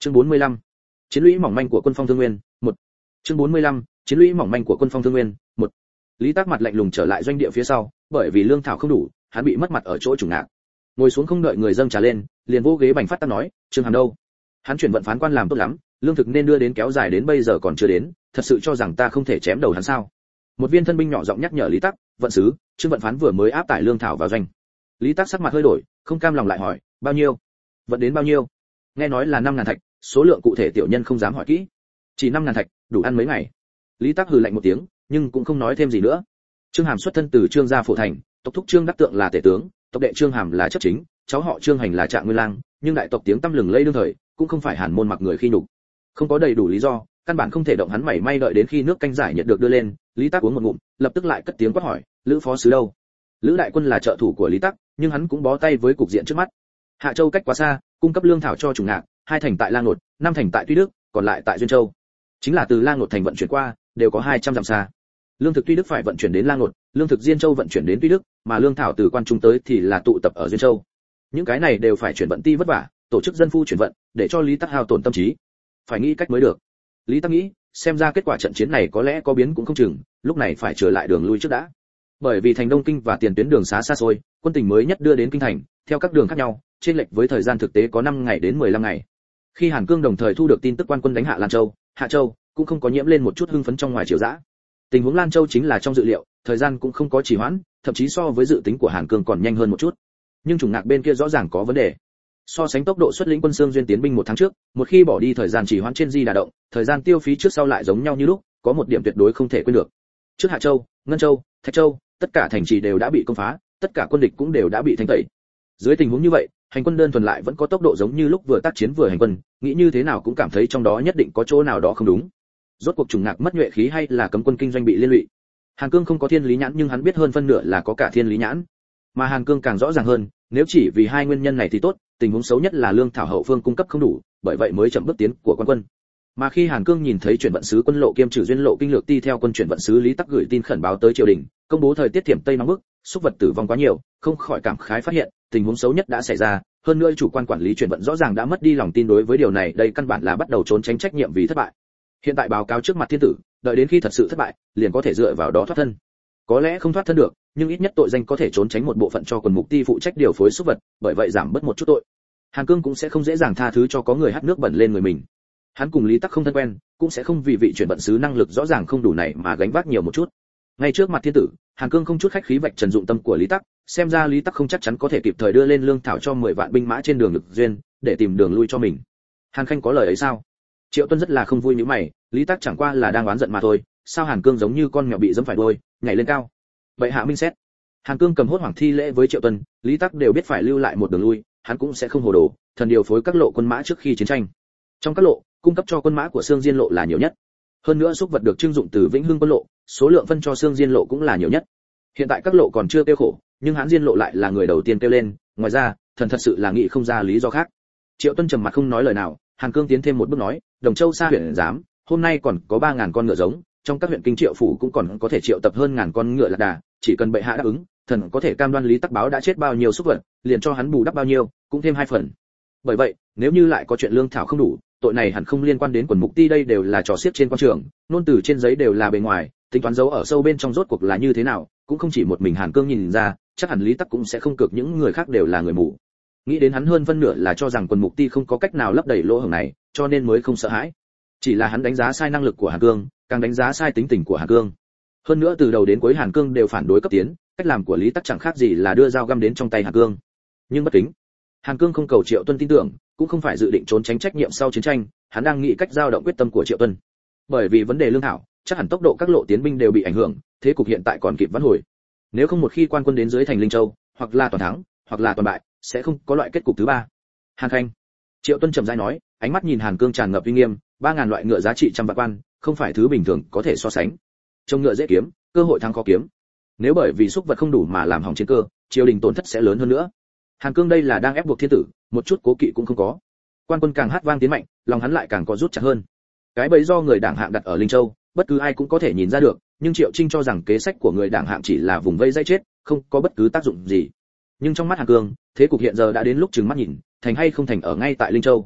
Chương 45. Chiến lũy mỏng manh của quân Phong Thương Nguyên, 1. Chương 45. Chiến lũy mỏng manh của quân Phong Thương Nguyên, 1. Lý Tắc mặt lạnh lùng trở lại doanh địa phía sau, bởi vì lương thảo không đủ, hắn bị mất mặt ở chỗ chủ ngạc. Ngồi xuống không đợi người dâng trà lên, liền vô ghế bành phát tắc nói, "Trương Hàm đâu? Hắn chuyển vận phán quan làm tốt lắm, lương thực nên đưa đến kéo dài đến bây giờ còn chưa đến, thật sự cho rằng ta không thể chém đầu hắn sao?" Một viên thân binh nhỏ giọng nhắc nhở Lý Tắc, "Vận sứ, Trương vận phán vừa mới áp tải lương thảo vào doanh." Lý Tắc sắc mặt hơi đổi, không cam lòng lại hỏi, "Bao nhiêu? Vận đến bao nhiêu?" Nghe nói là 5.000 thạch, số lượng cụ thể tiểu nhân không dám hỏi kỹ. Chỉ 5.000 thạch, đủ ăn mấy ngày. Lý Tắc hừ lạnh một tiếng, nhưng cũng không nói thêm gì nữa. Trương Hàm xuất thân từ Trương gia phổ thành, tộc thúc Trương Đắc Tượng là tể tướng, tộc đệ Trương Hàm là chấp chính, cháu họ Trương Hành là Trạng Nguyên Lang, nhưng đại tộc tiếng tăm lừng lẫy đương thời, cũng không phải Hàn môn mặc người khi nhục. Không có đầy đủ lý do, căn bản không thể động hắn mảy may. Đợi đến khi nước canh giải nhiệt được đưa lên, Lý Tắc uống một ngụm, lập tức lại cất tiếng quát hỏi, "Lữ phó sứ đâu?" Lữ đại quân là trợ thủ của Lý Tắc, nhưng hắn cũng bó tay với cục diện trước mắt. Hạ Châu cách quá xa, cung cấp lương thảo cho chủ ngạc, 2 thành tại Lang Nột, 5 thành tại Tuy Đức, còn lại tại Duyên Châu. Chính là từ Lang Nột thành vận chuyển qua, đều có 200 dặm xa. Lương thực Tuy Đức phải vận chuyển đến Lang Nột, lương thực Diên Châu vận chuyển đến Tuy Đức, mà lương thảo từ Quan Trung tới thì là tụ tập ở Duyên Châu. Những cái này đều phải chuyển vận ti vất vả, tổ chức dân phu chuyển vận, để cho Lý Tắc hao tổn tâm trí. Phải nghĩ cách mới được. Lý Tắc nghĩ, xem ra kết quả trận chiến này có lẽ có biến cũng không chừng, lúc này phải trở lại đường lui trước đã. Bởi vì thành Đông Kinh và tiền tuyến đường xá xa xôi, quân tình mới nhất đưa đến kinh thành, theo các đường khác nhau, trên lệch với thời gian thực tế có 5 ngày đến 15 ngày. Khi Hàn Cương đồng thời thu được tin tức quan quân đánh hạ Lan Châu, Hạ Châu cũng không có nhiễm lên một chút hưng phấn trong ngoài triều dã. Tình huống Lan Châu chính là trong dự liệu, thời gian cũng không có trì hoãn, thậm chí so với dự tính của Hàn Cương còn nhanh hơn một chút. Nhưng chủng ngạc bên kia rõ ràng có vấn đề. So sánh tốc độ xuất lĩnh quân Xương Duyên tiến binh 1 tháng trước, một khi bỏ đi thời gian trì hoãn trên di đà động, thời gian tiêu phí trước sau lại giống nhau như lúc, có một điểm tuyệt đối không thể quên được. Trước Hạ Châu, Ngân Châu, Thạch Châu, tất cả thành trì đều đã bị công phá, tất cả quân địch cũng đều đã bị thanh tẩy. Dưới tình huống như vậy, hành quân đơn thuần lại vẫn có tốc độ giống như lúc vừa tác chiến vừa hành quân, nghĩ như thế nào cũng cảm thấy trong đó nhất định có chỗ nào đó không đúng. Rốt cuộc chủng ngạc mất nhuệ khí hay là cấm quân kinh doanh bị liên lụy? Hàn Cương không có thiên lý nhãn nhưng hắn biết hơn phân nửa là có cả thiên lý nhãn. Mà Hàn Cương càng rõ ràng hơn, nếu chỉ vì hai nguyên nhân này thì tốt, tình huống xấu nhất là lương thảo hậu phương cung cấp không đủ, bởi vậy mới chậm bước tiến của quan quân. Mà khi Hàn Cương nhìn thấy chuyển vận sứ quân lộ kiêm trừ duyên lộ kinh lược ti theo quân chuyển vận sứ Lý Tắc gửi tin khẩn báo tới triều đình, công bố thời tiết thiểm tây nóng bức, súc vật tử vong quá nhiều, không khỏi cảm khái phát hiện, tình huống xấu nhất đã xảy ra, hơn nữa chủ quan quản lý chuyển vận rõ ràng đã mất đi lòng tin đối với điều này, đây căn bản là bắt đầu trốn tránh trách nhiệm vì thất bại. Hiện tại báo cáo trước mặt thiên tử, đợi đến khi thật sự thất bại, liền có thể dựa vào đó thoát thân. Có lẽ không thoát thân được, nhưng ít nhất tội danh có thể trốn tránh một bộ phận cho quần mục ti phụ trách điều phối súc vật, bởi vậy giảm bớt một chút tội. Hàn Cương cũng sẽ không dễ dàng tha thứ cho có người hắt nước bẩn lên người mình. Hắn cùng Lý Tắc không thân quen, cũng sẽ không vì vị chuyển vận sứ năng lực rõ ràng không đủ này mà gánh vác nhiều một chút. Ngay trước mặt thiên tử, Hàn Cương không chút khách khí vạch trần dụng tâm của Lý Tắc, xem ra Lý Tắc không chắc chắn có thể kịp thời đưa lên lương thảo cho 10 vạn binh mã trên đường Lực Duyên, để tìm đường lui cho mình. Hàn Khanh có lời ấy sao? Triệu Tuân rất là không vui như mày, Lý Tắc chẳng qua là đang oán giận mà thôi, sao Hàn Cương giống như con mèo bị giẫm phải đuôi, nhảy lên cao. Vậy hạ minh xét. Hàn Cương cầm hốt hoảng thi lễ với Triệu Tuân, Lý Tắc đều biết phải lưu lại một đường lui, hắn cũng sẽ không hồ đồ, thần điều phối các lộ quân mã trước khi chiến tranh. Trong các lộ, cung cấp cho quân mã của Xương Diên lộ là nhiều nhất. Hơn nữa xúc vật được trưng dụng từ Vĩnh Hưng quân lộ, số lượng phân cho Xương Diên lộ cũng là nhiều nhất. Hiện tại các lộ còn chưa kêu khổ, nhưng Hán Diên lộ lại là người đầu tiên kêu lên, ngoài ra, thần thật sự là nghĩ không ra lý do khác. Triệu Tuân trầm mặt không nói lời nào, Hàn Cương tiến thêm một bước nói, Đồng Châu xa huyện giám, hôm nay còn có 3000 con ngựa giống, trong các huyện kinh triệu phủ cũng còn có thể triệu tập hơn 1000 con ngựa lạc đà, chỉ cần bệ hạ đáp ứng, thần có thể cam đoan Lý Tắc báo đã chết bao nhiêu xúc vật, liền cho hắn bù đắp bao nhiêu, cũng thêm 2 phần. Bởi vậy, nếu như lại có chuyện lương thảo không đủ, tội này hẳn không liên quan đến quần mục ti, đây đều là trò xiết trên quan trường, nôn từ trên giấy đều là bề ngoài, tính toán giấu ở sâu bên trong rốt cuộc là như thế nào, cũng không chỉ một mình Hàn Cương nhìn ra, chắc hẳn Lý Tắc cũng sẽ không cược những người khác đều là người mù. Nghĩ đến hắn hơn phân nửa là cho rằng quần mục ti không có cách nào lấp đầy lỗ hổng này, cho nên mới không sợ hãi. Chỉ là hắn đánh giá sai năng lực của Hàn Cương, càng đánh giá sai tính tình của Hàn Cương. Hơn nữa từ đầu đến cuối Hàn Cương đều phản đối cấp tiến, cách làm của Lý Tắc chẳng khác gì là đưa dao găm đến trong tay Hàn Cương. Nhưng bất kính, Hàn Cương không cầu Triệu Tuân tin tưởng, cũng không phải dự định trốn tránh trách nhiệm sau chiến tranh, hắn đang nghĩ cách dao động quyết tâm của Triệu Tuân. Bởi vì vấn đề lương thảo, chắc hẳn tốc độ các lộ tiến binh đều bị ảnh hưởng, thế cục hiện tại còn kịp vãn hồi. Nếu không một khi quan quân đến dưới thành Linh Châu, hoặc là toàn thắng, hoặc là toàn bại, sẽ không có loại kết cục thứ ba. Hàn Khanh, Triệu Tuân trầm rãi nói, ánh mắt nhìn Hàn Cương tràn ngập uy nghiêm, 3000 loại ngựa giá trị trăm vạn quan, không phải thứ bình thường có thể so sánh. Trông ngựa dễ kiếm, cơ hội thắng khó kiếm. Nếu bởi vì xúc vật không đủ mà làm hỏng chiến cơ, triều đình tổn thất sẽ lớn hơn nữa. Hàn Cương đây là đang ép buộc thiên tử, một chút cố kỵ cũng không có. Quan quân càng hát vang tiến mạnh, lòng hắn lại càng có rút chặt hơn. Cái bẫy do người đảng hạng đặt ở Linh Châu, bất cứ ai cũng có thể nhìn ra được, nhưng Triệu Trinh cho rằng kế sách của người đảng hạng chỉ là vùng vây dây chết, không có bất cứ tác dụng gì. Nhưng trong mắt Hàn Cương, thế cục hiện giờ đã đến lúc trừng mắt nhìn, thành hay không thành ở ngay tại Linh Châu.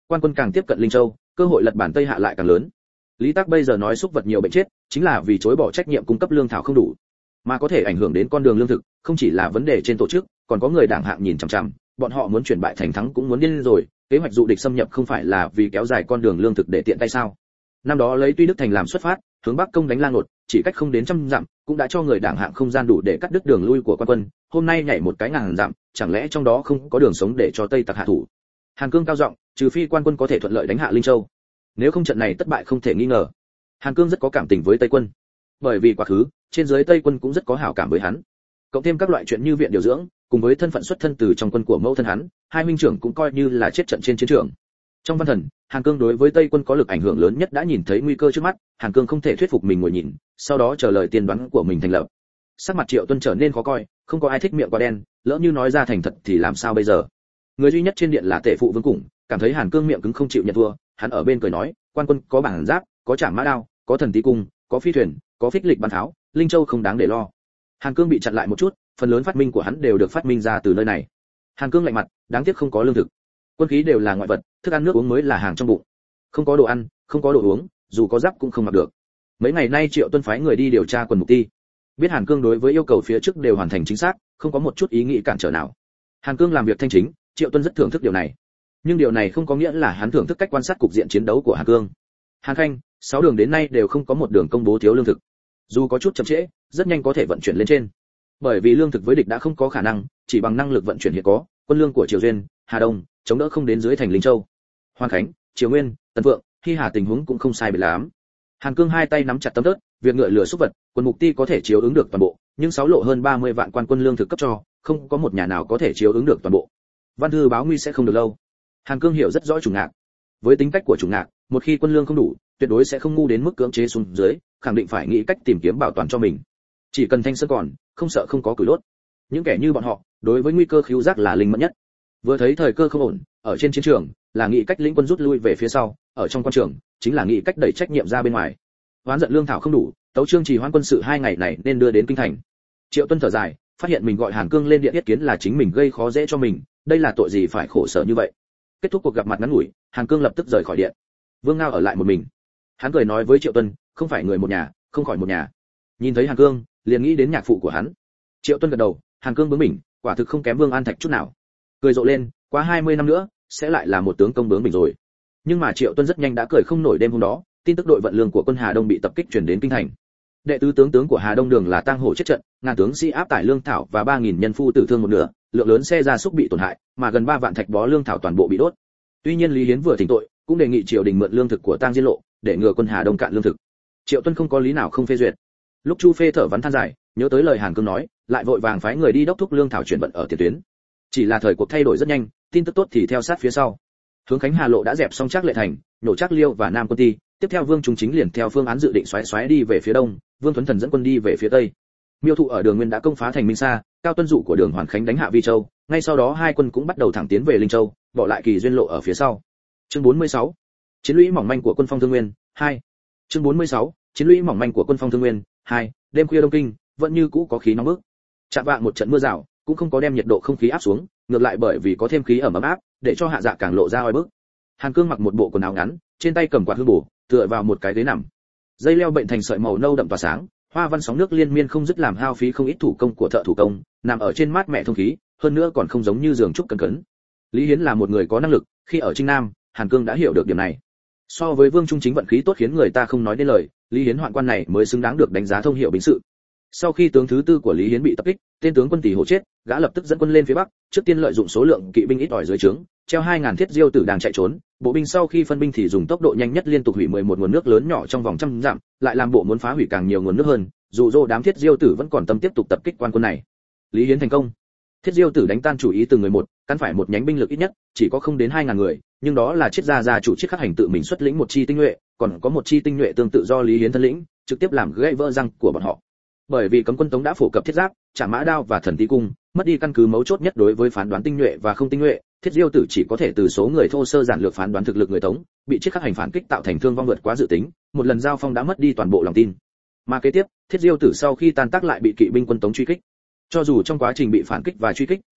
quan quân càng tiếp cận Linh Châu, cơ hội lật bản Tây Hạ lại càng lớn. Lý Tắc bây giờ nói xúc vật nhiều bệnh chết, chính là vì chối bỏ trách nhiệm cung cấp lương thảo không đủ, mà có thể ảnh hưởng đến con đường lương thực, không chỉ là vấn đề trên tổ chức, còn có người đảng hạng nhìn chằm chằm, bọn họ muốn chuyển bại thành thắng cũng muốn điên rồi, kế hoạch dụ địch xâm nhập không phải là vì kéo dài con đường lương thực để tiện tay sao? Năm đó lấy Tuy Đức Thành làm xuất phát, hướng bắc công đánh Lang Nột, chỉ cách không đến trăm dặm, cũng đã cho người đảng hạng không gian đủ để cắt đứt đường lui của quan quân, hôm nay nhảy một cái ngàn dặm, chẳng lẽ trong đó không có đường sống để cho Tây Tặc hạ thủ? Hàn Cương cao giọng, trừ phi quan quân có thể thuận lợi đánh hạ Linh Châu, nếu không trận này thất bại không thể nghi ngờ. Hàn Cương rất có cảm tình với Tây quân, bởi vì quá khứ trên dưới Tây quân cũng rất có hảo cảm với hắn, cộng thêm các loại chuyện như viện điều dưỡng, cùng với thân phận xuất thân từ trong quân của mẫu thân hắn, hai huynh trưởng cũng coi như là chết trận trên chiến trường. Trong văn thần, Hàn Cương đối với Tây quân có lực ảnh hưởng lớn nhất đã nhìn thấy nguy cơ trước mắt, Hàn Cương không thể thuyết phục mình ngồi nhìn, sau đó chờ lời tiên đoán của mình thành lập. Sắc mặt Triệu Tuân trở nên khó coi, không có ai thích miệng quá đen, lỡ như nói ra thành thật thì làm sao bây giờ? Người duy nhất trên điện là Tể phụ Vương Củng, cảm thấy Hàn Cương miệng cứng không chịu nhận thua, hắn ở bên cười nói, quan quân có bảng giáp, có trảm mã đao, có thần tí cung, có phi thuyền, có phích lịch bắn tháo, Linh Châu không đáng để lo. Hàn Cương bị chặn lại một chút, phần lớn phát minh của hắn đều được phát minh ra từ nơi này. Hàn Cương lạnh mặt, đáng tiếc không có lương thực. Quân khí đều là ngoại vật, thức ăn nước uống mới là hàng trong bụng. Không có đồ ăn, không có đồ uống, dù có giáp cũng không mặc được. Mấy ngày nay Triệu Tuân phái người đi điều tra quần mục ti, biết Hàn Cương đối với yêu cầu phía trước đều hoàn thành chính xác, không có một chút ý nghĩ cản trở nào. Hàn Cương làm việc thanh chính, Triệu Tuân rất thưởng thức điều này. Nhưng điều này không có nghĩa là hắn thưởng thức cách quan sát cục diện chiến đấu của Hàn Cương. Hàn Khanh, 6 đường đến nay đều không có một đường công bố thiếu lương thực. Dù có chút chậm trễ, rất nhanh có thể vận chuyển lên trên. Bởi vì lương thực với địch đã không có khả năng, chỉ bằng năng lực vận chuyển hiện có, quân lương của Triều Duyên, Hà Đông, chống đỡ không đến dưới thành Linh Châu. Hoàn Khánh, Triều Nguyên, Tần Vượng, Hy Hà tình huống cũng không sai biệt lắm. Hàn Cương hai tay nắm chặt tấm tớt, việc ngựa lừa xúc vật, quân mục ti có thể chiếu ứng được toàn bộ, nhưng 6 lộ hơn 30 vạn quan quân lương thực cấp cho, không có một nhà nào có thể chiếu ứng được toàn bộ. Văn thư báo nguy sẽ không được lâu. Hàn Cương hiểu rất rõ Chủ Ngạc. Với tính cách của Chủ Ngạc, một khi quân lương không đủ, tuyệt đối sẽ không ngu đến mức cưỡng chế xuống dưới, khẳng định phải nghĩ cách tìm kiếm bảo toàn cho mình. Chỉ cần thanh sơn còn, không sợ không có củi đốt. Những kẻ như bọn họ, đối với nguy cơ khiếu giác là linh mẫn nhất. Vừa thấy thời cơ không ổn, ở trên chiến trường, là nghĩ cách lĩnh quân rút lui về phía sau, ở trong quan trường, chính là nghĩ cách đẩy trách nhiệm ra bên ngoài. Oán giận lương thảo không đủ, tấu chương trì hoãn quân sự 2 ngày này nên đưa đến kinh thành. Triệu Tuân thở dài, phát hiện mình gọi Hàn Cương lên điện yết kiến là chính mình gây khó dễ cho mình, đây là tội gì phải khổ sở như vậy. Kết thúc cuộc gặp mặt ngắn ngủi, Hàn Cương lập tức rời khỏi điện. Vương Ngao ở lại một mình. Hắn cười nói với Triệu Tuân, không phải người một nhà, không khỏi một nhà. Nhìn thấy Hàn Cương, liền nghĩ đến nhạc phụ của hắn. Triệu Tuân gật đầu, Hàn Cương bướng bỉnh, quả thực không kém Vương An Thạch chút nào. Cười rộ lên, quá 20 năm nữa, sẽ lại là một tướng công bướng bỉnh rồi. Nhưng mà Triệu Tuân rất nhanh đã cười không nổi đêm hôm đó, tin tức đội vận lương của quân Hà Đông bị tập kích truyền đến kinh thành. Đệ tứ tướng của Hà Đông Đường là tang hổ chết trận, ngàn tướng sĩ áp tải lương thảo và 3000 nhân phu tử thương một nửa, lượng lớn xe gia súc bị tổn hại, mà gần 3 vạn thạch bó lương thảo toàn bộ bị đốt. Tuy nhiên Lý Hiến vừa thỉnh tội, cũng đề nghị triều đình mượn lương thực của Tang Diên Lộ, để ngừa quân Hà Đông cạn lương thực. Triệu Tuân không có lý nào không phê duyệt. Lúc Chu Phê thở vắn than dài, nhớ tới lời Hàn Cương nói, lại vội vàng phái người đi đốc thúc lương thảo chuyển vận ở tiền tuyến. Chỉ là thời cuộc thay đổi rất nhanh, tin tức tốt thì theo sát phía sau. Hướng Khánh Hà Lộ đã dẹp xong Trác Lệ Thành, nhổ Trác Liêu và Nam Quân Ti, tiếp theo Vương Trung Chính liền theo phương án dự định xoáy đi về phía đông, Vương Tuấn Thần dẫn quân đi về phía tây. Miêu Thụ ở Đường Nguyên đã công phá thành Minh Sa, Cao Tuân Dụ của Đường Hoàn Khánh đánh hạ Vi Châu, ngay sau đó hai quân cũng bắt đầu thẳng tiến về Linh Châu, bỏ lại Kỳ Duyên Lộ ở phía sau. Chương 46. Chiến lũy mỏng manh của quân Phong Thương Nguyên 2. Chương 46. Chiến lũy mỏng manh của quân Phong Thương Nguyên 2. Đêm khuya Đông Kinh, vẫn như cũ có khí nóng bức. Chạm vạng một trận mưa rào, cũng không có đem nhiệt độ không khí áp xuống, ngược lại bởi vì có thêm khí ẩm áp, để cho hạ dạ càng lộ ra oi bức. Hàn Cương mặc một bộ quần áo ngắn, trên tay cầm quạt hương bổ, tựa vào một cái ghế nằm. Dây leo bệnh thành sợi màu nâu đậm tỏa sáng, hoa văn sóng nước liên miên không dứt làm hao phí không ít thủ công của thợ thủ công, nằm ở trên mát mẻ thông khí, hơn nữa còn không giống như giường trúc cẩn cấn. Lý Hiến là một người có năng lực, khi ở Trinh Nam, Hàn Cương đã hiểu được điểm này. So với Vương Trung Chính vận khí tốt khiến người ta không nói nên lời, Lý Hiến hoạn quan này mới xứng đáng được đánh giá thông hiểu binh sự. Sau khi tướng thứ tư của Lý Hiến bị tập kích, tên tướng quân Tỷ Hổ chết, gã lập tức dẫn quân lên phía bắc, trước tiên lợi dụng số lượng kỵ binh ít ỏi dưới trướng, treo 2000 thiết diêu tử đang chạy trốn, bộ binh sau khi phân binh thì dùng tốc độ nhanh nhất liên tục hủy 11 nguồn nước lớn nhỏ trong vòng trăm dặm, lại làm bộ muốn phá hủy càng nhiều nguồn nước hơn, dù dỗ đám thiết diêu tử vẫn còn tâm tiếp tục tập kích quan quân này. Lý Hiến thành công. Thiết diêu tử đánh tan chủ ý từng người một, căn phải một nhánh binh lực ít nhất chỉ có không đến 2000 người, nhưng đó là Triết gia chủ Triết Khắc Hành tự mình xuất lĩnh một chi tinh nhuệ, còn có một chi tinh nhuệ tương tự do Lý Hiến thân lĩnh, trực tiếp làm gãy vỡ răng của bọn họ. Bởi vì cấm quân Tống đã phổ cập thiết giáp, trảm mã đao và thần tí cung, mất đi căn cứ mấu chốt nhất đối với phán đoán tinh nhuệ và không tinh nhuệ, Thiết Diêu Tử chỉ có thể từ số người thô sơ giản lược phán đoán thực lực người Tống, bị Triết Khắc Hành phản kích tạo thành thương vong vượt quá dự tính, một lần giao phong đã mất đi toàn bộ lòng tin. Mà kế tiếp, Thiết Diêu Tử sau khi tan tác lại bị kỵ binh quân Tống truy kích. Cho dù trong quá trình bị phản kích và truy kích,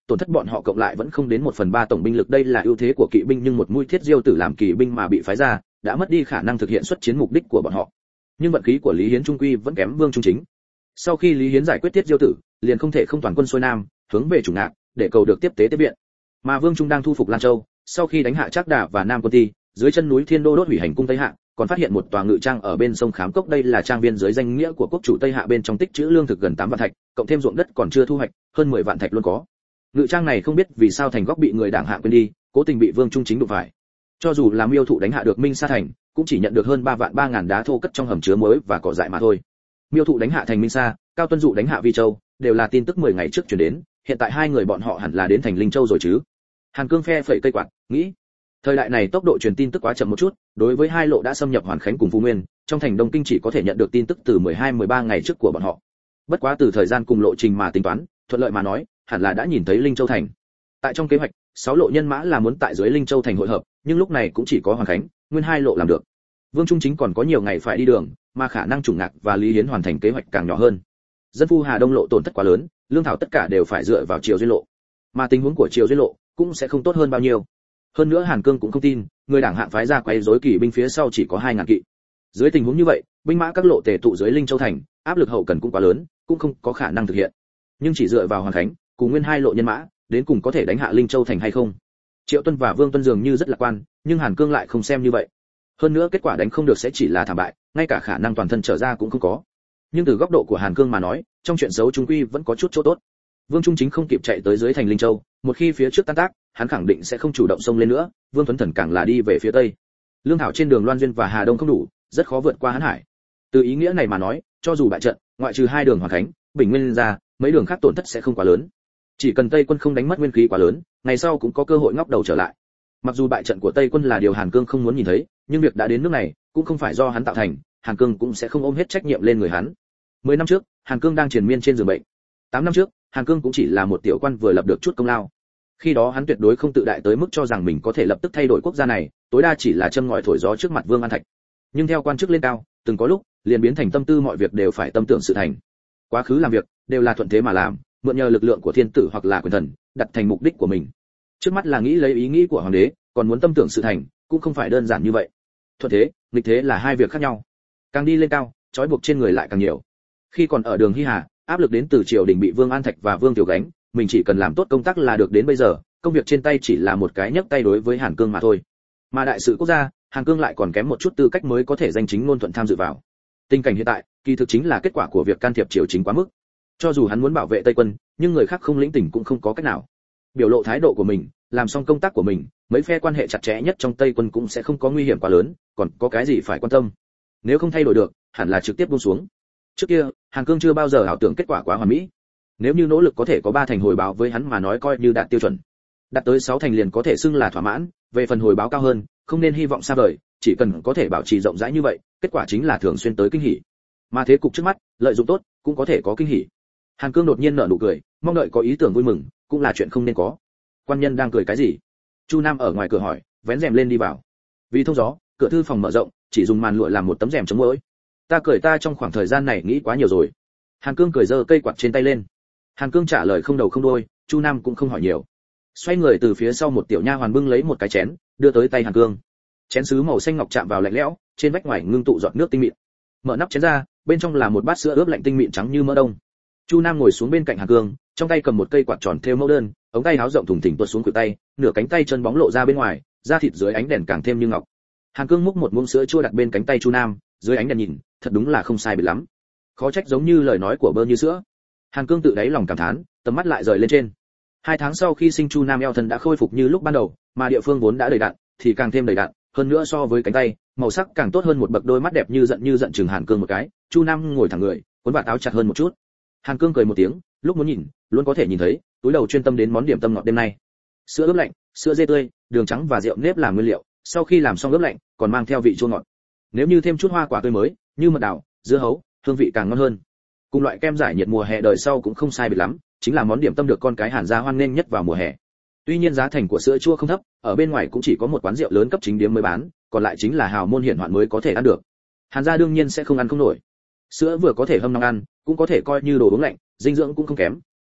tổn thất bọn họ cộng lại vẫn không đến 1/3 tổng binh lực, đây là ưu thế của kỵ binh, nhưng một mũi thiết diêu tử làm kỵ binh mà bị phái ra, đã mất đi khả năng thực hiện xuất chiến mục đích của bọn họ. Nhưng vận khí của Lý Hiến trung quy vẫn kém Vương Trung Chính. Sau khi Lý Hiến giải quyết thiết diêu tử, liền không thể không toàn quân xuôi nam, hướng về Chủ Ngạc, để cầu được tiếp tế tiếp viện. Mà Vương Trung đang thu phục Lan Châu, sau khi đánh hạ Trác Đà và Nam Quân Ti, dưới chân núi Thiên Đô đốt hủy hành cung Tây Hạ, còn phát hiện một tòa ngự trang ở bên sông Khám Cốc, đây là trang viên dưới danh nghĩa của quốc chủ Tây Hạ, bên trong tích trữ lương thực gần 8 vạn thạch, cộng thêm ruộng đất còn chưa thu hoạch, hơn 10 vạn thạch luôn có. Ngự trang này không biết vì sao thành góc bị người Đảng Hạng quên đi, cố tình bị Vương Trung Chính đụng phải. Cho dù là Miêu Thụ đánh hạ được Minh Sa thành, cũng chỉ nhận được hơn 3.000 đá thô cất trong hầm chứa muối và cỏ dại mà thôi. Miêu Thụ đánh hạ thành Minh Sa, Cao Tuân Dụ đánh hạ Vi Châu, đều là tin tức 10 ngày trước truyền đến, hiện tại hai người bọn họ hẳn là đến thành Linh Châu rồi chứ. Hàn Cương phe phẩy cây quạt, nghĩ, thời đại này tốc độ truyền tin tức quá chậm một chút, đối với hai lộ đã xâm nhập Hoàn Khánh cùng Phú Nguyên, trong thành Đông Kinh chỉ có thể nhận được tin tức từ 12-13 ngày trước của bọn họ. Bất quá từ thời gian cùng lộ trình mà tính toán, thuận lợi mà nói, hẳn là đã nhìn thấy Linh Châu thành. Tại trong kế hoạch, 6 lộ nhân mã là muốn tại dưới Linh Châu thành hội hợp, nhưng lúc này cũng chỉ có Hoàn Khánh, Nguyên hai lộ làm được. Vương Trung Chính còn có nhiều ngày phải đi đường, mà khả năng Chủ Ngạc và Lý Hiến hoàn thành kế hoạch càng nhỏ hơn. Dân phu Hà Đông lộ tổn thất quá lớn, lương thảo tất cả đều phải dựa vào Triều Duyên lộ, mà tình huống của Triều Duyên lộ cũng sẽ không tốt hơn bao nhiêu. Hơn nữa Hàn Cương cũng không tin, người Đảng Hạng phái ra quấy rối kỵ binh phía sau chỉ có 2.000 kỵ. Dưới tình huống như vậy, binh mã các lộ tề tụ dưới Linh Châu thành, áp lực hậu cần cũng quá lớn, cũng không có khả năng thực hiện. Nhưng chỉ dựa vào Hoàn Khánh, cùng Nguyên hai lộ nhân mã, đến cùng có thể đánh hạ Linh Châu thành hay không? Triệu Tuân và Vương Tuân dường như rất lạc quan, nhưng Hàn Cương lại không xem như vậy. Hơn nữa kết quả đánh không được sẽ chỉ là thảm bại, ngay cả khả năng toàn thân trở ra cũng không có. Nhưng từ góc độ của Hàn Cương mà nói, trong chuyện xấu chung quy vẫn có chút chỗ tốt. Vương Trung Chính không kịp chạy tới dưới thành Linh Châu, một khi phía trước tan tác, hắn khẳng định sẽ không chủ động xông lên nữa, Vương Tuấn Thần càng là đi về phía tây. Lương thảo trên đường Loan Duyên và Hà Đông không đủ, rất khó vượt qua Hán Hải. Từ ý nghĩa này mà nói, cho dù bại trận, ngoại trừ 2 đường Hoàn Khánh, Bình Nguyên ra, mấy đường khác tổn thất sẽ không quá lớn. Chỉ cần Tây quân không đánh mất nguyên khí quá lớn, ngày sau cũng có cơ hội ngóc đầu trở lại. Mặc dù bại trận của Tây quân là điều Hàn Cương không muốn nhìn thấy, nhưng việc đã đến nước này, cũng không phải do hắn tạo thành, Hàn Cương cũng sẽ không ôm hết trách nhiệm lên người hắn. 10 năm trước, Hàn Cương đang triền miên trên giường bệnh. 8 năm trước, Hàn Cương cũng chỉ là một tiểu quan vừa lập được chút công lao. Khi đó hắn tuyệt đối không tự đại tới mức cho rằng mình có thể lập tức thay đổi quốc gia này, tối đa chỉ là châm ngòi thổi gió trước mặt Vương An Thạch. Nhưng theo quan chức lên cao, từng có lúc liền biến thành tâm tư mọi việc đều phải tâm tưởng sự thành. Quá khứ làm việc đều là thuận thế mà làm, mượn nhờ lực lượng của thiên tử hoặc là quyền thần, đặt thành mục đích của mình. Trước mắt là nghĩ lấy ý nghĩ của hoàng đế, còn muốn tâm tưởng sự thành, cũng không phải đơn giản như vậy. Thuận thế, nghịch thế là hai việc khác nhau. Càng đi lên cao, trói buộc trên người lại càng nhiều. Khi còn ở đường Hy Hà, áp lực đến từ triều đình bị Vương An Thạch và Vương Tiểu gánh, mình chỉ cần làm tốt công tác là được, đến bây giờ, công việc trên tay chỉ là một cái nhấc tay đối với Hàn Cương mà thôi. Mà đại sự quốc gia, Hàn Cương lại còn kém một chút tư cách mới có thể danh chính ngôn thuận tham dự vào. Tình cảnh hiện tại, kỳ thực chính là kết quả của việc can thiệp triều chính quá mức. Cho dù hắn muốn bảo vệ Tây quân, nhưng người khác không lĩnh tình cũng không có cách nào. Biểu lộ thái độ của mình, làm xong công tác của mình, mấy phe quan hệ chặt chẽ nhất trong Tây quân cũng sẽ không có nguy hiểm quá lớn, còn có cái gì phải quan tâm. Nếu không thay đổi được, hẳn là trực tiếp buông xuống. Trước kia, Hàn Cương chưa bao giờ ảo tưởng kết quả quá hoàn mỹ. Nếu như nỗ lực có thể có 3 thành hồi báo với hắn mà nói coi như đạt tiêu chuẩn. Đạt tới 6 thành liền có thể xưng là thỏa mãn, về phần hồi báo cao hơn, không nên hy vọng xa vời, chỉ cần có thể bảo trì rộng rãi như vậy, kết quả chính là thường xuyên tới kinh hỉ. Mà thế cục trước mắt, lợi dụng tốt, cũng có thể có kinh hỉ. Hàn Cương đột nhiên nở nụ cười, mong đợi có ý tưởng vui mừng, cũng là chuyện không nên có. Quan nhân đang cười cái gì? Chu Nam ở ngoài cửa hỏi, vén rèm lên đi vào. Vì thông gió, cửa thư phòng mở rộng, chỉ dùng màn lụa làm một tấm rèm chống muỗi. Ta cười ta trong khoảng thời gian này nghĩ quá nhiều rồi. Hàn Cương cười giơ cây quạt trên tay lên. Hàn Cương trả lời không đầu không đuôi, Chu Nam cũng không hỏi nhiều. Xoay người từ phía sau một tiểu nha hoàn bưng lấy một cái chén, đưa tới tay Hàn Cương. Chén sứ màu xanh ngọc chạm vào lạnh lẽo, trên vách ngoài ngưng tụ giọt nước tinh mịn. Mở nắp chén ra, bên trong là một bát sữa ướp lạnh tinh mịn trắng như mỡ đông. Chu Nam ngồi xuống bên cạnh Hàn Cương, trong tay cầm một cây quạt tròn thêu mẫu đơn, ống tay áo rộng thùng thình tuột xuống khuỷu tay, nửa cánh tay chân bóng lộ ra bên ngoài, da thịt dưới ánh đèn càng thêm như ngọc. Hàn Cương múc một muỗng sữa chua đặt bên cánh tay Chu Nam, dưới ánh đèn nhìn, thật đúng là không sai biệt lắm. Khó trách giống như lời nói của bơ như sữa. Hàn Cương tự đáy lòng cảm thán, tầm mắt lại rời lên trên. 2 tháng sau khi sinh Chu Nam eo thân đã khôi phục như lúc ban đầu, mà địa phương vốn đã đầy đặn, thì càng thêm đầy đặn, hơn nữa so với cánh tay, màu sắc càng tốt hơn một bậc, đôi mắt đẹp như giận chừng Hàn Cương một cái. Chu Nam ngồi thẳng người, cuốn vạt áo chặt hơn một chút. Hàn Cương cười một tiếng, lúc muốn nhìn, luôn có thể nhìn thấy, túi đầu chuyên tâm đến món điểm tâm ngọt đêm nay. Sữa ướp lạnh, sữa dê tươi, đường trắng và rượu nếp làm nguyên liệu, sau khi làm xong ướp lạnh, còn mang theo vị chua ngọt. Nếu như thêm chút hoa quả tươi mới, như mật đào, dưa hấu, hương vị càng ngon hơn. Cùng loại kem giải nhiệt mùa hè đời sau cũng không sai biệt lắm, chính là món điểm tâm được con cái Hàn gia hoan nghênh nhất vào mùa hè. Tuy nhiên giá thành của sữa chua không thấp, ở bên ngoài cũng chỉ có một quán rượu lớn cấp chính điếm mới bán, còn lại chính là hào môn hiển hoạn mới có thể ăn được. Hàn gia đương nhiên sẽ không ăn không nổi. Sữa vừa có thể hâm nóng ăn, cũng có thể coi như đồ uống lạnh, dinh dưỡng cũng không kém,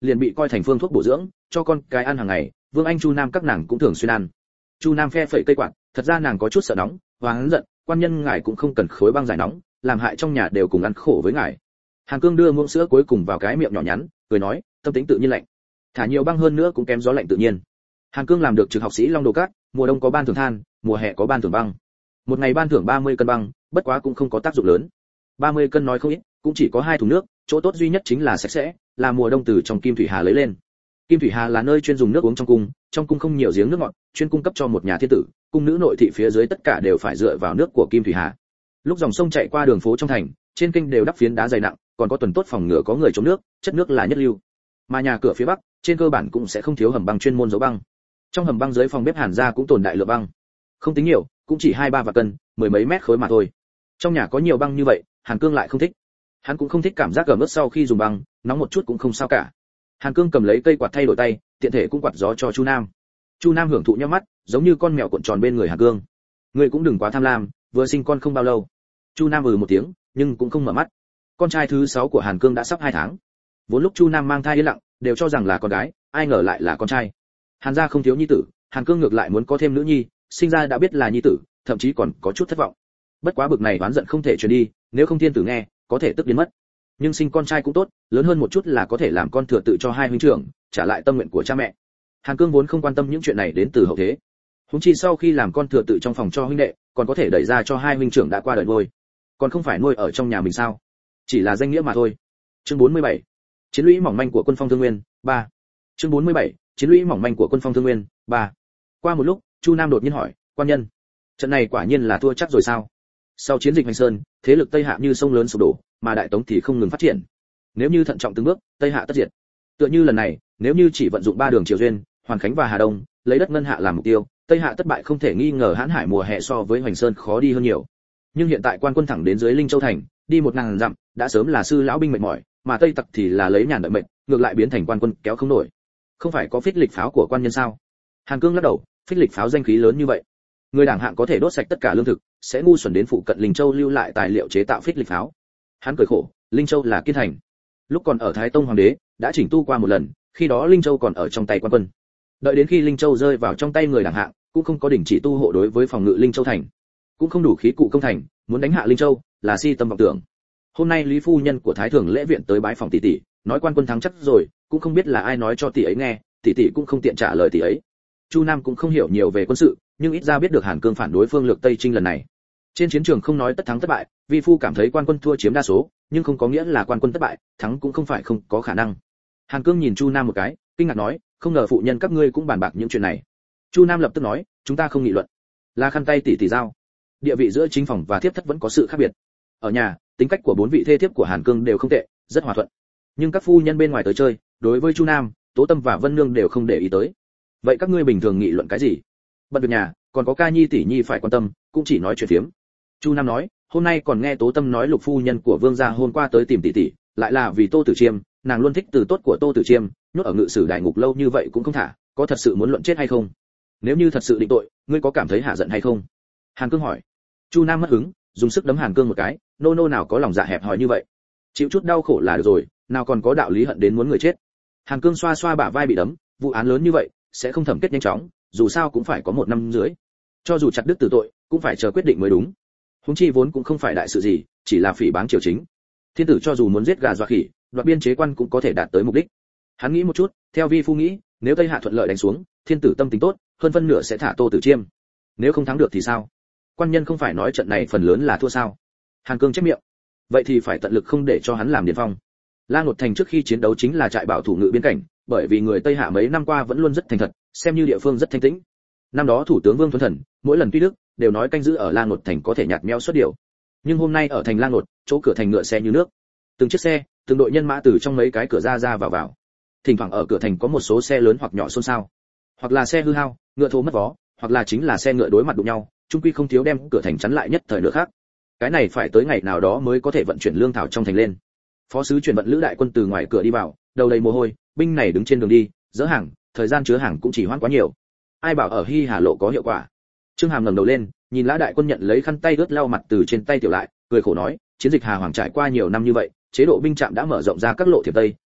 liền bị coi thành phương thuốc bổ dưỡng, cho con cái ăn hàng ngày. Vương Anh Chu Nam các nàng cũng thường xuyên ăn. Chu Nam phe phẩy cây quạt, thật ra nàng có chút sợ nóng, hoáng giận, quan nhân ngài cũng không cần khối băng giải nóng, làm hại trong nhà đều cùng ăn khổ với ngài. Hàn Cương đưa muỗng sữa cuối cùng vào cái miệng nhỏ nhắn, cười nói, tâm tính tự nhiên lạnh. Thả nhiều băng hơn nữa cũng kém gió lạnh tự nhiên. Hàn Cương làm được trực học sĩ Long Đồ Cát, mùa đông có ban thưởng than, mùa hè có ban thưởng băng. Một ngày ban thưởng 30 cân băng, bất quá cũng không có tác dụng lớn. 30 cân nói không ít, cũng chỉ có 2 thùng nước, chỗ tốt duy nhất chính là sạch sẽ, là mùa đông từ trong Kim Thủy Hà lấy lên. Kim Thủy Hà là nơi chuyên dùng nước uống trong cung không nhiều giếng nước ngọt, chuyên cung cấp cho một nhà thiên tử, cung nữ nội thị phía dưới tất cả đều phải dựa vào nước của Kim Thủy Hà. Lúc dòng sông chạy qua đường phố trong thành, trên kênh đều đắp phiến đá dày nặng, còn có tuần tốt phòng ngừa có người chống nước, chất nước là nhất lưu. Mà nhà cửa phía bắc, trên cơ bản cũng sẽ không thiếu hầm băng chuyên môn giấu băng. Trong hầm băng dưới phòng bếp Hàn gia cũng tồn đại lượng băng. Không tính nhiều, cũng chỉ 2-3 vạn cân, mười mấy mét khối mà thôi. Trong nhà có nhiều băng như vậy, Hàn Cương lại không thích. Hắn cũng không thích cảm giác ẩm ướt sau khi dùng băng, nóng một chút cũng không sao cả. Hàn Cương cầm lấy cây quạt thay đổi tay, tiện thể cũng quạt gió cho Chu Nam. Chu Nam hưởng thụ nhắm mắt, giống như con mèo cuộn tròn bên người Hàn Cương. Ngươi cũng đừng quá tham lam, vừa sinh con không bao lâu. Chu Nam một tiếng, nhưng cũng không mở mắt. Con trai thứ 6 của Hàn Cương đã sắp 2 tháng. Vốn lúc Chu Nam mang thai yên lặng, đều cho rằng là con gái, ai ngờ lại là con trai. Hàn gia không thiếu nhi tử, Hàn Cương ngược lại muốn có thêm nữ nhi, sinh ra đã biết là nhi tử, thậm chí còn có chút thất vọng. Bất quá bực này oán giận không thể truyền đi, nếu không thiên tử nghe, có thể tức điên mất. Nhưng sinh con trai cũng tốt, lớn hơn một chút là có thể làm con thừa tự cho hai huynh trưởng, trả lại tâm nguyện của cha mẹ. Hàn Cương vốn không quan tâm những chuyện này đến từ hậu thế. Huống chi sau khi làm con thừa tự trong phòng cho huynh đệ, còn có thể đẩy ra cho hai huynh trưởng đã qua đời nuôi. Còn không phải nuôi ở trong nhà mình sao? Chỉ là danh nghĩa mà thôi. Chương 47. Chiến lũy mỏng manh của quân Phong Thương Nguyên 3. Chương 47. Chiến lũy mỏng manh của quân Phong Thương Nguyên 3. Qua một lúc, Chu Nam đột nhiên hỏi, quan nhân, trận này quả nhiên là thua chắc rồi sao? Sau chiến dịch Hoành Sơn, thế lực Tây Hạ như sông lớn sụp đổ, mà Đại Tống thì không ngừng phát triển. Nếu như thận trọng từng bước, Tây Hạ tất diệt. Tựa như lần này, nếu như chỉ vận dụng 3 đường Triều Duyên, Hoàn Khánh và Hà Đông, lấy đất ngân hạ làm mục tiêu, Tây Hạ thất bại không thể nghi ngờ hãn hải mùa hè so với Hoành Sơn khó đi hơn nhiều. Nhưng hiện tại quan quân thẳng đến dưới Linh Châu thành, đi 1000 dặm, đã sớm là sư lão binh mệt mỏi, mà Tây Tặc thì là lấy nhàn đợi mệnh, ngược lại biến thành quan quân kéo không nổi. Không phải có phích lịch pháo của quan nhân sao? Hàn Cương lắc đầu, phích lịch pháo danh khí lớn như vậy, người đảng hạng có thể đốt sạch tất cả lương thực, sẽ ngu xuẩn đến phụ cận Linh Châu lưu lại tài liệu chế tạo phích lịch pháo. Hắn cười khổ, Linh Châu là kiên thành. Lúc còn ở Thái Tông hoàng đế, đã chỉnh tu qua một lần, khi đó Linh Châu còn ở trong tay quan quân. Đợi đến khi Linh Châu rơi vào trong tay người đảng hạng, cũng không có đình chỉ tu hộ đối với phòng ngự Linh Châu thành, cũng không đủ khí cụ công thành, muốn đánh hạ Linh Châu, là si tâm vọng tưởng. Hôm nay Lý phu nhân của Thái Thường lễ viện tới bái phòng tỷ tỷ, nói quan quân thắng chắc rồi, cũng không biết là ai nói cho tỷ ấy nghe, tỷ tỷ cũng không tiện trả lời tỷ ấy. Chu Nam cũng không hiểu nhiều về quân sự, nhưng ít ra biết được Hàn Cương phản đối phương lược Tây Trinh lần này. Trên chiến trường không nói tất thắng thất bại, vi phu cảm thấy quan quân thua chiếm đa số, nhưng không có nghĩa là quan quân thất bại, thắng cũng không phải không có khả năng. Hàn Cương nhìn Chu Nam một cái, kinh ngạc nói, không ngờ phụ nhân các ngươi cũng bàn bạc những chuyện này. Chu Nam lập tức nói, chúng ta không nghị luận, là khăn tay tỷ tỷ giao. Địa vị giữa chính phòng và thiếp thất vẫn có sự khác biệt. Ở nhà, tính cách của 4 vị thê thiếp của Hàn Cương đều không tệ, rất hòa thuận. Nhưng các phu nhân bên ngoài tới chơi, đối với Chu Nam, Tố Tâm và Vân Nương đều không để ý tới. Vậy các ngươi bình thường nghị luận cái gì? Bận việc nhà, còn có Ca Nhi tỷ nhi phải quan tâm, cũng chỉ nói chuyện phiếm. Chu Nam nói, hôm nay còn nghe Tố Tâm nói Lục phu nhân của Vương gia hôm qua tới tìm tỷ tỷ, lại là vì Tô Tử Chiêm, nàng luôn thích từ tốt của Tô Tử Chiêm, nhốt ở ngự sử đại ngục lâu như vậy cũng không thả, có thật sự muốn luận chết hay không? Nếu như thật sự định tội, ngươi có cảm thấy hạ giận hay không? Hàn Cương hỏi. Chu Nam mất hứng, dùng sức đấm Hàn Cương một cái, nô nào có lòng dạ hẹp hòi như vậy, chịu chút đau khổ là được rồi, nào còn có đạo lý hận đến muốn người chết. Hàn Cương xoa xoa bả vai bị đấm, vụ án lớn như vậy sẽ không thẩm kết nhanh chóng, dù sao cũng phải có 1 năm rưỡi, cho dù chặt đứt tử tội cũng phải chờ quyết định mới đúng. Huống chi vốn cũng không phải đại sự gì, chỉ là phỉ báng triều chính. Thiên tử cho dù muốn giết gà dọa khỉ, đoạt biên chế quan cũng có thể đạt tới mục đích. Hắn nghĩ một chút, theo vi phu nghĩ, nếu Tây Hạ thuận lợi đánh xuống, thiên tử tâm tính tốt, hơn phân nửa sẽ thả Tô Tử Chiêm. Nếu không thắng được thì sao? Quan nhân không phải nói trận này phần lớn là thua sao? Hàn Cương chép miệng. Vậy thì phải tận lực không để cho hắn làm điền phong. La Ngột Thành trước khi chiến đấu chính là trại bảo thủ ngự biên cảnh, bởi vì người Tây Hạ mấy năm qua vẫn luôn rất thành thật, xem như địa phương rất thanh tĩnh. Năm đó thủ tướng Vương Thuấn Thần, mỗi lần tuy đức, đều nói canh giữ ở La Ngột Thành có thể nhạt nhẽo xuất điều. Nhưng hôm nay ở thành La Ngột, chỗ cửa thành ngựa xe như nước. Từng chiếc xe, từng đội nhân mã từ trong mấy cái cửa ra vào. Thỉnh thoảng ở cửa thành có một số xe lớn hoặc nhỏ xôn xao, hoặc là xe hư hao, ngựa thố mất vó, hoặc là chính là xe ngựa đối mặt đụng nhau, chung quy không thiếu đem cửa thành chắn lại nhất thời nữa khác. Cái này phải tới ngày nào đó mới có thể vận chuyển lương thảo trong thành lên. Phó sứ chuyển vận lữ đại quân từ ngoài cửa đi vào, đầu đầy mồ hôi, binh này đứng trên đường đi, dỡ hàng, thời gian chứa hàng cũng chỉ hoãn quá nhiều. Ai bảo ở Hi Hà lộ có hiệu quả. Trương Hàm ngẩng đầu lên, nhìn Lã đại quân nhận lấy khăn tay ướt lau mặt từ trên tay tiểu lại, cười khổ nói, chiến dịch Hà Hoàng trải qua nhiều năm như vậy, chế độ binh trạm đã mở rộng ra các lộ thiệp tây,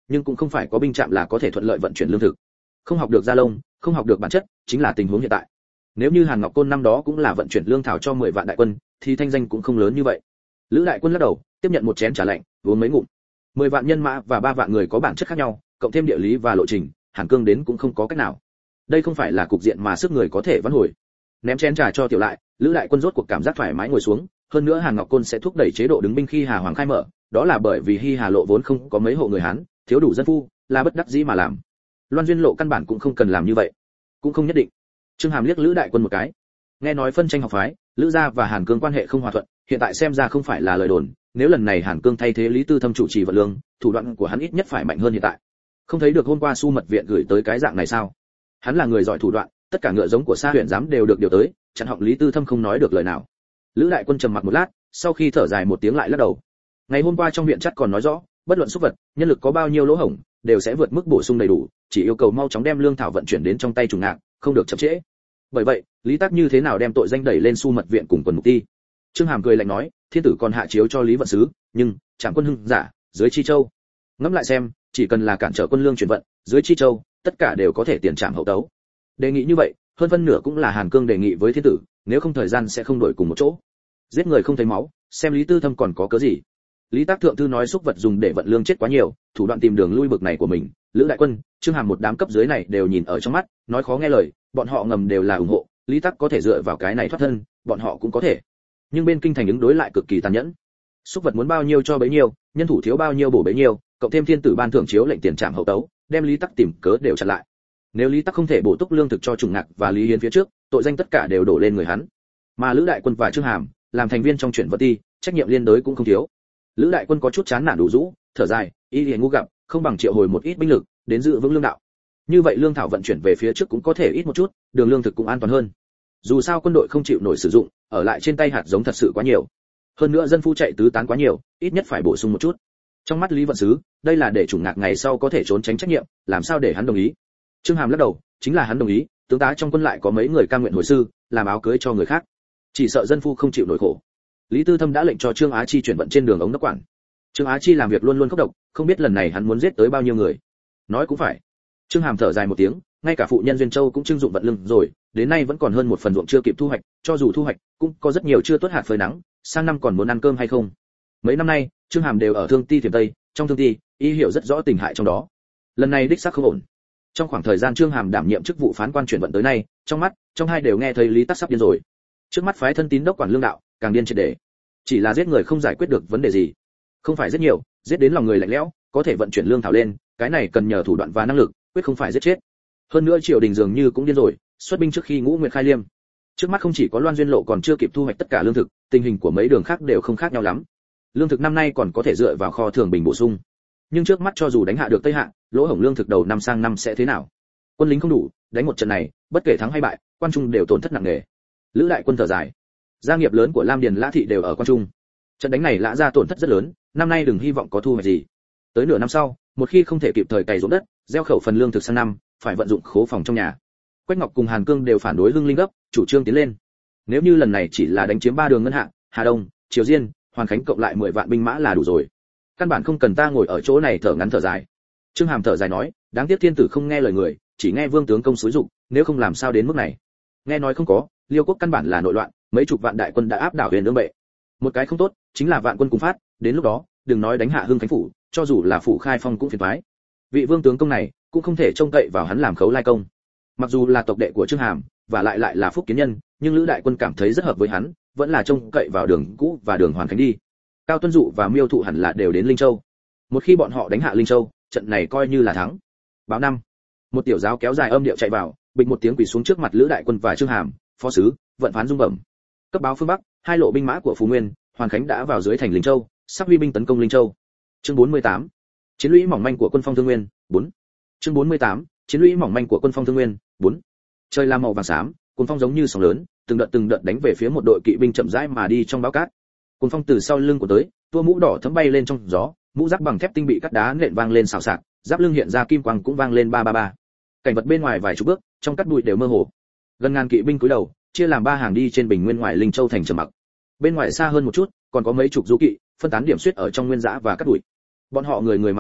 nhưng cũng không phải có binh trạm là có thể thuận lợi vận chuyển lương thực. Không học được gia lông, không học được bản chất, chính là tình huống hiện tại. Nếu như Hàn Ngọc Côn năm đó cũng là vận chuyển lương thảo cho 10 vạn đại quân, thì thanh danh cũng không lớn như vậy. Lữ đại quân lắc đầu, tiếp nhận một chén trà lạnh, uống mấy ngụm. 10 vạn nhân mã và 3 vạn người có bản chất khác nhau, cộng thêm địa lý và lộ trình, Hàn Cương đến cũng không có cách nào. Đây không phải là cục diện mà sức người có thể vãn hồi. Ném chén trà cho tiểu lại, Lữ đại quân rốt cuộc cảm giác thoải mái ngồi xuống, hơn nữa Hàn Ngọc Côn sẽ thúc đẩy chế độ đứng binh khi Hà Hoàng khai mở, đó là bởi vì Hy Hà lộ vốn không có mấy hộ người Hán, thiếu đủ dân phu, là bất đắc dĩ mà làm. Loan Duyên lộ căn bản cũng không cần làm như vậy, cũng không nhất định. Trương Hàm liếc Lữ đại quân một cái. Nghe nói phân tranh học phái, Lữ gia và Hàn Cương quan hệ không hòa thuận, hiện tại xem ra không phải là lời đồn, nếu lần này Hàn Cương thay thế Lý Tư Thâm chủ trì vận lương, thủ đoạn của hắn ít nhất phải mạnh hơn hiện tại. Không thấy được hôm qua Su Mật viện gửi tới cái dạng này sao? Hắn là người giỏi thủ đoạn, tất cả ngựa giống của Sa huyện giám đều được điều tới, chặn họng Lý Tư Thâm không nói được lời nào. Lữ đại quân trầm mặc một lát, sau khi thở dài một tiếng lại lắc đầu. Ngày hôm qua trong viện chắt còn nói rõ, bất luận xúc vật, nhân lực có bao nhiêu lỗ hổng, đều sẽ vượt mức bổ sung đầy đủ, chỉ yêu cầu mau chóng đem lương thảo vận chuyển đến trong tay chủ ngạc, không được chậm trễ. Bởi vậy, Lý Tắc như thế nào đem tội danh đẩy lên Su Mật viện cùng quần mục ti? Trương Hàm cười lạnh nói, thiên tử còn hạ chiếu cho Lý Vận Sứ, nhưng Trảm quân hưng giả, dưới Chi Châu. Ngẫm lại xem, chỉ cần là cản trở quân lương chuyển vận, dưới Chi Châu, tất cả đều có thể tiền trảm hậu tấu. Đề nghị như vậy, hơn phân nửa cũng là Hàn Cương đề nghị với thiên tử, nếu không thời gian sẽ không đổi cùng một chỗ. Giết người không thấy máu, xem Lý Tư Thâm còn có cớ gì. Lý Tác thượng thư nói xúc vật dùng để vận lương chết quá nhiều, thủ đoạn tìm đường lui bực này của mình, Lữ đại quân, Trương Hàm một đám cấp dưới này đều nhìn ở trong mắt, nói khó nghe lời, bọn họ ngầm đều là ủng hộ, Lý Tắc có thể dựa vào cái này thoát thân, bọn họ cũng có thể. Nhưng bên kinh thành ứng đối lại cực kỳ tàn nhẫn. Xúc vật muốn bao nhiêu cho bấy nhiêu, nhân thủ thiếu bao nhiêu bổ bấy nhiêu, cộng thêm thiên tử ban thưởng chiếu lệnh tiền trảm hậu tấu, đem Lý Tắc tìm cớ đều chặn lại. Nếu Lý Tắc không thể bổ túc lương thực cho Trùng Ngạc và Lý Hiến phía trước, tội danh tất cả đều đổ lên người hắn. Mà Lữ đại quân và Trương Hàm, làm thành viên trong chuyển vận ti, trách nhiệm liên đới cũng không thiếu. Lữ đại quân có chút chán nản đủ rũ, thở dài, y liền ngu gặp, không bằng triệu hồi một ít binh lực đến giữ vững lương đạo. Như vậy lương thảo vận chuyển về phía trước cũng có thể ít một chút, đường lương thực cũng an toàn hơn. Dù sao quân đội không chịu nổi sử dụng, ở lại trên tay hạt giống thật sự quá nhiều. Hơn nữa dân phu chạy tứ tán quá nhiều, ít nhất phải bổ sung một chút. Trong mắt Lý Vận Sứ, đây là để Trùng Ngạc ngày sau có thể trốn tránh trách nhiệm, làm sao để hắn đồng ý? Trương Hàm lắc đầu, chính là hắn đồng ý, tướng tá trong quân lại có mấy người cam nguyện hồi sư, làm áo cưới cho người khác. Chỉ sợ dân phu không chịu nổi khổ. Lý Tư Thâm đã lệnh cho Trương Á Chi chuyển vận trên đường ống đốc quản. Trương Á Chi làm việc luôn luôn khốc độc, không biết lần này hắn muốn giết tới bao nhiêu người. Nói cũng phải. Trương Hàm thở dài một tiếng, ngay cả phụ nhân Duyên Châu cũng trưng dụng vận lương rồi, đến nay vẫn còn hơn một phần ruộng chưa kịp thu hoạch, cho dù thu hoạch, cũng có rất nhiều chưa tuốt hạt phơi nắng, sang năm còn muốn ăn cơm hay không. Mấy năm nay, Trương Hàm đều ở Thương Ti Thiểm Tây, trong Thương Ti, y hiểu rất rõ tình hại trong đó. Lần này đích xác không ổn. Trong khoảng thời gian Trương Hàm đảm nhiệm chức vụ phán quan chuyển vận tới nay, trong mắt, trong hai đều nghe thấy Lý Tắc sắp điên rồi. Trước mắt phái thân tín đốc quản lương đạo, càng điên triệt để. Chỉ là giết người không giải quyết được vấn đề gì. Không phải giết nhiều, giết đến lòng người lạnh lẽo, có thể vận chuyển lương thảo lên, cái này cần nhờ thủ đoạn và năng lực, quyết không phải giết chết. Hơn nữa triều đình dường như cũng điên rồi, xuất binh trước khi Ngũ Nguyệt khai liêm. Trước mắt không chỉ có Loan Duyên lộ còn chưa kịp thu hoạch tất cả lương thực, tình hình của mấy đường khác đều không khác nhau lắm. Lương thực năm nay còn có thể dựa vào kho thường bình bổ sung. Nhưng trước mắt cho dù đánh hạ được Tây Hạ, lỗ hổng lương thực đầu năm sang năm sẽ thế nào? Quân lính không đủ, đánh một trận này, bất kể thắng hay bại, quan trung đều tổn thất nặng nề. Lữ đại quân thở dài. Gia nghiệp lớn của Lam Điền Lã thị đều ở quan trung. Trận đánh này Lã gia tổn thất rất lớn, năm nay đừng hy vọng có thu hoạch gì. Tới nửa năm sau, một khi không thể kịp thời cày ruộng đất, gieo khẩu phần lương thực sang năm, phải vận dụng khố phòng trong nhà. Quách Ngọc cùng Hàn Cương đều phản đối Hưng Linh gấp, chủ trương tiến lên. Nếu như lần này chỉ là đánh chiếm 3 đường ngân hạng, Hà Đông, Triều Diên, Hoàn Khánh cộng lại 10 vạn binh mã là đủ rồi. Căn bản không cần ta ngồi ở chỗ này thở ngắn thở dài. Trương Hàm thở dài nói, đáng tiếc thiên tử không nghe lời người, chỉ nghe vương tướng công xúi dục, nếu không làm sao đến mức này. Nghe nói không có, Liêu quốc căn bản là nội loạn, mấy chục vạn đại quân đã áp đảo Huyền Ương bệ. Một cái không tốt, chính là vạn quân cùng phát, đến lúc đó, đừng nói đánh hạ Hưng Khánh phủ, cho dù là phủ Khai Phong cũng phiền toái. Vị vương tướng công này, cũng không thể trông cậy vào hắn làm khấu lai công. Mặc dù là tộc đệ của Trương Hàm, và lại là Phúc Kiến nhân, nhưng Lữ đại quân cảm thấy rất hợp với hắn, vẫn là trông cậy vào Đường Cũ và Đường Hoàn Khánh đi. Cao Tuân Dụ và Miêu Thụ hẳn là đều đến Linh Châu. Một khi bọn họ đánh hạ Linh Châu, trận này coi như là thắng. Báo năm, một tiểu giáo kéo dài âm điệu chạy vào, bịch một tiếng quỳ xuống trước mặt Lữ đại quân và Trương Hàm, phó sứ, vận phán dung bẩm. Cấp báo phương Bắc, 2 lộ binh mã của Phú Nguyên, Hoàn Khánh đã vào dưới thành Linh Châu, sắp huy binh tấn công Linh Châu. Chương 48. Chiến lũy mỏng manh của quân Phong Thương Nguyên, 4. Chương 48. Chiến lũy mỏng manh của quân Phong Thương Nguyên, 4. Trời lam màu vàng xám, cuồng phong giống như sóng lớn, từng đợt đánh về phía một đội kỵ binh chậm rãi mà đi trong bão cát. Cuồng phong từ sau lưng của tới, tua mũ đỏ thấm bay lên trong gió, mũ giáp bằng thép tinh bị cắt đá nện vang lên xào xạc, giáp lưng hiện ra kim quang cũng vang lên ba ba ba. Cảnh vật bên ngoài vài chục bước, trong cát bụi đều mơ hồ. Gần ngàn kỵ binh cúi đầu, chia làm 3 hàng đi trên bình nguyên ngoài Linh Châu thành trầm mặc. Bên ngoài xa hơn một chút, còn có mấy chục du kỵ, phân tán điểm xuyết ở trong nguyên dã và cát bụi. Bọn họ người người mặc giáp,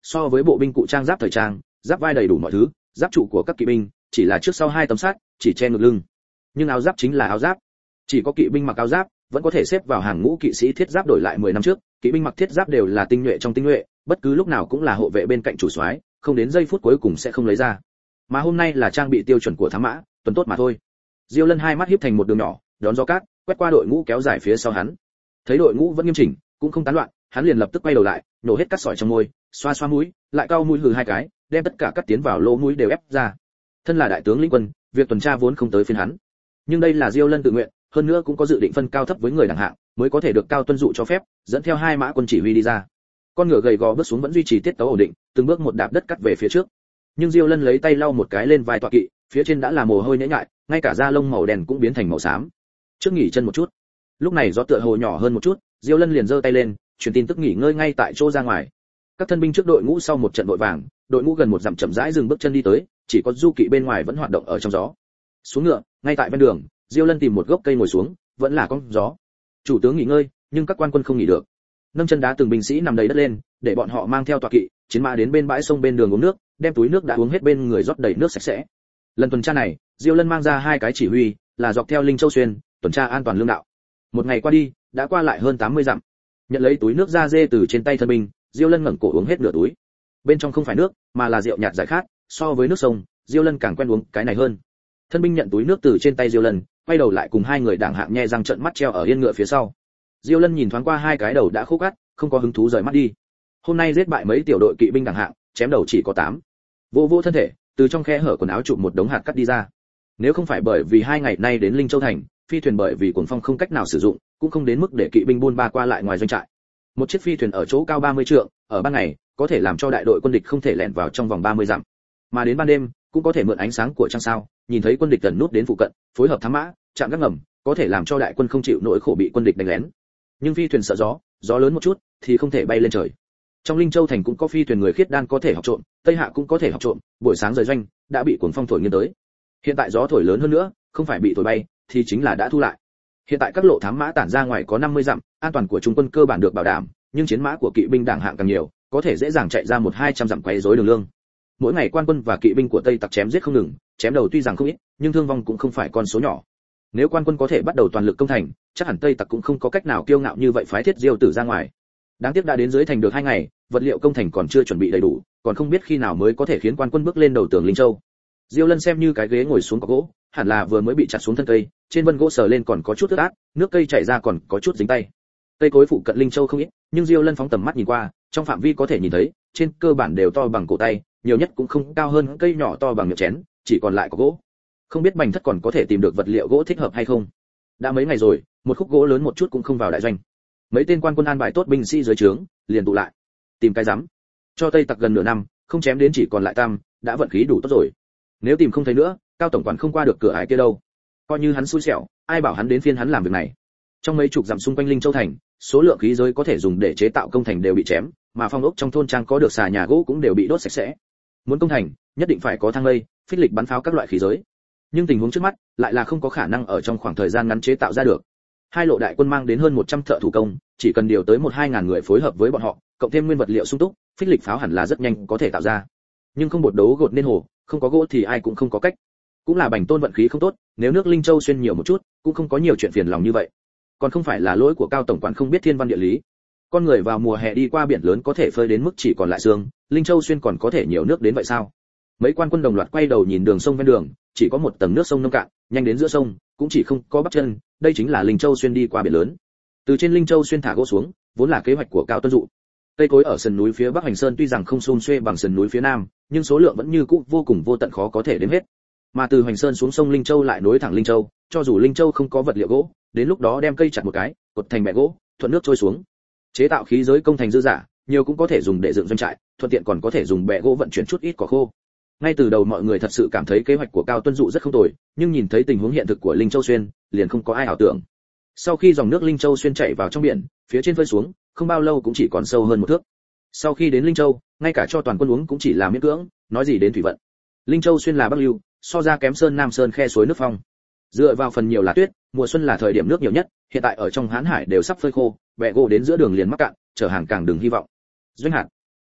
so với bộ binh cụ trang giáp thời trang, giáp vai đầy đủ mọi thứ, giáp trụ của các kỵ binh chỉ là trước sau hai tấm sắt, chỉ che ngực lưng. Nhưng áo giáp chính là áo giáp. Chỉ có kỵ binh mặc áo giáp vẫn có thể xếp vào hàng ngũ kỵ sĩ thiết giáp. Đổi lại 10 năm trước, kỵ binh mặc thiết giáp đều là tinh nhuệ trong tinh nhuệ, bất cứ lúc nào cũng là hộ vệ bên cạnh chủ soái, không đến giây phút cuối cùng sẽ không lấy ra. Mà hôm nay là trang bị tiêu chuẩn của thám mã, tuần tốt mà thôi. Diêu Lân hai mắt híp thành một đường nhỏ, đón gió cát, quét qua đội ngũ kéo dài phía sau hắn. Thấy đội ngũ vẫn nghiêm chỉnh, cũng không tán loạn, hắn liền lập tức quay đầu lại, nổ hết cát sỏi trong môi, xoa xoa mũi, lại cau mũi hừ hai cái, đem tất cả cát tiến vào lỗ mũi đều ép ra. Thân là đại tướng lĩnh quân, việc tuần tra vốn không tới phiên hắn. Nhưng đây là Diêu Lân tự nguyện, hơn nữa cũng có dự định phân cao thấp với người đẳng hạng, mới có thể được cao tuân dụ cho phép, dẫn theo hai mã quân chỉ huy đi ra. Con ngựa gầy gò bước xuống vẫn duy trì tiết tấu ổn định, từng bước một đạp đất cắt về phía trước. Nhưng Diêu Lân lấy tay lau một cái lên vai tọa kỵ, phía trên đã là mồ hôi nhễ nhại, ngay cả da lông màu đen cũng biến thành màu xám. Trước nghỉ chân một chút. Lúc này gió tựa hồ nhỏ hơn một chút, Diêu Lân liền giơ tay lên, truyền tin tức nghỉ ngơi ngay tại chỗ ra ngoài. Các thân binh trước đội ngũ sau một trận vội vàng, đội ngũ gần một dặm chậm rãi dừng bước chân đi tới, chỉ có du kỵ bên ngoài vẫn hoạt động ở trong gió. Xuống ngựa, ngay tại ven đường, Diêu Lân tìm một gốc cây ngồi xuống, vẫn là con gió. Chủ tướng nghỉ ngơi, nhưng các quan quân không nghỉ được. Nâng chân đá từng binh sĩ nằm đầy đất lên, để bọn họ mang theo tọa kỵ, chiến mã đến bên bãi sông bên đường uống nước, đem túi nước đã uống hết bên người rót đầy nước sạch sẽ. Lần tuần tra này, Diêu Lân mang ra hai cái chỉ huy, là dọc theo Linh Châu xuyên, tuần tra an toàn lương đạo. Một ngày qua đi, đã qua lại hơn 80 dặm. Nhận lấy túi nước da dê từ trên tay thân binh, Diêu Lân ngẩng cổ uống hết nửa túi. Bên trong không phải nước, mà là rượu nhạt giải khát, so với nước sông, Diêu Lân càng quen uống cái này hơn. Thân binh nhận túi nước từ trên tay Diêu Lân, quay đầu lại cùng hai người đảng hạng nhe răng trợn mắt treo ở yên ngựa phía sau. Diêu Lân nhìn thoáng qua hai cái đầu đã khô cát, không có hứng thú rời mắt đi. Hôm nay giết bại mấy tiểu đội kỵ binh đảng hạng, chém đầu chỉ có 8. Vô vô thân thể, từ trong khe hở quần áo chụp một đống hạt cát đi ra. Nếu không phải bởi vì hai ngày nay đến Linh Châu thành, phi thuyền bởi vì cuồng phong không cách nào sử dụng, cũng không đến mức để kỵ binh buôn ba qua lại ngoài doanh trại. Một chiếc phi thuyền ở chỗ cao 30 trượng, ở ban ngày có thể làm cho đại đội quân địch không thể lẻn vào trong vòng 30 dặm, mà đến ban đêm cũng có thể mượn ánh sáng của trăng sao, nhìn thấy quân địch gần nút đến phụ cận, phối hợp thám mã, chạm gác ngầm, có thể làm cho đại quân không chịu nỗi khổ bị quân địch đánh lén. Nhưng phi thuyền sợ gió, gió lớn một chút thì không thể bay lên trời. Trong Linh Châu thành cũng có phi thuyền người khiết đan có thể học trộm, Tây Hạ cũng có thể học trộm, buổi sáng rời doanh đã bị cuồng phong thổi nghiêng tới. Hiện tại gió thổi lớn hơn nữa, không phải bị thổi bay thì chính là đã thu lại. Hiện tại các lộ thám mã tản ra ngoài có 50 dặm, an toàn của trung quân cơ bản được bảo đảm, nhưng chiến mã của kỵ binh đảng hạng càng nhiều, có thể dễ dàng chạy ra 100-200 dặm quấy rối đường lương. Mỗi ngày quan quân và kỵ binh của Tây Tặc chém giết không ngừng, chém đầu tuy rằng không ít, nhưng thương vong cũng không phải con số nhỏ. Nếu quan quân có thể bắt đầu toàn lực công thành, chắc hẳn Tây Tặc cũng không có cách nào kiêu ngạo như vậy phái Thiết Diêu Tử ra ngoài. Đáng tiếc đã đến dưới thành được 2 ngày, vật liệu công thành còn chưa chuẩn bị đầy đủ, còn không biết khi nào mới có thể khiến quan quân bước lên đầu tường Linh Châu. Diêu Lân xem như cái ghế ngồi xuống có gỗ, hẳn là vừa mới bị chặt xuống thân cây, trên vân gỗ sờ lên còn có chút ướt át, nước cây chảy ra còn có chút dính tay. Cây cối phụ cận Linh Châu không ít, nhưng Diêu Lân phóng tầm mắt nhìn qua, trong phạm vi có thể nhìn thấy, trên cơ bản đều to bằng cổ tay, nhiều nhất cũng không cao hơn cây nhỏ to bằng miệng chén, chỉ còn lại có gỗ. Không biết Bành Thất còn có thể tìm được vật liệu gỗ thích hợp hay không. Đã mấy ngày rồi, một khúc gỗ lớn một chút cũng không vào đại doanh. Mấy tên quan quân an bài tốt binh sĩ dưới trướng, liền tụ lại. Tìm cái rắm. Cho Tây Tặc gần nửa năm, không chém đến chỉ còn lại tam, đã vận khí đủ tốt rồi. Nếu tìm không thấy nữa, cao tổng quản không qua được cửa ải kia đâu. Coi như hắn xui xẻo, ai bảo hắn đến phiên hắn làm việc này. Trong mấy chục dặm xung quanh Linh Châu thành, số lượng khí giới có thể dùng để chế tạo công thành đều bị chém, mà phong ốc trong thôn trang có được xà nhà gỗ cũng đều bị đốt sạch sẽ. Muốn công thành, nhất định phải có thang lây, phích lịch bắn pháo các loại khí giới. Nhưng tình huống trước mắt lại là không có khả năng ở trong khoảng thời gian ngắn chế tạo ra được. Hai lộ đại quân mang đến hơn 100 thợ thủ công, chỉ cần điều tới 1-2 ngàn người phối hợp với bọn họ, cộng thêm nguyên vật liệu sung túc, phích lịch pháo hẳn là rất nhanh có thể tạo ra. Nhưng không bột đấu gột nên hồ, không có gỗ thì ai cũng không có cách. Cũng là Bành Tôn vận khí không tốt, nếu nước Linh Châu xuyên nhiều một chút, cũng không có nhiều chuyện phiền lòng như vậy. Còn không phải là lỗi của cao tổng quản không biết thiên văn địa lý. Con người vào mùa hè đi qua biển lớn có thể phơi đến mức chỉ còn lại sương, Linh Châu xuyên còn có thể nhiều nước đến vậy sao? Mấy quan quân đồng loạt quay đầu nhìn đường sông ven đường, chỉ có một tầng nước sông nông cạn, nhanh đến giữa sông, cũng chỉ không có bắp chân, đây chính là Linh Châu xuyên đi qua biển lớn. Từ trên Linh Châu xuyên thả gỗ xuống, vốn là kế hoạch của Cao Tuân Dụ. Cây cối ở sườn núi phía Bắc Hoành Sơn tuy rằng không xum xuê bằng sườn núi phía Nam, nhưng số lượng vẫn như cũ vô cùng vô tận khó có thể đếm hết. Mà từ Hoành Sơn xuống sông Linh Châu lại nối thẳng Linh Châu, cho dù Linh Châu không có vật liệu gỗ, đến lúc đó đem cây chặt một cái, cột thành bè gỗ, thuận nước trôi xuống. Chế tạo khí giới công thành dư giả, nhiều cũng có thể dùng để dựng doanh trại, thuận tiện còn có thể dùng bè gỗ vận chuyển chút ít cỏ khô. Ngay từ đầu mọi người thật sự cảm thấy kế hoạch của Cao Tuân Dụ rất không tồi, nhưng nhìn thấy tình huống hiện thực của Linh Châu xuyên, liền không có ai ảo tưởng. Sau khi dòng nước Linh Châu xuyên chảy vào trong biển, phía trên phơi xuống, không bao lâu cũng chỉ còn sâu hơn 1 thước. Sau khi đến Linh Châu, ngay cả cho toàn quân uống cũng chỉ là miễn cưỡng, nói gì đến thủy vận. Linh Châu xuyên là Bắc lưu, so ra kém Sơn Nam Sơn khe suối nước phong. Dựa vào phần nhiều là tuyết, mùa xuân là thời điểm nước nhiều nhất, hiện tại ở trong Hán Hải đều sắp phơi khô, bè gỗ đến giữa đường liền mắc cạn, chở hàng càng đừng hy vọng. Doanh hạt.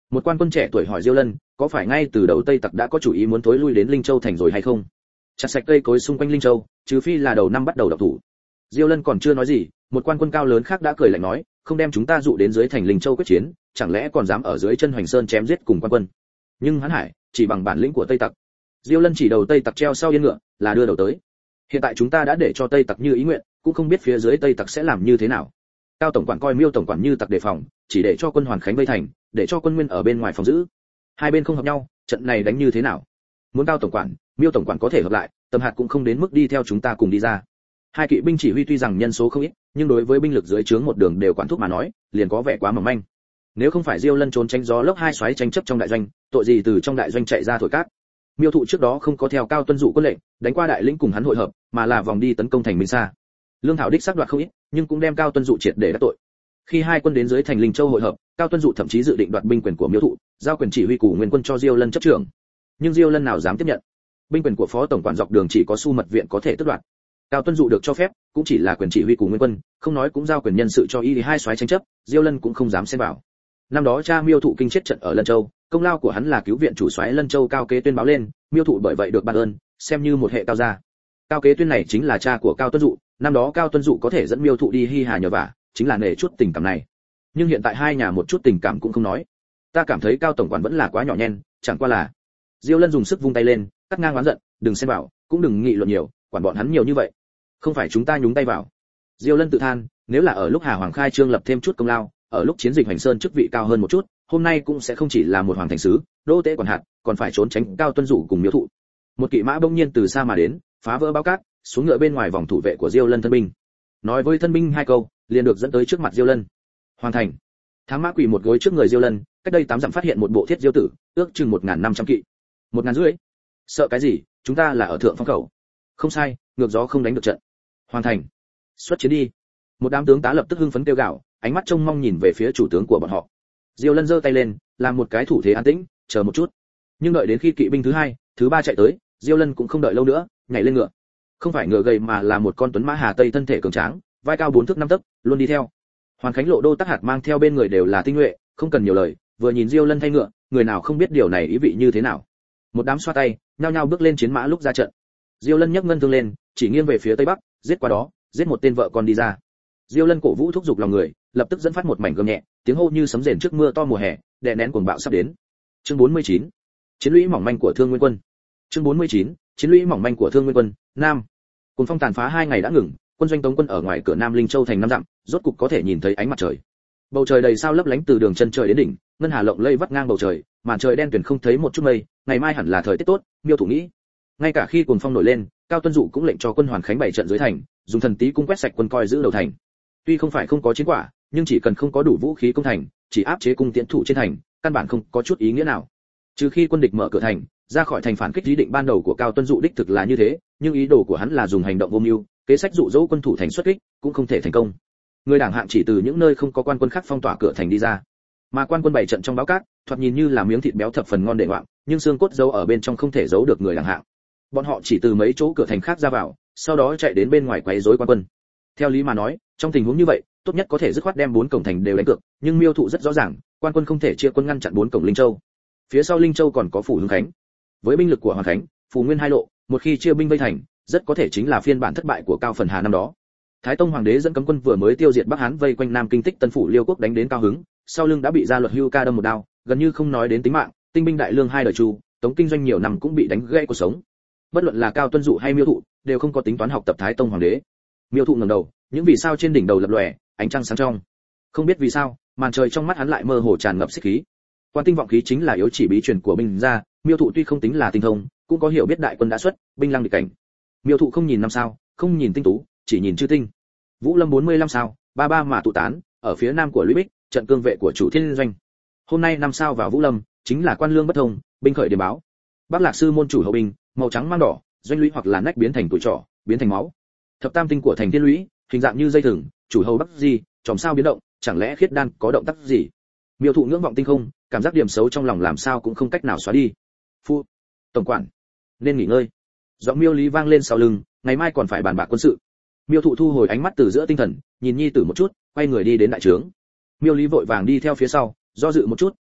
Một quan quân trẻ tuổi hỏi Diêu Lân, có phải ngay từ đầu Tây Tặc đã có chủ ý muốn thối lui đến Linh Châu thành rồi hay không? Chặt sạch cây cối xung quanh Linh Châu, trừ phi là đầu năm bắt đầu động thủ. Diêu Lân còn chưa nói gì, một quan quân cao lớn khác đã cười lạnh nói, không đem chúng ta dụ đến dưới thành Linh Châu quyết chiến, chẳng lẽ còn dám ở dưới chân Hoành Sơn chém giết cùng quan quân? Nhưng hắn hải, chỉ bằng bản lĩnh của Tây Tặc. Diêu Lân chỉ đầu Tây Tặc treo sau yên ngựa, là đưa đầu tới. Hiện tại chúng ta đã để cho Tây Tặc như ý nguyện, cũng không biết phía dưới Tây Tặc sẽ làm như thế nào. Cao tổng quản coi Miêu tổng quản như tặc đề phòng, chỉ để cho quân Hoàn Khánh vây thành, để cho quân Nguyên ở bên ngoài phòng giữ. Hai bên không hợp nhau, trận này đánh như thế nào? Muốn Cao tổng quản, Miêu tổng quản có thể hợp lại, Tầm Hạt cũng không đến mức đi theo chúng ta cùng đi ra. Hai kỵ binh chỉ huy tuy rằng nhân số không ít, nhưng đối với binh lực dưới trướng một đường đều quản thúc mà nói, liền có vẻ quá mỏng manh. Nếu không phải Diêu Lân trốn tránh gió lốc hai xoáy tranh chấp trong đại doanh, tội gì từ trong đại doanh chạy ra thổi cát. Miêu Thụ trước đó không có theo Cao Tuân dụ quân lệnh, đánh qua đại lĩnh cùng hắn hội hợp, mà là vòng đi tấn công thành Minh Sa. Lương thảo đích xác đoạt không ít, nhưng cũng đem Cao Tuân dụ triệt để đắc tội. Khi hai quân đến dưới thành Linh Châu hội hợp, Cao Tuân dụ thậm chí dự định đoạt binh quyền của Miêu Thụ, giao quyền chỉ huy củ nguyên quân cho Diêu Lân chấp trưởng. Nhưng Diêu Lân nào dám tiếp nhận? Binh quyền của phó tổng quản dọc đường chỉ có Su Mật viện có thể tước đoạt. Cao Tuân dụ được cho phép, cũng chỉ là quyền chỉ huy củ nguyên quân, không nói cũng giao quyền nhân sự cho y thì hai soái tranh chấp, Diêu Lân cũng không dám xen vào. Năm đó cha Miêu Thụ kinh chết trận ở Lân Châu, công lao của hắn là cứu viện chủ soái Lân Châu Cao Kế Tuyên báo lên, Miêu Thụ bởi vậy được ban ơn, xem như một hệ cao gia. Cao Kế Tuyên này chính là cha của Cao Tuân dụ, năm đó Cao Tuân dụ có thể dẫn Miêu Thụ đi Hi Hà nhờ vả, chính là nể chút tình cảm này. Nhưng hiện tại hai nhà một chút tình cảm cũng không nói. Ta cảm thấy Cao tổng quản vẫn là quá nhỏ nhen, chẳng qua là. Diêu Lân dùng sức vung tay lên, cắt ngang oán giận, đừng xen vào, cũng đừng nghị luận nhiều, quản bọn hắn nhiều như vậy. Không phải chúng ta nhúng tay vào. Diêu Lân tự than, nếu là ở lúc Hà Hoàng khai trương lập thêm chút công lao, ở lúc chiến dịch Hoành Sơn chức vị cao hơn một chút, hôm nay cũng sẽ không chỉ là một hoàng thành sứ, đô tế quản hạt, còn phải trốn tránh Cao Tuân dụ cùng Miêu Thụ. Một kỵ mã bỗng nhiên từ xa mà đến, phá vỡ bao cát, xuống ngựa bên ngoài vòng thủ vệ của Diêu Lân thân binh. Nói với thân binh hai câu, liền được dẫn tới trước mặt Diêu Lân. Hoàn thành. Thám mã quỳ một gối trước người Diêu Lân, cách đây 8 dặm phát hiện một bộ thiết diêu tử, ước chừng 1500 kỵ. 1500. Sợ cái gì, chúng ta là ở thượng phong khẩu. Không sai, ngược gió không đánh được trận. Hoàn thành. Xuất chiến đi. Một đám tướng tá lập tức hưng phấn kêu gào, ánh mắt trông mong nhìn về phía chủ tướng của bọn họ. Diêu Lân giơ tay lên, làm một cái thủ thế an tĩnh, chờ một chút. Nhưng đợi đến khi kỵ binh thứ hai, thứ ba chạy tới, Diêu Lân cũng không đợi lâu nữa, nhảy lên ngựa. Không phải ngựa gầy mà là một con tuấn mã Hà Tây thân thể cường tráng, vai cao 4 thước 5 tấc, luôn đi theo. Hoàn Khánh Lộ Đô Tắc Hạt mang theo bên người đều là tinh nhuệ, không cần nhiều lời, vừa nhìn Diêu Lân thay ngựa, người nào không biết điều này ý vị như thế nào. Một đám xoa tay, nhao nhao bước lên chiến mã lúc ra trận. Diêu Lân nhấc ngân thương lên, chỉ nghiêng về phía tây bắc, giết qua đó, giết một tên vợ con đi ra. Diêu Lân cổ vũ thúc giục lòng người, lập tức dẫn phát một mảnh gầm nhẹ, tiếng hô như sấm rền trước mưa to mùa hè, đè nén cuồng bạo sắp đến. Chương 49. Chiến lũy mỏng manh của Thương Nguyên quân. Chương 49. Chiến lũy mỏng manh của Thương Nguyên quân, Nam. Cuồng phong tàn phá 2 ngày đã ngừng, quân doanh Tống quân ở ngoài cửa Nam Linh Châu thành 5 dặm, rốt cục có thể nhìn thấy ánh mặt trời. Bầu trời đầy sao lấp lánh từ đường chân trời đến đỉnh, ngân hà lộng lây vắt ngang bầu trời, màn trời đen tuyền không thấy một chút mây, ngày mai hẳn là thời tiết tốt, Miêu Thủ nghĩ. Ngay cả khi cuồng phong nổi lên, Cao Tuân dụ cũng lệnh cho quân Hoàn Khánh bày trận dưới thành, dùng thần tí cung quét sạch quân coi giữ đầu thành. Tuy không phải không có chiến quả, nhưng chỉ cần không có đủ vũ khí công thành, chỉ áp chế cung tiễn thủ trên thành, căn bản không có chút ý nghĩa nào. Trừ khi quân địch mở cửa thành, ra khỏi thành phản kích, ý định ban đầu của Cao Tuân dụ đích thực là như thế, nhưng ý đồ của hắn là dùng hành động vô mưu, kế sách dụ dỗ quân thủ thành xuất kích, cũng không thể thành công. Người đảng hạng chỉ từ những nơi không có quan quân khác phong tỏa cửa thành đi ra, mà quan quân bày trận trong báo cát, thoạt nhìn như là miếng thịt béo thập phần ngon để ngoạm, nhưng xương cốt giấu ở bên trong không thể giấu được người đảng hạng. Bọn họ chỉ từ mấy chỗ cửa thành khác ra vào, sau đó chạy đến bên ngoài quấy rối quan quân. Theo lý mà nói, trong tình huống như vậy, tốt nhất có thể dứt khoát đem 4 cổng thành đều đánh cược, nhưng Miêu Thụ rất rõ ràng, quan quân không thể chia quân ngăn chặn 4 cổng Linh Châu. Phía sau Linh Châu còn có phủ Hưng Khánh. Với binh lực của Hoàng Khánh, Phù Nguyên hai lộ, một khi chia binh vây thành, rất có thể chính là phiên bản thất bại của Cao Phần Hà năm đó. Thái Tông hoàng đế dẫn cấm quân vừa mới tiêu diệt Bắc Hán vây quanh Nam Kinh Tích Tân phủ Liêu quốc đánh đến Cao Hứng, sau lưng đã bị Gia Luật Hưu Ca đâm một đao, gần như không nói đến tính mạng, tinh binh đại lương hai đời Chu, Tống kinh doanh nhiều năm cũng bị đánh gãy cuộc sống. Bất luận là Cao Tuân dụ hay Miêu Thụ, đều không có tính toán học tập Thái Tông hoàng đế. Miêu Thụ ngẩng đầu, những vì sao trên đỉnh đầu lập lòe, ánh trăng sáng trong. Không biết vì sao, màn trời trong mắt hắn lại mơ hồ tràn ngập xích khí. Quan tinh vọng khí chính là yếu chỉ bí truyền của binh gia, Miêu Thụ tuy không tính là tinh thông, cũng có hiểu biết đại quân đã xuất, binh lăng địch cảnh. Miêu Thụ không nhìn năm sao, không nhìn tinh tú, chỉ nhìn chư tinh. Vũ Lâm 45 sao, ba ba mà tụ tán, ở phía nam của Lũy Bích, trận cương vệ của chủ Thiên doanh. Hôm nay năm sao vào Vũ Lâm, chính là quan lương bất thông, binh khởi điểm báo. Bắc Lạc sư môn chủ hậu binh, màu trắng mang đỏ, doanh lũy hoặc là nách biến thành tuổi trỏ, biến thành máu. Thập tam tinh của thành Thiên lũy, hình dạng như dây thừng, chủ hầu Bắc Di, chòm sao biến động, chẳng lẽ khiết đan có động tác gì? Miêu Thụ ngưỡng vọng tinh không, cảm giác điểm xấu trong lòng làm sao cũng không cách nào xóa đi. Phu, tổng quản, nên nghỉ ngơi. Giọng Miêu Lý vang lên sau lưng, ngày mai còn phải bàn bạc quân sự. Miêu Thụ thu hồi ánh mắt từ giữa tinh thần, nhìn nhi tử một chút, quay người đi đến đại trướng. Miêu Lý vội vàng đi theo phía sau, do dự một chút, hỏi,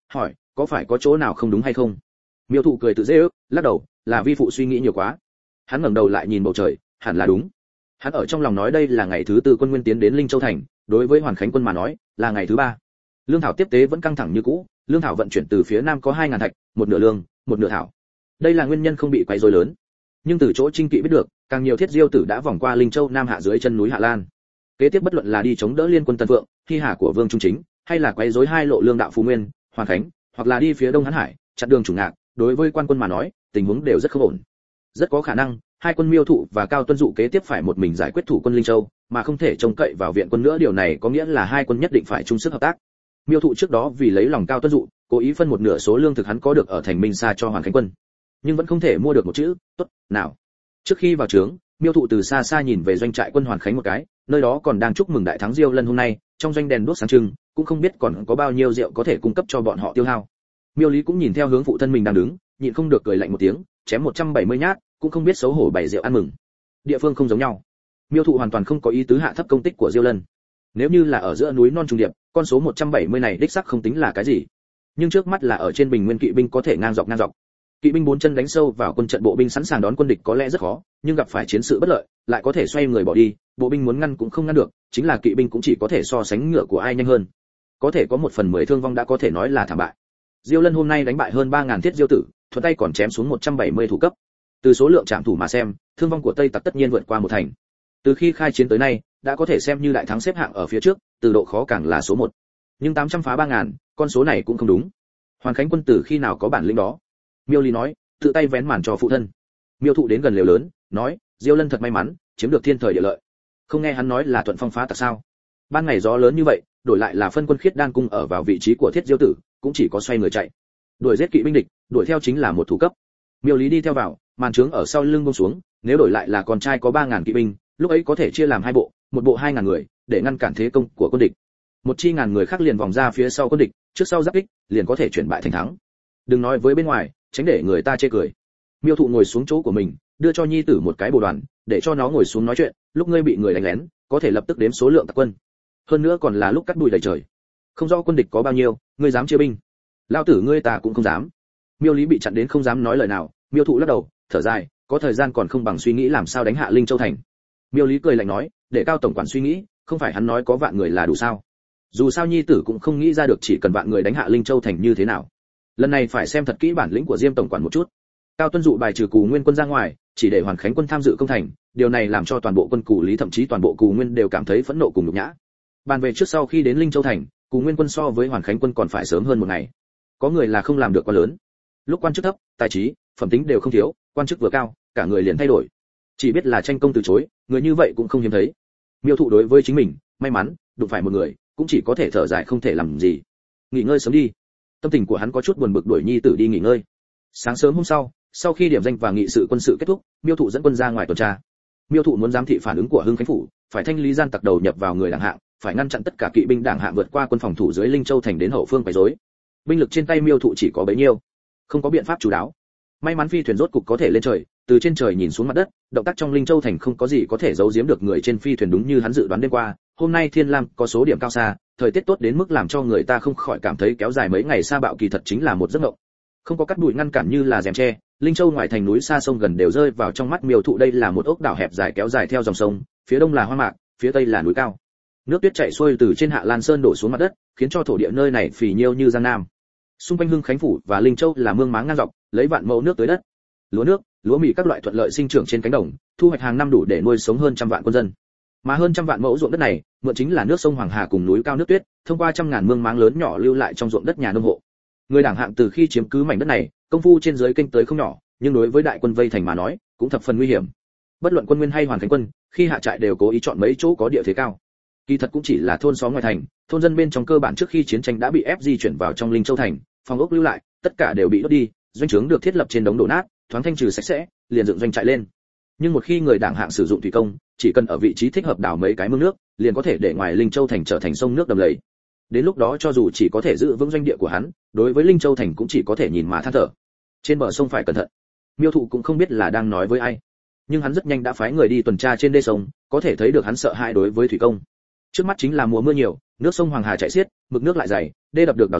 có phải có chỗ nào không đúng hay không? Miêu Thụ cười tự dễ ước, lắc đầu, là vi phụ suy nghĩ nhiều quá. Hắn ngẩng đầu lại nhìn bầu trời, hẳn là đúng. Hắn ở trong lòng nói đây là ngày thứ tư quân nguyên tiến đến Linh Châu thành, đối với Hoàn Khánh quân mà nói, là ngày thứ ba. Lương thảo tiếp tế vẫn căng thẳng như cũ, lương thảo vận chuyển từ phía nam có 2000 thạch, một nửa lương, một nửa thảo. Đây là nguyên nhân không bị quấy rối lớn. Nhưng từ chỗ Trinh Kỵ biết được, càng nhiều thiết diêu tử đã vòng qua Linh Châu Nam hạ dưới chân núi Hạ Lan. Kế tiếp bất luận là đi chống đỡ liên quân Tân Vượng, Hy Hà của Vương Trung Chính, hay là quấy rối hai lộ lương đạo Phú Nguyên, Hoàn Khánh, hoặc là đi phía đông Hán Hải, chặn đường Chủ Ngạc, đối với quan quân mà nói, tình huống đều rất không ổn. Rất có khả năng, hai quân Miêu Thụ và Cao Tuân Dụ kế tiếp phải một mình giải quyết thủ quân Linh Châu, mà không thể trông cậy vào viện quân nữa, điều này có nghĩa là hai quân nhất định phải chung sức hợp tác. Miêu Thụ trước đó vì lấy lòng Cao Tuân Dụ, cố ý phân một nửa số lương thực hắn có được ở thành Minh Sa cho Hoàn Khánh quân, nhưng vẫn không thể mua được một chữ tốt nào. Trước khi vào trướng, Miêu Thụ từ xa xa nhìn về doanh trại quân Hoàn Khánh một cái, nơi đó còn đang chúc mừng đại thắng Diêu Lân hôm nay, trong doanh đèn đuốc sáng trưng, cũng không biết còn có bao nhiêu rượu có thể cung cấp cho bọn họ tiêu hao. Miêu Lý cũng nhìn theo hướng phụ thân mình đang đứng, nhịn không được cười lạnh một tiếng, chém 170 nhát, cũng không biết xấu hổ bày rượu ăn mừng. Địa phương không giống nhau. Miêu Thụ hoàn toàn không có ý tứ hạ thấp công tích của Diêu Lân. Nếu như là ở giữa núi non trùng điệp, con số 170 này đích xác không tính là cái gì. Nhưng trước mắt là ở trên bình nguyên kỵ binh có thể ngang dọc. Kỵ binh bốn chân đánh sâu vào quân trận bộ binh sẵn sàng đón quân địch có lẽ rất khó, nhưng gặp phải chiến sự bất lợi, lại có thể xoay người bỏ đi, bộ binh muốn ngăn cũng không ngăn được, chính là kỵ binh cũng chỉ có thể so sánh ngựa của ai nhanh hơn. Có thể có 1/10 thương vong đã có thể nói là thảm bại. Diêu Lân hôm nay đánh bại hơn 3000 thiết diêu tử, thuận tay còn chém xuống 170 thủ cấp. Từ số lượng trảm thủ mà xem, thương vong của Tây Tặc tất nhiên vượt qua một thành. Từ khi khai chiến tới nay, đã có thể xem như đại thắng xếp hạng ở phía trước, từ độ khó càng là số 1. Nhưng 800 phá 3000, con số này cũng không đúng. Hoàn Khánh quân tử khi nào có bản lĩnh đó? Miêu Lý nói, tự tay vén màn cho phụ thân. Miêu Thụ đến gần lều lớn, nói, Diêu Lân thật may mắn, chiếm được thiên thời địa lợi. Không nghe hắn nói là thuận phong phá tặc sao? Ban ngày gió lớn như vậy, đổi lại là phân quân Khiết Đan cung ở vào vị trí của thiết diêu tử, cũng chỉ có xoay người chạy. Đuổi giết kỵ binh địch, đuổi theo chính là một thủ cấp. Miêu Lý đi theo vào, màn trướng ở sau lưng buông xuống, nếu đổi lại là con trai có 3000 kỵ binh, lúc ấy có thể chia làm hai bộ, một bộ 2000 người, để ngăn cản thế công của quân địch. Một chi ngàn người khác liền vòng ra phía sau quân địch, trước sau giáp kích, liền có thể chuyển bại thành thắng. Đừng nói với bên ngoài, tránh để người ta chê cười. Miêu Thụ ngồi xuống chỗ của mình, đưa cho nhi tử một cái bồ đoàn, để cho nó ngồi xuống nói chuyện, lúc ngươi bị người đánh lén, có thể lập tức đếm số lượng tặc quân. Hơn nữa còn là lúc cắt đùi đầy trời. Không rõ quân địch có bao nhiêu, ngươi dám chia binh? Lão tử ngươi ta cũng không dám. Miêu Lý bị chặn đến không dám nói lời nào, Miêu Thụ lắc đầu, thở dài, có thời gian còn không bằng suy nghĩ làm sao đánh hạ Linh Châu thành. Miêu Lý cười lạnh nói, để Cao tổng quản suy nghĩ, không phải hắn nói có vạn người là đủ sao? Dù sao nhi tử cũng không nghĩ ra được chỉ cần vạn người đánh hạ Linh Châu thành như thế nào. Lần này phải xem thật kỹ bản lĩnh của Diêm tổng quản một chút. Cao Tuân Dụ bài trừ Cù Nguyên quân ra ngoài, chỉ để Hoàn Khánh quân tham dự công thành, điều này làm cho toàn bộ quân Cù Lý thậm chí toàn bộ Cù Nguyên đều cảm thấy phẫn nộ cùng nhục nhã. Bàn về trước sau khi đến Linh Châu thành, Cù Nguyên quân so với Hoàn Khánh quân còn phải sớm hơn một ngày. Có người là không làm được quá lớn. Lúc quan chức thấp, tài trí, phẩm tính đều không thiếu, quan chức vừa cao, cả người liền thay đổi. Chỉ biết là tranh công từ chối, người như vậy cũng không hiếm thấy. Miêu Thụ đối với chính mình, may mắn đụng phải một người, cũng chỉ có thể thở dài không thể làm gì. Nghỉ ngơi sớm đi. Tâm tình của hắn có chút buồn bực, đuổi nhi tử đi nghỉ ngơi. Sáng sớm hôm sau khi điểm danh và nghị sự quân sự kết thúc, Miêu Thụ dẫn quân ra ngoài tuần tra. Miêu Thụ muốn giám thị phản ứng của Hưng Khánh phủ, phải thanh lý gian tặc đầu nhập vào người đảng hạng, phải ngăn chặn tất cả kỵ binh đảng hạng vượt qua quân phòng thủ dưới Linh Châu thành đến hậu phương quấy rối. Binh lực trên tay Miêu Thụ chỉ có bấy nhiêu, không có biện pháp chủ đáo. May mắn phi thuyền rốt cục có thể lên trời, từ trên trời nhìn xuống mặt đất, động tác trong Linh Châu thành không có gì có thể giấu giếm được người trên phi thuyền, đúng như hắn dự đoán đêm qua. Hôm nay Thiên Lam có số điểm cao xa, thời tiết tốt đến mức làm cho người ta không khỏi cảm thấy kéo dài mấy ngày sa bạo kỳ thật chính là một giấc mộng. Không có cắt bụi ngăn cản như là rèm tre, Linh Châu ngoài thành núi xa sông gần đều rơi vào trong mắt Miêu Thụ. Đây là một ốc đảo hẹp dài kéo dài theo dòng sông, phía đông là hoang mạc, phía tây là núi cao. Nước tuyết chảy xuôi từ trên Hạ Lan Sơn đổ xuống mặt đất, khiến cho thổ địa nơi này phì nhiêu như giang nam. Xung quanh Hưng Khánh phủ và Linh Châu là mương máng ngang dọc, lấy vạn mẫu nước tới đất. Lúa nước, lúa mì các loại thuận lợi sinh trưởng trên cánh đồng, thu hoạch hàng năm đủ để nuôi sống hơn 100 vạn quân dân. Mà hơn 100 vạn mẫu ruộng đất này, mượn chính là nước sông Hoàng Hà cùng núi cao nước tuyết, thông qua trăm ngàn mương máng lớn nhỏ lưu lại trong ruộng đất nhà nông hộ. Người đảng hạng từ khi chiếm cứ mảnh đất này, công phu trên dưới kinh tới không nhỏ, nhưng đối với đại quân vây thành mà nói, cũng thập phần nguy hiểm. Bất luận quân Nguyên hay Hoàn Khánh quân, khi hạ trại đều cố ý chọn mấy chỗ có địa thế cao. Kỳ thật cũng chỉ là thôn xóm ngoài thành, thôn dân bên trong cơ bản trước khi chiến tranh đã bị ép di chuyển vào trong Linh Châu thành, phòng ốc lưu lại, tất cả đều bị đốt đi, doanh trướng được thiết lập trên đống đổ nát, thoáng thanh trừ sạch sẽ, liền dựng doanh trại lên. Nhưng một khi người đảng hạng sử dụng thủy công, chỉ cần ở vị trí thích hợp đào mấy cái mương nước, liền có thể để ngoài Linh Châu thành trở thành sông nước đầm lầy. Đến lúc đó cho dù chỉ có thể giữ vững doanh địa của hắn, đối với Linh Châu thành cũng chỉ có thể nhìn mà than thở. Trên bờ sông phải cẩn thận. Miêu Thụ cũng không biết là đang nói với ai, nhưng hắn rất nhanh đã phái người đi tuần tra trên đê sông, có thể thấy được hắn sợ hãi đối với thủy công. Trước mắt chính là mùa mưa nhiều, nước sông Hoàng Hà chảy xiết, mực nước lại dày, đê đập được đào ra,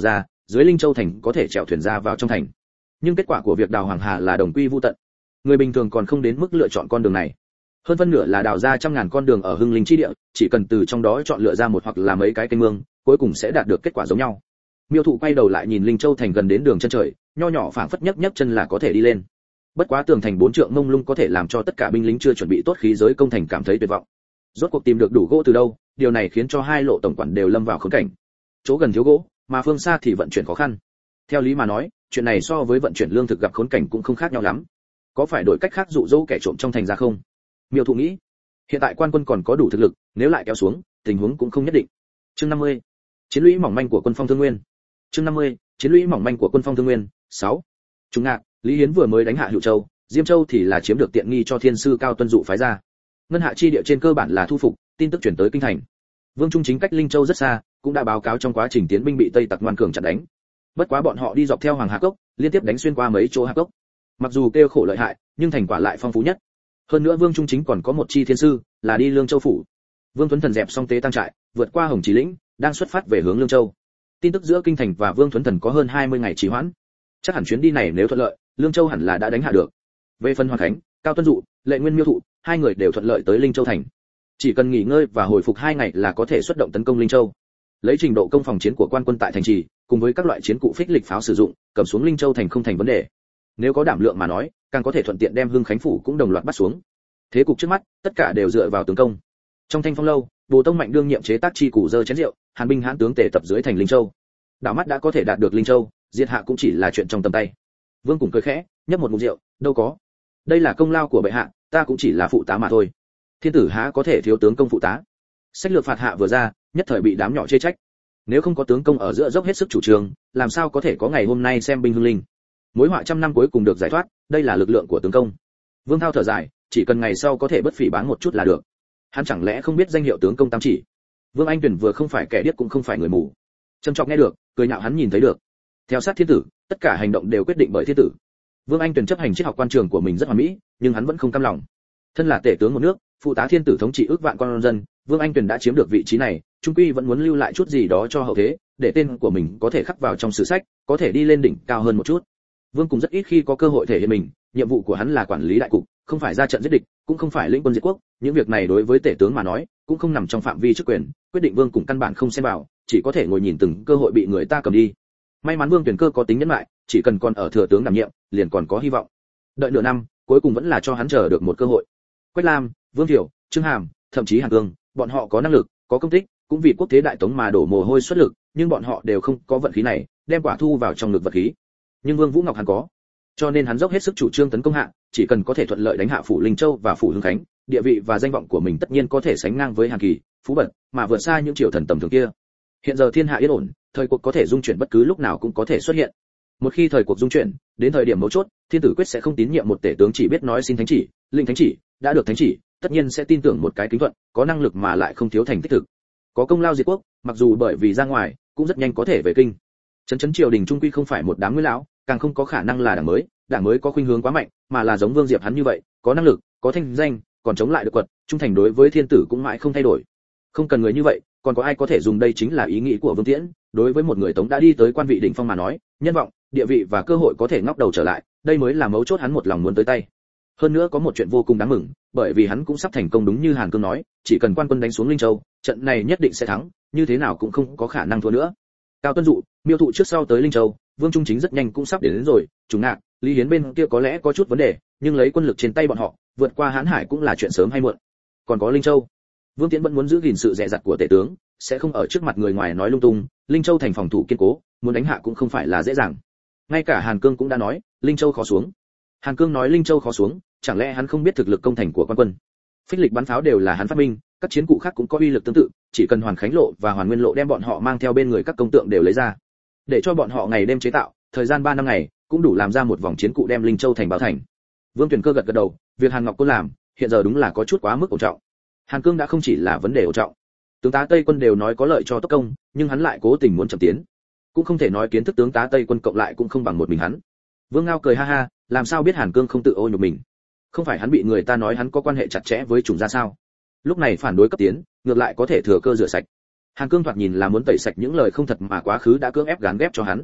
dưới Linh Châu thành có thể chèo thuyền ra vào trong thành. Nhưng kết quả của việc đào Hoàng Hà là đồng quy vu tận. Người bình thường còn không đến mức lựa chọn con đường này. Hơn phân nửa là đào ra trăm ngàn con đường ở Hưng Linh chi địa, chỉ cần từ trong đó chọn lựa ra một hoặc là mấy cái kênh mương, cuối cùng sẽ đạt được kết quả giống nhau. Miêu Thụ quay đầu lại nhìn Linh Châu thành gần đến đường chân trời, nho nhỏ phảng phất nhấc chân là có thể đi lên. Bất quá tường thành 4 trượng mông lung có thể làm cho tất cả binh lính chưa chuẩn bị tốt khí giới công thành cảm thấy tuyệt vọng. Rốt cuộc tìm được đủ gỗ từ đâu, điều này khiến cho hai lộ tổng quản đều lâm vào khốn cảnh. Chỗ gần thiếu gỗ, mà phương xa thì vận chuyển khó khăn. Theo lý mà nói, chuyện này so với vận chuyển lương thực gặp khốn cảnh cũng không khác nhau lắm. Có phải đổi cách khác dụ dỗ kẻ trộm trong thành ra không? Miêu Thụ nghĩ. Hiện tại quan quân còn có đủ thực lực, nếu lại kéo xuống, tình huống cũng không nhất định. Chương 50. Chiến lũy mỏng manh của quân Phong Thương Nguyên. Chương 50. Chiến lũy mỏng manh của quân Phong Thương Nguyên. 6. Trung Ngạc, Lý Hiến vừa mới đánh hạ Hữu Châu, Diêm Châu thì là chiếm được tiện nghi cho Thiên sư Cao Tuân dụ phái ra. Ngân hạ chi địa trên cơ bản là thu phục, tin tức chuyển tới kinh thành. Vương Trung Chính cách Linh Châu rất xa, cũng đã báo cáo trong quá trình tiến binh bị Tây Tặc ngoan cường chặn đánh. Bất quá bọn họ đi dọc theo Hoàng Hà Cốc, liên tiếp đánh xuyên qua mấy chỗ Hà Cốc. Mặc dù kêu khổ lợi hại, nhưng thành quả lại phong phú nhất. Hơn nữa Vương Trung Chính còn có một chi thiên sư, là đi Lương Châu phủ. Vương Tuấn Thần dẹp xong tế tăng trại, vượt qua Hồng Trì lĩnh, đang xuất phát về hướng Lương Châu. Tin tức giữa kinh thành và Vương Tuấn Thần có hơn 20 ngày trì hoãn. Chắc hẳn chuyến đi này nếu thuận lợi, Lương Châu hẳn là đã đánh hạ được. Về phần Hoàng Khánh, Cao Tuân Dụ, Lệ Nguyên Miêu Thụ, hai người đều thuận lợi tới Linh Châu thành. Chỉ cần nghỉ ngơi và hồi phục 2 ngày là có thể xuất động tấn công Linh Châu. Lấy trình độ công phòng chiến của quan quân tại thành trì, cùng với các loại chiến cụ phích lịch pháo sử dụng, cầm xuống Linh Châu thành không thành vấn đề. Nếu có đảm lượng mà nói, càng có thể thuận tiện đem Hưng Khánh phủ cũng đồng loạt bắt xuống. Thế cục trước mắt, tất cả đều dựa vào tướng công. Trong Thanh Phong lâu, Bồ Tông Mạnh đương nhiệm chế tác chi củ dơ chén rượu, Hàn binh hãn tướng tề tập dưới thành Linh Châu. Đảo mắt đã có thể đạt được Linh Châu, diệt hạ cũng chỉ là chuyện trong tầm tay. Vương cùng cười khẽ, nhấp một ngụm rượu, đâu có. Đây là công lao của bệ hạ, ta cũng chỉ là phụ tá mà thôi. Thiên tử há có thể thiếu tướng công phụ tá. Sách lược phạt hạ vừa ra, nhất thời bị đám nhỏ chê trách. Nếu không có tướng công ở giữa dốc hết sức chủ trương, làm sao có thể có ngày hôm nay xem binh hưng linh. Mối họa trăm năm cuối cùng được giải thoát, đây là lực lượng của tướng công. Vương Thao thở dài, chỉ cần ngày sau có thể bất phỉ báng một chút là được. Hắn chẳng lẽ không biết danh hiệu tướng công tam chỉ? Vương Anh Tuyển vừa không phải kẻ điếc cũng không phải người mù. Trầm trọng nghe được, cười nhạo hắn nhìn thấy được. Theo sát thiên tử, tất cả hành động đều quyết định bởi thiên tử. Vương Anh Tuyển chấp hành triết học quan trường của mình rất hoàn mỹ, nhưng hắn vẫn không cam lòng. Thân là tể tướng một nước, phụ tá thiên tử thống trị ước vạn con dân, Vương Anh Tuyển đã chiếm được vị trí này, trung quy vẫn muốn lưu lại chút gì đó cho hậu thế, để tên của mình có thể khắc vào trong sử sách, có thể đi lên đỉnh cao hơn một chút. Vương cùng rất ít khi có cơ hội thể hiện mình, nhiệm vụ của hắn là quản lý đại cục, không phải ra trận giết địch, cũng không phải lĩnh quân diệt quốc, những việc này đối với tể tướng mà nói, cũng không nằm trong phạm vi chức quyền, quyết định Vương cùng căn bản không xen vào, chỉ có thể ngồi nhìn từng cơ hội bị người ta cầm đi. May mắn Vương Tuyển Cơ có tính nhẫn nại, chỉ cần còn ở thừa tướng đảm nhiệm, liền còn có hy vọng. Đợi nửa năm, cuối cùng vẫn là cho hắn chờ được một cơ hội. Quách Lam, Vương Thiệu, Trương Hàm, thậm chí Hàn Cương, bọn họ có năng lực, có công tích, cũng vì quốc thế đại tống mà đổ mồ hôi xuất lực, nhưng bọn họ đều không có vận khí này, đem quả thu vào trong ngực vật khí. Nhưng Vương Vũ Ngọc hắn có, cho nên hắn dốc hết sức chủ trương tấn công hạ, chỉ cần có thể thuận lợi đánh hạ phủ Linh Châu và phủ Hưng Khánh, địa vị và danh vọng của mình tất nhiên có thể sánh ngang với Hàn Kỳ, Phú Bật, mà vượt xa những triều thần tầm thường kia. Hiện giờ thiên hạ yên ổn, thời cuộc có thể dung chuyển bất cứ lúc nào cũng có thể xuất hiện. Một khi thời cuộc dung chuyển, đến thời điểm mấu chốt, thiên tử quyết sẽ không tín nhiệm một tể tướng chỉ biết nói xin thánh chỉ, linh thánh chỉ, đã được thánh chỉ, tất nhiên sẽ tin tưởng một cái kính thuận, có năng lực mà lại không thiếu thành tích thực. Có công lao diệt quốc, mặc dù bởi vì ra ngoài, cũng rất nhanh có thể về kinh. Chấn triều đình trung quy không phải một đám nguyên lão, càng không có khả năng là đảng mới có khuynh hướng quá mạnh, mà là giống Vương Diệp hắn như vậy, có năng lực, có thanh danh, còn chống lại được quật, trung thành đối với thiên tử cũng mãi không thay đổi. Không cần người như vậy, còn có ai có thể dùng? Đây chính là ý nghĩ của Vương Tiễn, đối với một người Tống đã đi tới quan vị đỉnh phong mà nói, nhân vọng, địa vị và cơ hội có thể ngóc đầu trở lại, đây mới là mấu chốt hắn một lòng muốn tới tay. Hơn nữa có một chuyện vô cùng đáng mừng, bởi vì hắn cũng sắp thành công đúng như Hàn Cương nói, chỉ cần quan quân đánh xuống Linh Châu, trận này nhất định sẽ thắng, như thế nào cũng không có khả năng thua nữa. Cao Tuân Dụ, Miêu Thụ trước sau tới Linh Châu, Vương Trung Chính rất nhanh cũng sắp đến rồi, Trùng Ngạc, Lý Hiến bên kia có lẽ có chút vấn đề, nhưng lấy quân lực trên tay bọn họ, vượt qua Hán Hải cũng là chuyện sớm hay muộn. Còn có Linh Châu, Vương Tiễn vẫn muốn giữ gìn sự dè dặt của tể tướng, sẽ không ở trước mặt người ngoài nói lung tung, Linh Châu thành phòng thủ kiên cố, muốn đánh hạ cũng không phải là dễ dàng. Ngay cả Hàn Cương cũng đã nói, Linh Châu khó xuống. Hàn Cương nói Linh Châu khó xuống, chẳng lẽ hắn không biết thực lực công thành của quan quân? Phích lịch bắn pháo đều là hắn phát minh, các chiến cụ khác cũng có uy lực tương tự, chỉ cần Hoàn Khánh Lộ và Hoàn Nguyên Lộ đem bọn họ mang theo bên người các công tượng đều lấy ra, để cho bọn họ ngày đêm chế tạo, thời gian 3 năm ngày, cũng đủ làm ra một vòng chiến cụ đem Linh Châu thành báo thành. Vương Tuyển Cơ gật gật đầu, việc Hàn Ngọc Côn làm, hiện giờ đúng là có chút quá mức ổn trọng. Hàn Cương đã không chỉ là vấn đề ổn trọng, tướng tá Tây quân đều nói có lợi cho tốc công, nhưng hắn lại cố tình muốn chậm tiến, cũng không thể nói kiến thức tướng tá Tây quân cộng lại cũng không bằng một mình hắn. Vương Ngao cười ha ha, làm sao biết Hàn Cương không tự ô nhục mình? Không phải hắn bị người ta nói hắn có quan hệ chặt chẽ với chủng gia sao? Lúc này phản đối cấp tiến, ngược lại có thể thừa cơ rửa sạch. Hàn Cương thoạt nhìn là muốn tẩy sạch những lời không thật mà quá khứ đã cưỡng ép gán ghép cho hắn.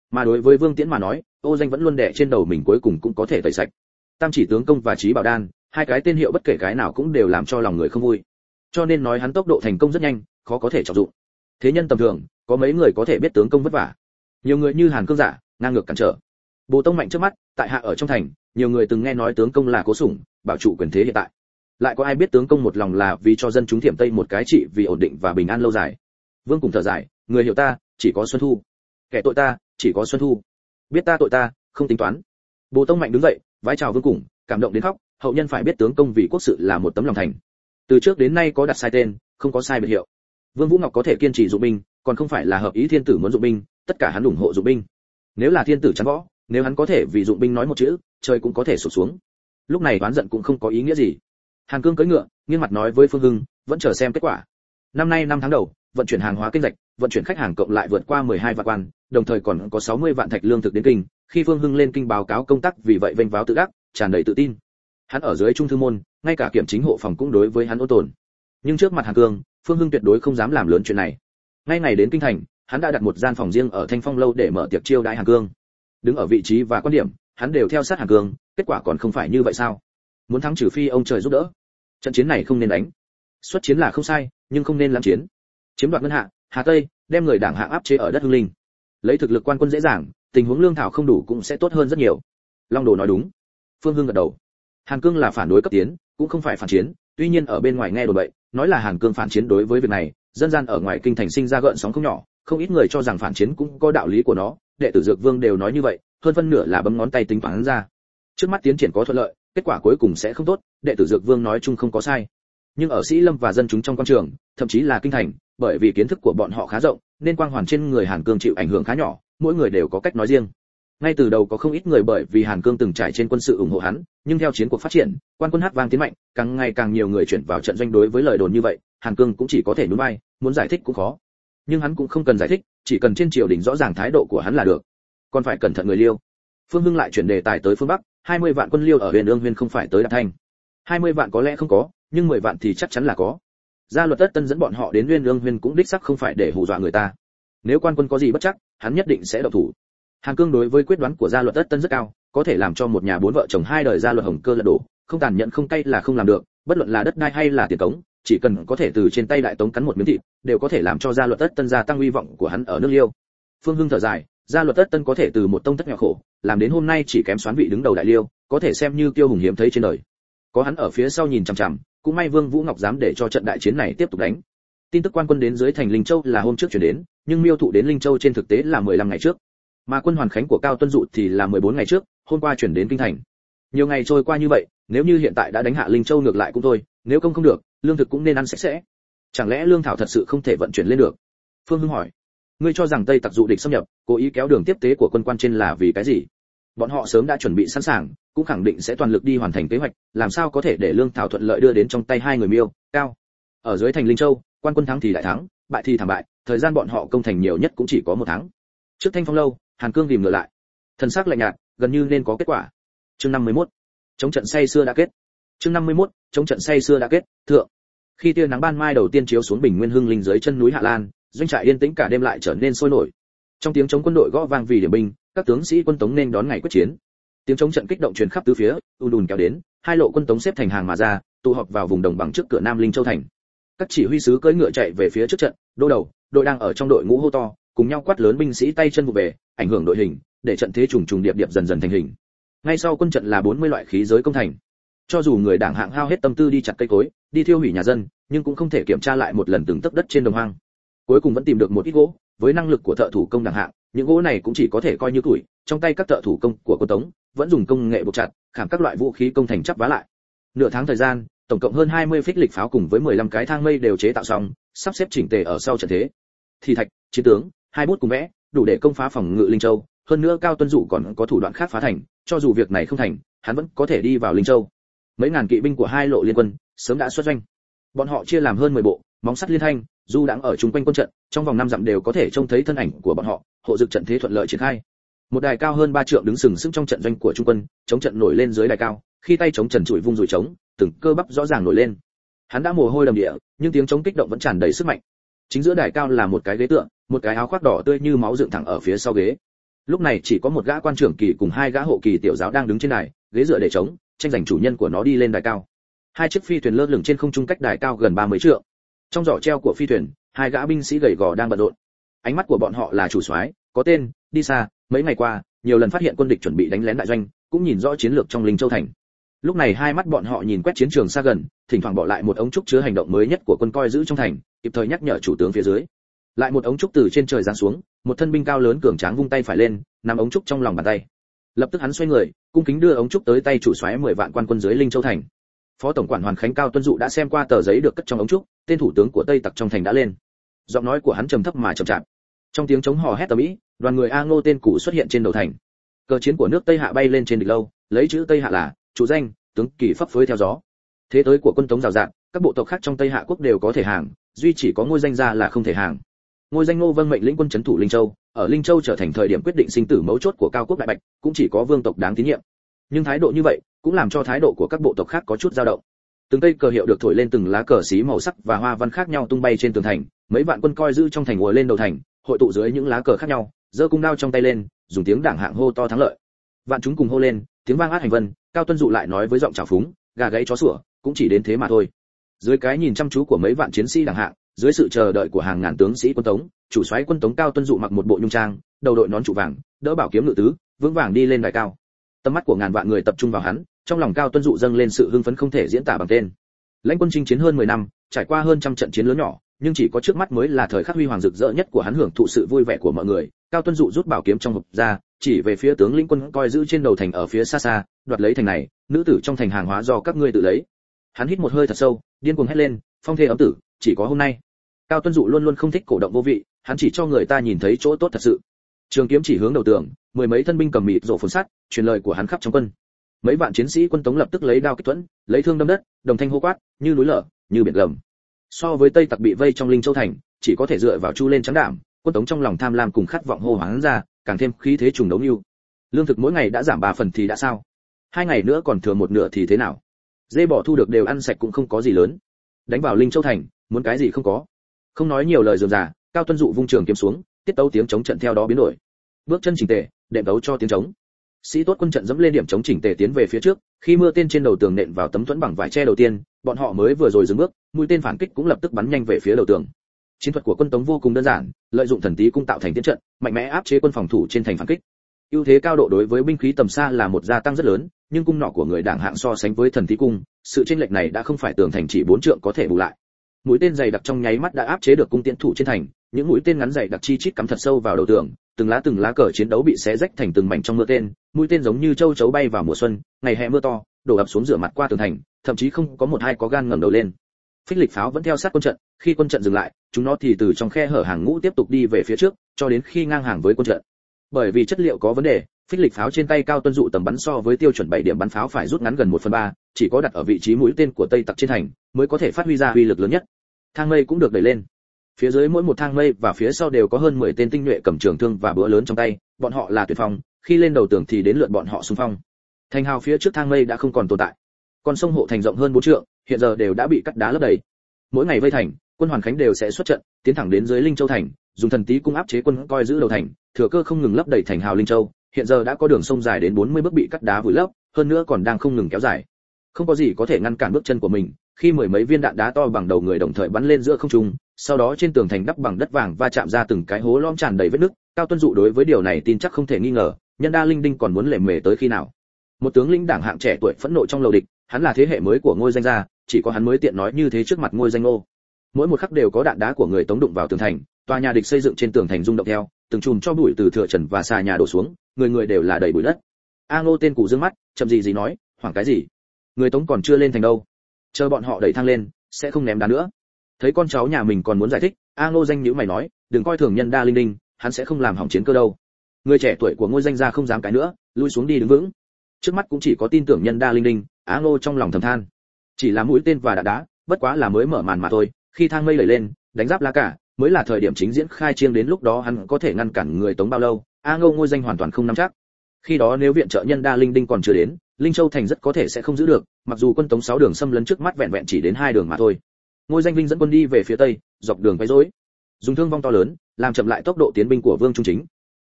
Mà đối với Vương Tiễn mà nói, ô danh vẫn luôn đè trên đầu mình cuối cùng cũng có thể tẩy sạch. Tam chỉ tướng công và Chí Bảo Đan, hai cái tên hiệu bất kể cái nào cũng đều làm cho lòng người không vui. Cho nên nói hắn tốc độ thành công rất nhanh, khó có thể trọng dụng. Thế nhân tầm thường, có mấy người có thể biết tướng công vất vả. Nhiều người như Hàn Cương giả, ngang ngược cản trở. Bồ Tông mạnh trước mắt, tại hạ ở trong thành, nhiều người từng nghe nói tướng công là cố sủng, bảo trụ quyền thế hiện tại. Lại có ai biết tướng công một lòng là vì cho dân chúng Thiểm Tây một cái trị vì ổn định và bình an lâu dài. Vương cùng thở dài, người hiểu ta, chỉ có Xuân Thu. Kẻ tội ta, chỉ có Xuân Thu. Biết ta tội ta, không tính toán. Bồ Tông mạnh đứng dậy, vái chào Vương cùng, cảm động đến khóc, hậu nhân phải biết tướng công vì quốc sự là một tấm lòng thành. Từ trước đến nay có đặt sai tên, không có sai biệt hiệu. Vương Vũ Ngọc có thể kiên trì dụng binh, còn không phải là hợp ý thiên tử muốn dụng binh, tất cả hắn ủng hộ dụng binh. Nếu là thiên tử chắn võ, nếu hắn có thể vì dụng binh nói một chữ, trời cũng có thể sụp xuống. Lúc này oán giận cũng không có ý nghĩa gì. Hàn Cương cưỡi ngựa, nghiêng mặt nói với Phương Hưng, vẫn chờ xem kết quả. Năm nay 5 tháng đầu, vận chuyển hàng hóa kinh rạch, vận chuyển khách hàng cộng lại vượt qua 12 vạn quan, đồng thời còn có 60 vạn thạch lương thực đến kinh. Khi Phương Hưng lên kinh báo cáo công tác, vì vậy vênh váo tự đắc, tràn đầy tự tin. Hắn ở dưới trung thư môn, ngay cả kiểm chính hộ phòng cũng đối với hắn ôn tồn. Nhưng trước mặt Hàn Cương, Phương Hưng tuyệt đối không dám làm lớn chuyện này. Ngay ngày đến kinh thành, hắn đã đặt một gian phòng riêng ở Thanh Phong lâu để mở tiệc chiêu đãi Hàn Cương. Đứng ở vị trí và quan điểm, hắn đều theo sát Hàn Cương, kết quả còn không phải như vậy sao? Muốn thắng trừ phi ông trời giúp đỡ. Trận chiến này không nên đánh. Xuất chiến là không sai, nhưng không nên lãng chiến. Chiếm đoạt ngân hạ, Hà Tây, đem người đảng hạng áp chế ở đất Hưng Linh. Lấy thực lực quan quân dễ dàng, tình huống lương thảo không đủ cũng sẽ tốt hơn rất nhiều. Long Đồ nói đúng. Phương Hưng gật đầu. Hàn Cương là phản đối cấp tiến, cũng không phải phản chiến, tuy nhiên ở bên ngoài nghe đồn bậy, nói là Hàn Cương phản chiến đối với việc này, dân gian ở ngoài kinh thành sinh ra gợn sóng không nhỏ, không ít người cho rằng phản chiến cũng có đạo lý của nó, đệ tử Dược Vương đều nói như vậy, hơn phân nửa là bấm ngón tay tính toán ra. Trước mắt tiến triển có thuận lợi, kết quả cuối cùng sẽ không tốt, đệ tử Dược Vương nói chung không có sai. Nhưng ở Sĩ Lâm và dân chúng trong quan trường, thậm chí là kinh thành, bởi vì kiến thức của bọn họ khá rộng, nên quang hoàn trên người Hàn Cương chịu ảnh hưởng khá nhỏ, mỗi người đều có cách nói riêng. Ngay từ đầu có không ít người bởi vì Hàn Cương từng trải trên quân sự ủng hộ hắn, nhưng theo chiến cuộc phát triển, quan quân hát vang tiến mạnh, càng ngày càng nhiều người chuyển vào trận doanh đối với lời đồn như vậy, Hàn Cương cũng chỉ có thể nhún vai, muốn giải thích cũng khó. Nhưng hắn cũng không cần giải thích, chỉ cần trên triều đình rõ ràng thái độ của hắn là được. Còn phải cẩn thận người Liêu. Phương Hưng lại chuyển đề tài tới phương Bắc, 20 vạn quân Liêu ở Huyền Ương Huyên không phải tới Đạp Thanh. 20 vạn có lẽ không có, nhưng 10 vạn thì chắc chắn là có. Gia Luật Tất Tân dẫn bọn họ đến Huyền Ương Huyên cũng đích xác không phải để hù dọa người ta. Nếu quan quân có gì bất chắc, hắn nhất định sẽ động thủ. Hàn Cương đối với quyết đoán của Gia Luật Tất Tân rất cao, có thể làm cho một nhà 4 vợ chồng 2 đời Gia Luật Hồng Cơ lật đổ, không tàn nhẫn không cay là không làm được, bất luận là đất đai hay là tiền cống, chỉ cần có thể từ trên tay đại tống cắn một miếng thịt, đều có thể làm cho Gia Luật Tất Tân gia tăng uy vọng của hắn ở nước Liêu. Phương Hưng thở dài, Gia Luật Tất Tân có thể từ một tông thất nghèo khổ, làm đến hôm nay chỉ kém soán vị đứng đầu đại Liêu, có thể xem như kiêu hùng hiếm thấy trên đời. Có hắn ở phía sau nhìn chằm chằm, cũng may Vương Vũ Ngọc dám để cho trận đại chiến này tiếp tục đánh. Tin tức quan quân đến dưới thành Linh Châu là hôm trước chuyển đến, nhưng miêu thụ đến Linh Châu trên thực tế là 15 ngày trước. Mà quân hoàn khánh của Cao Tuân Dụ thì là 14 ngày trước, hôm qua chuyển đến kinh thành. Nhiều ngày trôi qua như vậy, nếu như hiện tại đã đánh hạ Linh Châu ngược lại cũng thôi, nếu không được, lương thực cũng nên ăn sạch sẽ. Chẳng lẽ lương thảo thật sự không thể vận chuyển lên được? Phương Hưng hỏi. Ngươi cho rằng Tây Tặc dụ địch xâm nhập, cố ý kéo đường tiếp tế của quân quan trên là vì cái gì? Bọn họ sớm đã chuẩn bị sẵn sàng, cũng khẳng định sẽ toàn lực đi hoàn thành kế hoạch, làm sao có thể để lương thảo thuận lợi đưa đến trong tay hai người Miêu, Cao. Ở dưới thành Linh Châu, quan quân thắng thì đại thắng, bại thì thảm bại, thời gian bọn họ công thành nhiều nhất cũng chỉ có 1 tháng. Trước Thanh Phong lâu, Hàn Cương rìm ngựa lại, thần sắc lạnh nhạt, gần như nên có kết quả. Chương 51. Chống trận say xưa đã kết. Chương 51. Chống trận say xưa đã kết. Thượng. Khi tia nắng ban mai đầu tiên chiếu xuống bình nguyên hưng linh dưới chân núi Hạ Lan, doanh trại yên tĩnh cả đêm lại trở nên sôi nổi. Trong tiếng chống quân đội gõ vang vì điểm binh, các tướng sĩ quân tống nên đón ngày quyết chiến. Tiếng chống trận kích động truyền khắp tứ phía, ùn ùn kéo đến, hai lộ quân tống xếp thành hàng mà ra, tụ họp vào vùng đồng bằng trước cửa Nam Linh Châu thành. Các chỉ huy sứ cưỡi ngựa chạy về phía trước trận, đô đầu, đội đang ở trong đội ngũ hô to, cùng nhau quát lớn binh sĩ tay chân vụ về, ảnh hưởng đội hình, để trận thế trùng trùng điệp điệp dần dần thành hình. Ngay sau quân trận là 40 loại khí giới công thành. Cho dù người đảng hạng hao hết tâm tư đi chặt cây cối, đi thiêu hủy nhà dân, nhưng cũng không thể kiểm tra lại một lần từng tấc đất trên đồng hoang. Cuối cùng vẫn tìm được một ít gỗ, với năng lực của thợ thủ công đẳng hạng, những gỗ này cũng chỉ có thể coi như củi, trong tay các thợ thủ công của quân tống vẫn dùng công nghệ buộc chặt, khảm các loại vũ khí công thành chắp vá lại. Nửa tháng thời gian, tổng cộng hơn 20 phích lịch pháo cùng với 15 cái thang mây đều chế tạo xong, sắp xếp chỉnh tề ở sau trận thế. Thì thạch, chiến tướng, 2 bút cùng vẽ, đủ để công phá phòng ngự Linh Châu, hơn nữa Cao Tuân Dụ còn có thủ đoạn khác phá thành, cho dù việc này không thành, hắn vẫn có thể đi vào Linh Châu. Mấy ngàn kỵ binh của hai lộ liên quân sớm đã xuất doanh. Bọn họ chia làm hơn 10 bộ, móng sắt liên thanh, du đãng ở chung quanh quân trận, trong vòng 5 dặm đều có thể trông thấy thân ảnh của bọn họ, hộ dực trận thế thuận lợi triển khai. Một đài cao hơn 3 trượng đứng sừng sững trong trận doanh của trung quân, chống trận nổi lên dưới đài cao, khi tay chống trần trụi vung rủi trống, từng cơ bắp rõ ràng nổi lên. Hắn đã mồ hôi đầm địa, nhưng tiếng trống kích động vẫn tràn đầy sức mạnh. Chính giữa đài cao là một cái ghế tựa, một cái áo khoác đỏ tươi như máu dựng thẳng ở phía sau ghế. Lúc này chỉ có một gã quan trưởng kỳ cùng hai gã hộ kỳ tiểu giáo đang đứng trên đài, ghế dựa để trống, tranh giành chủ nhân của nó đi lên đài cao. Hai chiếc phi thuyền lơ lửng trên không trung cách đài cao gần 30 trượng. Trong giỏ treo của phi thuyền, hai gã binh sĩ gầy gò đang bận rộn. Ánh mắt của bọn họ là chủ soái, có tên, đi xa, mấy ngày qua, nhiều lần phát hiện quân địch chuẩn bị đánh lén đại doanh, cũng nhìn rõ chiến lược trong Linh Châu thành. Lúc này hai mắt bọn họ nhìn quét chiến trường xa gần, thỉnh thoảng bỏ lại một ống trúc chứa hành động mới nhất của quân coi giữ trong thành, kịp thời nhắc nhở chủ tướng phía dưới. Lại một ống trúc từ trên trời giáng xuống, một thân binh cao lớn cường tráng vung tay phải lên, nắm ống trúc trong lòng bàn tay. Lập tức hắn xoay người, cung kính đưa ống trúc tới tay chủ soái 10 vạn quan quân dưới Linh Châu thành. Phó tổng quản Hoàn Khánh Cao Tuân Dụ đã xem qua tờ giấy được cất trong ống trúc, tên thủ tướng của Tây Tặc trong thành đã lên. Giọng nói của hắn trầm thấp mà chậm chạp. Trong tiếng trống hò hét tầm ý, đoàn người A Ngô tên cũ xuất hiện trên đầu thành. Cờ chiến của nước Tây Hạ bay lên trên đỉnh lâu, lấy chữ Tây Hạ là chủ danh, tướng kỳ phấp phới theo gió. Thế tới của quân Tống rào rạt, các bộ tộc khác trong Tây Hạ quốc đều có thể hàng, duy chỉ có Ngôi Danh gia là không thể hàng. Ngôi Danh Ngô vâng mệnh lĩnh quân trấn thủ Linh Châu, ở Linh Châu trở thành thời điểm quyết định sinh tử mấu chốt của Cao Quốc Đại Bạch, cũng chỉ có vương tộc đáng tín nhiệm. Nhưng thái độ như vậy, cũng làm cho thái độ của các bộ tộc khác có chút dao động. Từng cây cờ hiệu được thổi lên, từng lá cờ xí màu sắc và hoa văn khác nhau tung bay trên tường thành, mấy vạn quân coi giữ trong thành ùa lên đầu thành, hội tụ dưới những lá cờ khác nhau, giơ cung đao trong tay lên, dùng tiếng đảng hạng hô to thắng lợi. Vạn chúng cùng hô lên, tiếng vang át hành vân. Cao Tuân Dụ lại nói với giọng trào phúng, gà gáy chó sủa, cũng chỉ đến thế mà thôi. Dưới cái nhìn chăm chú của mấy vạn chiến sĩ đảng hạng, dưới sự chờ đợi của hàng ngàn tướng sĩ quân Tống, chủ soái quân Tống Cao Tuân Dụ mặc một bộ nhung trang, đầu đội nón trụ vàng, đỡ bảo kiếm ngự tứ, vững vàng đi lên đài cao. Tầm mắt của ngàn vạn người tập trung vào hắn, trong lòng Cao Tuân Dụ dâng lên sự hưng phấn không thể diễn tả bằng tên. Lãnh quân chinh chiến hơn 10 năm, trải qua hơn trăm trận chiến lớn nhỏ, nhưng chỉ có trước mắt mới là thời khắc huy hoàng rực rỡ nhất của hắn, hưởng thụ sự vui vẻ của mọi người. Cao Tuân Dụ rút bảo kiếm trong hộp ra, chỉ về phía tướng lĩnh quân coi giữ trên đầu thành ở phía xa xa, đoạt lấy thành này, nữ tử trong thành hàng hóa do các ngươi tự lấy. Hắn hít một hơi thật sâu, điên cuồng hét lên, phong thê ấm tử, chỉ có hôm nay. Cao Tuân Dụ luôn luôn không thích cổ động vô vị, hắn chỉ cho người ta nhìn thấy chỗ tốt thật sự. Trường kiếm chỉ hướng đầu tường, mười mấy thân binh cầm mịt rộ phồn sắt, truyền lời của hắn khắp trong quân. Mấy vạn chiến sĩ quân Tống lập tức lấy đao kích thuẫn, lấy thương đâm đất, đồng thanh hô quát, như núi lở, như biển gầm. So với Tây Tặc bị vây trong Linh Châu thành, chỉ có thể dựa vào chu lên trắng đảm, quân Tống trong lòng tham lam cùng khát vọng hô hoáng ra, càng thêm khí thế trùng đấu nưu. Lương thực mỗi ngày đã giảm 3 phần thì đã sao? 2 ngày nữa còn thừa một nửa thì thế nào? Dê bò thu được đều ăn sạch cũng không có gì lớn. Đánh vào Linh Châu thành, muốn cái gì không có. Không nói nhiều lời rườm rà, Cao Tuân Dụ vung trường kiếm xuống, tiết tấu tiếng chống trận theo đó biến đổi. Bước chân chỉnh tề, đệm đấu cho tiếng chống. Sĩ tốt quân trận dẫm lên điểm chống chỉnh tề tiến về phía trước, khi mưa tên trên đầu tường nện vào tấm thuẫn bằng vải tre đầu tiên, bọn họ mới vừa rồi dừng bước, mũi tên phản kích cũng lập tức bắn nhanh về phía đầu tường. Chiến thuật của quân Tống vô cùng đơn giản, lợi dụng thần tí cung tạo thành tiến trận, mạnh mẽ áp chế quân phòng thủ trên thành phản kích. Ưu thế cao độ đối với binh khí tầm xa là một gia tăng rất lớn, nhưng cung nỏ của người đảng hạng so sánh với thần tí cung, sự chênh lệch này đã không phải tường thành chỉ 4 trượng có thể bù lại. Mũi tên dày đặc trong nháy mắt đã áp chế được cung tiễn thủ trên thành, những mũi tên ngắn dày đặc chi chít cắm thật sâu vào đầu tường, từng lá cờ chiến đấu bị xé rách thành từng mảnh trong mưa tên, mũi tên giống như châu chấu bay vào mùa xuân, ngày hè mưa to, đổ ập xuống rửa mặt qua tường thành, thậm chí không có một hai có gan ngẩng đầu lên. Phích lịch pháo vẫn theo sát quân trận, khi quân trận dừng lại, chúng nó thì từ trong khe hở hàng ngũ tiếp tục đi về phía trước, cho đến khi ngang hàng với quân trận. Bởi vì chất liệu có vấn đề, phích lịch pháo trên tay Cao Tuân Dụ tầm bắn so với tiêu chuẩn 7 điểm bắn pháo phải rút ngắn gần 1/3, chỉ có đặt ở vị trí mũi tên của Tây Tặc trên thành mới có thể phát huy ra uy lực lớn nhất. Thang mây cũng được đẩy lên. Phía dưới mỗi một thang mây và phía sau đều có hơn 10 tên tinh nhuệ cầm trường thương và búa lớn trong tay, bọn họ là tuyệt phong, khi lên đầu tường thì đến lượt bọn họ xung phong. Thành hào phía trước thang mây đã không còn tồn tại. Con sông hộ thành rộng hơn 4 trượng, hiện giờ đều đã bị cắt đá lấp đầy. Mỗi ngày vây thành, quân Hoàn Khánh đều sẽ xuất trận, tiến thẳng đến dưới Linh Châu thành, dùng thần tí cung áp chế quân coi giữ đầu thành, thừa cơ không ngừng lấp đầy thành hào Linh Châu. Hiện giờ đã có đường sông dài đến 40 bước bị cắt đá vùi lấp, hơn nữa còn đang không ngừng kéo dài. Không có gì có thể ngăn cản bước chân của mình, khi mười mấy viên đạn đá to bằng đầu người đồng thời bắn lên giữa không trung, sau đó trên tường thành đắp bằng đất vàng va chạm ra từng cái hố lõm tràn đầy vết nứt. Cao Tuân Dụ đối với điều này tin chắc không thể nghi ngờ, Nhân Đa Linh Đinh còn muốn lề mề tới khi nào? Một tướng lĩnh đảng hạng trẻ tuổi phẫn nộ trong lầu địch, hắn là thế hệ mới của Ngôi Danh gia, chỉ có hắn mới tiện nói như thế trước mặt Ngôi Danh Ngô. Mỗi một khắc đều có đạn đá của người Tống đụng vào tường thành, tòa nhà địch xây dựng trên tường thành rung động theo, từng chùm cho bụi từ thừa trần và xà nhà đổ xuống, người người đều là đầy bụi đất. A Ngô tên cụ dương mắt, chậm gì nói, hoảng cái gì? Người Tống còn chưa lên thành đâu, chờ bọn họ đẩy thang lên, sẽ không ném đá nữa. Thấy con cháu nhà mình còn muốn giải thích, A Ngô Danh nhíu mày nói, đừng coi thường Nhân Đa Linh Đinh, hắn sẽ không làm hỏng chiến cơ đâu. Người trẻ tuổi của Ngôi Danh gia không dám cái nữa, lui xuống đi đứng vững. Trước mắt cũng chỉ có tin tưởng Nhân Đa Linh Đinh, A Ngô trong lòng thầm than. Chỉ là mũi tên và đạn đá, bất quá là mới mở màn mà thôi, khi thang mây đẩy lên, đánh giáp lá cả, mới là thời điểm chính diễn khai chiêng, đến lúc đó hắn có thể ngăn cản người Tống bao lâu, A Ngô Ngôi Danh hoàn toàn không nắm chắc. Khi đó nếu viện trợ Nhân Đa Linh Đinh còn chưa đến, Linh Châu thành rất có thể sẽ không giữ được, mặc dù quân Tống 6 đường xâm lấn trước mắt vẹn vẹn chỉ đến 2 đường mà thôi. Ngôi Danh Vinh dẫn quân đi về phía tây, dọc đường quấy rối, dùng thương vong to lớn, làm chậm lại tốc độ tiến binh của Vương Trung Chính.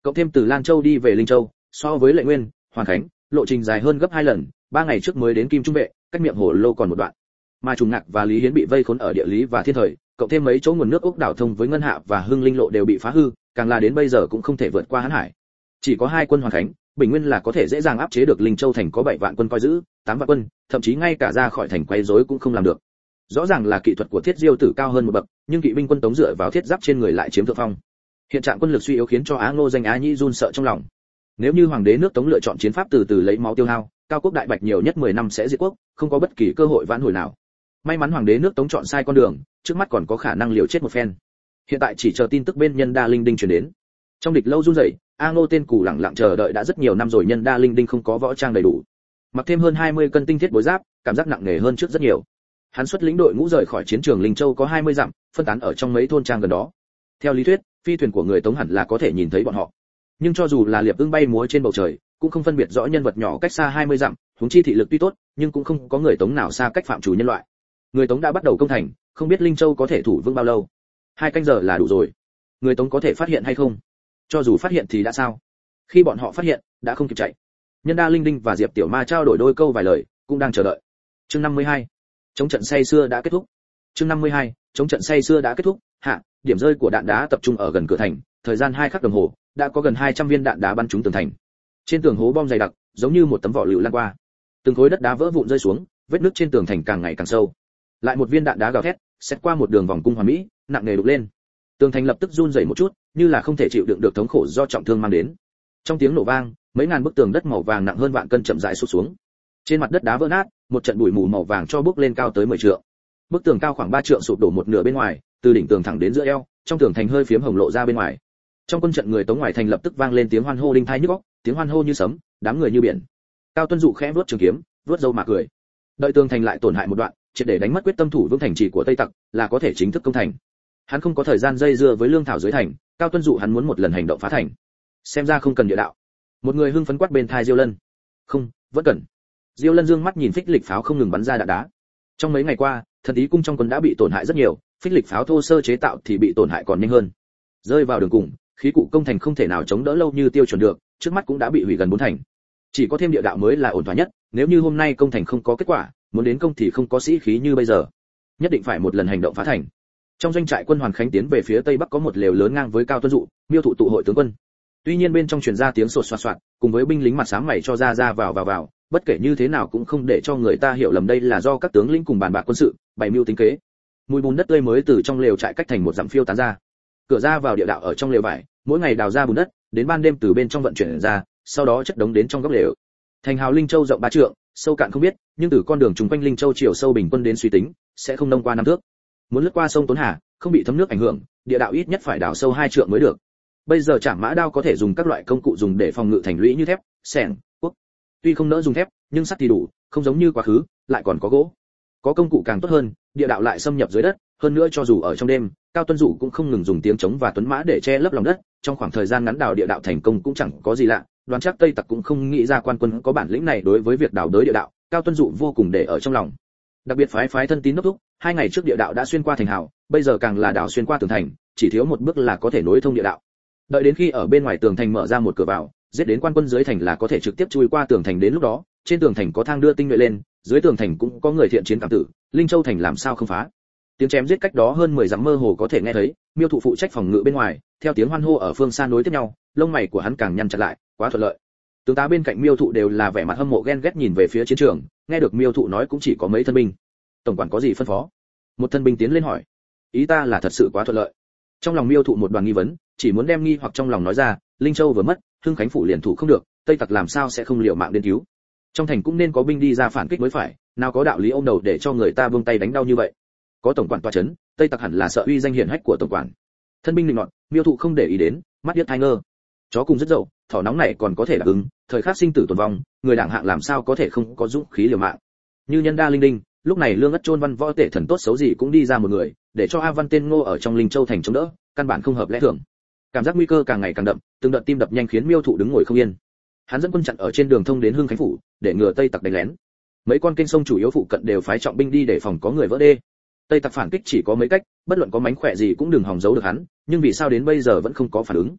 Cộng thêm từ Lan Châu đi về Linh Châu, so với Lệ Nguyên, Hoàn Khánh, lộ trình dài hơn gấp 2 lần, 3 ngày trước mới đến Kim Trung Vệ, cách miệng hồ lô còn một đoạn. Mà Trùng Ngạc và Lý Hiến bị vây khốn ở địa lý và thiên thời, cộng thêm mấy chỗ nguồn nước ốc đảo thông với Ngân Hạ và Hưng Linh lộ đều bị phá hư, càng là đến bây giờ cũng không thể vượt qua Hán Hải. Chỉ có 2 quân Hoàn Khánh, Bình Nguyên là có thể dễ dàng áp chế được Linh Châu thành có 7 vạn quân coi giữ, 8 vạn quân, thậm chí ngay cả ra khỏi thành quấy rối cũng không làm được. Rõ ràng là kỹ thuật của Thiết Diêu Tử cao hơn một bậc, nhưng kỵ binh quân Tống dựa vào thiết giáp trên người lại chiếm thượng phong. Hiện trạng quân lực suy yếu khiến cho Á Ngô danh Á Nhĩ run sợ trong lòng. Nếu như hoàng đế nước Tống lựa chọn chiến pháp từ từ lấy máu tiêu hao, Cao Quốc Đại Bạch nhiều nhất 10 năm sẽ diệt quốc, không có bất kỳ cơ hội vãn hồi nào. May mắn hoàng đế nước Tống chọn sai con đường, trước mắt còn có khả năng liều chết một phen. Hiện tại chỉ chờ tin tức bên Nhân Đa Linh Đinh truyền đến. Trong địch lâu run rẩy, A Ngô tên cù lẳng lặng chờ đợi đã rất nhiều năm rồi, Nhân Đa Linh Đinh không có võ trang đầy đủ, mặc thêm hơn 20 cân tinh thiết bối giáp, cảm giác nặng nề hơn trước rất nhiều. Hắn xuất lĩnh đội ngũ rời khỏi chiến trường Linh Châu có 20 dặm, phân tán ở trong mấy thôn trang gần đó. Theo lý thuyết, phi thuyền của người Tống hẳn là có thể nhìn thấy bọn họ. Nhưng cho dù là liệp ưng bay múa trên bầu trời, cũng không phân biệt rõ nhân vật nhỏ cách xa 20 dặm, huống chi thị lực tuy tốt, nhưng cũng không có người Tống nào xa cách phạm chủ nhân loại. Người Tống đã bắt đầu công thành, không biết Linh Châu có thể thủ vững bao lâu. 2 canh giờ là đủ rồi. Người Tống có thể phát hiện hay không? Cho dù phát hiện thì đã sao? Khi bọn họ phát hiện, đã không kịp chạy. Nhân Đa Linh Đinh và Diệp Tiểu Ma trao đổi đôi câu vài lời, cũng đang chờ đợi. Chương 52. Chống trận say xưa đã kết thúc. Chương 52. Chống trận say xưa đã kết thúc. Hạ, điểm rơi của đạn đá tập trung ở gần cửa thành, thời gian 2 khắc đồng hồ, đã có gần 200 viên đạn đá bắn trúng tường thành. Trên tường hố bom dày đặc, giống như một tấm vỏ lựu lan qua. Từng khối đất đá vỡ vụn rơi xuống, vết nứt trên tường thành càng ngày càng sâu. Lại một viên đạn đá gào thét, xét qua một đường vòng cung hoàn mỹ, nặng nề đục lên. Tường thành lập tức run rẩy một chút, như là không thể chịu đựng được thống khổ do trọng thương mang đến. Trong tiếng nổ vang, mấy ngàn bức tường đất màu vàng nặng hơn vạn cân chậm rãi sụp xuống. Trên mặt đất đá vỡ nát, một trận bụi mù màu vàng cho bước lên cao tới 10 trượng. Bức tường cao khoảng 3 trượng sụp đổ một nửa bên ngoài, từ đỉnh tường thẳng đến giữa eo, trong tường thành hơi phiếm hồng lộ ra bên ngoài. Trong quân trận người Tống ngoài thành lập tức vang lên tiếng hoan hô đinh tai nhức óc, tiếng hoan hô như sấm, đám người như biển. Cao Tuân Dụ khẽ vuốt trường kiếm, vuốt râu mà cười. Đợi tường thành lại tổn hại một đoạn, triệt để đánh mất quyết tâm thủ vững thành trì của Tây Tặc, là có thể chính thức công thành. Hắn không có thời gian dây dưa với lương thảo dưới thành, Cao Tuân Dụ hắn muốn một lần hành động phá thành. Xem ra không cần địa đạo. Một người hưng phấn quát bên tai Diêu Lân. Không, vẫn cần. Diêu Lân dương mắt nhìn phích lịch pháo không ngừng bắn ra đạn đá. Trong mấy ngày qua, thần ý cung trong quân đã bị tổn hại rất nhiều, phích lịch pháo thô sơ chế tạo thì bị tổn hại còn nhanh hơn. Rơi vào đường cùng, khí cụ công thành không thể nào chống đỡ lâu như tiêu chuẩn được, trước mắt cũng đã bị hủy gần 4 thành. Chỉ có thêm địa đạo mới là ổn thỏa nhất, nếu như hôm nay công thành không có kết quả, muốn đến công thì không có sĩ khí như bây giờ. Nhất định phải một lần hành động phá thành. Trong doanh trại quân Hoàn Khánh tiến về phía tây bắc có một lều lớn ngang với Cao Tuân Dụ, miêu thụ tụ hội tướng quân. Tuy nhiên bên trong truyền ra tiếng sột soạt soạt, cùng với binh lính mặt xám mày cho ra vào, bất kể như thế nào cũng không để cho người ta hiểu lầm đây là do các tướng lĩnh cùng bàn bạc quân sự, bày mưu tính kế. Mùi bùn đất tươi mới từ trong lều trại cách thành một dặm phiêu tán ra. Cửa ra vào địa đạo ở trong lều vải, mỗi ngày đào ra bùn đất, đến ban đêm từ bên trong vận chuyển ra, sau đó chất đống đến trong góc lều. Thành hào Linh Châu rộng 3 trượng, sâu cạn không biết, nhưng từ con đường trùng quanh Linh Châu chiều sâu bình quân đến suy tính, sẽ không nông qua 5 thước. Muốn lướt qua sông Tốn Hà, không bị thấm nước ảnh hưởng, địa đạo ít nhất phải đào sâu 2 trượng mới được. Bây giờ Trảm Mã đao có thể dùng các loại công cụ dùng để phòng ngự thành lũy như thép, xẻng, cuốc. Tuy không nỡ dùng thép, nhưng sắt thì đủ, không giống như quá khứ, lại còn có gỗ. Có công cụ càng tốt hơn, địa đạo lại xâm nhập dưới đất, hơn nữa cho dù ở trong đêm, Cao Tuân Dụ cũng không ngừng dùng tiếng trống và tuấn mã để che lấp lòng đất, trong khoảng thời gian ngắn đào địa đạo thành công cũng chẳng có gì lạ, đoán chắc Tây Tặc cũng không nghĩ ra quan quân có bản lĩnh này đối với việc đào đới địa đạo, Cao Tuân Dụ vô cùng để ở trong lòng. Đặc biệt phái thân tín đốc thúc, 2 ngày trước địa đạo đã xuyên qua thành hào, bây giờ càng là đào xuyên qua tường thành, chỉ thiếu một bước là có thể nối thông địa đạo. Đợi đến khi ở bên ngoài tường thành mở ra một cửa vào, giết đến quan quân dưới thành là có thể trực tiếp chui qua tường thành, đến lúc đó, trên tường thành có thang đưa tinh nhuệ lên, dưới tường thành cũng có người thiện chiến cảm tử, Linh Châu thành làm sao không phá. Tiếng chém giết cách đó hơn 10 dặm mơ hồ có thể nghe thấy, Miêu Thụ phụ trách phòng ngự bên ngoài, theo tiếng hoan hô ở phương xa nối tiếp nhau, lông mày của hắn càng nhăn chặt lại, quá thuận lợi. Tướng tá bên cạnh Miêu Thụ đều là vẻ mặt hâm mộ ghen ghét nhìn về phía chiến trường, nghe được Miêu Thụ nói cũng chỉ có mấy thân binh. Tổng quản có gì phân phó? Một thân binh tiến lên hỏi. Ý ta là thật sự quá thuận lợi. Trong lòng Miêu Thụ một đoàn nghi vấn, chỉ muốn đem nghi hoặc trong lòng nói ra, Linh Châu vừa mất, Hưng Khánh phủ liền thủ không được, Tây Tặc làm sao sẽ không liều mạng đến cứu. Trong thành cũng nên có binh đi ra phản kích mới phải, nào có đạo lý ôm đầu để cho người ta buông tay đánh đau như vậy. Có tổng quản tọa chấn, Tây Tặc hẳn là sợ uy danh hiển hách của tổng quản. Thân binh linh nọt, Miêu Thụ không để ý đến, mắt điếc tai ngơ. Chó cùng rất dậu, thỏ nóng này còn có thể là ứng, thời khắc sinh tử tồn vong, người đảng hạng làm sao có thể không có dũng khí liều mạng. Như Nhân Đa Linh Đinh, lúc này Lương Ất Chôn Văn võ tể thần tốt xấu gì cũng đi ra một người, để cho A Văn tên Ngô ở trong Linh Châu thành chống đỡ, căn bản không hợp lẽ thường. Cảm giác nguy cơ càng ngày càng đậm, từng đợt tim đập nhanh khiến Miêu Thụ đứng ngồi không yên. Hắn dẫn quân chặn ở trên đường thông đến Hưng Khánh phủ, để ngừa Tây Tặc đánh lén. Mấy con kênh sông chủ yếu phụ cận đều phái trọng binh đi để phòng có người vỡ đê. Tây Tặc phản kích chỉ có mấy cách, bất luận có mánh khỏe gì cũng đừng hòng giấu được hắn, nhưng vì sao đến bây giờ vẫn không có phản ứng?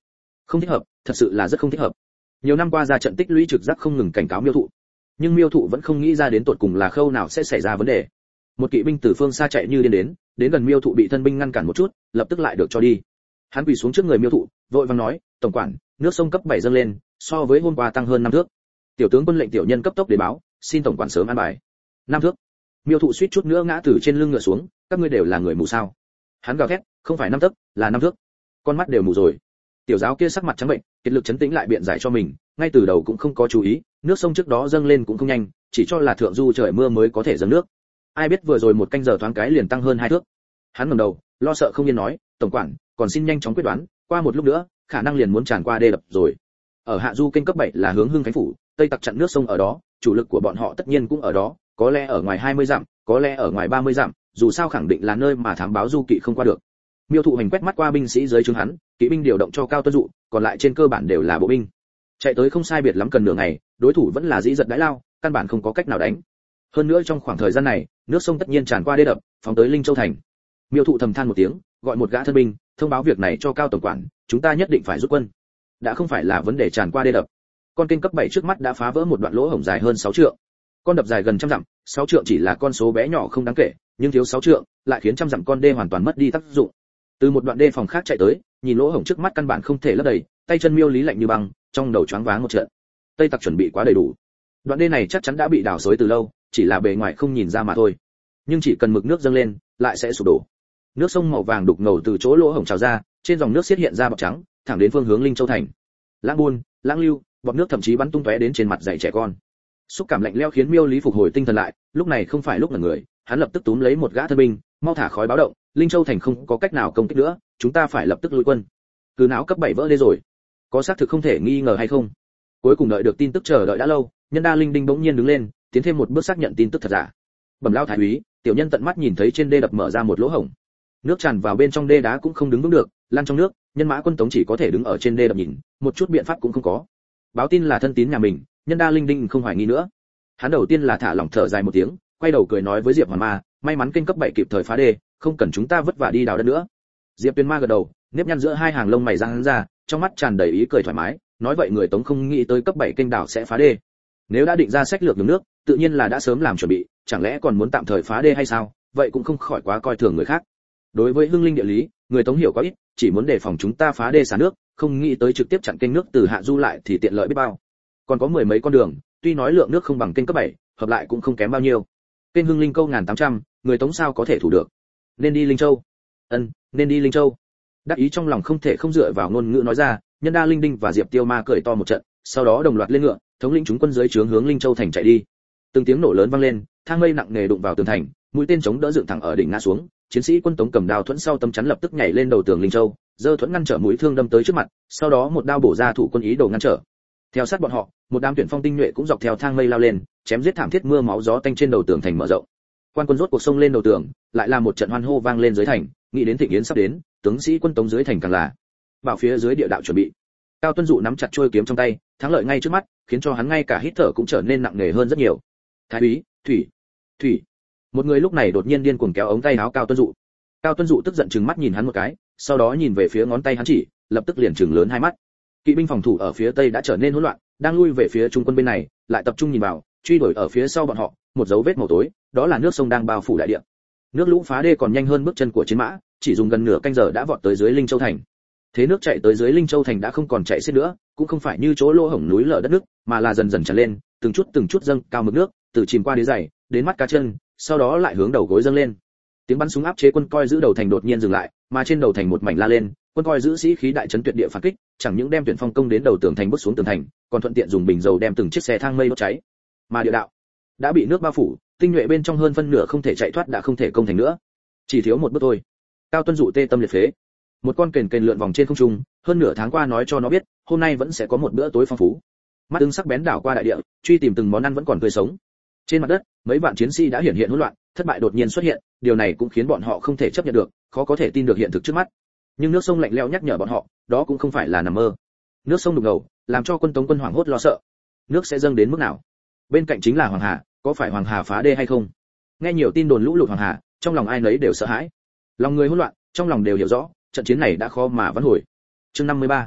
Không thích hợp, thật sự là rất không thích hợp. Nhiều năm qua ra trận tích lũy trực giác không ngừng cảnh cáo Miêu Thụ, nhưng Miêu Thụ vẫn không nghĩ ra đến tột cùng là khâu nào sẽ xảy ra vấn đề. Một kỵ binh từ phương xa chạy như điên đến gần Miêu Thụ bị thân binh ngăn cản một chút, lập tức lại được cho đi. Hắn quỳ xuống trước người Miêu Thụ, vội vàng nói, tổng quản, nước sông cấp 7 dâng lên, so với hôm qua tăng hơn 5 thước. Tiểu tướng quân lệnh tiểu nhân cấp tốc để báo, xin tổng quản sớm an bài. 5 thước. Miêu Thụ suýt chút nữa ngã từ trên lưng ngựa xuống, các ngươi đều là người mù sao? Hắn gào thét, không phải 5 tấc, là 5 thước. Con mắt đều mù rồi. Tiểu giáo kia sắc mặt trắng bệnh, kiệt lực chấn tĩnh lại biện giải cho mình, ngay từ đầu cũng không có chú ý, nước sông trước đó dâng lên cũng không nhanh, chỉ cho là thượng du trời mưa mới có thể dâng nước. Ai biết vừa rồi một canh giờ thoáng cái liền tăng hơn 2 thước. Hắn ngẩng đầu, lo sợ không yên nói, tổng quản, còn xin nhanh chóng quyết đoán, qua một lúc nữa, khả năng liền muốn tràn qua đê đập rồi. Ở hạ du kênh cấp 7 là hướng Hưng Khánh phủ, tây tặc chặn nước sông ở đó, chủ lực của bọn họ tất nhiên cũng ở đó, có lẽ ở ngoài 20 dặm, có lẽ ở ngoài 30 dặm, dù sao khẳng định là nơi mà thám báo du kỵ không qua được. Miêu Thụ hành quét mắt qua binh sĩ dưới trướng hắn, kỵ binh điều động cho Cao Tuân Dụ, còn lại trên cơ bản đều là bộ binh. Chạy tới không sai biệt lắm cần nửa ngày, đối thủ vẫn là dĩ giật đãi lao, căn bản không có cách nào đánh. Hơn nữa trong khoảng thời gian này, nước sông tất nhiên tràn qua đê đập, phóng tới Linh Châu thành. Miêu Thụ thầm than một tiếng, gọi một gã thân binh, thông báo việc này cho Cao tổng quản, chúng ta nhất định phải rút quân. Đã không phải là vấn đề tràn qua đê đập. Con kênh cấp 7 trước mắt đã phá vỡ một đoạn lỗ hổng dài hơn 6 trượng. Con đập dài gần trăm dặm, 6 trượng chỉ là con số bé nhỏ không đáng kể, nhưng thiếu 6 trượng lại khiến trăm dặm con đê hoàn toàn mất đi tác dụng. Từ một đoạn đê phòng khác chạy tới, nhìn lỗ hổng trước mắt căn bản không thể lấp đầy, tay chân Miêu Lý lạnh như băng, trong đầu choáng váng một trận. Tây tặc chuẩn bị quá đầy đủ. Đoạn đê này chắc chắn đã bị đào xới từ lâu, chỉ là bề ngoài không nhìn ra mà thôi. Nhưng chỉ cần mực nước dâng lên, lại sẽ sụp đổ. Nước sông màu vàng đục ngầu từ chỗ lỗ hổng trào ra, trên dòng nước xiết hiện ra bọt trắng, thẳng đến phương hướng Linh Châu thành. Lãng buôn, lãng lưu, bọt nước thậm chí bắn tung tóe đến trên mặt dạy trẻ con. Xúc cảm lạnh lẽo khiến Miêu Lý phục hồi tinh thần lại, lúc này không phải lúc là người, hắn lập tức túm lấy một gã thân binh, mau thả khói báo động, Linh Châu thành không có cách nào công kích nữa, chúng ta phải lập tức lui quân. Cứ não cấp 7 vỡ đê rồi, có xác thực không thể nghi ngờ hay không? Cuối cùng đợi được tin tức chờ đợi đã lâu, Nhân Đa Linh Đinh bỗng nhiên đứng lên, tiến thêm một bước xác nhận tin tức thật giả. Bẩm lao thái úy, tiểu nhân tận mắt nhìn thấy trên đê đập mở ra một lỗ hổng, nước tràn vào bên trong đê đá cũng không đứng vững được, lăn trong nước, nhân mã quân tống chỉ có thể đứng ở trên đê đập nhìn, một chút biện pháp cũng không có. Báo tin là thân tín nhà mình, Nhân Đa Linh Đinh không hoài nghi nữa. Hắn đầu tiên là thả lỏng thở dài một tiếng, quay đầu cười nói với Diệp Hoàn Ma, may mắn kênh cấp 7 kịp thời phá đê, không cần chúng ta vất vả đi đào đất nữa. Diệp Tuyền Ma gật đầu, nếp nhăn giữa hai hàng lông mày giãn ra, trong mắt tràn đầy ý cười thoải mái, nói vậy người Tống không nghĩ tới cấp 7 kênh đào sẽ phá đê. Nếu đã định ra sách lược nhường nước, tự nhiên là đã sớm làm chuẩn bị, chẳng lẽ còn muốn tạm thời phá đê hay sao? Vậy cũng không khỏi quá coi thường người khác. Đối với hưng linh địa lý, người Tống hiểu có ít, chỉ muốn đề phòng chúng ta phá đê xả nước, không nghĩ tới trực tiếp chặn kênh nước từ hạ du lại thì tiện lợi biết bao. Còn có mười mấy con đường, tuy nói lượng nước không bằng kênh cấp 7, hợp lại cũng không kém bao nhiêu. Kênh Hưng Linh câu 1800, người Tống sao có thể thủ được? Nên đi Linh Châu. Nên đi Linh Châu. Đắc ý trong lòng không thể không dựa vào ngôn ngữ nói ra, Nhân Đa Linh Đinh và Diệp Tiêu Ma cười to một trận, sau đó đồng loạt lên ngựa, thống lĩnh chúng quân dưới trướng hướng Linh Châu thành chạy đi. Từng tiếng nổ lớn vang lên, thang mây nặng nề đụng vào tường thành, mũi tên chống đỡ dựng thẳng ở đỉnh ngã xuống, chiến sĩ quân Tống cầm đao thuẫn sau tấm chắn lập tức nhảy lên đầu tường Linh Châu, giơ thuẫn ngăn trở mũi thương đâm tới trước mặt, sau đó một đao bổ ra thủ quân ý đồ ngăn trở. Theo sát bọn họ, một đám tuyển phong tinh nhuệ cũng dọc theo thang mây lao lên, chém giết thảm thiết, mưa máu gió tanh trên đầu tường thành mở rộng. Quan quân rốt cuộc sông lên đầu tường, lại là một trận hoan hô vang lên dưới thành, nghĩ đến thịnh yến sắp đến, tướng sĩ quân Tống dưới thành càng là bảo phía dưới địa đạo chuẩn bị. Cao Tuân Dụ nắm chặt chuôi kiếm trong tay, thắng lợi ngay trước mắt, khiến cho hắn ngay cả hít thở cũng trở nên nặng nề hơn rất nhiều. Thái úy, thủy. Một người lúc này đột nhiên điên cuồng kéo ống tay áo Cao Tuân Dụ. Cao Tuân Dụ tức giận trừng mắt nhìn hắn một cái, sau đó nhìn về phía ngón tay hắn chỉ, lập tức liền trừng lớn hai mắt. Kỵ binh phòng thủ ở phía tây đã trở nên hỗn loạn, đang lui về phía trung quân bên này, lại tập trung nhìn vào, truy đuổi ở phía sau bọn họ, một dấu vết màu tối, đó là nước sông đang bao phủ đại địa. Nước lũ phá đê còn nhanh hơn bước chân của chiến mã, chỉ dùng gần nửa canh giờ đã vọt tới dưới Linh Châu thành. Thế nước chạy tới dưới Linh Châu thành đã không còn chạy xiết nữa, cũng không phải như chỗ lỗ hổng núi lở đất nước, mà là dần dần tràn lên, từng chút dâng cao mực nước, từ chìm qua đế dày, đến mắt cá chân, sau đó lại hướng đầu gối dâng lên. Tiếng bắn súng áp chế quân coi giữ đầu thành đột nhiên dừng lại, mà trên đầu thành một mảnh la lên, quân coi giữ sĩ khí đại trấn tuyệt địa phản kích, chẳng những đem tuyển phong công đến đầu tường thành bước xuống tường thành, còn thuận tiện dùng bình dầu đem từng chiếc xe thang mây đốt cháy. Mà địa đạo đã bị nước bao phủ, tinh nhuệ bên trong hơn phân nửa không thể chạy thoát, đã không thể công thành nữa, chỉ thiếu một bước thôi. Cao Tuân Dụ tê tâm liệt phế. Một con kền lượn vòng trên không trung, hơn nửa tháng qua nói cho nó biết, hôm nay vẫn sẽ có một bữa tối phong phú. Mắt ưng sắc bén đảo qua đại địa, truy tìm từng món ăn vẫn còn tươi sống. Trên mặt đất, mấy vạn chiến sĩ đã hiện hỗn loạn, thất bại đột nhiên xuất hiện, điều này cũng khiến bọn họ không thể chấp nhận được, khó có thể tin được hiện thực trước mắt. Nhưng nước sông lạnh lẽo nhắc nhở bọn họ, đó cũng không phải là nằm mơ. Nước sông đục ngầu, làm cho quân Tống quân hoảng hốt lo sợ. Nước sẽ dâng đến mức nào? Bên cạnh chính là Hoàng Hà, có phải Hoàng Hà phá đê hay không? Nghe nhiều tin đồn lũ lụt Hoàng Hà, trong lòng ai nấy đều sợ hãi. Lòng người hỗn loạn, trong lòng đều hiểu rõ, trận chiến này đã khó mà vãn hồi. Chương 53.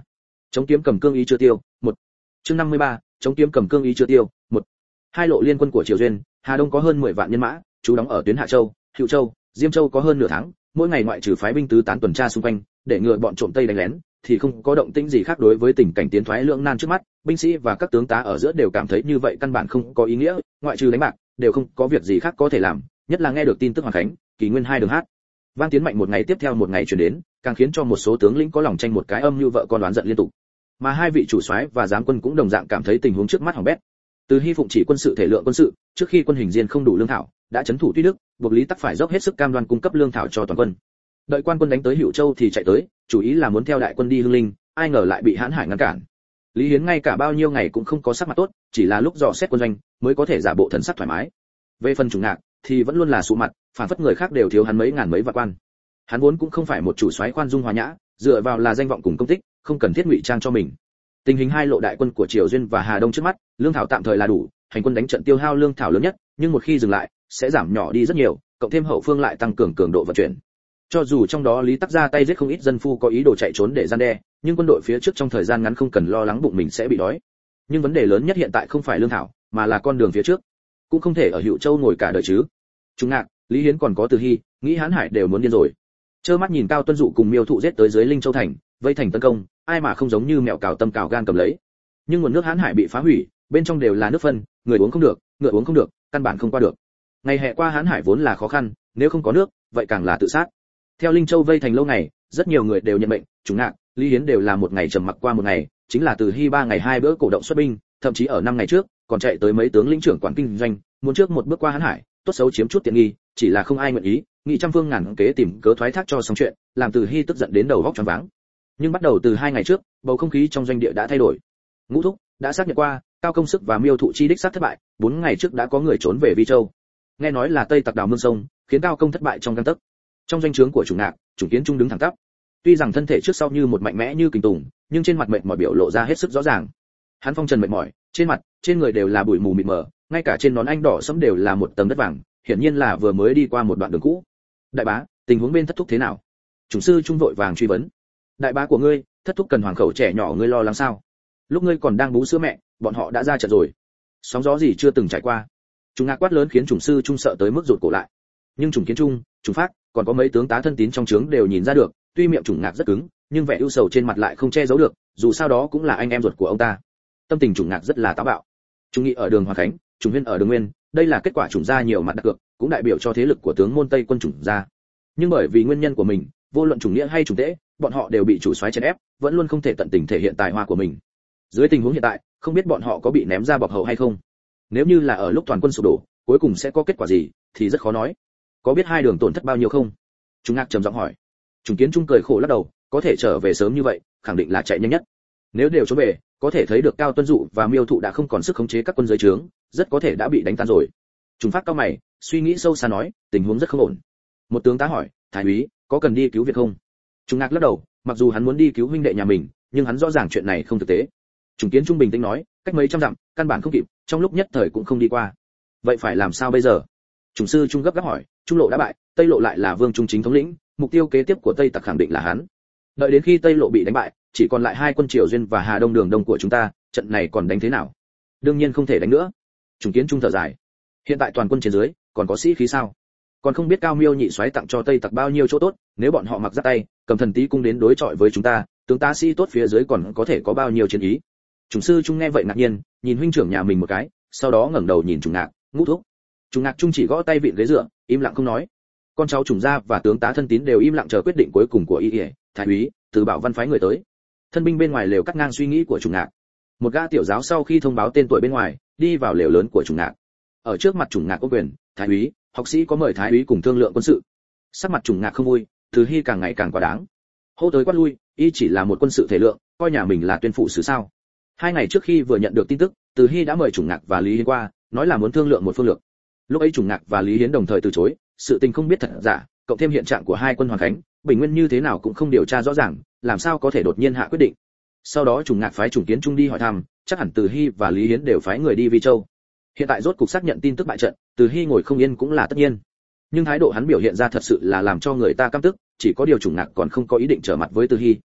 Chống kiếm cầm cương ý chưa tiêu, một. Chương 53, chống kiếm cầm cương ý chưa tiêu, một. Hai lộ liên quân của Triều Duyên, Hà Đông có hơn 10 vạn nhân mã, trú đóng ở tuyến Hạ Châu, Hữu Châu, Diêm Châu có hơn nửa tháng, mỗi ngày ngoại trừ phái binh tứ tán tuần tra xung quanh, để ngừa bọn trộm tây đánh lén, thì không có động tĩnh gì khác. Đối với tình cảnh tiến thoái lưỡng nan trước mắt, binh sĩ và các tướng tá ở giữa đều cảm thấy như vậy căn bản không có ý nghĩa, ngoại trừ đánh bạc, đều không có việc gì khác có thể làm, nhất là nghe được tin tức Hoàng Khánh, Kỳ Nguyên hai đường hát vang tiến mạnh một ngày tiếp theo một ngày truyền đến, càng khiến cho một số tướng lĩnh có lòng tranh một cái âm như vợ con đoán giận liên tục. Mà hai vị chủ soái và giám quân cũng đồng dạng cảm thấy tình huống trước mắt hỏng bét. Từ Hy phụng chỉ quân sự thể lượng quân sự, trước khi quân hình diên không đủ lương thảo, đã chấn thủ Tuy Đức, buộc Lý Tắc phải dốc hết sức cam đoan cung cấp lương thảo cho toàn quân. Đợi quan quân đánh tới Hữu Châu thì chạy tới, chủ ý là muốn theo đại quân đi Hưng Linh, ai ngờ lại bị Hán Hải ngăn cản. Lý Hiến ngay cả bao nhiêu ngày cũng không có sắc mặt tốt, chỉ là lúc dò xét quân doanh mới có thể giả bộ thần sắc thoải mái. Về phần Trùng Ngạc thì vẫn luôn là sụ mặt, phản phất người khác đều thiếu hắn mấy ngàn mấy vạn quan. Hắn vốn cũng không phải một chủ soái khoan dung hòa nhã, dựa vào là danh vọng cùng công tích, không cần thiết ngụy trang cho mình. Tình hình hai lộ đại quân của Triều Duyên và Hà Đông trước mắt, lương thảo tạm thời là đủ, hành quân đánh trận tiêu hao lương thảo lớn nhất, nhưng một khi dừng lại, sẽ giảm nhỏ đi rất nhiều, cộng thêm hậu phương lại tăng cường cường độ vận chuyển. Cho dù trong đó Lý Tắc ra tay giết không ít dân phu có ý đồ chạy trốn để gian đe, nhưng quân đội phía trước trong thời gian ngắn không cần lo lắng bụng mình sẽ bị đói. Nhưng vấn đề lớn nhất hiện tại không phải lương thảo, mà là con đường phía trước. Cũng không thể ở Hữu Châu ngồi cả đời chứ. Trung Ngạc, Lý Hiến còn có Từ Hy, nghĩ Hán Hải đều muốn điên rồi. Trơ mắt nhìn Cao Tuân Dụ cùng Miêu Thụ giết tới dưới Linh Châu thành, vây thành tấn công, ai mà không giống như mèo cào tâm cào gan cầm lấy. Nhưng nguồn nước Hán Hải bị phá hủy, bên trong đều là nước phân, người uống không được, ngựa uống không được, căn bản không qua được. Ngày hè qua Hán Hải vốn là khó khăn, nếu không có nước, vậy càng là tự sát. Theo Linh Châu vây thành lâu ngày, rất nhiều người đều nhận mệnh, Trung Ngạc, Lý Hiến đều là một ngày trầm mặc qua một ngày, chính là Từ Hy 3 ngày 2 bữa cổ động xuất binh, thậm chí ở 5 ngày trước, còn chạy tới mấy tướng lĩnh trưởng quản kinh doanh, muốn trước một bước qua Hán Hải, tốt xấu chiếm chút tiện nghi, chỉ là không ai nguyện ý, nghị trăm phương ngàn kế tìm cớ thoái thác cho xong chuyện, làm Từ Hy tức giận đến đầu óc choáng váng. Nhưng bắt đầu từ 2 ngày trước, bầu không khí trong doanh địa đã thay đổi. Ngũ Thúc đã xác nhận qua, Cao Công Sức và Miêu Thụ chi đích xác thất bại, 4 ngày trước đã có người trốn về Vi Châu. Nghe nói là Tây Tặc đào mương sông, khiến Cao Công thất bại trong gang tấc. Trong doanh trướng của Trùng Ngạc, Trùng Kiến Trung đứng thẳng tắp. Tuy rằng thân thể trước sau như một mạnh mẽ như kình tùng, nhưng trên mặt mệt mỏi biểu lộ ra hết sức rõ ràng. Hắn phong trần mệt mỏi, trên mặt, trên người đều là bụi mù mịt mờ, ngay cả trên nón anh đỏ sẫm đều là một tầng đất vàng, hiển nhiên là vừa mới đi qua một đoạn đường cũ. Đại bá, tình huống bên thất thúc thế nào? Chủng sư trung vội vàng truy vấn. Đại bá của ngươi, thất thúc cần hoàng khẩu trẻ nhỏ ngươi lo lắng sao? Lúc ngươi còn đang bú sữa mẹ, bọn họ đã ra trận rồi. Sóng gió gì chưa từng trải qua. Trùng Ngạc quát lớn khiến chủng sư trung sợ tới mức rụt cổ lại. Nhưng Trùng Kiến Trung, Trùng Phát, còn có mấy tướng tá thân tín trong trướng đều nhìn ra được, tuy miệng Trùng Ngạc rất cứng, nhưng vẻ ưu sầu trên mặt lại không che giấu được, dù sao đó cũng là anh em ruột của ông ta. Tâm tình Trùng Ngạc rất là táo bạo. Trung Nghị ở đường Hoàng Khánh, Trùng Huyên ở đường Nguyên, đây là kết quả Trùng gia nhiều mặt đặt cược, cũng đại biểu cho thế lực của tướng môn Tây quân Trùng gia. Nhưng bởi vì nguyên nhân của mình, vô luận Trùng Nghĩa hay Trùng Tễ, bọn họ đều bị chủ soái chèn ép, vẫn luôn không thể tận tình thể hiện tài hoa của mình. Dưới tình huống hiện tại, không biết bọn họ có bị ném ra bọc hậu hay không. Nếu như là ở lúc toàn quân sụp đổ, cuối cùng sẽ có kết quả gì thì rất khó nói. Có biết hai đường tổn thất bao nhiêu không? Trung Ngạc trầm giọng hỏi. Trùng Kiến Trung cười khổ lắc đầu, có thể trở về sớm như vậy, khẳng định là chạy nhanh nhất. Nếu đều trốn về, có thể thấy được Cao Tuân Dụ và Miêu Thụ đã không còn sức khống chế các quân dưới trướng, rất có thể đã bị đánh tan rồi. Trùng Phát cao mày, suy nghĩ sâu xa nói, tình huống rất không ổn. Một tướng tá hỏi, thái úy, có cần đi cứu việc không? Trung Ngạc lắc đầu, mặc dù hắn muốn đi cứu huynh đệ nhà mình, nhưng hắn rõ ràng chuyện này không thực tế. Trùng Kiến Trung bình tĩnh nói, cách mấy trăm dặm, căn bản không kịp, trong lúc nhất thời cũng không đi qua. Vậy phải làm sao bây giờ? Trùng sư Trung gấp gáp hỏi, Trung lộ đã bại, Tây lộ lại là Vương Trung chính thống lĩnh, mục tiêu kế tiếp của Tây Tặc khẳng định là hắn. Đợi đến khi Tây lộ bị đánh bại, chỉ còn lại hai quân Triều Duyên và Hà Đông đường đông của chúng ta, trận này còn đánh thế nào? Đương nhiên không thể đánh nữa. Trùng Kiến Trung thở dài. Hiện tại toàn quân trên dưới, còn có sĩ khí sao? Còn không biết Cao Miêu nhị soái tặng cho Tây Tặc bao nhiêu chỗ tốt, nếu bọn họ mặc giáp tay, cầm thần tí cung đến đối chọi với chúng ta, tướng tá sĩ tốt phía dưới còn có thể có bao nhiêu chiến ý. Trùng sư Trung nghe vậy ngạc nhiên, nhìn huynh trưởng nhà mình một cái, sau đó ngẩng đầu nhìn Trùng Ngạc, Ngũ Thúc. Trùng Ngạc Trung chỉ gõ tay vịn ghế dựa, im lặng không nói. Con cháu Trùng gia và tướng tá thân tín đều im lặng chờ quyết định cuối cùng của y, thái úy, từ Bảo Văn phái người tới. Thân binh bên ngoài lều cắt ngang suy nghĩ của Trùng Ngạc. Một gã tiểu giáo sau khi thông báo tên tuổi bên ngoài, đi vào lều lớn của Trùng Ngạc. Ở trước mặt Trùng Ngạc có quyền, thái úy, học sĩ có mời thái úy cùng thương lượng quân sự. Sắc mặt Trùng Ngạc không vui, Từ Hy càng ngày càng quá đáng. Hô tới quát lui, y chỉ là một quân sự thể lượng, coi nhà mình là tuyên phụ sứ sao? 2 ngày trước khi vừa nhận được tin tức, Từ Hy đã mời Trùng Ngạc và Lý Hiến qua, nói là muốn thương lượng một phương lược. Lúc ấy Trùng Ngạc và Lý Hiến đồng thời từ chối, sự tình không biết thật giả, cộng thêm hiện trạng của hai quân Hoàng Khánh, Bình Nguyên như thế nào cũng không điều tra rõ ràng, làm sao có thể đột nhiên hạ quyết định. Sau đó Trùng Ngạc phái Trùng Kiến Trung đi hỏi thăm, chắc hẳn Từ Hy và Lý Hiến đều phái người đi Vi Châu. Hiện tại rốt cục xác nhận tin tức bại trận, Từ Hy ngồi không yên cũng là tất nhiên. Nhưng thái độ hắn biểu hiện ra thật sự là làm cho người ta căm tức, chỉ có điều Trùng Ngạc còn không có ý định trở mặt với Từ Hy,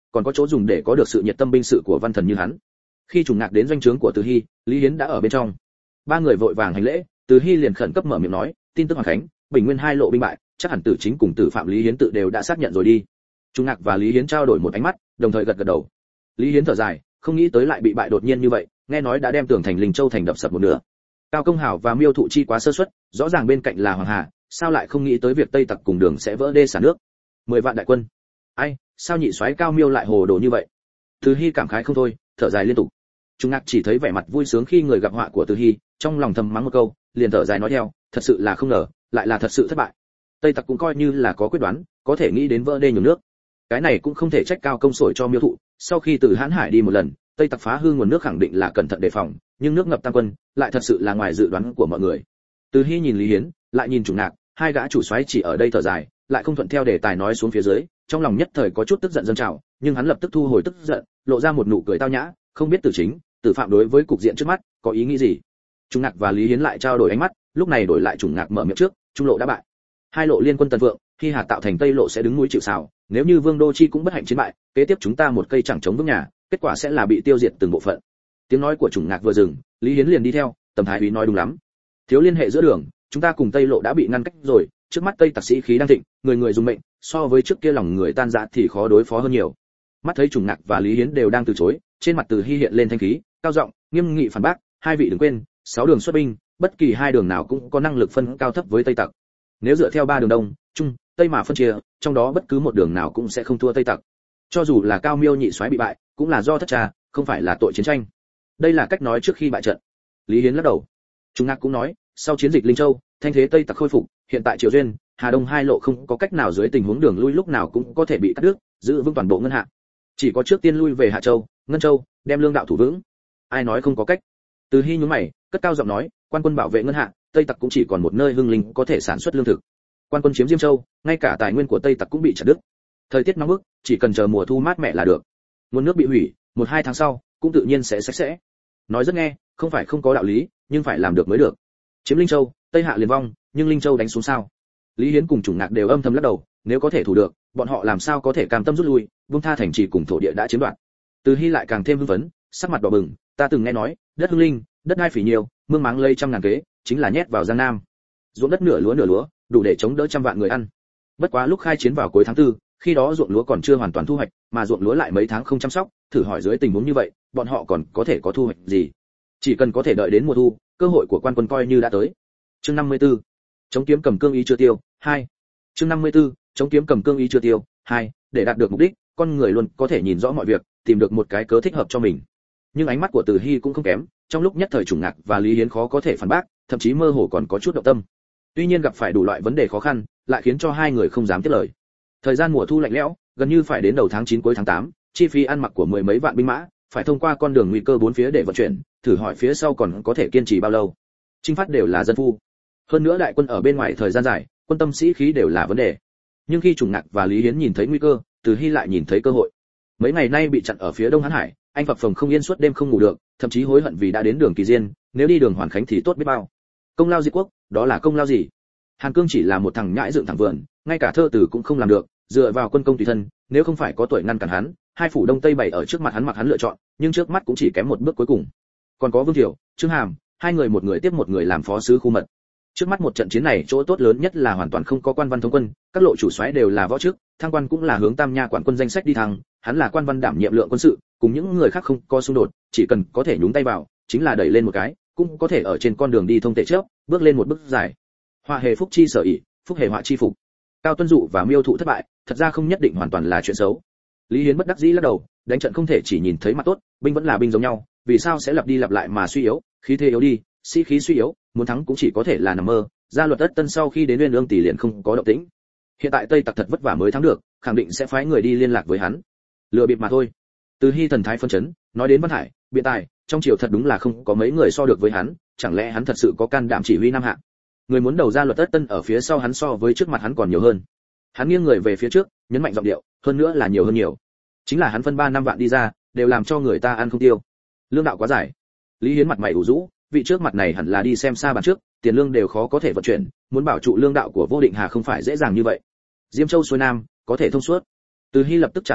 còn có chỗ dùng để có được sự nhiệt tâm binh sự của văn thần như hắn. Khi Trùng Ngạc đến doanh trướng của Từ Hy, Lý Hiến đã ở bên trong. Ba người vội vàng hành lễ, Từ Hy liền khẩn cấp mở miệng nói, tin tức Hoàng Khánh, Bình Nguyên hai lộ binh bại, chắc hẳn Tử Chính cùng Tử Phạm Lý Hiến tự đều đã xác nhận rồi đi. Trùng Ngạc và Lý Hiến trao đổi một ánh mắt, đồng thời gật gật đầu. Lý Hiến thở dài, không nghĩ tới lại bị bại đột nhiên như vậy, nghe nói đã đem tường thành Linh Châu thành đập sập một nửa. Cao Công Hảo và Miêu Thụ Chi quá sơ suất, rõ ràng bên cạnh là Hoàng Hà, sao lại không nghĩ tới việc Tây Tặc cùng Đường sẽ vỡ đê xả nước. 10 vạn đại quân. Ai, sao nhị soái Cao Miêu lại hồ đồ như vậy? Từ Hy cảm khái không thôi, thở dài liên tục. Trung Ngạc chỉ thấy vẻ mặt vui sướng khi người gặp họa của Từ Hy, trong lòng thầm mắng một câu, liền thở dài nói theo, thật sự là không ngờ, lại là thật sự thất bại. Tây Tặc cũng coi như là có quyết đoán, có thể nghĩ đến vỡ đê nhường nước. Cái này cũng không thể trách Cao Công sổi cho Miêu Thụ, sau khi từ Hán Hải đi một lần, Tây Tặc phá hư nguồn nước khẳng định là cẩn thận đề phòng, nhưng nước ngập tăng quân, lại thật sự là ngoài dự đoán của mọi người. Từ Hy nhìn Lý Hiến, lại nhìn Trung Ngạc, hai gã chủ soái chỉ ở đây thở dài, lại không thuận theo đề tài nói xuống phía dưới, trong lòng nhất thời có chút tức giận dâng trào, nhưng hắn lập tức thu hồi tức giận, lộ ra một nụ cười tao nhã, không biết Tử Chính, Tử Phạm đối với cục diện trước mắt có ý nghĩ gì. Trung Ngạc và Lý Hiến lại trao đổi ánh mắt, lúc này đổi lại Trung Ngạc mở miệng trước, Trung lộ đã bại, hai lộ liên quân Tần Vượng, khi Hà tạo thành Tây lộ sẽ đứng núi chịu sào, nếu như Vương Đô Chi cũng bất hạnh chiến bại, kế tiếp chúng ta một cây chẳng chống vững nhà, kết quả sẽ là bị tiêu diệt từng bộ phận. Tiếng nói của Trung Ngạc vừa dừng, Lý Hiến liền đi theo, Tầm Thái úy nói đúng lắm. Thiếu liên hệ giữa đường, chúng ta cùng Tây lộ đã bị ngăn cách rồi, trước mắt Tây Tặc sĩ khí đang thịnh, người người dùng mệnh, so với trước kia lòng người tan rã thì khó đối phó hơn nhiều. Mắt thấy Trùng Ngạc và Lý Hiến đều đang từ chối, trên mặt Từ Hy hiện lên thanh khí, cao giọng, nghiêm nghị phản bác, hai vị đừng quên, 6 đường xuất binh, bất kỳ hai đường nào cũng có năng lực phân cao thấp với Tây Tặc. Nếu dựa theo 3 đường đông, trung, tây mà phân chia, trong đó bất cứ một đường nào cũng sẽ không thua Tây Tặc. Cho dù là Cao Miêu nhị soái bị bại, cũng là do thất trà, không phải là tội chiến tranh. Đây là cách nói trước khi bại trận. Lý Hiến lắc đầu. Trùng Ngạc cũng nói, sau chiến dịch Linh Châu, thanh thế Tây Tặc khôi phục, hiện tại Triều Duyên, Hà Đông hai lộ không có cách nào dưới tình huống đường lui lúc nào cũng có thể bị cắt đứt, giữ vững toàn bộ ngân hạ. Chỉ có trước tiên lui về Hạ Châu, Ngân Châu, đem lương đạo thủ vững. Ai nói không có cách? Từ Hy nhướng mày, cất cao giọng nói, quan quân bảo vệ ngân hạ, Tây Tặc cũng chỉ còn một nơi hưng linh có thể sản xuất lương thực. Quan quân chiếm Diêm Châu, ngay cả tài nguyên của Tây Tặc cũng bị chặt đứt. Thời tiết nóng bức, chỉ cần chờ mùa thu mát mẻ là được. Nguồn nước bị hủy, 1-2 tháng sau, cũng tự nhiên sẽ sạch sẽ. Nói rất nghe, không phải không có đạo lý, nhưng phải làm được mới được. Chiếm Linh Châu, Tây Hạ liền vong, nhưng Linh Châu đánh xuống sao? Lý Hiến cùng Trùng Ngạc đều âm thầm lắc đầu, nếu có thể thủ được, bọn họ làm sao có thể cam tâm rút lui, buông tha thành trì cùng thổ địa đã chiếm đoạt. Từ Hy lại càng thêm hưng phấn, sắc mặt đỏ bừng, ta từng nghe nói, đất hưng linh, đất ngai phỉ nhiều, mương máng lây trăm ngàn kế, chính là nhét vào Giang Nam. Ruộng đất nửa lúa, đủ để chống đỡ trăm vạn người ăn. Bất quá lúc khai chiến vào cuối tháng 4, khi đó ruộng lúa còn chưa hoàn toàn thu hoạch, mà ruộng lúa lại mấy tháng không chăm sóc, thử hỏi dưới tình huống như vậy, bọn họ còn có thể có thu hoạch gì? Chỉ cần có thể đợi đến mùa thu, cơ hội của quan quân coi như đã tới. Chương 54. Chống kiếm cầm cương ý chưa tiêu, 2. Chương 54. Chống kiếm cầm cương ý chưa tiêu, 2. Để đạt được mục đích, con người luôn có thể nhìn rõ mọi việc, tìm được một cái cớ thích hợp cho mình. Nhưng ánh mắt của Từ Hy cũng không kém, trong lúc nhất thời Trùng Ngạc và Lý Hiến khó có thể phản bác, thậm chí mơ hồ còn có chút động tâm. Tuy nhiên gặp phải đủ loại vấn đề khó khăn, lại khiến cho hai người không dám tiếp lời. Thời gian mùa thu lạnh lẽo, gần như phải đến đầu tháng 9 cuối tháng 8, chi phí ăn mặc của mười mấy vạn binh mã, phải thông qua con đường nguy cơ bốn phía để vận chuyển, thử hỏi phía sau còn có thể kiên trì bao lâu. Chinh phát đều là dân phu. Hơn nữa đại quân ở bên ngoài thời gian dài, quân tâm sĩ khí đều là vấn đề. Nhưng khi Trùng Ngạc và Lý Hiến nhìn thấy nguy cơ, Từ Hy lại nhìn thấy cơ hội. Mấy ngày nay bị chặn ở phía Đông Hán Hải, anh phập phồng không yên suốt đêm không ngủ được, thậm chí hối hận vì đã đến đường Kỳ Diên, nếu đi đường Hoàn Khánh thì tốt biết bao. Công lao diệt quốc, đó là công lao gì? Hàn Cương chỉ là một thằng nhãi dựng thẳng vườn, ngay cả thơ từ cũng không làm được, dựa vào quân công tùy thân, nếu không phải có tuổi ngăn cản hắn, hai phủ Đông Tây bảy ở trước mặt hắn mặc hắn lựa chọn, nhưng trước mắt cũng chỉ kém một bước cuối cùng. Còn có Vương Thiệu, Trương Hàm, hai người một người tiếp một người làm phó sứ khu mật. Trước mắt một trận chiến này chỗ tốt lớn nhất là hoàn toàn không có quan văn thống quân, các lộ chủ soái đều là võ chức, thăng quan cũng là hướng Tam Nha quản quân danh sách đi thăng, hắn là quan văn đảm nhiệm lượng quân sự, cùng những người khác không có xung đột, chỉ cần có thể nhúng tay vào, chính là đẩy lên một cái, cũng có thể ở trên con đường đi thông tệ trước, bước lên một bước dài. Họa hề phúc chi sở ỷ, phúc hề họa chi phục. Cao Tuân Dụ và Miêu Thụ thất bại, thật ra không nhất định hoàn toàn là chuyện xấu. Lý Hiến bất đắc dĩ lắc đầu, đánh trận không thể chỉ nhìn thấy mặt tốt, binh vẫn là binh giống nhau, vì sao sẽ lặp đi lặp lại mà suy yếu, khí thế yếu đi, sĩ khí suy yếu, muốn thắng cũng chỉ có thể là nằm mơ. Gia luật Ất Tân sau khi đến Nguyên Lương tỷ liền không có động tĩnh. Hiện tại Tây Tặc thật vất vả mới thắng được, khẳng định sẽ phái người đi liên lạc với hắn. Lừa bịp mà thôi. Từ Hy thần thái phân chấn, nói đến Văn Hải, biện tài, trong triều thật đúng là không có mấy người so được với hắn, chẳng lẽ hắn thật sự có can đảm chỉ huy Nam Hạ? Người muốn đầu ra luật Ất Tân ở phía sau hắn so với trước mặt hắn còn nhiều hơn. Hắn nghiêng người về phía trước, nhấn mạnh giọng điệu, hơn nữa là nhiều hơn nhiều. Chính là hắn phân 3 năm vạn đi ra, đều làm cho người ta ăn không tiêu. Lương đạo quá dài. Lý Hiến mặt mày ủ rũ, vị trước mặt này hẳn là đi xem xa bàn trước, tiền lương đều khó có thể vận chuyển, muốn bảo trụ lương đạo của Vô Định Hà không phải dễ dàng như vậy. Diêm Châu xuôi nam, có thể thông suốt. Từ Hy lập tức trả lời,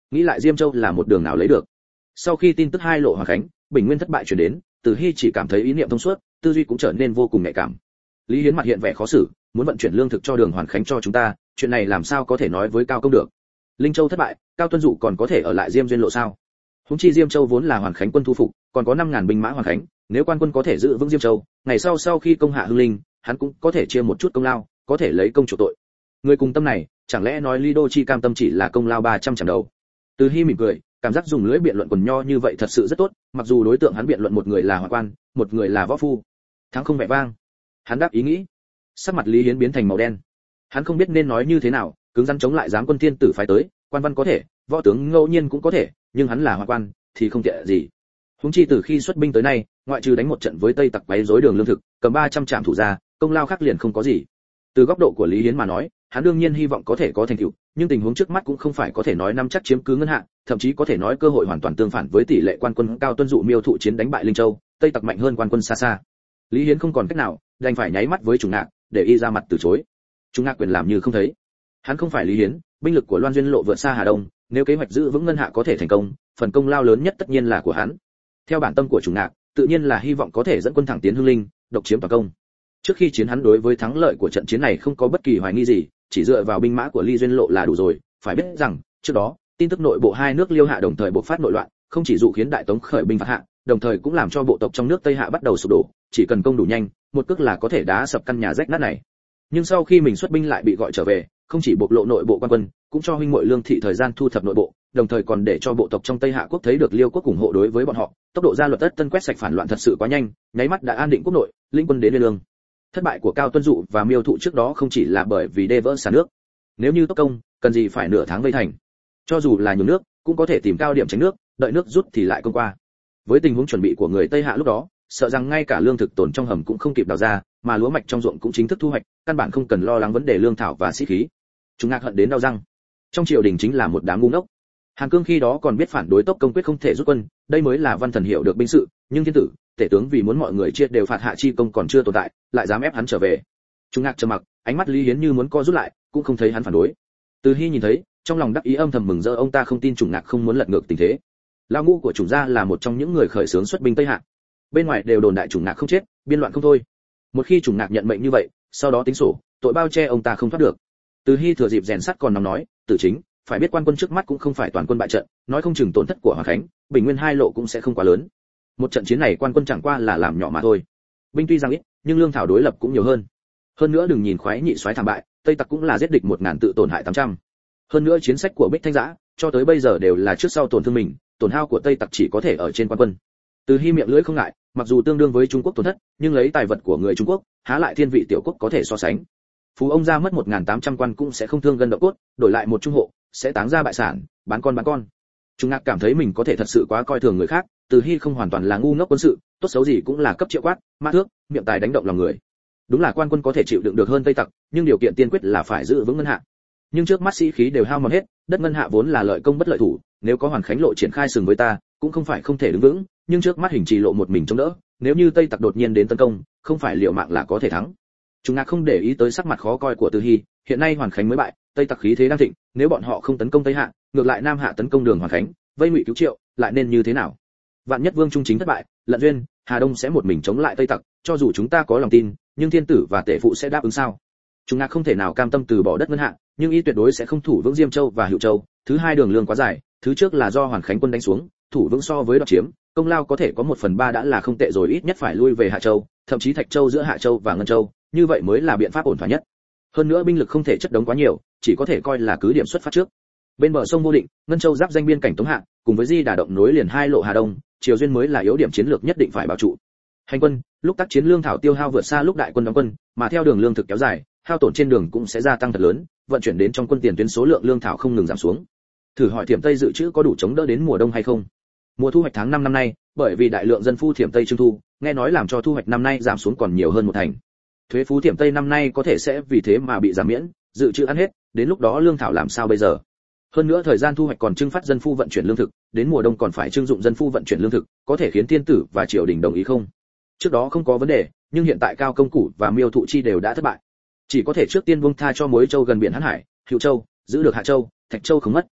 nghĩ lại Diêm Châu là một đường nào lấy được. Sau khi tin tức hai lộ Hoàng Khánh, Bình Nguyên thất bại truyền đến, Từ Hy chỉ cảm thấy ý niệm thông suốt, tư duy cũng trở nên vô cùng nhạy cảm. Lý Hiến mặt hiện vẻ khó xử, muốn vận chuyển lương thực cho đường Hoàn Khánh cho chúng ta, chuyện này làm sao có thể nói với Cao Công được. Linh Châu thất bại, Cao Tuân Dụ còn có thể ở lại Diêm Duyên lộ sao? Húng chi Diêm Châu vốn là Hoàn Khánh quân thu phục, còn có 5000 binh mã Hoàn Khánh, nếu quan quân có thể giữ vững Diêm Châu, ngày sau khi công hạ Hưng Linh, hắn cũng có thể chia một chút công lao, có thể lấy công chủ tội. Người cùng tâm này, chẳng lẽ nói Lý Đô Chi cam tâm chỉ là công lao 300 chẳng đầu. Từ Hy mỉm cười, cảm giác dùng lưỡi biện luận quần nho như vậy thật sự rất tốt, mặc dù đối tượng hắn biện luận một người là hoàng quan, một người là võ phu. Thắng không vẻ vang. Hắn đáp ý nghĩ. Sắc mặt Lý Hiến biến thành màu đen. Hắn không biết nên nói như thế nào, cứng rắn chống lại giám quân thiên tử phái tới, quan văn có thể, võ tướng ngẫu nhiên cũng có thể, nhưng hắn là hoàng quan thì không tệ gì. Huống chi từ khi xuất binh tới nay, ngoại trừ đánh một trận với Tây Tặc quấy rối đường lương thực, cầm 300 trạm thủ ra, công lao khác liền không có gì. Từ góc độ của Lý Hiến mà nói, hắn đương nhiên hy vọng có thể có thành tựu, nhưng tình huống trước mắt cũng không phải có thể nói nắm chắc chiếm cứ ngân hạ, thậm chí có thể nói cơ hội hoàn toàn tương phản với tỷ lệ quan quân Cao Tuân Dụ miêu thụ chiến đánh bại Linh Châu, Tây Tặc mạnh hơn quan quân xa xa. Lý Hiến không còn cách nào, đành phải nháy mắt với Trùng Ngạc, để y ra mặt từ chối. Trùng Ngạc quyền làm như không thấy. Hắn không phải Lý Hiến, binh lực của Loan Duyên lộ vượt xa Hà Đông, nếu kế hoạch giữ vững ngân hạ có thể thành công, phần công lao lớn nhất tất nhiên là của hắn. Theo bản tâm của Trùng Ngạc, tự nhiên là hy vọng có thể dẫn quân thẳng tiến Hưng Linh, độc chiếm toàn công. Trước khi chiến hắn đối với thắng lợi của trận chiến này không có bất kỳ hoài nghi gì, chỉ dựa vào binh mã của Ly Duyên lộ là đủ rồi. Phải biết rằng, trước đó, tin tức nội bộ hai nước Liêu Hạ đồng thời bộc phát nội loạn, không chỉ dụ khiến Đại Tống khởi binh phạt Hạ, đồng thời cũng làm cho bộ tộc trong nước Tây Hạ bắt đầu sụp đổ, chỉ cần công đủ nhanh, một cước là có thể đá sập căn nhà rách nát này. Nhưng sau khi mình xuất binh lại bị gọi trở về, không chỉ bộc lộ nội bộ quan quân, cũng cho huynh muội Lương Thị thời gian thu thập nội bộ, đồng thời còn để cho bộ tộc trong Tây Hạ quốc thấy được Liêu quốc ủng hộ đối với bọn họ, tốc độ ra luật tất tân quét sạch phản loạn thật sự quá nhanh, nháy mắt đã an định quốc nội, lĩnh quân đến Liên Lương. Thất bại của Cao Tuân Dụ và Miêu Thụ trước đó không chỉ là bởi vì đê vỡ xả nước. Nếu như tốc công, cần gì phải nửa tháng vây thành. Cho dù là nhường nước, cũng có thể tìm cao điểm tránh nước, đợi nước rút thì lại công qua. Với tình huống chuẩn bị của người Tây Hạ lúc đó, sợ rằng ngay cả lương thực tồn trong hầm cũng không kịp đào ra, mà lúa mạch trong ruộng cũng chính thức thu hoạch, căn bản không cần lo lắng vấn đề lương thảo và sĩ khí. Chúng Ngạc hận đến đau răng. Trong triều đình chính là một đám ngu ngốc. Hàn Cương khi đó còn biết phản đối tốc công quyết không thể rút quân, đây mới là văn thần hiểu được binh sự, nhưng thiên tử, tể tướng vì muốn mọi người chia đều phạt hạ chi công còn chưa tồn tại, lại dám ép hắn trở về. Chúng Ngạc trầm mặc, ánh mắt Lý Hiến như muốn co rút lại, cũng không thấy hắn phản đối. Từ Hy nhìn thấy, trong lòng đắc ý âm thầm mừng rỡ, ông ta không tin Trùng Ngạc không muốn lật ngược tình thế. Lão ngũ của Trùng gia là một trong những người khởi xướng xuất binh Tây Hạ. Bên ngoài đều đồn đại Trùng Ngạc không chết, biên loạn không thôi. Một khi Trùng Ngạc nhận mệnh như vậy, sau đó tính sổ, tội bao che ông ta không thoát được. Từ Hy thừa dịp rèn sắt còn nóng nói, Tử Chính, phải biết quan quân trước mắt cũng không phải toàn quân bại trận, nói không chừng tổn thất của Hoàng Khánh, Bình Nguyên hai lộ cũng sẽ không quá lớn. Một trận chiến này quan quân chẳng qua là làm nhỏ mà thôi. Binh tuy rằng ít, nhưng lương thảo đối lập cũng nhiều hơn. Hơn nữa đừng nhìn khoái nhị soái thảm bại, Tây Tặc cũng là giết địch 1000 tự tổn hại 800. Hơn nữa chiến sách của Bích Thanh Giã, cho tới bây giờ đều là trước sau tổn thương mình, tổn hao của Tây Tặc chỉ có thể ở trên quan quân. Từ Hy miệng lưỡi không ngại, mặc dù tương đương với Trung Quốc tổn thất, nhưng lấy tài vật của người Trung Quốc, há lại thiên vị tiểu quốc có thể so sánh. Phú ông ra mất 1800 quan cũng sẽ không thương gân động cốt, đổi lại một trung hộ, sẽ táng ra bại sản, bán con. Trung Ngạc cảm thấy mình có thể thật sự quá coi thường người khác, Từ Hy không hoàn toàn là ngu ngốc quân sự, tốt xấu gì cũng là cấp triệu quát, mã thước, miệng tài đánh động lòng người. Đúng là quan quân có thể chịu đựng được hơn Tây Tặc, nhưng điều kiện tiên quyết là phải giữ vững ngân hạ. Nhưng trước mắt sĩ khí đều hao mòn hết, đất ngân hạ vốn là lợi công bất lợi thủ, nếu có Hoàn Khánh lộ triển khai sừng với ta, cũng không phải không thể đứng vững, nhưng trước mắt hình trì lộ một mình chống đỡ, nếu như Tây Tặc đột nhiên đến tấn công, không phải liệu mạng là có thể thắng. Trung Ngạc không để ý tới sắc mặt khó coi của Từ Hy, hiện nay Hoàn Khánh mới bại, Tây Tặc khí thế đang thịnh, nếu bọn họ không tấn công Tây Hạ, ngược lại Nam Hạ tấn công đường Hoàn Khánh, vây ngụy cứu Triệu, lại nên như thế nào? Vạn nhất Vương Trung Chính thất bại, Lận Duyên, Hà Đông sẽ một mình chống lại Tây Tặc, cho dù chúng ta có lòng tin, nhưng thiên tử và tể phụ sẽ đáp ứng sao? Trung Ngạc không thể nào cam tâm từ bỏ đất ngân hạ, nhưng y tuyệt đối sẽ không thủ vững Diêm Châu và Hữu Châu, thứ hai đường lương quá dài, thứ trước là do Hoàn Khánh quân đánh xuống, thủ vững so với đoạt chiếm, công lao có thể có 1/3 đã là không tệ rồi, ít nhất phải lui về Hạ Châu, thậm chí Thạch Châu giữa Hạ Châu và Ngân Châu, như vậy mới là biện pháp ổn thỏa nhất. Hơn nữa binh lực không thể chất đống quá nhiều, chỉ có thể coi là cứ điểm xuất phát trước. Bên bờ sông Vô Định, Ngân Châu giáp danh biên cảnh Tống Hạ, cùng với Di Đà động nối liền hai lộ Hà Đông, Triều Duyên mới là yếu điểm chiến lược nhất định phải bảo trụ. Hành quân, lúc tác chiến lương thảo tiêu hao vượt xa lúc đại quân đóng quân, mà theo đường lương thực kéo dài, hao tổn trên đường cũng sẽ gia tăng thật lớn, vận chuyển đến trong quân tiền tuyến số lượng lương thảo không ngừng giảm xuống. Thử hỏi Thiểm Tây dự trữ có đủ chống đỡ đến mùa đông hay không? Mùa thu hoạch tháng 5 năm nay, bởi vì đại lượng dân phu Thiểm Tây trưng thu, nghe nói làm cho thu hoạch năm nay giảm xuống còn nhiều hơn một thành. Thuế phú Thiểm Tây năm nay có thể sẽ vì thế mà bị giảm miễn, dự trữ ăn hết, đến lúc đó lương thảo làm sao bây giờ? Hơn nữa thời gian thu hoạch còn trưng phát dân phu vận chuyển lương thực, đến mùa đông còn phải trưng dụng dân phu vận chuyển lương thực, có thể khiến thiên tử và triều đình đồng ý không? Trước đó không có vấn đề, nhưng hiện tại Cao Công Củ và Miêu Thụ Chi đều đã thất bại. Chỉ có thể trước tiên buông tha cho Muối Châu gần biển Hán Hải, Hữu Châu, giữ được Hạ Châu, Thạch Châu không mất.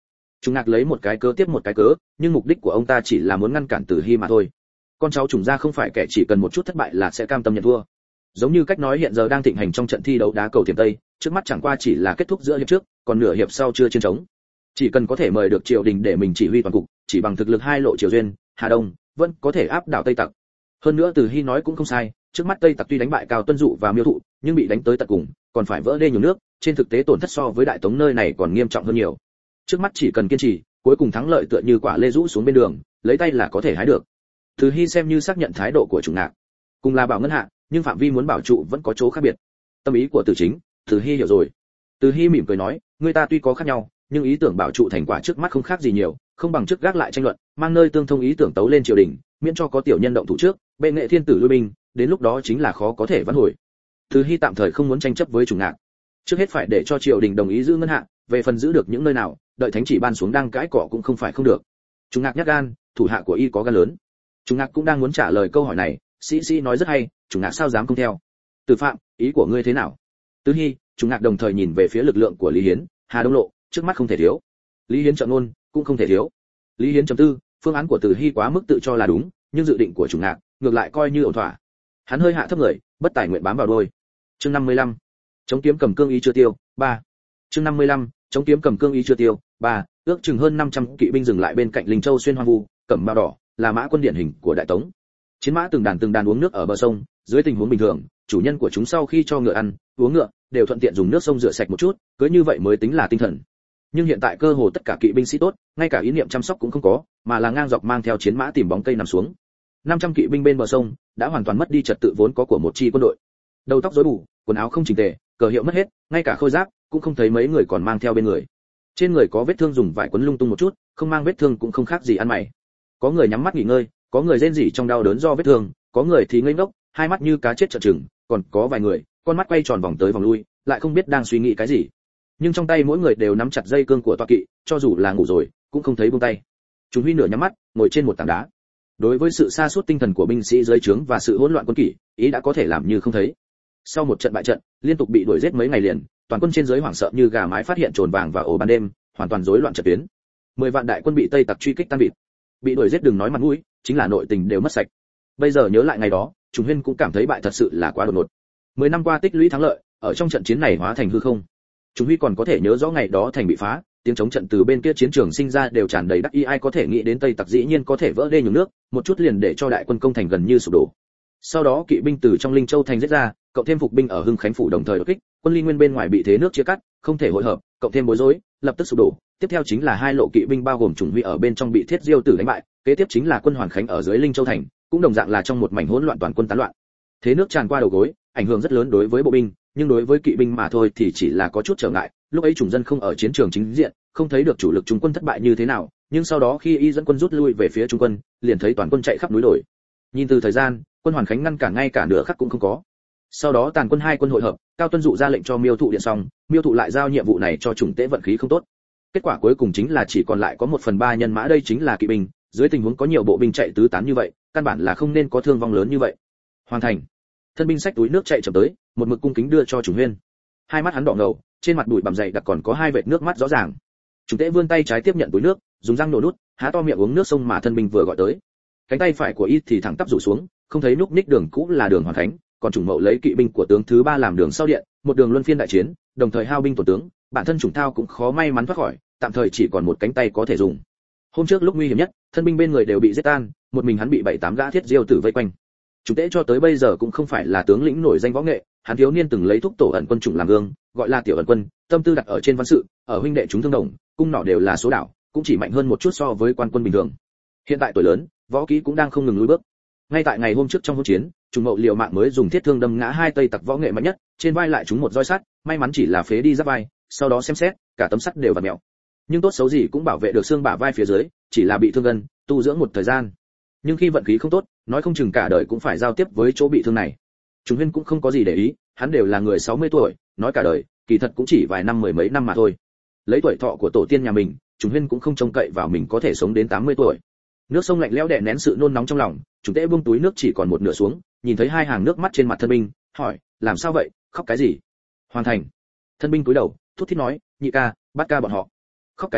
Trùng Ngạc lấy một cái cớ tiếp một cái cớ, nhưng mục đích của ông ta chỉ là muốn ngăn cản Từ Hi mà thôi. Con cháu Trùng gia không phải kẻ chỉ cần một chút thất bại là sẽ cam tâm nhận thua. Giống như cách nói hiện giờ đang thịnh hành trong trận thi đấu đá cầu Thiểm Tây, trước mắt chẳng qua chỉ là kết thúc giữa hiệp trước, còn nửa hiệp sau chưa chiến trống. Chỉ cần có thể mời được Triều Đình để mình chỉ huy toàn cục, chỉ bằng thực lực hai lộ Triều Duyên, Hà Đông, vẫn có thể áp đảo Tây Tặc. Hơn nữa Từ Hi nói cũng không sai, trước mắt Tây Tặc tuy đánh bại Cao Tuân Dụ và Miêu Thụ, nhưng bị đánh tới tận cùng, còn phải vỡ đê nhiều nước, trên thực tế tổn thất so với Đại Tống nơi này còn nghiêm trọng hơn nhiều. Trước mắt chỉ cần kiên trì, cuối cùng thắng lợi tựa như quả lê rũ xuống bên đường, lấy tay là có thể hái được. Từ Hi xem như xác nhận thái độ của Trùng Ngạc. Cùng là bảo ngân hạ, nhưng phạm vi muốn bảo trụ vẫn có chỗ khác biệt. Tâm ý của Từ Chính, Từ Hi hiểu rồi. Từ Hi mỉm cười nói, người ta tuy có khác nhau, nhưng ý tưởng bảo trụ thành quả trước mắt không khác gì nhiều, không bằng trước gác lại tranh luận, mang nơi tương thông ý tưởng tấu lên triều đình, miễn cho có tiểu nhân động thủ trước, bệ nghệ thiên tử lui binh, đến lúc đó chính là khó có thể vãn hồi. Từ Hi tạm thời không muốn tranh chấp với Trùng Ngạc, trước hết phải để cho triều đình đồng ý giữ ngân hạ, về phần giữ được những nơi nào, đợi thánh chỉ ban xuống đang cãi cọ cũng không phải không được. Trùng Ngạc nhát gan, thủ hạ của y có gan lớn. Trùng Ngạc cũng đang muốn trả lời câu hỏi này, sĩ nói rất hay, Trùng Ngạc sao dám không theo. Từ Phạm, ý của ngươi thế nào? Từ Hi, Trùng Ngạc đồng thời nhìn về phía lực lượng của Lý Hiến, Hà Đông lộ, trước mắt không thể thiếu. Lý Hiến trợ ngôn, cũng không thể thiếu. Lý Hiến chấm tư, phương án của Từ Hi quá mức tự cho là đúng, nhưng dự định của Trùng Ngạc, ngược lại coi như ổn thỏa. Hắn hơi hạ thấp người, bất tài nguyện bám vào đôi. Chương 55. Chống kiếm cầm cương ý chưa tiêu, 3. Chương 55. Chống kiếm cầm cương ý chưa tiêu, 3. Ước chừng hơn 500 kỵ binh dừng lại bên cạnh Linh Châu xuyên hoang vu, cẩm mao đỏ, là mã quân điển hình của Đại Tống. Chiến mã từng đàn uống nước ở bờ sông, dưới tình huống bình thường, chủ nhân của chúng sau khi cho ngựa ăn, uống ngựa, đều thuận tiện dùng nước sông rửa sạch một chút, cứ như vậy mới tính là tinh thần. Nhưng hiện tại cơ hồ tất cả kỵ binh sĩ tốt, ngay cả ý niệm chăm sóc cũng không có, mà là ngang dọc mang theo chiến mã tìm bóng cây nằm xuống. 500 kỵ binh bên bờ sông đã hoàn toàn mất đi trật tự vốn có của một chi quân đội. Đầu tóc rối bù, quần áo không chỉnh tề, cờ hiệu mất hết, ngay cả khôi giáp cũng không thấy mấy người còn mang theo bên người. Trên người có vết thương dùng vải quấn lung tung một chút, không mang vết thương cũng không khác gì ăn mày. Có người nhắm mắt nghỉ ngơi, có người rên rỉ trong đau đớn do vết thương, có người thì ngây ngốc, hai mắt như cá chết trợn trừng, còn có vài người, con mắt quay tròn vòng tới vòng lui, lại không biết đang suy nghĩ cái gì. Nhưng trong tay mỗi người đều nắm chặt dây cương của tọa kỵ, cho dù là ngủ rồi, cũng không thấy buông tay. Chúng huy nửa nhắm mắt, ngồi trên một tảng đá. Đối với sự sa sút tinh thần của binh sĩ dưới trướng và sự hỗn loạn quân kỷ, ý đã có thể làm như không thấy. Sau một trận bại trận, liên tục bị đuổi giết mấy ngày liền, toàn quân trên dưới hoảng sợ như gà mái phát hiện trồn vàng vào ổ ban đêm, hoàn toàn rối loạn trận tuyến. 10 vạn đại quân bị Tây Tặc truy kích tan bịt. Bị đuổi giết đừng nói mặt mũi, chính là nội tình đều mất sạch. Bây giờ nhớ lại ngày đó, Trùng Huyên cũng cảm thấy bại thật sự là quá đột ngột. 10 năm qua tích lũy thắng lợi, ở trong trận chiến này hóa thành hư không. Trùng Huy còn có thể nhớ rõ ngày đó thành bị phá, tiếng chống trận từ bên kia chiến trường sinh ra đều tràn đầy đắc ý, ai có thể nghĩ đến Tây Tặc dĩ nhiên có thể vỡ đê nhường nước, một chút liền để cho đại quân công thành gần như sụp đổ. Sau đó kỵ binh từ trong Linh Châu thành giết ra, cộng thêm phục binh ở Hưng Khánh phủ đồng thời đột kích, quân Ly Nguyên bên ngoài bị thế nước chia cắt, không thể hội hợp, cộng thêm bối rối, lập tức sụp đổ. Tiếp theo chính là hai lộ kỵ binh bao gồm Trùng Huy ở bên trong bị Thiết Diêu Tử đánh bại, kế tiếp chính là quân Hoàn Khánh ở dưới Linh Châu thành, cũng đồng dạng là trong một mảnh hỗn loạn toàn quân tán loạn. Thế nước tràn qua đầu gối, ảnh hưởng rất lớn đối với bộ binh, nhưng đối với kỵ binh mà thôi thì chỉ là có chút trở ngại. Lúc ấy chủng dân không ở chiến trường chính diện, không thấy được chủ lực trung quân thất bại như thế nào, nhưng sau đó khi y dẫn quân rút lui về phía trung quân, liền thấy toàn quân chạy khắp núi đồi. Nhìn từ thời gian, quân Hoàn Khánh ngăn cả ngay cả nửa khắc cũng không có. Sau đó tàn quân hai quân hội hợp, Cao Tuân Dụ ra lệnh cho Miêu Thụ điện xong, Miêu Thụ lại giao nhiệm vụ này cho Trùng Tế vận khí không tốt. Kết quả cuối cùng chính là chỉ còn lại có 1/3 nhân mã, đây chính là kỵ binh, dưới tình huống có nhiều bộ binh chạy tứ tán như vậy, căn bản là không nên có thương vong lớn như vậy. Hoàn thành. Thân binh xách túi nước chạy chậm tới, một mực cung kính đưa cho Trùng Huyên. Hai mắt hắn đỏ ngầu, trên mặt bụi bặm dày đặc còn có hai vệt nước mắt rõ ràng. Trùng Tế vươn tay trái tiếp nhận túi nước, dùng răng nổ nút, há to miệng uống nước sông mà thân binh vừa gọi tới. Cánh tay phải của y thì thẳng tắp rủ xuống, không thấy núc ních đường cũ là đường Hoàn Khánh, còn Trùng Mậu lấy kỵ binh của tướng thứ 3 làm đường sau điện, một đường luân phiên đại chiến, đồng thời hao binh tổn tướng, bản thân Trùng Thao cũng khó may mắn thoát khỏi, tạm thời chỉ còn một cánh tay có thể dùng. Hôm trước lúc nguy hiểm nhất, thân binh bên người đều bị giết tan, một mình hắn bị 7-8 gã Thiết Diêu Tử vây quanh. Trùng Tế cho tới bây giờ cũng không phải là tướng lĩnh nổi danh võ nghệ, hắn thiếu niên từng lấy thúc tổ ẩn quân Trùng làm gương, gọi là tiểu ẩn quân, tâm tư đặt ở trên văn sự, ở huynh đệ chúng thương đồng, cung nỏ đều là số đảo, cũng chỉ mạnh hơn một chút so với quan quân bình thường. Hiện tại tuổi lớn, võ kỹ cũng đang không ngừng lùi bước. Ngay tại ngày hôm trước trong hỗn chiến, Trùng Mậu liều mạng mới dùng thiết thương đâm ngã hai Tây Tặc võ nghệ mạnh nhất, trên vai lại trúng một roi sắt, may mắn chỉ là phế đi giáp vai, sau đó xem xét, cả tấm sắt đều vặn mèo. Nhưng tốt xấu gì cũng bảo vệ được xương bả vai phía dưới, chỉ là bị thương gân, tu dưỡng một thời gian. Nhưng khi vận khí không tốt, nói không chừng cả đời cũng phải giao tiếp với chỗ bị thương này. Trùng Huyên cũng không có gì để ý, hắn đều là người 60 tuổi, nói cả đời, kỳ thật cũng chỉ vài năm mười mấy năm mà thôi. Lấy tuổi thọ của tổ tiên nhà mình, Trùng Huyên cũng không trông cậy vào mình có thể sống đến 80 tuổi. Nước sông lạnh lẽo đè nén sự nôn nóng trong lòng, Trùng Tế buông túi nước chỉ còn một nửa xuống, nhìn thấy hai hàng nước mắt trên mặt thân binh, hỏi, làm sao vậy, khóc cái gì? Hoàn thành. Thân binh cúi đầu, thút thít nói, nhị ca, bát ca bọn họ. Khóc cái rắm,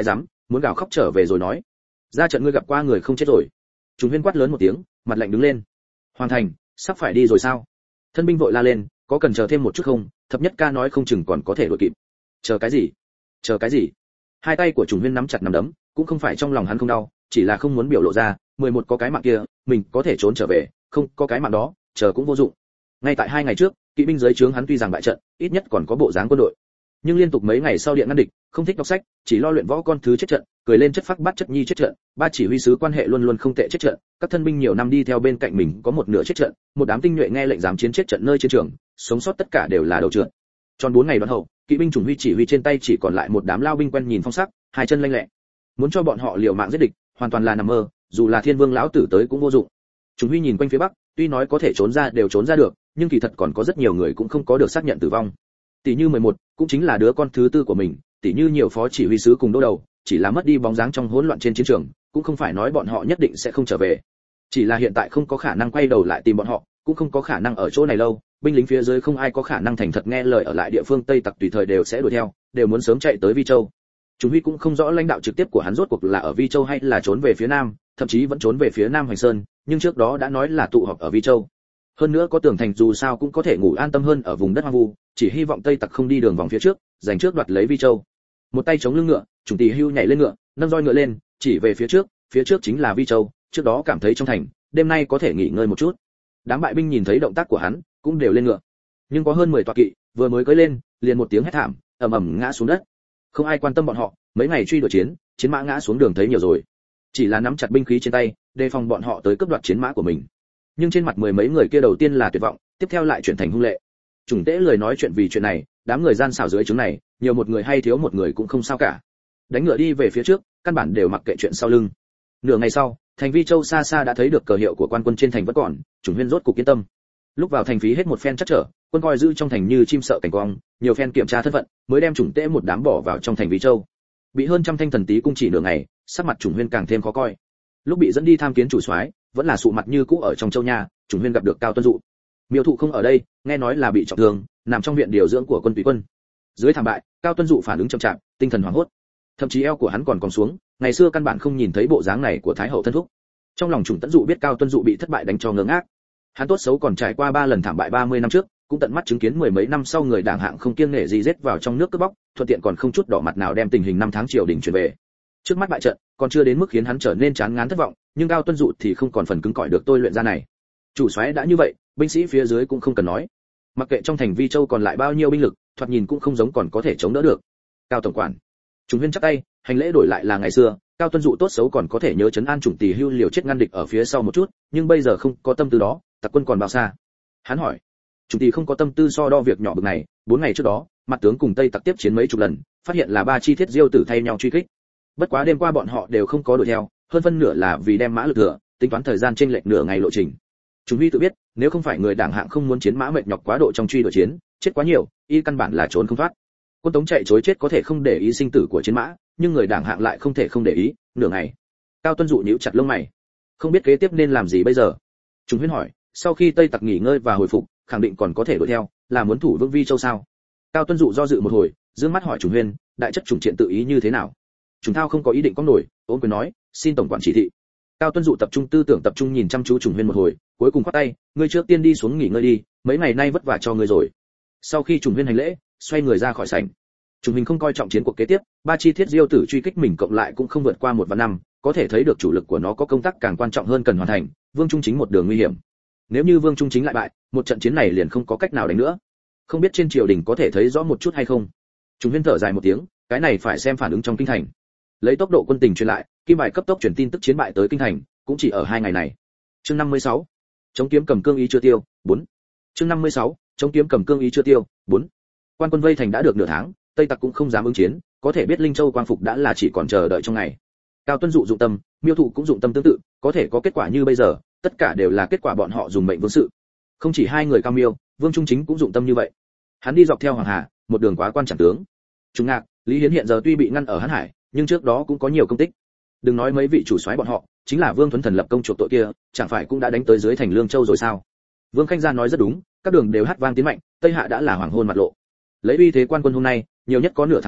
muốn gào khóc trở về rồi nói. Ra trận ngươi gặp qua người không chết rồi. Trùng Huyên quát lớn một tiếng, mặt lạnh đứng lên. Hoàng thành, sắp phải đi rồi sao? Thân binh vội la lên, có cần chờ thêm một chút không? Thập nhất ca nói không chừng còn có thể đuổi kịp. Chờ cái gì? Chờ cái gì? Hai tay của Trùng Huyên nắm chặt nắm đấm, cũng không phải trong lòng hắn không đau, chỉ là không muốn biểu lộ ra, 11 có cái mạng kia, mình có thể trốn trở về, không có cái mạng đó, chờ cũng vô dụng. Ngay tại 2 ngày trước, kỵ binh dưới trướng hắn tuy rằng bại trận, ít nhất còn có bộ dáng quân đội. Nhưng liên tục mấy ngày sau điện ngăn địch, không thích đọc sách, chỉ lo luyện võ con thứ chết trận, cười lên chất phác bắt chất nhi chết trận, ba chỉ huy sứ quan hệ luôn luôn không tệ chết trận, các thân binh nhiều năm đi theo bên cạnh mình có một nửa chết trận, một đám tinh nhuệ nghe lệnh dám chiến chết trận nơi chiến trường, sống sót tất cả đều là đầu trượt. Tròn 4 ngày đoạn hậu, kỵ binh chủng huy chỉ huy trên tay chỉ còn lại một đám lao binh quen nhìn phong sắc, hai chân lanh lẹ. Muốn cho bọn họ liều mạng giết địch, hoàn toàn là nằm mơ, dù là Thiên Vương lão tử tới cũng vô dụng. Chủng huy nhìn quanh phía bắc, tuy nói có thể trốn ra đều trốn ra được, nhưng kỳ thật còn có rất nhiều người cũng không có được xác nhận tử vong. Tỷ như 11, cũng chính là đứa con thứ tư của mình, tỷ như nhiều phó chỉ huy sứ cùng đô đầu, chỉ là mất đi bóng dáng trong hỗn loạn trên chiến trường, cũng không phải nói bọn họ nhất định sẽ không trở về. Chỉ là hiện tại không có khả năng quay đầu lại tìm bọn họ, cũng không có khả năng ở chỗ này lâu, binh lính phía dưới không ai có khả năng thành thật nghe lời ở lại địa phương Tây Tặc tùy thời đều sẽ đuổi theo, đều muốn sớm chạy tới Vi Châu. Chúng huy cũng không rõ lãnh đạo trực tiếp của hắn rốt cuộc là ở Vi Châu hay là trốn về phía Nam, thậm chí vẫn trốn về phía Nam Hoành Sơn, nhưng trước đó đã nói là tụ họp ở Vi Châu. Hơn nữa có tường thành dù sao cũng có thể ngủ an tâm hơn ở vùng đất hoang vu, chỉ hy vọng Tây Tặc không đi đường vòng phía trước, giành trước đoạt lấy Vi Châu. Một tay chống lưng ngựa, Trùng Tỳ Hưu nhảy lên ngựa, nâng roi ngựa lên, chỉ về phía trước chính là Vi Châu, trước đó cảm thấy trong thành, đêm nay có thể nghỉ ngơi một chút. Đám bại binh nhìn thấy động tác của hắn, cũng đều lên ngựa. Nhưng có hơn 10 tọa kỵ, vừa mới cưỡi lên, liền một tiếng hét thảm, ầm ầm ngã xuống đất. Không ai quan tâm bọn họ, mấy ngày truy đuổi chiến mã ngã xuống đường thấy nhiều rồi. Chỉ là nắm chặt binh khí trên tay, đề phòng bọn họ tới cướp đoạt chiến mã của mình. Nhưng trên mặt mười mấy người kia đầu tiên là tuyệt vọng, tiếp theo lại chuyển thành hung lệ. Trùng Tế lời nói chuyện vì chuyện này, đám người gian xảo dưới trướng này, nhiều một người hay thiếu một người cũng không sao cả. Đánh ngựa đi về phía trước, căn bản đều mặc kệ chuyện sau lưng. Nửa ngày sau, thành Vi Châu xa xa đã thấy được cờ hiệu của quan quân trên thành vẫn còn, Trùng Huyên rốt cục yên tâm. Lúc vào thành phí hết một phen chắc trở, quân coi giữ trong thành như chim sợ cảnh quang, nhiều phen kiểm tra thân phận, mới đem Trùng Tế một đám bỏ vào trong thành Vi Châu. Bị hơn trăm thanh thần tí cung chỉ nửa ngày, sắc mặt Trùng Huyên càng thêm khó coi. Lúc bị dẫn đi tham kiến chủ soái, vẫn là sụ mặt như cũ ở trong châu nhà, Trùng Huyên gặp được Cao Tuân Dụ. Miêu Thụ không ở đây, nghe nói là bị trọng thương, nằm trong viện điều dưỡng của quân tùy quân. Dưới thảm bại, Cao Tuân Dụ phản ứng chậm chạp, tinh thần hoảng hốt. Thậm chí eo của hắn còn còng xuống, ngày xưa căn bản không nhìn thấy bộ dáng này của thái hậu thân thúc. Trong lòng Trùng Tẫn Dụ biết Cao Tuân Dụ bị thất bại đánh cho ngớ ngác. Hắn tốt xấu còn trải qua 3 lần thảm bại 30 năm trước, cũng tận mắt chứng kiến mười mấy năm sau người đảng hạng không kiêng nể gì giết vào trong nước cướp bóc, thuận tiện còn không chút đỏ mặt nào đem tình hình năm tháng triều đình chuyển về. Trước mắt bại trận, còn chưa đến mức khiến hắn trở nên chán ngán thất vọng, nhưng Cao Tuân Dụ thì không còn phần cứng cỏi được tôi luyện ra này. Chủ soái đã như vậy, binh sĩ phía dưới cũng không cần nói. Mặc kệ trong thành Vi Châu còn lại bao nhiêu binh lực, thoạt nhìn cũng không giống còn có thể chống đỡ được. Cao tổng quản, Trùng Huyên chắp tay, hành lễ đổi lại là ngày xưa, Cao Tuân Dụ tốt xấu còn có thể nhớ trấn an Trùng Tỳ Hưu liều chết ngăn địch ở phía sau một chút, nhưng bây giờ không có tâm tư đó, tặc quân còn bao xa? Hắn hỏi. Trùng Tỳ không có tâm tư so đo việc nhỏ bực này, 4 ngày trước đó, mặt tướng cùng Tây Tặc tiếp chiến mấy chục lần, phát hiện là 3 chi thiết diêu tử thay nhau truy kích. Bất quá đêm qua bọn họ đều không có đuổi theo, hơn phân nửa là vì đem mã lực thừa, tính toán thời gian chênh lệch nửa ngày lộ trình. Chúng huy tự biết, nếu không phải người đảng hạng không muốn chiến mã mệt nhọc quá độ trong truy đuổi chiến, chết quá nhiều, y căn bản là trốn không thoát. Quân Tống chạy trối chết có thể không để ý sinh tử của chiến mã, nhưng người đảng hạng lại không thể không để ý. Nửa ngày, Cao Tuân Dụ nhíu chặt lông mày, không biết kế tiếp nên làm gì bây giờ. Chúng huyên hỏi, sau khi Tây Tặc nghỉ ngơi và hồi phục, khẳng định còn có thể đuổi theo, là muốn thủ vững Vi Châu sao? Cao Tuân Dụ do dự một hồi, dương mắt hỏi Trùng Huyên, đại chất Trùng Triện tự ý như thế nào? Trùng Thao không có ý định có nổi, ôm quyền nói, xin tổng quản chỉ thị. Cao Tuân Dụ tập trung tư tưởng tập trung nhìn chăm chú Trùng Huyên một hồi, cuối cùng khoát tay, ngươi trước tiên đi xuống nghỉ ngơi đi, mấy ngày nay vất vả cho ngươi rồi. Sau khi Trùng Huyên hành lễ, xoay người ra khỏi sảnh. Trùng Huyên không coi trọng chiến cuộc kế tiếp, 3 chi thiết diêu tử truy kích mình cộng lại cũng không vượt qua 1 và 5, có thể thấy được chủ lực của nó có công tác càng quan trọng hơn cần hoàn thành, Vương Trung Chính một đường nguy hiểm. Nếu như Vương Trung Chính lại bại, một trận chiến này liền không có cách nào đánh nữa. Không biết trên triều đình có thể thấy rõ một chút hay không. Trùng Huyên thở dài một tiếng, cái này phải xem phản ứng trong kinh thành. Lấy tốc độ quân tình truyền lại, Kim Bài cấp tốc truyền tin tức chiến bại tới kinh thành, cũng chỉ ở 2 ngày này. Chương 56. Chống kiếm cầm cương ý chưa tiêu, 4. Chương 56. Chống kiếm cầm cương ý chưa tiêu, 4. Quan quân vây thành đã được nửa tháng, Tây Tặc cũng không dám ứng chiến, có thể biết Linh Châu quang phục đã là chỉ còn chờ đợi trong ngày. Cao Tuân Dụ dụng tâm, Miêu Thụ cũng dụng tâm tương tự, có thể có kết quả như bây giờ, tất cả đều là kết quả bọn họ dùng mệnh vương sự. Không chỉ 2 người Cao Miêu, Vương Trung Chính cũng dụng tâm như vậy. Hắn đi dọc theo Hoàng Hà, một đường quá quan chẳng tướng. Trung Ngạc, Lý Hiến hiện giờ tuy bị ngăn ở Hán Hải, nhưng trước đó cũng có nhiều công tích. Đừng nói mấy vị chủ soái bọn họ, chính là Vương Thuấn Thần lập công chuộc tội kia, chẳng phải cũng đã đánh tới dưới thành Lương Châu rồi sao? Vương Khanh Gia nói rất đúng, các đường đều hát vang tiến mạnh, Tây Hạ đã là hoàng hôn mặt lộ. Lấy uy thế quan quân hôm nay, nhiều nhất có nửa tháng nữa,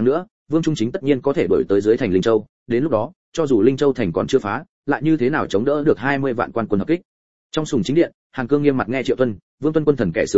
Vương Trung Chính tất nhiên có thể đuổi tới dưới thành Linh Châu, đến lúc đó, cho dù Linh Châu thành còn chưa phá, lại như thế nào chống đỡ được 20 vạn quan quân hợp kích. Trong sùng chính điện, Hàn Cương nghiêm mặt nghe Triệu Tuân, Vương Tuân quân thần kẻ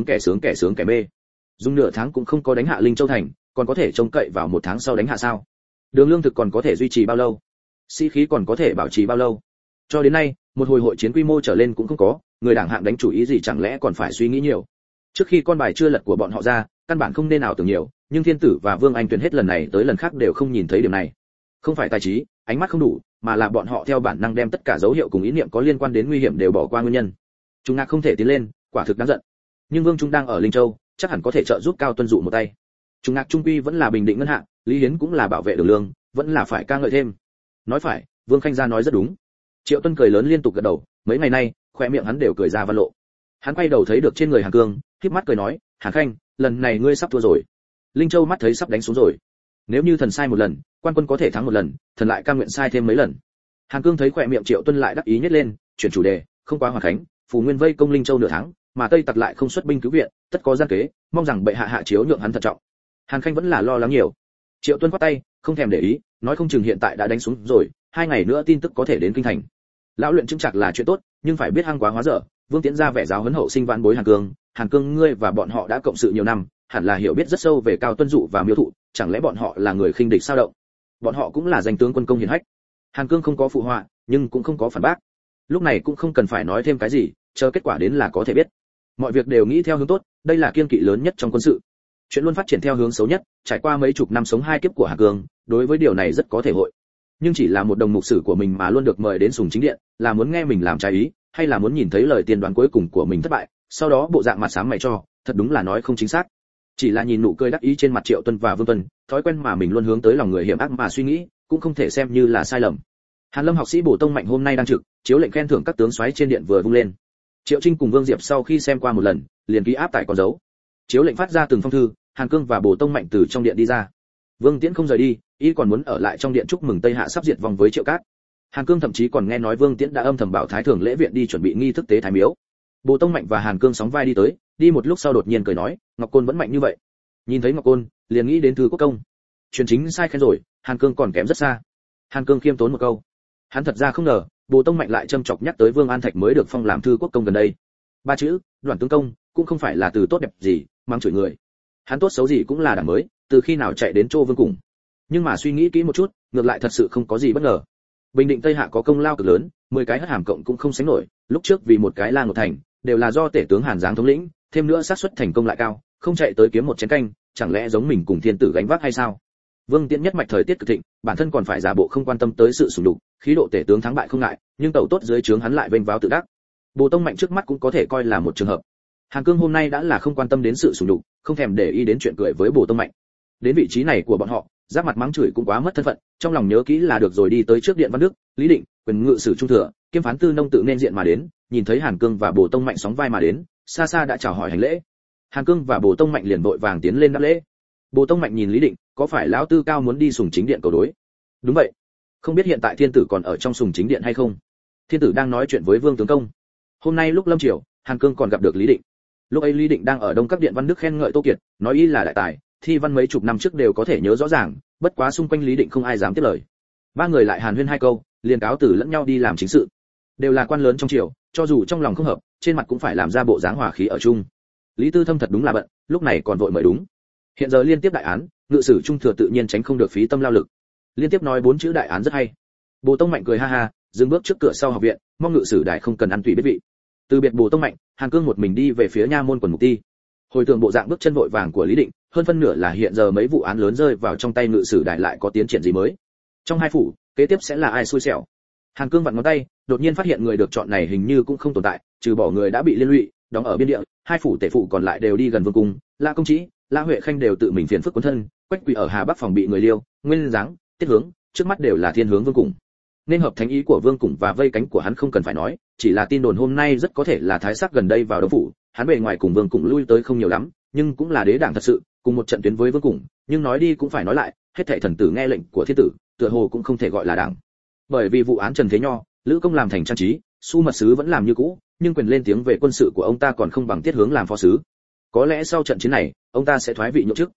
sướng kẻ mê. Dùng nửa tháng cũng không có đánh hạ Linh Châu thành, còn có thể trông cậy vào một tháng sau đánh hạ sao? Đường lương thực còn có thể duy trì bao lâu? Sĩ khí còn có thể bảo trì bao lâu? Cho đến nay, một hồi hội chiến quy mô trở lên cũng không có, người đảng hạng đánh chủ ý gì chẳng lẽ còn phải suy nghĩ nhiều. Trước khi con bài chưa lật của bọn họ ra, căn bản không nên nào tưởng nhiều, nhưng Thiên Tử và Vương Anh Tuyền hết lần này tới lần khác đều không nhìn thấy điểm này. Không phải tài trí, ánh mắt không đủ, mà là bọn họ theo bản năng đem tất cả dấu hiệu cùng ý niệm có liên quan đến nguy hiểm đều bỏ qua nguyên nhân. Trung Ngạc không thể tiến lên, quả thực đáng giận. Nhưng Vương Trung đang ở Linh Châu, chắc hẳn có thể trợ giúp Cao Tuân dụ một tay. Trung Ngạc trung quy vẫn là bình định ngân hạ, Lý Hiến cũng là bảo vệ đường lương, vẫn là phải ca ngợi thêm. Nói phải, Vương Khanh gia nói rất đúng. Triệu Tuân cười lớn liên tục gật đầu, mấy ngày nay, khóe miệng hắn đều cười ra văn lộ. Hắn quay đầu thấy được trên người Hàn Cương, khép mắt cười nói, Hàn Khanh, lần này ngươi sắp thua rồi. Linh Châu mắt thấy sắp đánh xuống rồi. Nếu như thần sai một lần, quan quân có thể thắng một lần, thần lại cam nguyện sai thêm mấy lần. Hàn Cương thấy khóe miệng Triệu Tuân lại đắc ý nhếch lên, chuyển chủ đề, không quá hòa khánh, Phù Nguyên vây công Linh Châu nửa tháng, mà Tây Tặc lại không xuất binh cứu viện, tất có gian kế, mong rằng bệ hạ hạ chiếu nhượng hắn thận trọng. Hàn Khanh vẫn là lo lắng nhiều. Triệu Tuân quát tay, không thèm để ý, nói không chừng hiện tại đã đánh xuống rồi, 2 ngày nữa tin tức có thể đến kinh thành. Lão luyện chứng chặt là chuyện tốt, nhưng phải biết hăng quá hóa dở. Vương Tiễn ra vẻ giáo huấn hậu sinh vãn bối Hàn Cương ngươi và bọn họ đã cộng sự nhiều năm, hẳn là hiểu biết rất sâu về Cao Tuân dụ và Miêu Thụ, chẳng lẽ bọn họ là người khinh địch sao động? Bọn họ cũng là danh tướng quân công hiển hách. Hàn Cương không có phụ họa, nhưng cũng không có phản bác. Lúc này cũng không cần phải nói thêm cái gì, chờ kết quả đến là có thể biết. Mọi việc đều nghĩ theo hướng tốt, đây là kiêng kỵ lớn nhất trong quân sự. Chuyện luôn phát triển theo hướng xấu nhất, trải qua mấy chục năm sống 2 kiếp của Hàn Cương, đối với điều này rất có thể hội. Nhưng chỉ là một đồng mục sử của mình mà luôn được mời đến sùng chính điện, là muốn nghe mình làm trái ý, hay là muốn nhìn thấy lời tiên đoán cuối cùng của mình thất bại, sau đó bộ dạng mặt sám mày cho, thật đúng là nói không chính xác. Chỉ là nhìn nụ cười đắc ý trên mặt Triệu Tuân và Vương Tuân, thói quen mà mình luôn hướng tới lòng người hiểm ác mà suy nghĩ, cũng không thể xem như là sai lầm. Hàn Lâm học sĩ bổ tông mạnh hôm nay đang trực, chiếu lệnh khen thưởng các tướng soái trên điện vừa vung lên. Triệu Trinh cùng Vương Diệp sau khi xem qua một lần, liền ký áp tại con dấu. Chiếu lệnh phát ra từng phong thư, Hàn Cương và bổ tông mạnh từ trong điện đi ra. Vương Tiễn không rời đi, y còn muốn ở lại trong điện chúc mừng Tây Hạ sắp diệt vong với Triệu Cát. Hàn Cương thậm chí còn nghe nói Vương Tiễn đã âm thầm bảo Thái Thường lễ viện đi chuẩn bị nghi thức tế thái miếu. Bồ Tông Mạnh và Hàn Cương sóng vai đi tới, đi một lúc sau đột nhiên cười nói, Ngọc Côn vẫn mạnh như vậy. Nhìn thấy Ngọc Côn, liền nghĩ đến Thư Quốc Công. Truyền chính sai khen rồi, Hàn Cương còn kém rất xa. Hàn Cương khiêm tốn một câu. Hắn thật ra không ngờ, Bồ Tông Mạnh lại châm chọc nhắc tới Vương An Thạch mới được phong làm Thư Quốc Công gần đây. 3 chữ, Đoàn tướng công, cũng không phải là từ tốt đẹp gì, mang chửi người. Hắn tốt xấu gì cũng là đảng mới, từ khi nào chạy đến Trô Vương cùng. Nhưng mà suy nghĩ kỹ một chút, ngược lại thật sự không có gì bất ngờ. Bình định Tây Hạ có công lao cực lớn, 10 cái hất hàm cộng cũng không sánh nổi, lúc trước vì một cái lang một thành, đều là do tể tướng Hàn Giáng thống lĩnh, thêm nữa xác suất thành công lại cao, không chạy tới kiếm một chén canh, chẳng lẽ giống mình cùng thiên tử gánh vác hay sao? Vương Tiễn nhất mạch thời tiết cực thịnh, bản thân còn phải giả bộ không quan tâm tới sự sủng đục, khí độ tể tướng thắng bại không ngại, nhưng tẩu tốt dưới trướng hắn lại vênh váo tự đắc. Bồ Tông Mạnh trước mắt cũng có thể coi là một trường hợp. Hàn Cương hôm nay đã là không quan tâm đến sự sủng đục, không thèm để ý đến chuyện cười với Bồ Tông Mạnh. Đến vị trí này của bọn họ, giáp mặt mắng chửi cũng quá mất thân phận, trong lòng nhớ kỹ là được rồi. Đi tới trước điện Văn Đức, Lý Định, quyền ngự sử trung thừa, kiêm phán tư nông tự nên diện mà đến, nhìn thấy Hàn Cương và Bồ Tông Mạnh sóng vai mà đến, xa xa đã chào hỏi hành lễ. Hàn Cương và Bồ Tông Mạnh liền vội vàng tiến lên đáp lễ. Bồ Tông Mạnh nhìn Lý Định, có phải lão tư cao muốn đi sùng chính điện cầu đối? Đúng vậy. Không biết hiện tại thiên tử còn ở trong sùng chính điện hay không? Thiên tử đang nói chuyện với Vương tướng công. Hôm nay lúc lâm triều, Hàn Cương còn gặp được Lý Định. Lúc ấy Lý Định đang ở Đông Các điện Văn Đức khen ngợi Tô Kiệt, nói y là đại tài, thi văn mấy chục năm trước đều có thể nhớ rõ ràng, bất quá xung quanh Lý Định không ai dám tiếp lời. 3 người lại hàn huyên 2 câu, liền cáo từ lẫn nhau đi làm chính sự. Đều là quan lớn trong triều, cho dù trong lòng không hợp, trên mặt cũng phải làm ra bộ dáng hòa khí ở chung. Lý Tư Thâm thật đúng là bận, lúc này còn vội mời đúng. Hiện giờ liên tiếp đại án, ngự sử trung thừa tự nhiên tránh không được phí tâm lao lực. Liên tiếp nói 4 chữ đại án rất hay. Bồ Tông Mạnh cười ha ha, dừng bước trước cửa sau học viện, mong ngự sử đại không cần ăn tùy biết vị. Từ biệt Bồ Tông Mạnh, Hàn Cương một mình đi về phía nha môn quần mục ti. Hồi tưởng bộ dạng bước chân vội vàng của Lý Định, hơn phân nửa là hiện giờ mấy vụ án lớn rơi vào trong tay ngự sử đại lại có tiến triển gì mới. Trong 2 phủ, kế tiếp sẽ là ai xui xẻo? Hàn Cương vặn ngón tay, đột nhiên phát hiện người được chọn này hình như cũng không tồn tại, trừ bỏ người đã bị liên lụy, đóng ở biên địa, 2 phủ tể phụ còn lại đều đi gần vương cung, La Công Trĩ, La Huệ Khanh đều tự mình phiền phức quân thân, Quách Quỳ ở Hà Bắc phòng bị người liêu, Nguyên Giáng, Tiết Hướng, trước mắt đều là thiên hướng vương cung. Nên hợp thánh ý của vương cung và vây cánh của hắn không cần phải nói, chỉ là tin đồn hôm nay rất có thể là thái sắc gần đây vào đấu phủ, hắn bề ngoài cùng vương cung lui tới không nhiều lắm, nhưng cũng là đế đảng thật sự, cùng một trận tuyến với vương cung, nhưng nói đi cũng phải nói lại, hết thảy thần tử nghe lệnh của thiên tử, tựa hồ cũng không thể gọi là đảng. Bởi vì vụ án Trần Thế Nho, Lữ Công làm thành trang trí, Su mật sứ vẫn làm như cũ, nhưng quyền lên tiếng về quân sự của ông ta còn không bằng Tiết Hướng làm phó sứ. Có lẽ sau trận chiến này, ông ta sẽ thoái vị nhượng chức.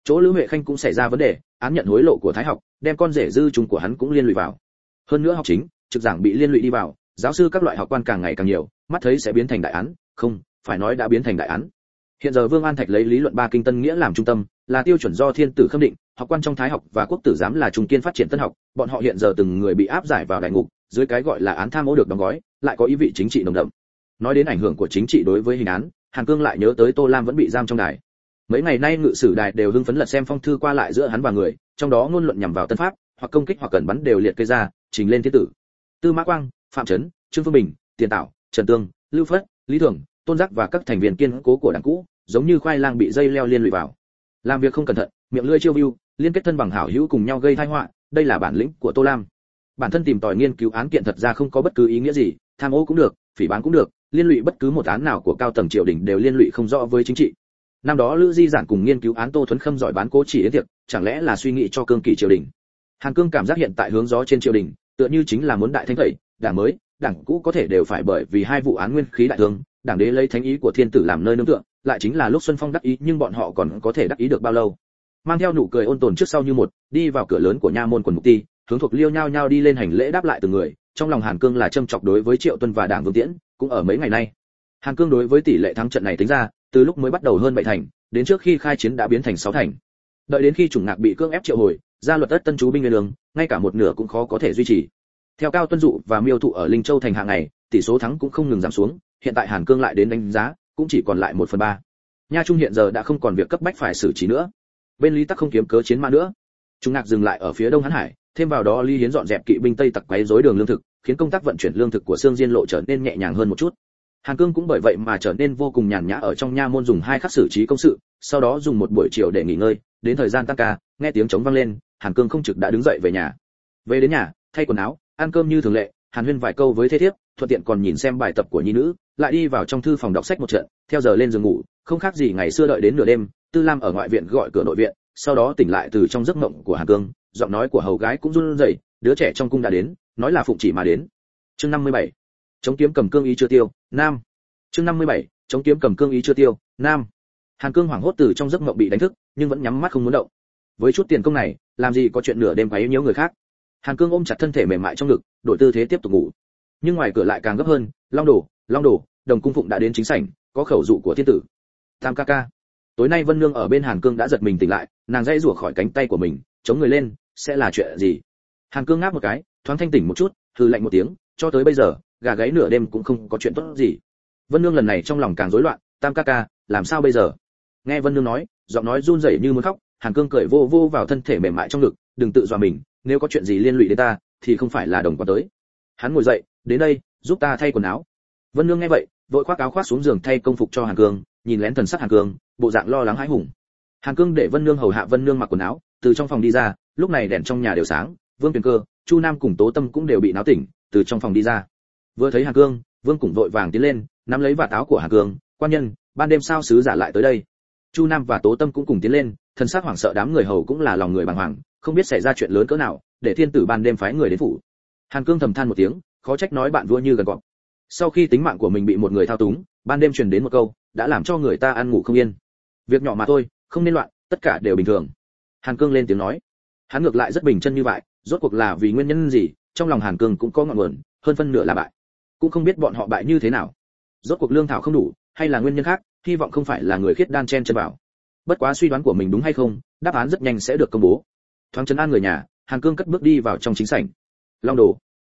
chỗ Lữ Huệ Khanh cũng xảy ra vấn đề, án nhận hối lộ của Thái học, đem con rể dư chúng của hắn cũng liên lụy vào. Hơn nữa học chính, trực giảng bị liên lụy đi vào, giáo sư các loại học quan càng ngày càng nhiều, mắt thấy sẽ biến thành đại án, không, phải nói đã biến thành đại án. Hiện giờ Vương An Thạch lấy lý luận ba kinh tân nghĩa làm trung tâm, là tiêu chuẩn do thiên tử khâm định, học quan trong Thái học và quốc tử giám là trung kiên phát triển tân học, bọn họ hiện giờ từng người bị áp giải vào đại ngục, dưới cái gọi là án tham ô được đóng gói, lại có ý vị chính trị nồng đậm. Nói đến ảnh hưởng của chính trị đối với hình án, Hàn Cương lại nhớ tới Tô Lam vẫn bị giam trong đài. Mấy ngày nay ngự sử đài đều hưng phấn lật xem phong thư qua lại giữa hắn và người, trong đó ngôn luận nhằm vào tân pháp, hoặc công kích hoặc cẩn bắn đều liệt kê ra, trình lên thiên tử. Tư Mã Quang, Phạm Chấn, Trương Phương Bình, Tiền Tạo, Trần Tương, Lưu Phất, Lý Thường, Tôn Giác và các thành viên kiên cố của đảng cũ, giống như khoai lang bị dây leo liên lụy vào. Làm việc không cẩn thận, miệng lưỡi chiêu view, liên kết thân bằng hảo hữu cùng nhau gây tai họa, đây là bản lĩnh của Tô Lam. Bản thân tìm tòi nghiên cứu án kiện thật ra không có bất cứ ý nghĩa gì, tham ô cũng được, phỉ báng cũng được, liên lụy bất cứ một án nào của cao tầng triều đình đều liên lụy không rõ với chính trị. Năm đó Lữ Di Giản cùng nghiên cứu án Tô Thuấn Khâm giỏi bán cố chỉ yến tiệc, chẳng lẽ là suy nghĩ cho cương kỷ triều đình. Hàn Cương cảm giác hiện tại hướng gió trên triều đình, tựa như chính là muốn đại thanh tẩy, đảng mới, đảng cũ có thể đều phải bởi vì hai vụ án nguyên khí đại thương, đảng đế lấy thánh ý của thiên tử làm nơi nương tựa, lại chính là lúc Xuân Phong đắc ý, nhưng bọn họ còn có thể đắc ý được bao lâu. Mang theo nụ cười ôn tồn trước sau như một, đi vào cửa lớn của nha môn quần mục ti, hướng thuộc liêu nhao nhao đi lên hành lễ đáp lại từng người, trong lòng Hàn Cương là châm chọc đối với Triệu Tuân và đảng Vương Tiễn, cũng ở mấy ngày nay. Hàn Cương đối với tỷ lệ thắng trận này tính ra, từ lúc mới bắt đầu hơn 7 thành, đến trước khi khai chiến đã biến thành 6 thành. Đợi đến khi chủng ngạc bị cưỡng ép triệu hồi, ra luật tất tân chú binh nguyên lương, ngay cả một nửa cũng khó có thể duy trì. Theo Cao Tuân Dụ và Miêu Thụ ở Linh Châu thành hạng ngày, tỷ số thắng cũng không ngừng giảm xuống, hiện tại Hàn Cương lại đến đánh giá, cũng chỉ còn lại 1/3. Nha Trung hiện giờ đã không còn việc cấp bách phải xử trí nữa. Bên Lý Tắc không kiếm cớ chiến mã nữa. Trung Ngạc dừng lại ở phía đông Hán Hải, thêm vào đó Lý Hiến dọn dẹp kỵ binh Tây Tặc quấy rối đường lương thực, khiến công tác vận chuyển lương thực của Sương Diên lộ trở nên nhẹ nhàng hơn một chút. Hàn Cương cũng bởi vậy mà trở nên vô cùng nhàn nhã ở trong nha môn dùng 2 khắc xử trí công sự, sau đó dùng một buổi chiều để nghỉ ngơi, đến thời gian tăng ca, nghe tiếng trống vang lên, Hàn Cương không trực đã đứng dậy về nhà. Về đến nhà, thay quần áo, ăn cơm như thường lệ, Hàn Huyên vài câu với thê thiếp, thuận tiện còn nhìn xem bài tập của nhi nữ, lại đi vào trong thư phòng đọc sách một trận, theo giờ lên giường ngủ, không khác gì ngày xưa đợi đến nửa đêm, Tư Lam ở ngoại viện gọi cửa nội viện, sau đó tỉnh lại từ trong giấc mộng của Hàn Cương, giọng nói của hầu gái cũng run rẩy, đứa trẻ trong cung đã đến, nói là phụng chỉ mà đến. Chương 57. Chống kiếm cầm cương ý chưa tiêu, nam. Chương 57. Chống kiếm cầm cương ý chưa tiêu, nam. Hàn Cương hoảng hốt từ trong giấc mộng bị đánh thức, nhưng vẫn nhắm mắt không muốn động. Với chút tiền công này, làm gì có chuyện nửa đêm quấy nhiễu người khác. Hàn Cương ôm chặt thân thể mềm mại trong ngực, đổi tư thế tiếp tục ngủ. Nhưng ngoài cửa lại càng gấp hơn, Long Đồ, Đồng Cung Phụng đã đến chính sảnh, có khẩu dụ của thiên tử. Tam ca ca. Tối nay Vân Nương ở bên Hàn Cương đã giật mình tỉnh lại, nàng dãy rủa khỏi cánh tay của mình, chống người lên, sẽ là chuyện gì? Hàn Cương ngáp một cái, thoáng thanh tỉnh một chút, hừ lạnh một tiếng, cho tới bây giờ, gà gáy nửa đêm cũng không có chuyện tốt gì. Vân Nương lần này trong lòng càng rối loạn, Tam ca ca, làm sao bây giờ? Nghe Vân Nương nói, giọng nói run rẩy như muốn khóc, Hàn Cương cười vô vô vào thân thể mềm mại trong ngực, đừng tự dọa mình, nếu có chuyện gì liên lụy đến ta, thì không phải là Đồng Quan tới. Hắn ngồi dậy, đến đây, giúp ta thay quần áo. Vân Nương nghe vậy, vội khoác áo khoác xuống giường thay công phục cho Hàn Cương, nhìn lén thần sắc Hàn Cương, bộ dạng lo lắng hãi hùng. Hàn Cương để Vân Nương hầu hạ Vân Nương mặc quần áo, từ trong phòng đi ra, lúc này đèn trong nhà đều sáng, Vương Tuyền Cơ, Chu Nam cùng Tố Tâm cũng đều bị náo tỉnh, từ trong phòng đi ra. Vừa thấy Hàn Cương, Vương Củng vội vàng tiến lên, nắm lấy vạt áo của Hàn Cương, quan nhân, ban đêm sao sứ giả lại tới đây? Chu Nam và Tố Tâm cũng cùng tiến lên, thần sắc hoảng sợ, đám người hầu cũng là lòng người bàng hoàng, không biết xảy ra chuyện lớn cỡ nào, để thiên tử ban đêm phái người đến phủ. Hàn Cương thầm than một tiếng, khó trách nói bạn vua như gần cọp. Sau khi tính mạng của mình bị một người thao túng, ban đêm truyền đến một câu, đã làm cho người ta ăn ngủ không yên. Việc nhỏ mà thôi, không nên loạn, tất cả đều bình thường. Hàn Cương lên tiếng nói. Hắn ngược lại rất bình chân như vậy, rốt cuộc là vì nguyên nhân gì, trong lòng Hàn Cương cũng có ngọn nguồn, hơn phân nửa là bại. Cũng không biết bọn họ bại như thế nào. Rốt cuộc lương thảo không đủ, hay là nguyên nhân khác, hy vọng không phải là người khiết đan chen chân vào. Bất quá suy đoán của mình đúng hay không, đáp án rất nhanh sẽ được công bố. Thoáng trấn an người nhà, Hàn Cương cất bước đi vào trong chính sảnh. Long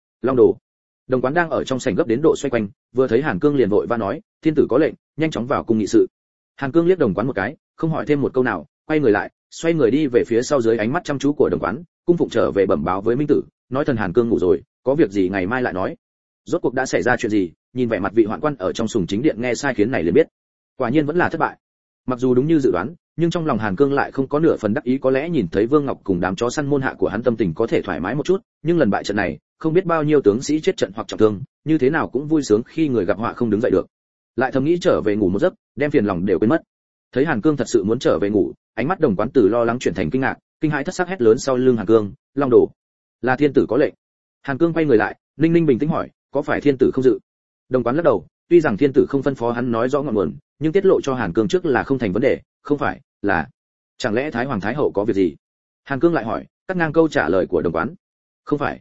Đồ. Đồng Quán đang ở trong sảnh gấp đến độ xoay quanh, vừa thấy Hàn Cương liền vội va nói, thiên tử có lệnh, nhanh chóng vào cung nghị sự. Hàn Cương liếc Đồng Quán một cái, không hỏi thêm một câu nào, quay người lại, xoay người đi về phía sau dưới ánh mắt chăm chú của Đồng Quán, cung phụng trở về bẩm báo với Minh tử, nói thần Hàn Cương ngủ rồi, có việc gì ngày mai lại nói. Rốt cuộc đã xảy ra chuyện gì, nhìn vẻ mặt vị hoạn quan ở trong sùng chính điện nghe sai khiến này liền biết, quả nhiên vẫn là thất bại. Mặc dù đúng như dự đoán, nhưng trong lòng Hàn Cương lại không có nửa phần đắc ý, có lẽ nhìn thấy Vương Ngọc cùng đám chó săn môn hạ của hắn tâm tình có thể thoải mái một chút, nhưng lần bại trận này, không biết bao nhiêu tướng sĩ chết trận hoặc trọng thương, như thế nào cũng vui sướng khi người gặp họa không đứng dậy được. Lại thầm nghĩ trở về ngủ một giấc, đem phiền lòng đều quên mất. Thấy Hàn Cương thật sự muốn trở về ngủ, ánh mắt Đồng Quán từ lo lắng chuyển thành kinh ngạc, kinh hãi thất sắc hét lớn sau lưng Hàn Cương, Long Đồ, là thiên tử có lệnh. Hàn Cương quay người lại, ninh ninh bình tĩnh hỏi, có phải thiên tử không dự? Đồng Quán lắc đầu, tuy rằng thiên tử không phân phó hắn nói rõ ngọn nguồn, nhưng tiết lộ cho Hàn Cương trước là không thành vấn đề, không phải là Chẳng lẽ thái hoàng thái hậu có việc gì? Hàn Cương lại hỏi, cắt ngang câu trả lời của đồng quán. Không phải,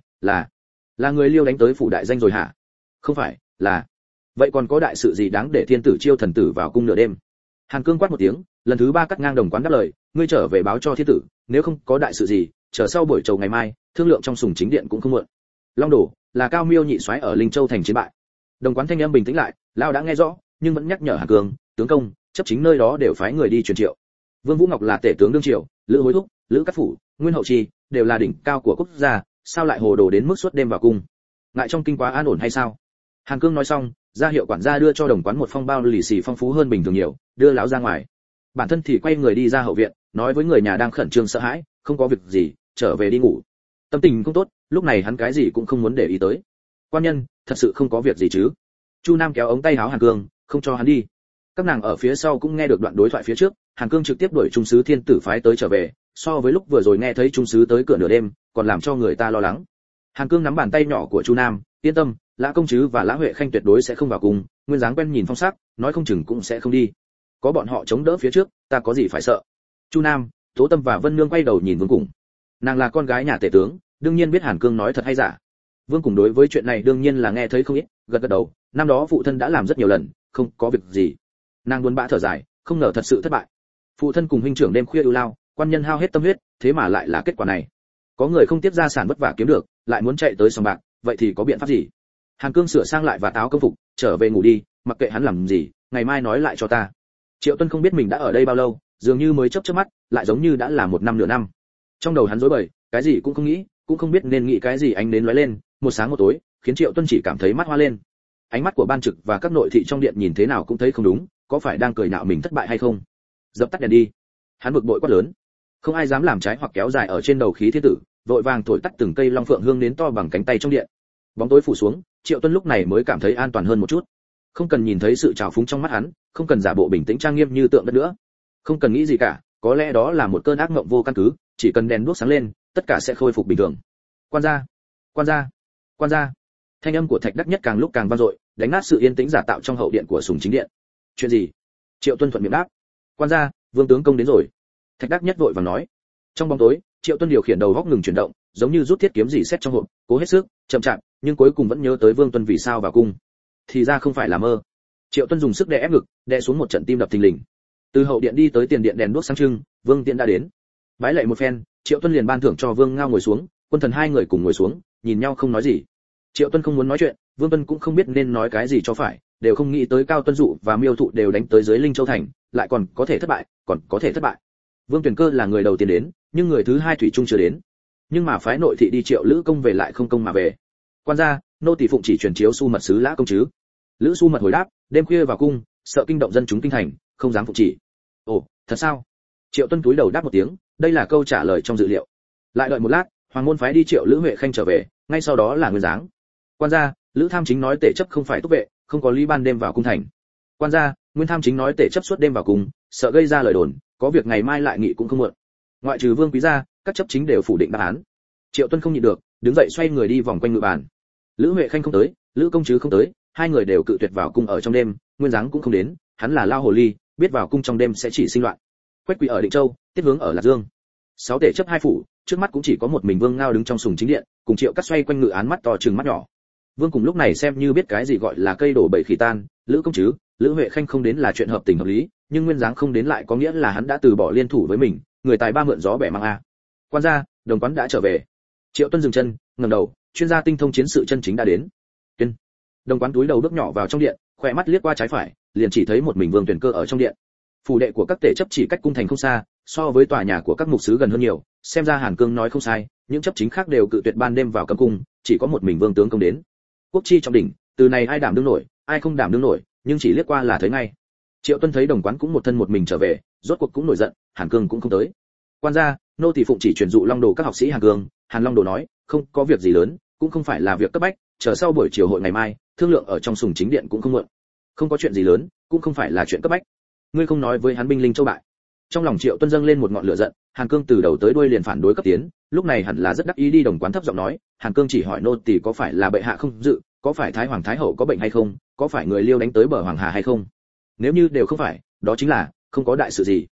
là người Liêu đánh tới phủ đại danh rồi hả? Không phải, là. Vậy còn có đại sự gì đáng để thiên tử chiêu thần tử vào cung nửa đêm? Hàn Cương quát một tiếng, lần thứ 3 cắt ngang đồng quán đáp lời, ngươi trở về báo cho thiên tử, nếu không có đại sự gì, chờ sau buổi trầu ngày mai, thương lượng trong sùng chính điện cũng không muộn. Long Đổ, là Cao Miêu nhị soái ở Linh Châu thành chiến bại. Đồng quán thanh âm bình tĩnh lại, lão đã nghe rõ, nhưng vẫn nhắc nhở Hàn Cương, tướng công, chấp chính nơi đó đều phái người đi truyền triệu. Vương Vũ Ngọc là tể tướng đương triều, Lữ Hối Thúc, Lữ Cát Phủ, Nguyên Hậu Trì, đều là đỉnh cao của quốc gia, sao lại hồ đồ đến mức suốt đêm vào cung? Ngại trong kinh quá an ổn hay sao? Hàn Cương nói xong, ra hiệu quản gia đưa cho đồng quán một phong bao lì xì phong phú hơn bình thường nhiều, đưa lão ra ngoài. Bản thân thì quay người đi ra hậu viện, nói với người nhà đang khẩn trương sợ hãi, không có việc gì, trở về đi ngủ. Tâm tình không tốt, lúc này hắn cái gì cũng không muốn để ý tới. Quan nhân, thật sự không có việc gì chứ? Chu Nam kéo ống tay áo Hàn Cương, không cho hắn đi. Các nàng ở phía sau cũng nghe được đoạn đối thoại phía trước, Hàn Cương trực tiếp đuổi trung sứ thiên tử phái tới trở về, so với lúc vừa rồi nghe thấy trung sứ tới cửa nửa đêm, còn làm cho người ta lo lắng. Hàn Cương nắm bàn tay nhỏ của Chu Nam, yên tâm, Lã công chứ và Lã Huệ Khanh tuyệt đối sẽ không vào cùng, nguyên dáng quen nhìn phong sắc, nói không chừng cũng sẽ không đi. Có bọn họ chống đỡ phía trước, ta có gì phải sợ? Chu Nam, Tố Tâm và Vân Nương quay đầu nhìn Vương Cùng. Nàng là con gái nhà tể tướng, đương nhiên biết Hàn Cương nói thật hay giả. Vương Cùng đối với chuyện này đương nhiên là nghe thấy không ít, gật gật đầu, năm đó phụ thân đã làm rất nhiều lần, không có việc gì. Nàng buồn bã thở dài, không ngờ thật sự thất bại. Phụ thân cùng huynh trưởng đêm khuya ưu lao, quan nhân hao hết tâm huyết, thế mà lại là kết quả này. Có người không tiếp gia sản vất vả kiếm được, lại muốn chạy tới sòng bạc, vậy thì có biện pháp gì? Hàn Cương sửa sang lại và áo công phục, trở về ngủ đi, mặc kệ hắn làm gì, ngày mai nói lại cho ta. Triệu Tuân không biết mình đã ở đây bao lâu, dường như mới chớp mắt, lại giống như đã là 1 năm nửa năm. Trong đầu hắn rối bời, cái gì cũng không nghĩ, cũng không biết nên nghĩ cái gì, ánh đến lóe lên, một sáng một tối, khiến Triệu Tuân chỉ cảm thấy mắt hoa lên. Ánh mắt của ban trực và các nội thị trong điện nhìn thế nào cũng thấy không đúng, có phải đang cười nhạo mình thất bại hay không? Dập tắt đèn đi. Hắn bực bội quát lớn. Không ai dám làm trái hoặc kéo dài ở trên đầu khí thiên tử, vội vàng thổi tắt từng cây long phượng hương đến to bằng cánh tay trong điện. Bóng tối phủ xuống, Triệu Tuân lúc này mới cảm thấy an toàn hơn một chút. Không cần nhìn thấy sự trào phúng trong mắt hắn, không cần giả bộ bình tĩnh trang nghiêm như tượng đất nữa. Không cần nghĩ gì cả, có lẽ đó là một cơn ác mộng vô căn cứ, chỉ cần đèn đuốc sáng lên, tất cả sẽ khôi phục bình thường. Quan gia, quan gia, quan gia. Thanh âm của Thạch Đắc Nhất càng lúc càng vang dội, đánh nát sự yên tĩnh giả tạo trong hậu điện của sùng chính điện. Chuyện gì? Triệu Tuân thuận miệng đáp. Quan gia, vương tướng công đến rồi. Thạch Đắc Nhất vội vàng nói. Trong bóng tối, Triệu Tuân điều khiển đầu góc ngừng chuyển động, giống như rút thiết kiếm gì xét trong hộp, cố hết sức, chậm chạp, nhưng cuối cùng vẫn nhớ tới Vương Tuân vì sao vào cung. Thì ra không phải là mơ. Triệu Tuân dùng sức đè ép ngực, đè xuống một trận tim đập thình lình. Từ hậu điện đi tới tiền điện đèn đuốc sáng trưng, Vương Tiễn đã đến. Bái lạy một phen, Triệu Tuân liền ban thưởng cho Vương Ngao ngồi xuống, quân thần hai người cùng ngồi xuống, nhìn nhau không nói gì. Triệu Tuân không muốn nói chuyện, Vương Tuân cũng không biết nên nói cái gì cho phải, đều không nghĩ tới Cao Tuân Dụ và Miêu Thụ đều đánh tới dưới Linh Châu thành, lại còn có thể thất bại, còn có thể thất bại. Vương Tuyển Cơ là người đầu tiên đến, nhưng người thứ hai thủy chung chưa đến. Nhưng mà phái nội thị đi triệu Lữ công về lại không công mà về. Quan gia, nô tỳ phụng chỉ truyền chiếu Su Mật sứ Lã công chứ? Lữ Su Mật hồi đáp, đêm khuya vào cung, sợ kinh động dân chúng kinh thành, không dám phụng chỉ. Ồ, thật sao? Triệu Tuân túi đầu đáp một tiếng, đây là câu trả lời trong dự liệu. Lại đợi một lát, hoàng môn phái đi triệu Lữ Huệ Khanh trở về, ngay sau đó là Nguyên Giáng. Quan gia, Lữ Tham Chính nói tể chấp không phải túc vệ, không có lý ban đêm vào cung thành. Quan gia, Nguyên Tham Chính nói tể chấp suốt đêm vào cung, sợ gây ra lời đồn, có việc ngày mai lại nghị cũng không muộn. Ngoại trừ Vương Quý gia, các chấp chính đều phủ định đáp án. Triệu Tuân không nhịn được, đứng dậy xoay người đi vòng quanh ngự bàn. Lữ Huệ Khanh không tới, Lữ công chứ không tới, hai người đều cự tuyệt vào cung ở trong đêm, Nguyên Giáng cũng không đến, hắn là lao hồ ly, biết vào cung trong đêm sẽ chỉ sinh loạn. Quách Quỳ ở Định Châu, Tiết Hướng ở Lạc Dương. 6 tể chấp 2 phủ, trước mắt cũng chỉ có một mình Vương Ngao đứng trong sùng chính điện, cùng Triệu Cắt xoay quanh ngự án mắt to trừng mắt nhỏ. Vương cùng lúc này xem như biết cái gì gọi là cây đổ bầy khỉ tan, Lữ công chứ, Lữ Huệ Khanh không đến là chuyện hợp tình hợp lý, nhưng Nguyên Giáng không đến lại có nghĩa là hắn đã từ bỏ liên thủ với mình, người tài ba mượn gió bẻ mang a. Quan gia, đồng quán đã trở về. Triệu Tuân dừng chân, ngẩng đầu, chuyên gia tinh thông chiến sự chân chính đã đến. Tuyên. Đồng quán túi đầu bước nhỏ vào trong điện, khỏe mắt liếc qua trái phải, liền chỉ thấy một mình Vương Tuyển Cơ ở trong điện. Phủ đệ của các tể chấp chỉ cách cung thành không xa, so với tòa nhà của các mục sứ gần hơn nhiều, xem ra Hàn Cương nói không sai, những chấp chính khác đều cự tuyệt ban đêm vào cấm cung, chỉ có một mình Vương tướng công đến. Quốc chi trọng đỉnh, từ này ai đảm đương nổi, ai không đảm đương nổi, nhưng chỉ liếc qua là thấy ngay. Triệu Tuân thấy đồng quán cũng một thân một mình trở về, rốt cuộc cũng nổi giận, Hàn Cương cũng không tới. Quan gia, nô tỳ phụng chỉ truyền dụ Long Đồ các học sĩ Hàn Cương, Hàn Long Đồ nói, không có việc gì lớn, cũng không phải là việc cấp bách, chờ sau buổi chiều hội ngày mai, thương lượng ở trong sùng chính điện cũng không muộn. Không có chuyện gì lớn, cũng không phải là chuyện cấp bách. Ngươi không nói với hắn binh linh châu bại. Trong lòng Triệu Tuân dâng lên một ngọn lửa giận, Hàn Cương từ đầu tới đuôi liền phản đối cấp tiến, lúc này hẳn là rất đắc ý đi đồng quán thấp giọng nói, Hàn Cương chỉ hỏi nô tỳ có phải là bệ hạ không dự, có phải thái hoàng thái hậu có bệnh hay không, có phải người Liêu đánh tới bờ hoàng hà hay không? Nếu như đều không phải, đó chính là không có đại sự gì.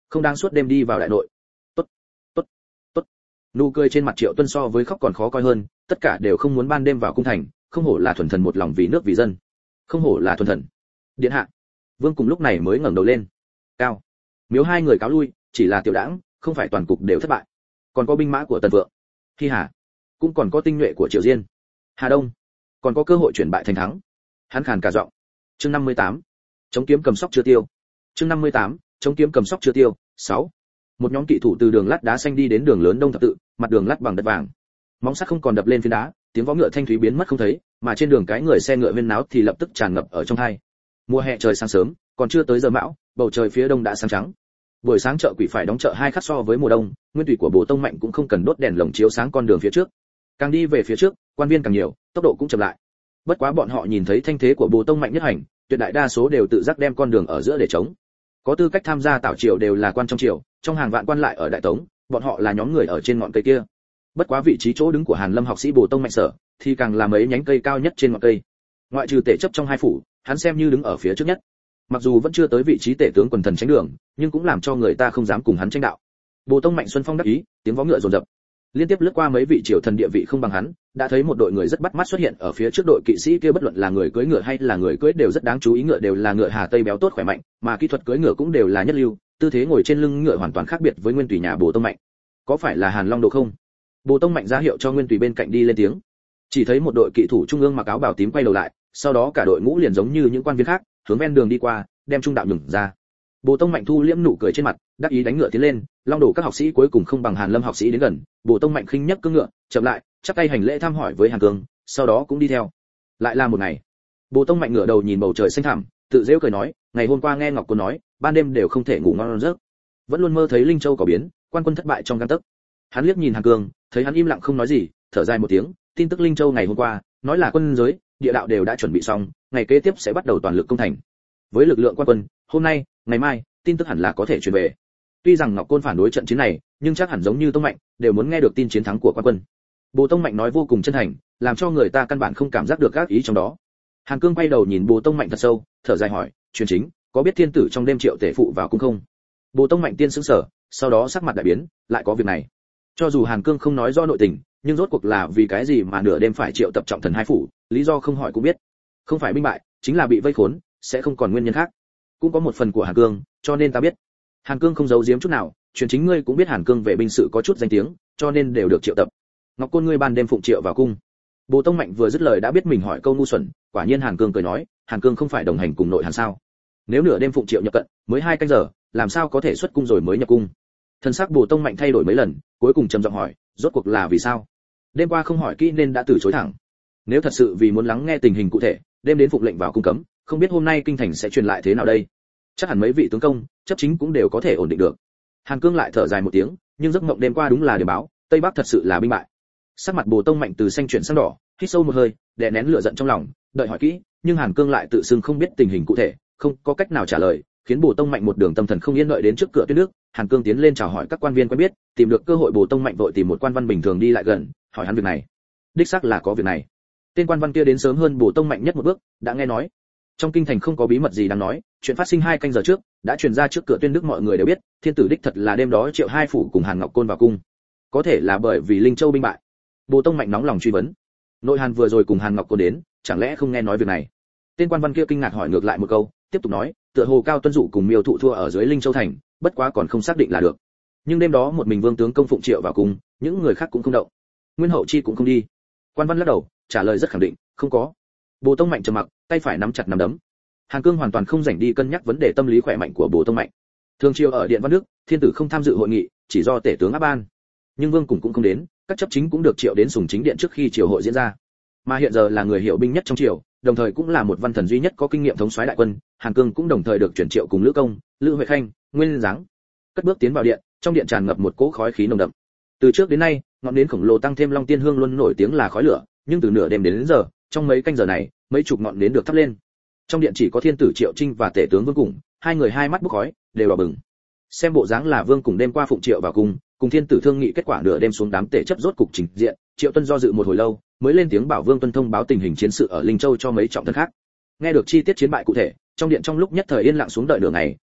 không đang suốt đêm đi vào đại nội. Tốt, tốt, tốt. Nụ cười trên mặt Triệu Tuân so với khóc còn khó coi hơn, tất cả đều không muốn ban đêm vào cung thành, không hổ là thuần thần một lòng vì nước vì dân, không hổ là thuần thần. Điện hạ. Vương cùng lúc này mới ngẩng đầu lên. Cao. Miếu hai người cáo lui, chỉ là tiểu đãng, không phải toàn cục đều thất bại. Còn có binh mã của Tần Vượng, Hi Hà, cũng còn có tinh nhuệ của Triều Diên, Hà Đông, còn có cơ hội chuyển bại thành thắng. Hắn khàn cả giọng. Chương 58. Chống kiếm cầm sóc chưa tiêu. Chương 58. Chống kiếm cầm sóc chưa tiêu. 6. Một nhóm kỵ thủ từ đường lát đá xanh đi đến đường lớn Đông Thập Tự, mặt đường lát bằng đất vàng. Móng sắt không còn đập lên phiến đá, tiếng vó ngựa thanh thúy biến mất không thấy, mà trên đường cái người xe ngựa huyên náo thì lập tức tràn ngập ở trong hai. Mùa hè trời sáng sớm, còn chưa tới giờ mão, bầu trời phía đông đã sáng trắng. Buổi sáng chợ quỷ phải đóng chợ hai khắc so với mùa đông, nguyên thủy của Bồ Tông Mạnh cũng không cần đốt đèn lồng chiếu sáng con đường phía trước. Càng đi về phía trước, quan viên càng nhiều, tốc độ cũng chậm lại. Bất quá bọn họ nhìn thấy thanh thế của Bồ Tông Mạnh nhất hành, tuyệt đại đa số đều tự giác đem con đường ở giữa để chống. Có tư cách tham gia tảo triều đều là quan trong triều, trong hàng vạn quan lại ở đại tống, bọn họ là nhóm người ở trên ngọn cây kia. Bất quá vị trí chỗ đứng của Hàn Lâm học sĩ Bồ Tông Mạnh sở, thì càng là mấy nhánh cây cao nhất trên ngọn cây. Ngoại trừ tể chấp trong hai phủ, hắn xem như đứng ở phía trước nhất. Mặc dù vẫn chưa tới vị trí tể tướng quần thần tránh đường, nhưng cũng làm cho người ta không dám cùng hắn tranh đạo. Bồ Tông Mạnh xuân phong đắc ý, tiếng vó ngựa rồn rập. Liên tiếp lướt qua mấy vị triều thần địa vị không bằng hắn, đã thấy một đội người rất bắt mắt xuất hiện ở phía trước đội kỵ sĩ kia, bất luận là người cưỡi ngựa hay là người cưỡi đều rất đáng chú ý, ngựa đều là ngựa Hà Tây béo tốt khỏe mạnh, mà kỹ thuật cưỡi ngựa cũng đều là nhất lưu, tư thế ngồi trên lưng ngựa hoàn toàn khác biệt với nguyên tùy nhà Bồ Tông Mạnh. Có phải là Hàn Long Đồ không? Bồ Tông Mạnh ra hiệu cho nguyên tùy bên cạnh đi lên tiếng. Chỉ thấy một đội kỵ thủ trung ương mặc áo bào tím quay đầu lại, sau đó cả đội ngũ liền giống như những quan viên khác, hướng ven đường đi qua, đem trung đạo nhường ra. Bồ Tông Mạnh thu liễm nụ cười trên mặt, đắc ý đánh ngựa tiến lên, Long Đồ các học sĩ cuối cùng không bằng Hàn Lâm học sĩ đến gần, Bồ Tông Mạnh khinh nhấc cưỡi ngựa, chậm lại, chắp tay hành lễ thăm hỏi với Hàn Cương, sau đó cũng đi theo. Lại là một ngày. Bồ Tông Mạnh ngửa đầu nhìn bầu trời xanh thẳm, tự giễu cười nói, ngày hôm qua nghe Ngọc Cô nói, ban đêm đều không thể ngủ ngon giấc, vẫn luôn mơ thấy Linh Châu có biến, quan quân thất bại trong gang tấc. Hắn liếc nhìn Hàn Cương, thấy hắn im lặng không nói gì, thở dài một tiếng, tin tức Linh Châu ngày hôm qua, nói là quân giới, địa đạo đều đã chuẩn bị xong, ngày kế tiếp sẽ bắt đầu toàn lực công thành. Với lực lượng quan quân, hôm nay, ngày mai, tin tức hẳn là có thể truyền về. Tuy rằng Ngọc Côn phản đối trận chiến này, nhưng chắc hẳn giống như Tông Mạnh, đều muốn nghe được tin chiến thắng của quan quân. Bồ Tông Mạnh nói vô cùng chân thành, làm cho người ta căn bản không cảm giác được các ý trong đó. Hàn Cương quay đầu nhìn Bồ Tông Mạnh thật sâu, thở dài hỏi, truyền chính, có biết thiên tử trong đêm triệu tể phụ vào cung không? Bồ Tông Mạnh tiên sững sờ, sau đó sắc mặt đại biến, lại có việc này. Cho dù Hàn Cương không nói rõ nội tình, nhưng rốt cuộc là vì cái gì mà nửa đêm phải triệu tập trọng thần hai phủ, lý do không hỏi cũng biết. Không phải binh bại, chính là bị vây khốn, sẽ không còn nguyên nhân khác. Cũng có một phần của Hàn Cương, cho nên ta biết. Hàn Cương không giấu giếm chút nào, truyền chính ngươi cũng biết Hàn Cương về binh sự có chút danh tiếng, cho nên đều được triệu tập. Ngọc Côn ngươi ban đêm phụng triệu vào cung. Bồ Tông Mạnh vừa dứt lời đã biết mình hỏi câu ngu xuẩn, quả nhiên Hàn Cương cười nói, Hàn Cương không phải đồng hành cùng nội Hàn sao? Nếu nửa đêm phụng triệu nhập cận, mới 2 canh giờ, làm sao có thể xuất cung rồi mới nhập cung? Thân xác Bồ Tông Mạnh thay đổi mấy lần, cuối cùng trầm giọng hỏi, rốt cuộc là vì sao? Đêm qua không hỏi kỹ nên đã từ chối thẳng. Nếu thật sự vì muốn lắng nghe tình hình cụ thể, đêm đến phụng lệnh vào cung cấm, không biết hôm nay kinh thành sẽ truyền lại thế nào đây? Chắc hẳn mấy vị tướng công, chấp chính cũng đều có thể ổn định được. Hàn Cương lại thở dài một tiếng, nhưng giấc mộng đêm qua đúng là điểm báo, Tây Bắc thật sự là binh bại. Sắc mặt Bồ Tông Mạnh từ xanh chuyển sang đỏ, hít sâu một hơi, đè nén lửa giận trong lòng, đợi hỏi kỹ, nhưng Hàn Cương lại tự xưng không biết tình hình cụ thể, không có cách nào trả lời, khiến Bồ Tông Mạnh một đường tâm thần không yên đợi đến trước cửa tuyết nước. Hàn Cương tiến lên chào hỏi các quan viên quen biết, tìm được cơ hội Bồ Tông Mạnh vội tìm một quan văn bình thường đi lại gần, hỏi hắn việc này. Đích xác là có việc này. Tên quan văn kia đến sớm hơn Bồ Tông Mạnh nhất một bước, đã nghe nói trong kinh thành không có bí mật gì đáng nói, chuyện phát sinh 2 canh giờ trước đã truyền ra trước cửa tuyên đức, mọi người đều biết, thiên tử đích thật là đêm đó triệu hai phủ cùng Hàn Ngọc Côn vào cung. Có thể là bởi vì Linh Châu binh bại. Bồ Tông Mạnh nóng lòng truy vấn. Nội Hàn vừa rồi cùng Hàn Ngọc Côn đến, chẳng lẽ không nghe nói việc này? Tên quan văn kia kinh ngạc hỏi ngược lại một câu, tiếp tục nói, tựa hồ Cao Tuân Dụ cùng Miêu Thụ thua ở dưới Linh Châu thành, bất quá còn không xác định là được. Nhưng đêm đó một mình Vương tướng công phụng triệu vào cung, những người khác cũng không động. Nguyên Hậu Chi cũng không đi. Quan văn lắc đầu, trả lời rất khẳng định, không có. Bồ Tông Mạnh trầm mặc, tay phải nắm chặt nắm đấm. Hàn Cương hoàn toàn không rảnh đi cân nhắc vấn đề tâm lý khỏe mạnh của Bồ Tông Mạnh. Thường chiều ở Điện Văn Đức, thiên tử không tham dự hội nghị, chỉ do tể tướng áp ban. Nhưng Vương cũng không đến, các chấp chính cũng được triệu đến Sùng Chính Điện trước khi triều hội diễn ra. Mà hiện giờ là người hiểu binh nhất trong triều, đồng thời cũng là một văn thần duy nhất có kinh nghiệm thống soái đại quân, Hàn Cương cũng đồng thời được chuyển triệu cùng Lữ Công, Lữ Huệ Khanh, Nguyên Giáng. Cất bước tiến vào điện, trong điện tràn ngập một cỗ khói khí nồng đậm. Từ trước đến nay, ngọn nến khổng lồ tăng thêm Long Tiên Hương luôn nổi tiếng là khói lửa, nhưng từ nửa đêm đến giờ, trong mấy canh giờ này, mấy chục ngọn nến được thắp lên. Trong điện chỉ có thiên tử Triệu Trinh và tể tướng Vương Cùng, hai người hai mắt bốc khói, đều đỏ bừng. Xem bộ dáng là Vương Cùng đêm qua phụng triệu vào cung, cùng thiên tử thương nghị kết quả nửa đêm xuống đám tể chấp rốt cục trình diện. Triệu Tuân do dự một hồi lâu, mới lên tiếng bảo Vương Tuân thông báo tình hình chiến sự ở Linh Châu cho mấy trọng thân khác. Nghe được chi tiết chiến bại cụ thể, trong điện trong lúc nhất thời yên lặng xuống đợi nửa ngày,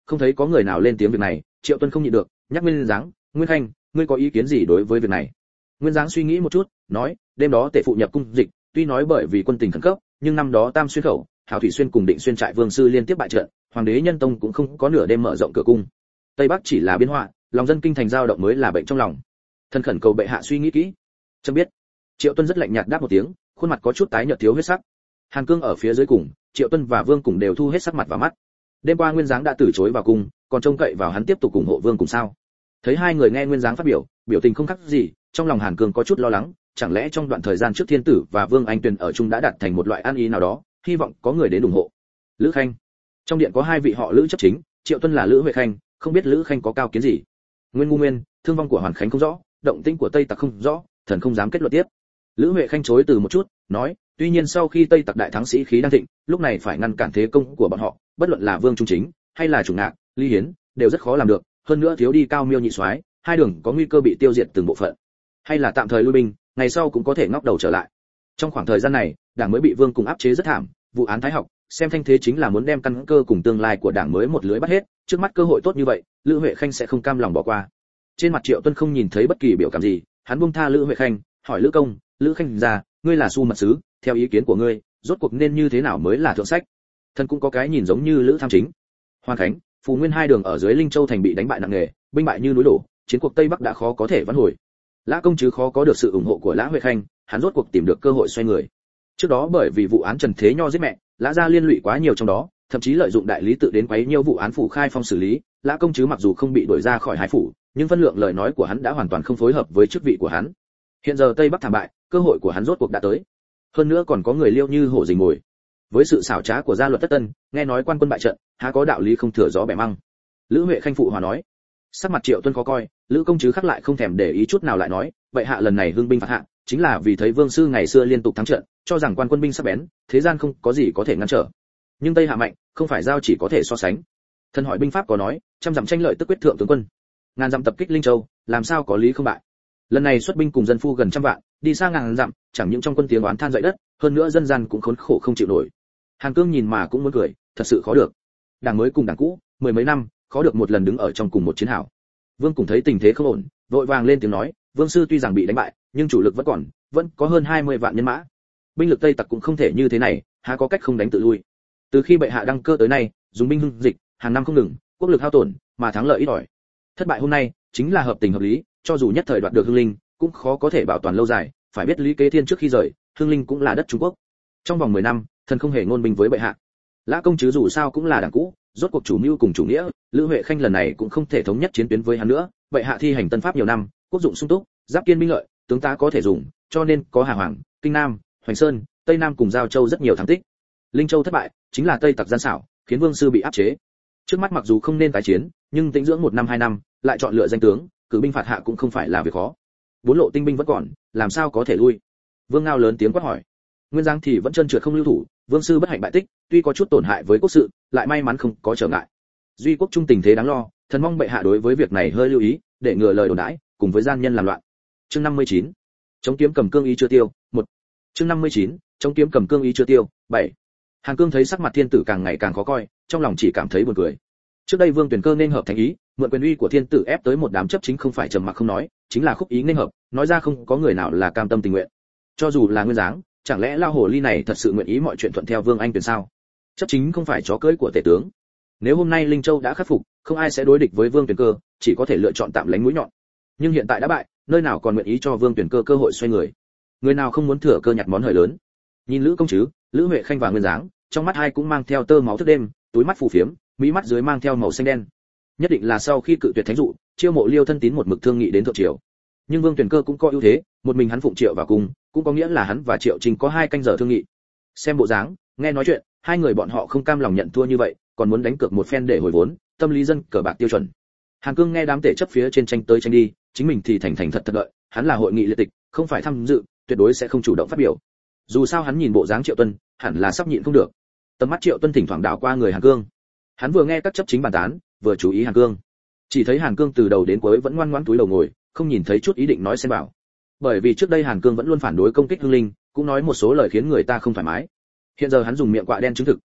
không thấy có người nào lên tiếng việc này. Triệu Tuân không nhịn được nhắc Nguyên Giáng, Nguyên Khanh, ngươi có ý kiến gì đối với việc này? Nguyên Giáng suy nghĩ một chút, nói, đêm đó tể phụ nhập cung dịch, tuy nói bởi vì quân tình khẩn cấp, nhưng năm đó Tam Xuyên khẩu, Hảo Thủy Xuyên cùng Định Xuyên trại vương sư liên tiếp bại trận, hoàng đế Nhân Tông cũng không có nửa đêm mở rộng cửa cung. Tây Bắc chỉ là biến họa, lòng dân kinh thành dao động mới là bệnh trong lòng. Thần khẩn cầu bệ hạ suy nghĩ kỹ. Chấm biết. Triệu Tuân rất lạnh nhạt đáp một tiếng, khuôn mặt có chút tái nhợt thiếu huyết sắc. Hàn Cương ở phía dưới cùng, Triệu Tuân và Vương cùng đều thu hết sắc mặt vào mắt. Đêm qua Nguyên Giáng đã từ chối vào cung, còn trông cậy vào hắn tiếp tục ủng hộ Vương cùng sao? Thấy hai người nghe Nguyên Giáng phát biểu, biểu tình không khác gì, trong lòng Hàn Cương có chút lo lắng, chẳng lẽ trong đoạn thời gian trước Thiên Tử và Vương Anh Tuyền ở chung đã đạt thành một loại an ý nào đó, hy vọng có người đến ủng hộ. Lữ Khanh. Trong điện có hai vị họ Lữ chấp chính, Triệu Tuân là Lữ Huệ Khanh, không biết Lữ Khanh có cao kiến gì. Nguyên Ngu Nguyên, thương vong của Hoàn Khánh không rõ, động tĩnh của Tây Tặc không rõ, thần không dám kết luận tiếp. Lữ Huệ Khanh chối từ một chút, nói, tuy nhiên sau khi Tây Tặc đại thắng sĩ khí đang thịnh, lúc này phải ngăn cản thế công của bọn họ, bất luận là Vương Trung Chính hay là Chủ Ngạc, Ly Hiến, đều rất khó làm được, hơn nữa thiếu đi Cao Miêu nhị soái, hai đường có nguy cơ bị tiêu diệt từng bộ phận. Hay là tạm thời lui binh, ngày sau cũng có thể ngóc đầu trở lại. Trong khoảng thời gian này, đảng mới bị Vương cùng áp chế rất thảm, vụ án Thái Học, xem thanh thế chính là muốn đem căn cơ cùng tương lai của đảng mới một lưới bắt hết, trước mắt cơ hội tốt như vậy, Lữ Huệ Khanh sẽ không cam lòng bỏ qua. Trên mặt Triệu Tuân không nhìn thấy bất kỳ biểu cảm gì, hắn buông tha Lữ Huệ Khanh, hỏi Lữ công, Lữ Khanh già, ngươi là Su mật sứ, theo ý kiến của ngươi, rốt cuộc nên như thế nào mới là thượng sách? Thần cũng có cái nhìn giống như Lữ Tham Chính. Hoàn Khánh, Phù Nguyên hai đường ở dưới Linh Châu thành bị đánh bại nặng nề, binh bại như núi đổ, chiến cuộc Tây Bắc đã khó có thể vãn hồi. Lã công chứ khó có được sự ủng hộ của Lã Huệ Khanh, hắn rốt cuộc tìm được cơ hội xoay người. Trước đó bởi vì vụ án Trần Thế Nho giết mẹ, Lã gia liên lụy quá nhiều trong đó, thậm chí lợi dụng đại lý tự đến quấy nhiễu vụ án phủ khai phong xử lý. Lã công chứ mặc dù không bị đuổi ra khỏi Hải phủ, nhưng phân lượng lời nói của hắn đã hoàn toàn không phối hợp với chức vị của hắn. Hiện giờ Tây Bắc thảm bại, cơ hội của hắn rốt cuộc đã tới. Hơn nữa còn có người liêu như hổ rình mồi. Với sự xảo trá của gia luật Tất Tân, nghe nói quan quân bại trận, há có đạo lý không thừa gió bẻ măng. Lữ Huệ Khanh phụ hòa nói. Sắc mặt Triệu Tuân khó coi, Lữ công chứ khắc lại không thèm để ý chút nào lại nói, vậy hạ lần này hưng binh phạt hạ, chính là vì thấy Vương sư ngày xưa liên tục thắng trận, cho rằng quan quân binh sắp bén, thế gian không có gì có thể ngăn trở. Nhưng Tây hạ mạnh, không phải giao chỉ có thể so sánh. Thần hỏi binh pháp có nói, trăm dặm tranh lợi tức quyết thượng tướng quân, ngàn dặm tập kích Linh Châu, làm sao có lý không bại. Lần này xuất binh cùng dân phu gần trăm vạn, đi xa ngàn dặm, chẳng những trong quân tiếng oán than dậy đất, hơn nữa dân gian cũng khốn khổ không chịu nổi. Hàn Cương nhìn mà cũng muốn cười, thật sự khó được. Đảng mới cùng đảng cũ, mười mấy năm, khó được một lần đứng ở trong cùng một chiến hào. Vương cùng thấy tình thế không ổn, vội vàng lên tiếng nói, Vương sư tuy rằng bị đánh bại, nhưng chủ lực vẫn còn, vẫn có hơn 20 vạn nhân mã. Binh lực Tây Tặc cũng không thể như thế này, há có cách không đánh tự lui. Từ khi bệ hạ đăng cơ tới nay, dùng binh hưng dịch, hàng năm không ngừng, quốc lực hao tổn, mà thắng lợi ít ỏi. Thất bại hôm nay, chính là hợp tình hợp lý, cho dù nhất thời đoạt được Hưng Linh, cũng khó có thể bảo toàn lâu dài, phải biết Lý Kế Thiên trước khi rời, Hưng Linh cũng là đất Trung Quốc. Trong vòng 10 năm, thần không hề ngôn binh với bệ hạ. Lã công chứ dù sao cũng là đảng cũ, rốt cuộc chủ mưu cùng chủ nghĩa, Lữ Huệ Khanh lần này cũng không thể thống nhất chiến tuyến với hắn nữa, bệ hạ thi hành tân pháp nhiều năm, quốc dụng sung túc, giáp kiên binh lợi, tướng tá có thể dùng, cho nên có Hà Hoàng, Kinh Nam, Hoành Sơn, Tây Nam cùng Giao Châu rất nhiều thắng tích. Linh Châu thất bại, chính là Tây Tặc gian xảo, khiến Vương sư bị áp chế. Trước mắt mặc dù không nên tái chiến, nhưng tĩnh dưỡng 1 năm 2 năm, lại chọn lựa danh tướng, cử binh phạt hạ cũng không phải là việc khó. Bốn lộ tinh binh vẫn còn, làm sao có thể lui? Vương Ngao lớn tiếng quát hỏi. Nguyên Giang thì vẫn trơn trượt không lưu thủ, Vương sư bất hạnh bại tích, tuy có chút tổn hại với quốc sự, lại may mắn không có trở ngại. Duy quốc trung tình thế đáng lo, thần mong bệ hạ đối với việc này hơi lưu ý, để ngừa lời đồn đãi, cùng với gian nhân làm loạn. Chương 59. Chống kiếm cầm cương ý chưa tiêu, 1. Chương 59. Chống kiếm cầm cương ý chưa tiêu, 7. Hàn Cương thấy sắc mặt thiên tử càng ngày càng khó coi, trong lòng chỉ cảm thấy buồn cười. Trước đây Vương Tuyển Cơ nên hợp thành ý, mượn quyền uy của thiên tử ép tới một đám chấp chính không phải trầm mặc không nói, chính là khúc ý nên hợp, nói ra không có người nào là cam tâm tình nguyện. Cho dù là Nguyên Giáng, chẳng lẽ lao hồ ly này thật sự nguyện ý mọi chuyện thuận theo Vương Anh Tuyển sao? Chấp chính không phải chó cưỡi của tể tướng. Nếu hôm nay Linh Châu đã khắc phục, không ai sẽ đối địch với Vương Tuyển Cơ, chỉ có thể lựa chọn tạm lánh mũi nhọn. Nhưng hiện tại đã bại, nơi nào còn nguyện ý cho Vương Tuyển Cơ cơ hội xoay người? Người nào không muốn thừa cơ nhặt món hời lớn? Nhìn Lữ công chứ, Lữ Huệ Khanh và Nguyên Giáng, trong mắt hai cũng mang theo tơ máu thức đêm, túi mắt phù phiếm, mí mắt dưới mang theo màu xanh đen. Nhất định là sau khi cự tuyệt thánh dụ, chiêu mộ Liêu thân tín một mực thương nghị đến thượng triều. Nhưng Vương Tuyển Cơ cũng có ưu thế, một mình hắn phụng triệu vào cùng, cũng có nghĩa là hắn và Triệu Trình có 2 canh giờ thương nghị. Xem bộ dáng, nghe nói chuyện, hai người bọn họ không cam lòng nhận thua như vậy, còn muốn đánh cược một phen để hồi vốn, tâm lý dân cờ bạc tiêu chuẩn. Hàn Cương nghe đám tể chấp phía trên tranh tới tranh đi, chính mình thì thành thành thật thật đợi, hắn là hội nghị liệt tịch, không phải tham dự, tuyệt đối sẽ không chủ động phát biểu. Dù sao hắn nhìn bộ dáng Triệu Tuân, hẳn là sắp nhịn không được. Tầm mắt Triệu Tuân thỉnh thoảng đảo qua người Hàn Cương. Hắn vừa nghe các chấp chính bàn tán, vừa chú ý Hàn Cương. Chỉ thấy Hàn Cương từ đầu đến cuối vẫn ngoan ngoãn túi đầu ngồi, không nhìn thấy chút ý định nói xen vào. Bởi vì trước đây Hàn Cương vẫn luôn phản đối công kích Hưng Linh, cũng nói một số lời khiến người ta không thoải mái. Hiện giờ hắn dùng miệng quạ đen chứng thực,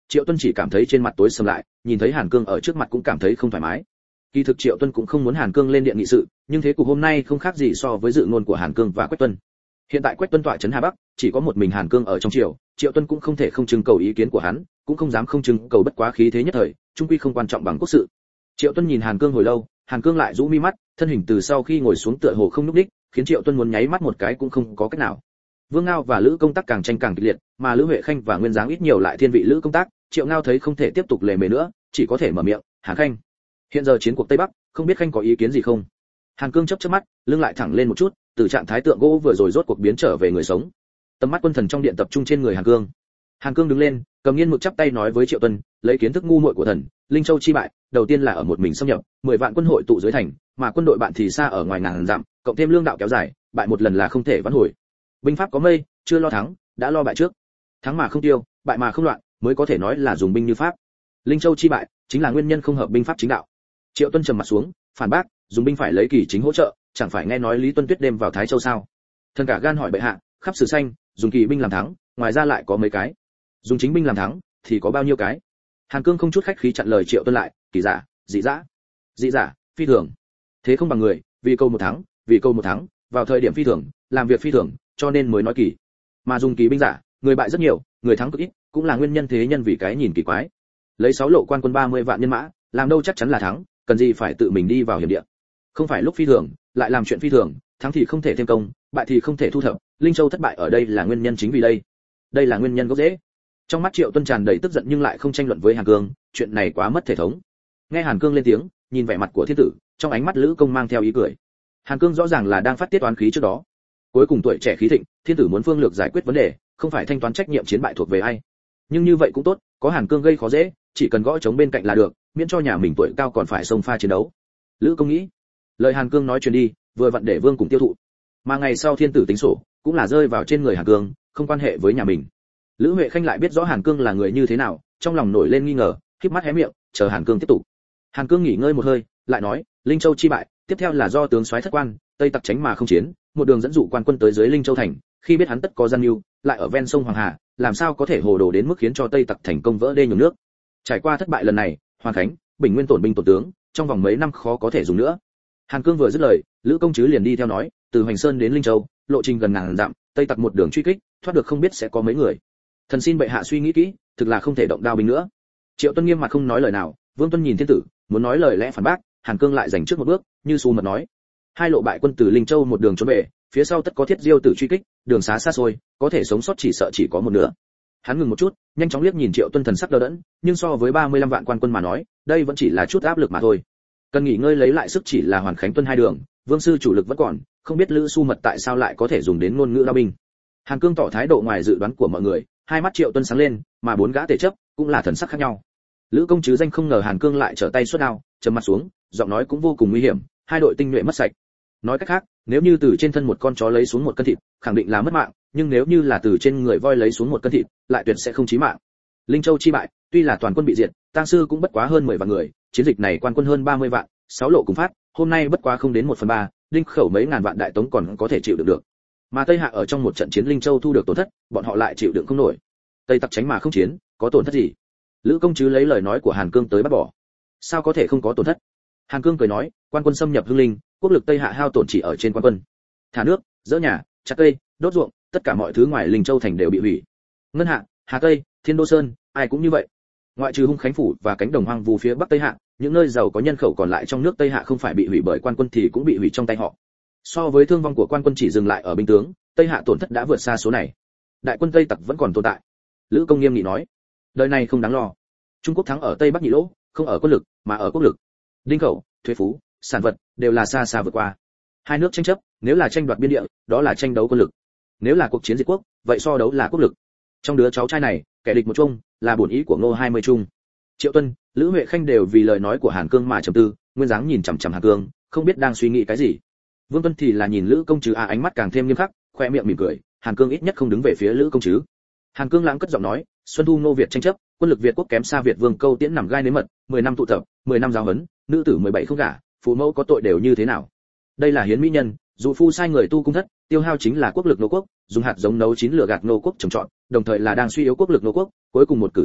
Triệu Tuân chỉ cảm thấy trên mặt tối sầm lại, nhìn thấy Hàn Cương ở trước mặt cũng cảm thấy không thoải mái. Kỳ thực Triệu Tuân cũng không muốn Hàn Cương lên điện nghị sự, nhưng thế cục hôm nay không khác gì so với dự ngôn của Hàn Cương và Quách Tuân. Hiện tại Quách Tuân tọa trấn Hà Bắc, chỉ có một mình Hàn Cương ở trong triều, Triệu Tuân cũng không thể không trưng cầu ý kiến của hắn, cũng không dám không trưng cầu, bất quá khí thế nhất thời, trung quy không quan trọng bằng quốc sự. Triệu Tuân nhìn Hàn Cương hồi lâu, Hàn Cương lại rũ mi mắt, thân hình từ sau khi ngồi xuống tựa hồ không nhúc nhích, khiến Triệu Tuân muốn nháy mắt một cái cũng không có cách nào. Vương Ngao và Lữ Công Tác càng tranh càng kịch liệt, mà Lữ Huệ Khanh và Nguyên Giáng ít nhiều lại thiên vị Lữ Công Tác, Triệu Ngao thấy không thể tiếp tục lề mề nữa, chỉ có thể mở miệng, "Hàn Khanh, hiện giờ chiến cuộc Tây Bắc, không biết Khanh có ý kiến gì không?" Hàn Cương chớp chớp mắt, lưng lại thẳng lên một chút, từ trạng thái tượng gỗ vừa rồi rốt cuộc biến trở về người sống. Tầm mắt quân thần trong điện tập trung trên người Hàn Cương. Hàn Cương đứng lên, cầm nghiên mực chắp tay nói với Triệu Tuân, lấy kiến thức ngu muội của thần, Linh Châu chi bại, đầu tiên là ở một mình xâm nhập, 10 vạn quân hội tụ dưới thành, mà quân đội bạn thì xa ở ngoài ngàn dặm, cộng thêm lương đạo kéo dài, bại một lần là không thể vãn hồi. Binh pháp có mây, chưa lo thắng, đã lo bại trước. Thắng mà không tiêu, bại mà không loạn, mới có thể nói là dùng binh như pháp. Linh Châu chi bại, chính là nguyên nhân không hợp binh pháp chính đạo. Triệu Tuân trầm mặt xuống, phản bác, dùng binh phải lấy kỳ chính hỗ trợ, chẳng phải nghe nói Lý Tuân Tuyết đêm vào Thái Châu sao? Thần cả gan hỏi bệ hạ, khắp sử xanh, dùng kỳ binh làm thắng, ngoài ra lại có mấy cái? Dùng chính binh làm thắng, thì có bao nhiêu cái? Hàn Cương không chút khách khí chặn lời Triệu Tuân lại, kỳ giả, dị giả, phi thường. Thế không bằng người, vì câu một thắng, vào thời điểm phi thường, làm việc phi thường, cho nên mới nói kỳ. Mà dùng kỳ binh giả, người bại rất nhiều, người thắng cực ít, cũng là nguyên nhân thế nhân vì cái nhìn kỳ quái. Lấy 6 lộ quan quân 30 vạn nhân mã, làm đâu chắc chắn là thắng, cần gì phải tự mình đi vào hiểm địa. Không phải lúc phi thường, lại làm chuyện phi thường, thắng thì không thể thêm công, bại thì không thể thu thập, Linh Châu thất bại ở đây là nguyên nhân chính vì đây. Đây là nguyên nhân gốc rễ. Trong mắt Triệu Tuân tràn đầy tức giận nhưng lại không tranh luận với Hàn Cương, chuyện này quá mất thể thống. Nghe Hàn Cương lên tiếng, nhìn vẻ mặt của thiên tử, trong ánh mắt Lữ Công mang theo ý cười. Hàn Cương rõ ràng là đang phát tiết oán khí trước đó. Cuối cùng tuổi trẻ khí thịnh, thiên tử muốn phương lược giải quyết vấn đề, không phải thanh toán trách nhiệm chiến bại thuộc về ai. Nhưng như vậy cũng tốt, có Hàn Cương gây khó dễ, chỉ cần gõ trống bên cạnh là được, miễn cho nhà mình tuổi cao còn phải xông pha chiến đấu. Lữ Công nghĩ, lời Hàn Cương nói truyền đi, vừa vặn để Vương cùng tiêu thụ. Mà ngày sau thiên tử tính sổ, cũng là rơi vào trên người Hàn Cương, không quan hệ với nhà mình. Lữ Huệ Khanh lại biết rõ Hàn Cương là người như thế nào, trong lòng nổi lên nghi ngờ, khép mắt hé miệng, chờ Hàn Cương tiếp tục. Hàn Cương nghỉ ngơi một hơi, lại nói, Linh Châu chi bại, tiếp theo là do tướng soái thất quan, Tây Tặc tránh mà không chiến, một đường dẫn dụ quan quân tới dưới Linh Châu thành, khi biết hắn tất có gian mưu, lại ở ven sông Hoàng Hà, làm sao có thể hồ đồ đến mức khiến cho Tây Tặc thành công vỡ đê nhường nước. Trải qua thất bại lần này, Hoàn Khánh, Bình Nguyên tổn binh tổn tướng, trong vòng mấy năm khó có thể dùng nữa. Hàn Cương vừa dứt lời, Lữ Công Trứ liền đi theo nói, từ Hoành Sơn đến Linh Châu, lộ trình gần ngàn dặm, Tây Tặc một đường truy kích, thoát được không biết sẽ có mấy người. Thần xin bệ hạ suy nghĩ kỹ, thực là không thể động đao binh nữa. Triệu Tuân nghiêm mặt không nói lời nào, Vương Tuân nhìn thiên tử, muốn nói lời lẽ phản bác, Hàn Cương lại giành trước một bước, như xù mật nói, hai lộ bại quân từ Linh Châu một đường trốn về, phía sau tất có Thiết Diêu tử truy kích, đường xá xa xôi, có thể sống sót chỉ sợ chỉ có một nửa. Hắn ngừng một chút, nhanh chóng liếc nhìn Triệu Tuân thần sắc đờ đẫn, nhưng so với 35 vạn quan quân mà nói, đây vẫn chỉ là chút áp lực mà thôi. Cần nghỉ ngơi lấy lại sức chỉ là Hoàn Khánh Tuân hai đường, Vương sư chủ lực vẫn còn, không biết Lữ Xu Mật tại sao lại có thể dùng đến ngôn ngữ đao binh. Hàn Cương tỏ thái độ ngoài dự đoán của mọi người, hai mắt Triệu Tuân sáng lên, mà bốn gã tể chấp cũng là thần sắc khác nhau. Lữ Công Trứ danh không ngờ Hàn Cương lại trở tay xuất đao, trầm mặt xuống, giọng nói cũng vô cùng nguy hiểm, hai đội tinh nhuệ mất sạch. Nói cách khác, nếu như từ trên thân một con chó lấy xuống một cân thịt, khẳng định là mất mạng, nhưng nếu như là từ trên người voi lấy xuống một cân thịt, lại tuyệt sẽ không chí mạng. Linh Châu chi bại, tuy là toàn quân bị diệt, tang sư cũng bất quá hơn 10 vạn người, chiến dịch này quan quân hơn 30 vạn, 6 lộ cùng phát, hôm nay bất quá không đến 1/3, Đinh Khẩu mấy ngàn vạn đại tống còn có thể chịu đựng được. Mà Tây Hạ ở trong một trận chiến Linh Châu thu được tổn thất, bọn họ lại chịu đựng không nổi. Tây Tặc tránh mà không chiến, có tổn thất gì? Lữ Công Trứ lấy lời nói của Hàn Cương tới bắt bỏ. Sao có thể không có tổn thất? Hàn Cương cười nói, quan quân xâm nhập Hưng Linh, quốc lực Tây Hạ hao tổn chỉ ở trên quan quân. Thả nước, dỡ nhà, chặt cây, đốt ruộng, tất cả mọi thứ ngoài Linh Châu thành đều bị hủy. Ngân Hạ, Hà Tây, Thiên Đô Sơn, ai cũng như vậy. Ngoại trừ Hung Khánh phủ và cánh đồng hoang vu phía Bắc Tây Hạ, những nơi giàu có nhân khẩu còn lại trong nước Tây Hạ không phải bị hủy bởi quan quân thì cũng bị hủy trong tay họ. So với thương vong của quan quân chỉ dừng lại ở binh tướng, Tây Hạ tổn thất đã vượt xa số này. Đại quân Tây Tặc vẫn còn tồn tại. Lữ Công nghiêm nghị nói, đời này không đáng lo. Trung Quốc thắng ở Tây Bắc nhị lỗ, không ở quân lực, mà ở quốc lực. Đinh khẩu, thuế phú, sản vật đều là xa xa vượt qua. Hai nước tranh chấp, nếu là tranh đoạt biên địa, đó là tranh đấu quân lực. Nếu là cuộc chiến diệt quốc, vậy so đấu là quốc lực. Trong đứa cháu trai này, kẻ địch một chung, là bổn ý của Ngô 20 chung. Triệu Tuân, Lữ Huệ Khanh đều vì lời nói của Hàn Cương mà trầm tư, Nguyên Giáng nhìn chằm chằm Hàn Cương, không biết đang suy nghĩ cái gì. Vương Tuân thì là nhìn Lữ Công Trứ ánh mắt càng thêm nghiêm khắc, khoe miệng mỉm cười, Hàn Cương ít nhất không đứng về phía Lữ Công Trứ. Hàn Cương lãng cất giọng nói, Xuân Thu Ngô Việt tranh chấp, quân lực Việt quốc kém xa Việt Vương Câu Tiễn nằm gai nếm mật, 10 năm tụ tập, 10 năm giáo huấn, nữ tử 17 không gả, phụ mẫu có tội đều như thế nào? Đây là hiến mỹ nhân, dù phu sai người tu cung thất, tiêu hao chính là quốc lực nô quốc, dùng hạt giống nấu chín lửa gạt nô quốc trồng trọt, đồng thời là đang suy yếu quốc lực nô quốc, cuối cùng một cử diệt nô,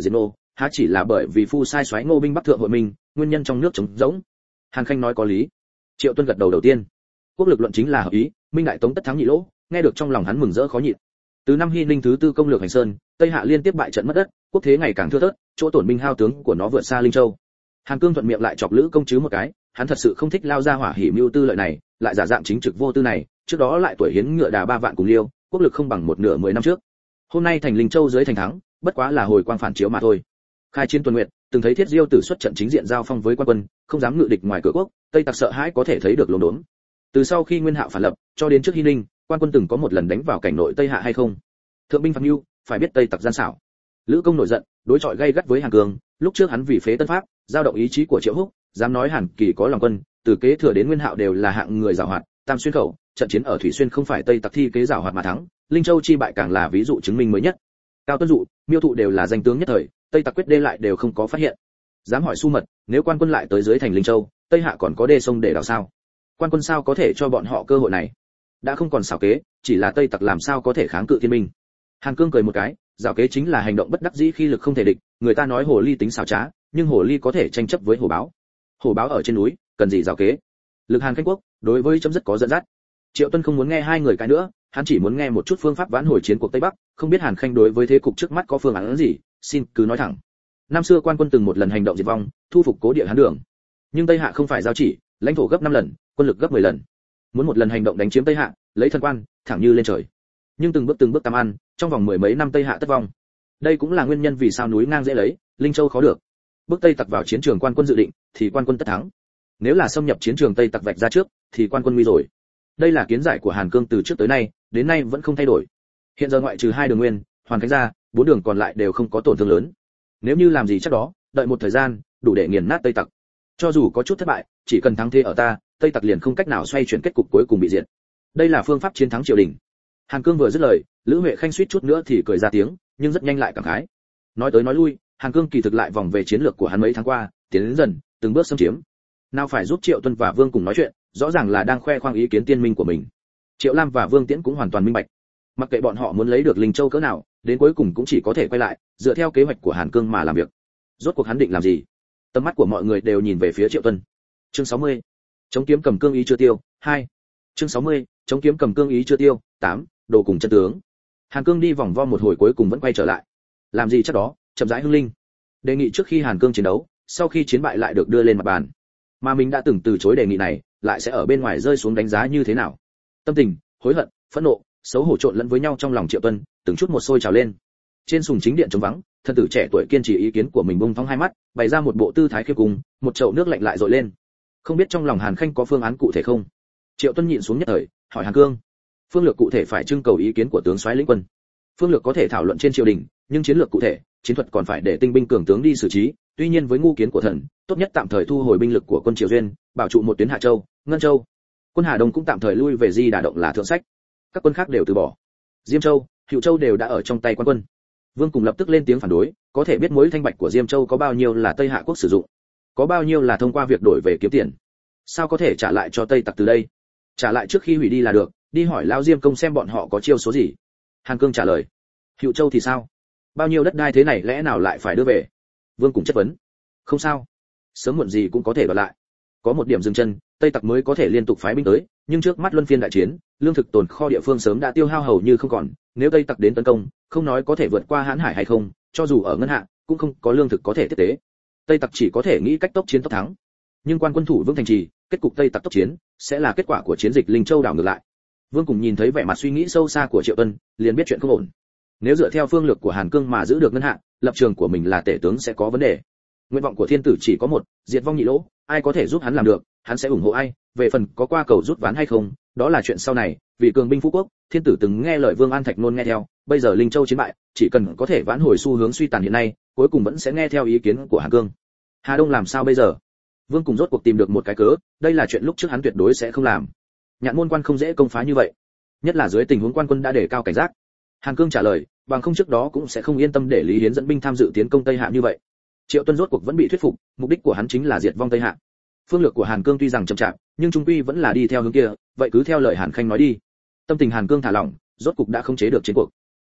há chỉ là bởi vì phu sai soái Ngô binh bắc thượng hội minh, nguyên nhân trong nước trống rỗng. Hàn Khanh nói có lý. Triệu Tuân gật đầu đầu tiên. Quốc lực luận chính là hợp ý, minh đại tống tất thắng nhị lỗ, nghe được trong lòng hắn mừng rỡ khó nhịn. Từ năm Hy Ninh thứ tư công lược hành sơn, Tây Hạ liên tiếp bại trận mất đất, quốc thế ngày càng thưa thớt, chỗ tổn binh hao tướng của nó vượt xa Linh Châu. Hàn Cương thuận miệng lại chọc Lữ công chứ một cái, hắn thật sự không thích lao ra hỏa hỉ mưu tư lợi này, lại giả dạng chính trực vô tư này, trước đó lại tuổi hiến ngựa đà 3 vạn cùng liêu, quốc lực không bằng một nửa 10 năm trước. Hôm nay thành Linh Châu dưới thành thắng, bất quá là hồi quang phản chiếu mà thôi. Khai chiến tuần nguyệt, từng thấy Thiết Diêu tử xuất trận chính diện giao phong với quan quân, không dám ngự địch ngoài cửa quốc, Tây Tặc sợ hãi có thể thấy được lồn đốn. Từ sau khi Nguyên Hạo phản lập, cho đến trước Hy Ninh, quan quân từng có một lần đánh vào cảnh nội Tây Hạ hay không? Thượng binh phạt nhu, phải biết Tây Tặc gian xảo. Lữ công nổi giận, đối chọi gay gắt với Hàn Cương, lúc trước hắn vì phế Tân Pháp, giao động ý chí của Triệu Húc, dám nói Hàn Kỳ có lòng quân, từ kế thừa đến Nguyên Hạo đều là hạng người giàu hoạt, Tam Xuyên khẩu, trận chiến ở Thủy Xuyên không phải Tây Tặc thi kế giàu hoạt mà thắng, Linh Châu chi bại càng là ví dụ chứng minh mới nhất. Cao Tuân Dụ, Miêu Thụ đều là danh tướng nhất thời, Tây Tặc quyết đê lại đều không có phát hiện. Dám hỏi Su Mật, nếu quan quân lại tới dưới thành Linh Châu, Tây Hạ còn có đê sông để đào sao? Quan quân sao có thể cho bọn họ cơ hội này? Đã không còn xảo kế, chỉ là Tây Tặc làm sao có thể kháng cự thiên binh. Hàn Cương cười một cái, giảo kế chính là hành động bất đắc dĩ khi lực không thể địch, người ta nói hồ ly tính xảo trá, nhưng hồ ly có thể tranh chấp với hổ báo. Hổ báo ở trên núi, cần gì giảo kế? Lực Hàn Khanh quốc, đối với chấm rất có dẫn dắt. Triệu Tuân không muốn nghe hai người cái nữa, hắn chỉ muốn nghe một chút phương pháp vãn hồi chiến cuộc Tây Bắc, không biết Hàn Khanh đối với thế cục trước mắt có phương án gì, xin cứ nói thẳng. Năm xưa quan quân từng một lần hành động diệt vong, thu phục cố địa Hán Đường. Nhưng Tây Hạ không phải giao chỉ, lãnh thổ gấp 5 lần, quân lực gấp 10 lần. Muốn một lần hành động đánh chiếm Tây Hạ, lấy thân quan, thẳng như lên trời. Nhưng từng bước tam ăn, trong vòng mười mấy năm Tây Hạ tất vong. Đây cũng là nguyên nhân vì sao núi ngang dễ lấy, Linh Châu khó được. Bước Tây Tặc vào chiến trường quan quân dự định, thì quan quân tất thắng. Nếu là xâm nhập chiến trường Tây Tặc vạch ra trước, thì quan quân nguy rồi. Đây là kiến giải của Hàn Cương từ trước tới nay, đến nay vẫn không thay đổi. Hiện giờ ngoại trừ 2 đường nguyên, Hoàn Khánh ra, 4 đường còn lại đều không có tổn thương lớn. Nếu như làm gì chắc đó, đợi một thời gian, đủ để nghiền nát Tây Tặc. Cho dù có chút thất bại, chỉ cần thắng thế ở ta, Tây Tặc liền không cách nào xoay chuyển kết cục cuối cùng bị diệt. Đây là phương pháp chiến thắng triều đình. Hàn Cương vừa dứt lời, Lữ Huệ Khanh suýt chút nữa thì cười ra tiếng, nhưng rất nhanh lại cảm khái. Nói tới nói lui, Hàn Cương kỳ thực lại vòng về chiến lược của hắn mấy tháng qua, tiến đến dần, từng bước xâm chiếm. Nào phải giúp Triệu Tuân và Vương cùng nói chuyện, rõ ràng là đang khoe khoang ý kiến tiên minh của mình. Triệu Lam và Vương Tiễn cũng hoàn toàn minh bạch. Mặc kệ bọn họ muốn lấy được Linh Châu cỡ nào, đến cuối cùng cũng chỉ có thể quay lại, dựa theo kế hoạch của Hàn Cương mà làm việc. Rốt cuộc hắn định làm gì? Tầm mắt của mọi người đều nhìn về phía Triệu Tuân. Chương 60. Chống kiếm cầm cương ý chưa tiêu, 2. Chương 60. Chống kiếm cầm cương ý chưa tiêu, 8. Đồ cùng chân tướng. Hàn Cương đi vòng vo một hồi cuối cùng vẫn quay trở lại. Làm gì chắc đó, chậm rãi hưng linh. Đề nghị trước khi Hàn Cương chiến đấu, sau khi chiến bại lại được đưa lên mặt bàn. Mà mình đã từng từ chối đề nghị này, lại sẽ ở bên ngoài rơi xuống đánh giá như thế nào? Tâm tình, hối hận, phẫn nộ, xấu hổ trộn lẫn với nhau trong lòng Triệu Tuân, từng chút một sôi trào lên. Trên sùng chính điện trống vắng, thân tử trẻ tuổi kiên trì ý kiến của mình bung thong hai mắt, bày ra một bộ tư thái khiêm cung, một chậu nước lạnh lại dội lên. Không biết trong lòng Hàn Khanh có phương án cụ thể không? Triệu Tuân nhịn xuống nhất thời, hỏi Hàn Cương. Phương lược cụ thể phải trưng cầu ý kiến của tướng soái lĩnh quân. Phương lược có thể thảo luận trên triều đình, nhưng chiến lược cụ thể, chiến thuật còn phải để tinh binh cường tướng đi xử trí. Tuy nhiên với ngu kiến của thần, tốt nhất tạm thời thu hồi binh lực của quân Triều Duyên, bảo trụ một tuyến Hạ Châu, Ngân Châu. Quân Hà Đông cũng tạm thời lui về Di Đà Động là thượng sách. Các quân khác đều từ bỏ. Diêm Châu, Hữu Châu đều đã ở trong tay quan quân. Vương cùng lập tức lên tiếng phản đối, có thể biết mối thanh bạch của Diêm Châu có bao nhiêu là Tây Hạ quốc sử dụng, có bao nhiêu là thông qua việc đổi về kiếm tiền. Sao có thể trả lại cho Tây Tặc từ đây? Trả lại trước khi hủy đi là được, đi hỏi lão Diêm công xem bọn họ có chiêu số gì. Hàn Cương trả lời. Hữu Châu thì sao? Bao nhiêu đất đai thế này lẽ nào lại phải đưa về? Vương cùng chất vấn. Không sao, sớm muộn gì cũng có thể đoạt lại. Có một điểm dừng chân, Tây Tặc mới có thể liên tục phái binh tới, nhưng trước mắt luân phiên đại chiến, lương thực tồn kho địa phương sớm đã tiêu hao hầu như không còn. Nếu Tây Tặc đến tấn công, không nói có thể vượt qua Hán Hải hay không, cho dù ở ngân hạ, cũng không có lương thực có thể tiếp tế. Tây Tặc chỉ có thể nghĩ cách tốc chiến tốc thắng. Nhưng quan quân thủ vững thành trì, kết cục Tây Tặc tốc chiến sẽ là kết quả của chiến dịch Linh Châu đảo ngược lại. Vương cùng nhìn thấy vẻ mặt suy nghĩ sâu xa của Triệu Tuân, liền biết chuyện không ổn. Nếu dựa theo phương lược của Hàn Cương mà giữ được ngân hạ, lập trường của mình là tể tướng sẽ có vấn đề. Nguyện vọng của thiên tử chỉ có một, diệt vong nhị lỗ, ai có thể giúp hắn làm được, hắn sẽ ủng hộ ai, về phần có qua cầu rút ván hay không, đó là chuyện sau này. Vì cường binh phú quốc, thiên tử từng nghe lời Vương An Thạch Nôn nghe theo, bây giờ Linh Châu chiến bại, chỉ cần có thể vãn hồi xu hướng suy tàn hiện nay, cuối cùng vẫn sẽ nghe theo ý kiến của Hàn Cương. Hà Đông làm sao bây giờ? Vương cùng rốt cuộc tìm được một cái cớ, đây là chuyện lúc trước hắn tuyệt đối sẽ không làm. Nhạn môn quan không dễ công phá như vậy, nhất là dưới tình huống quan quân đã đề cao cảnh giác. Hàn Cương trả lời, bằng không trước đó cũng sẽ không yên tâm để Lý Hiến dẫn binh tham dự tiến công Tây Hạ như vậy. Triệu Tuân rốt cuộc vẫn bị thuyết phục, mục đích của hắn chính là diệt vong Tây Hạ. Phương lược của Hàn Cương tuy rằng chậm chạp, nhưng trung quy vẫn là đi theo hướng kia, vậy cứ theo lời Hàn Khanh nói đi. Tâm tình Hàn Cương thả lỏng, rốt cuộc đã không chế được chiến cuộc.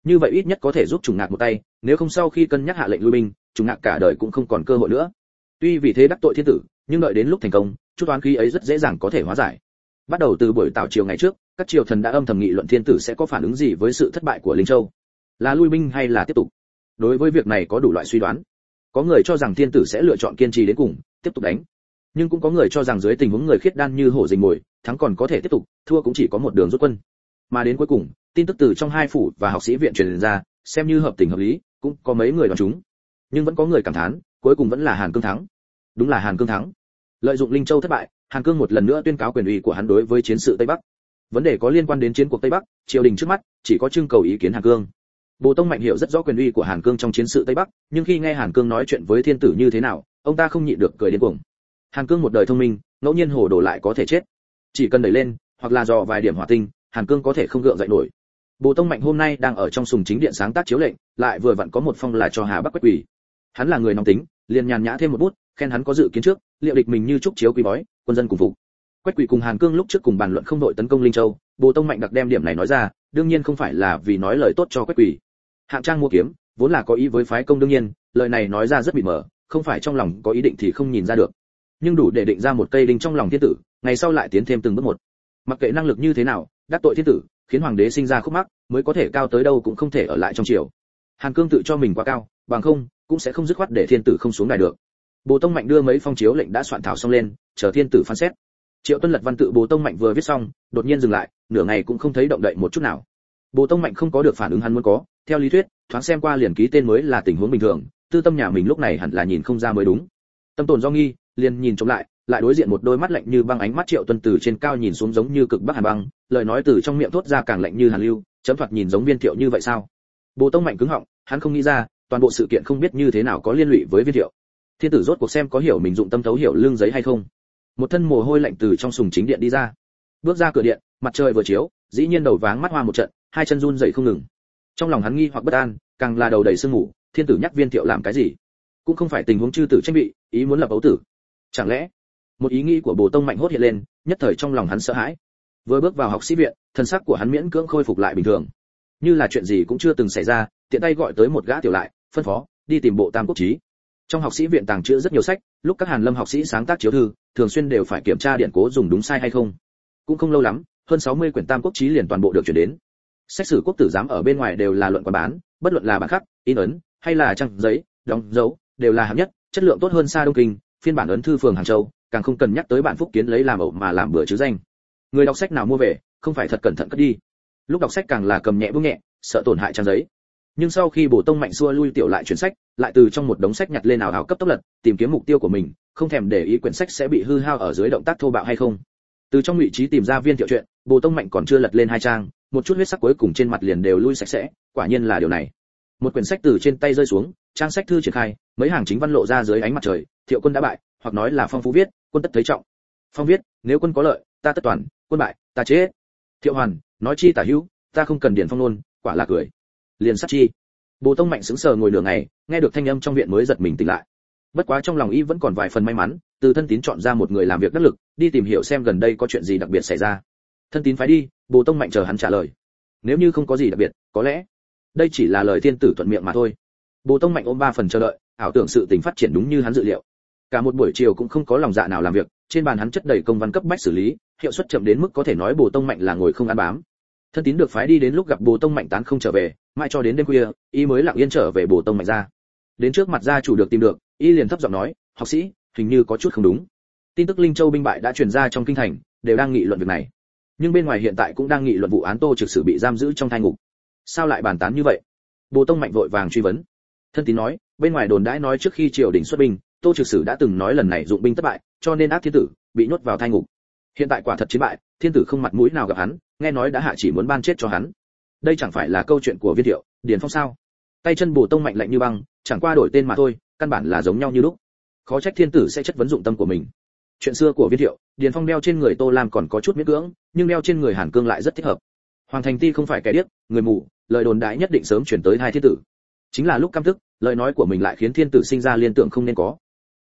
như vậy ít nhất có thể giúp Trùng Ngạc một tay, nếu không sau khi cân nhắc hạ lệnh lui binh, Trùng Ngạc cả đời cũng không còn cơ hội nữa. Tuy vì thế đắc tội thiên tử, nhưng đợi đến lúc thành công, chút oán khí ấy rất dễ dàng có thể hóa giải. Bắt đầu từ buổi tảo triều ngày trước, các triều thần đã âm thầm nghị luận thiên tử sẽ có phản ứng gì với sự thất bại của Linh Châu, là lui binh hay là tiếp tục. Đối với việc này có đủ loại suy đoán. Có người cho rằng thiên tử sẽ lựa chọn kiên trì đến cùng, tiếp tục đánh. Nhưng cũng có người cho rằng dưới tình huống người khiết đan như hổ rình mồi, thắng còn có thể tiếp tục, thua cũng chỉ có một đường rút quân. Mà đến cuối cùng, tin tức từ trong hai phủ và học sĩ viện truyền ra, xem như hợp tình hợp lý, cũng có mấy người đoán chúng. Nhưng vẫn có người cảm thán, cuối cùng vẫn là Hàn Cương thắng. Đúng là Hàn Cương thắng. Lợi dụng Linh Châu thất bại, Hàn Cương một lần nữa tuyên cáo quyền uy của hắn đối với chiến sự Tây Bắc. Vấn đề có liên quan đến chiến cuộc Tây Bắc, triều đình trước mắt chỉ có trưng cầu ý kiến Hàn Cương. Bồ Tông Mạnh hiểu rất rõ quyền uy của Hàn Cương trong chiến sự Tây Bắc, nhưng khi nghe Hàn Cương nói chuyện với thiên tử như thế nào, ông ta không nhịn được cười điên cuồng. Hàn Cương một đời thông minh, ngẫu nhiên hồ đồ lại có thể chết. Chỉ cần đẩy lên, hoặc là dò vài điểm hỏa tinh, Hàn Cương có thể không gượng dậy nổi. Bồ Tông Mạnh hôm nay đang ở trong sùng chính điện sáng tác chiếu lệnh, lại vừa vặn có một phong là cho Hà Bắc Quách Quỳ. Hắn là người nóng tính, liền nhàn nhã thêm một bút, khen hắn có dự kiến trước, liệu địch mình như trúc chiếu quý bói, quân dân cùng phục. Quách Quỳ cùng Hàn Cương lúc trước cùng bàn luận không đội tấn công Linh Châu, Bồ Tông Mạnh đặc đem điểm này nói ra, đương nhiên không phải là vì nói lời tốt cho Quách Quỳ. Hạng Trang mua kiếm, vốn là có ý với phái công đương nhiên, lời này nói ra rất mịt mờ, không phải trong lòng có ý định thì không nhìn ra được. Nhưng đủ để định ra một cây đinh trong lòng thiên tử, ngày sau lại tiến thêm từng bước một. Mặc kệ năng lực như thế nào, đắc tội thiên tử, khiến hoàng đế sinh ra khúc mắc, mới có thể cao tới đâu cũng không thể ở lại trong triều. Hàn Cương tự cho mình quá cao, bằng không cũng sẽ không dứt khoát để thiên tử không xuống đài được. Bồ Tông Mạnh đưa mấy phong chiếu lệnh đã soạn thảo xong lên, chờ thiên tử phán xét. Triệu Tuân lật văn tự Bồ Tông Mạnh vừa viết xong, đột nhiên dừng lại, nửa ngày cũng không thấy động đậy một chút nào. Bồ Tông Mạnh không có được phản ứng hắn muốn có, theo lý thuyết, thoáng xem qua liền ký tên mới là tình huống bình thường, tư tâm nhà mình lúc này hẳn là nhìn không ra mới đúng. Tâm tồn do nghi, liền nhìn trông lại, lại đối diện một đôi mắt lạnh như băng, ánh mắt Triệu Tuân từ trên cao nhìn xuống giống như cực bắc hàn băng, lời nói từ trong miệng thốt ra càng lạnh như hàn lưu, chấm thoạt nhìn giống Viên Thiệu như vậy sao? Bồ Tông Mạnh cứng họng, hắn không nghĩ ra, toàn bộ sự kiện không biết như thế nào có liên lụy với Viên Thiệu. Thiên tử rốt cuộc xem có hiểu mình dụng tâm thấu hiểu lương giấy hay không. Một thân mồ hôi lạnh từ trong sùng chính điện đi ra, bước ra cửa điện, mặt trời vừa chiếu, dĩ nhiên đầu váng mắt hoa một trận, hai chân run rẩy không ngừng. Trong lòng hắn nghi hoặc bất an, càng là đầu đầy sương mù, thiên tử nhắc Viên Thiệu làm cái gì? Cũng không phải tình huống chư tử tranh bị, ý muốn lập ấu tử. Chẳng lẽ? Một ý nghĩ của Bồ Tông Mạnh hốt hiện lên, nhất thời trong lòng hắn sợ hãi. Vừa bước vào học sĩ viện, thân sắc của hắn miễn cưỡng khôi phục lại bình thường, như là chuyện gì cũng chưa từng xảy ra, tiện tay gọi tới một gã tiểu lại, phân phó đi tìm bộ Tam Quốc Chí. Trong học sĩ viện tàng trữ rất nhiều sách, lúc các Hàn Lâm học sĩ sáng tác chiếu thư, thường xuyên đều phải kiểm tra điển cố dùng đúng sai hay không. Cũng không lâu lắm, hơn 60 quyển Tam Quốc Chí liền toàn bộ được chuyển đến. Sách sử quốc tử giám ở bên ngoài đều là luận quán bán, bất luận là bản khắc, in ấn hay là trang giấy, đóng dấu, đều là hạng nhất, chất lượng tốt hơn xa Đông Kinh, phiên bản ấn thư phường Hàng Châu, càng không cần nhắc tới bản Phúc Kiến lấy làm ẩu mà làm bữa chứ danh. Người đọc sách nào mua về, không phải thật cẩn thận cất đi. Lúc đọc sách càng là cầm nhẹ buông nhẹ, sợ tổn hại trang giấy. Nhưng sau khi Bồ Tông Mạnh xua lui tiểu lại chuyển sách, lại từ trong một đống sách nhặt lên ảo cấp tốc lật, tìm kiếm mục tiêu của mình, không thèm để ý quyển sách sẽ bị hư hao ở dưới động tác thô bạo hay không. Từ trong vị trí tìm ra Viên Thiệu chuyện, Bồ Tông Mạnh còn chưa lật lên hai trang, một chút huyết sắc cuối cùng trên mặt liền đều lui sạch sẽ, quả nhiên là điều này. Một quyển sách từ trên tay rơi xuống, trang sách thư triển khai, mấy hàng chính văn lộ ra dưới ánh mặt trời, Thiệu quân đã bại, hoặc nói là Phong Phú viết, quân tất thấy trọng. Phong viết, nếu quân có lợi, ta tất toàn, quân bại, ta chết. Thiệu Hoàn, nói chi tả hữu, ta không cần điển phong luôn, quả là cười. Liền sát chi. Bồ Tông Mạnh sững sờ ngồi nửa ngày, nghe được thanh âm trong viện mới giật mình tỉnh lại. Bất quá trong lòng y vẫn còn vài phần may mắn, từ Thân Tín chọn ra một người làm việc đắc lực, đi tìm hiểu xem gần đây có chuyện gì đặc biệt xảy ra. Thân Tín phái đi, Bồ Tông Mạnh chờ hắn trả lời. Nếu như không có gì đặc biệt, có lẽ đây chỉ là lời thiên tử thuận miệng mà thôi. Bồ Tông Mạnh ôm 3 phần chờ đợi, ảo tưởng sự tình phát triển đúng như hắn dự liệu. Cả một buổi chiều cũng không có lòng dạ nào làm việc, trên bàn hắn chất đầy công văn cấp bách xử lý, hiệu suất chậm đến mức có thể nói Bồ Tông Mạnh là ngồi không ăn bám. Thân Tín được phái đi đến lúc gặp Bồ Tông Mạnh tán không trở về, mãi cho đến đêm khuya, y mới lặng yên trở về Bồ Tông Mạnh ra. Đến trước mặt gia chủ được tìm được, y liền thấp giọng nói, học sĩ, hình như có chút không đúng. Tin tức Linh Châu binh bại đã truyền ra trong kinh thành, đều đang nghị luận việc này. Nhưng bên ngoài hiện tại cũng đang nghị luận vụ án Tô Trực Sử bị giam giữ trong thai ngục. Sao lại bàn tán như vậy? Bồ Tông Mạnh vội vàng truy vấn. Thân Tín nói, bên ngoài đồn đãi nói trước khi triều đình xuất binh, Tô Trực Sử đã từng nói lần này dụng binh thất bại, cho nên ác thiên tử bị nhốt vào thai ngục. Hiện tại quả thật chiến bại, thiên tử không mặt mũi nào gặp hắn, nghe nói đã hạ chỉ muốn ban chết cho hắn. Đây chẳng phải là câu chuyện của Viên Thiệu, Điền Phong sao? Tay chân Bồ Tông Mạnh lạnh như băng, chẳng qua đổi tên mà thôi, căn bản là giống nhau như lúc. Khó trách thiên tử sẽ chất vấn dụng tâm của mình. Chuyện xưa của Viên Thiệu, Điền Phong đeo trên người Tô Lam còn có chút miễn cưỡng, nhưng đeo trên người Hàn Cương lại rất thích hợp. Hoàng Thành Ti không phải kẻ điếc, người mù, lời đồn đại nhất định sớm chuyển tới hai thiên tử. Chính là lúc căm tức, lời nói của mình lại khiến thiên tử sinh ra liên tưởng không nên có.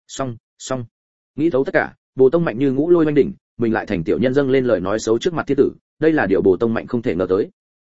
Xong, nghĩ thấu tất cả, Bồ Tông Mạnh như ngũ lôi oanh đỉnh, mình lại thành tiểu nhân dâng lên lời nói xấu trước mặt thiên tử, đây là điều Bồ Tông Mạnh không thể ngờ tới.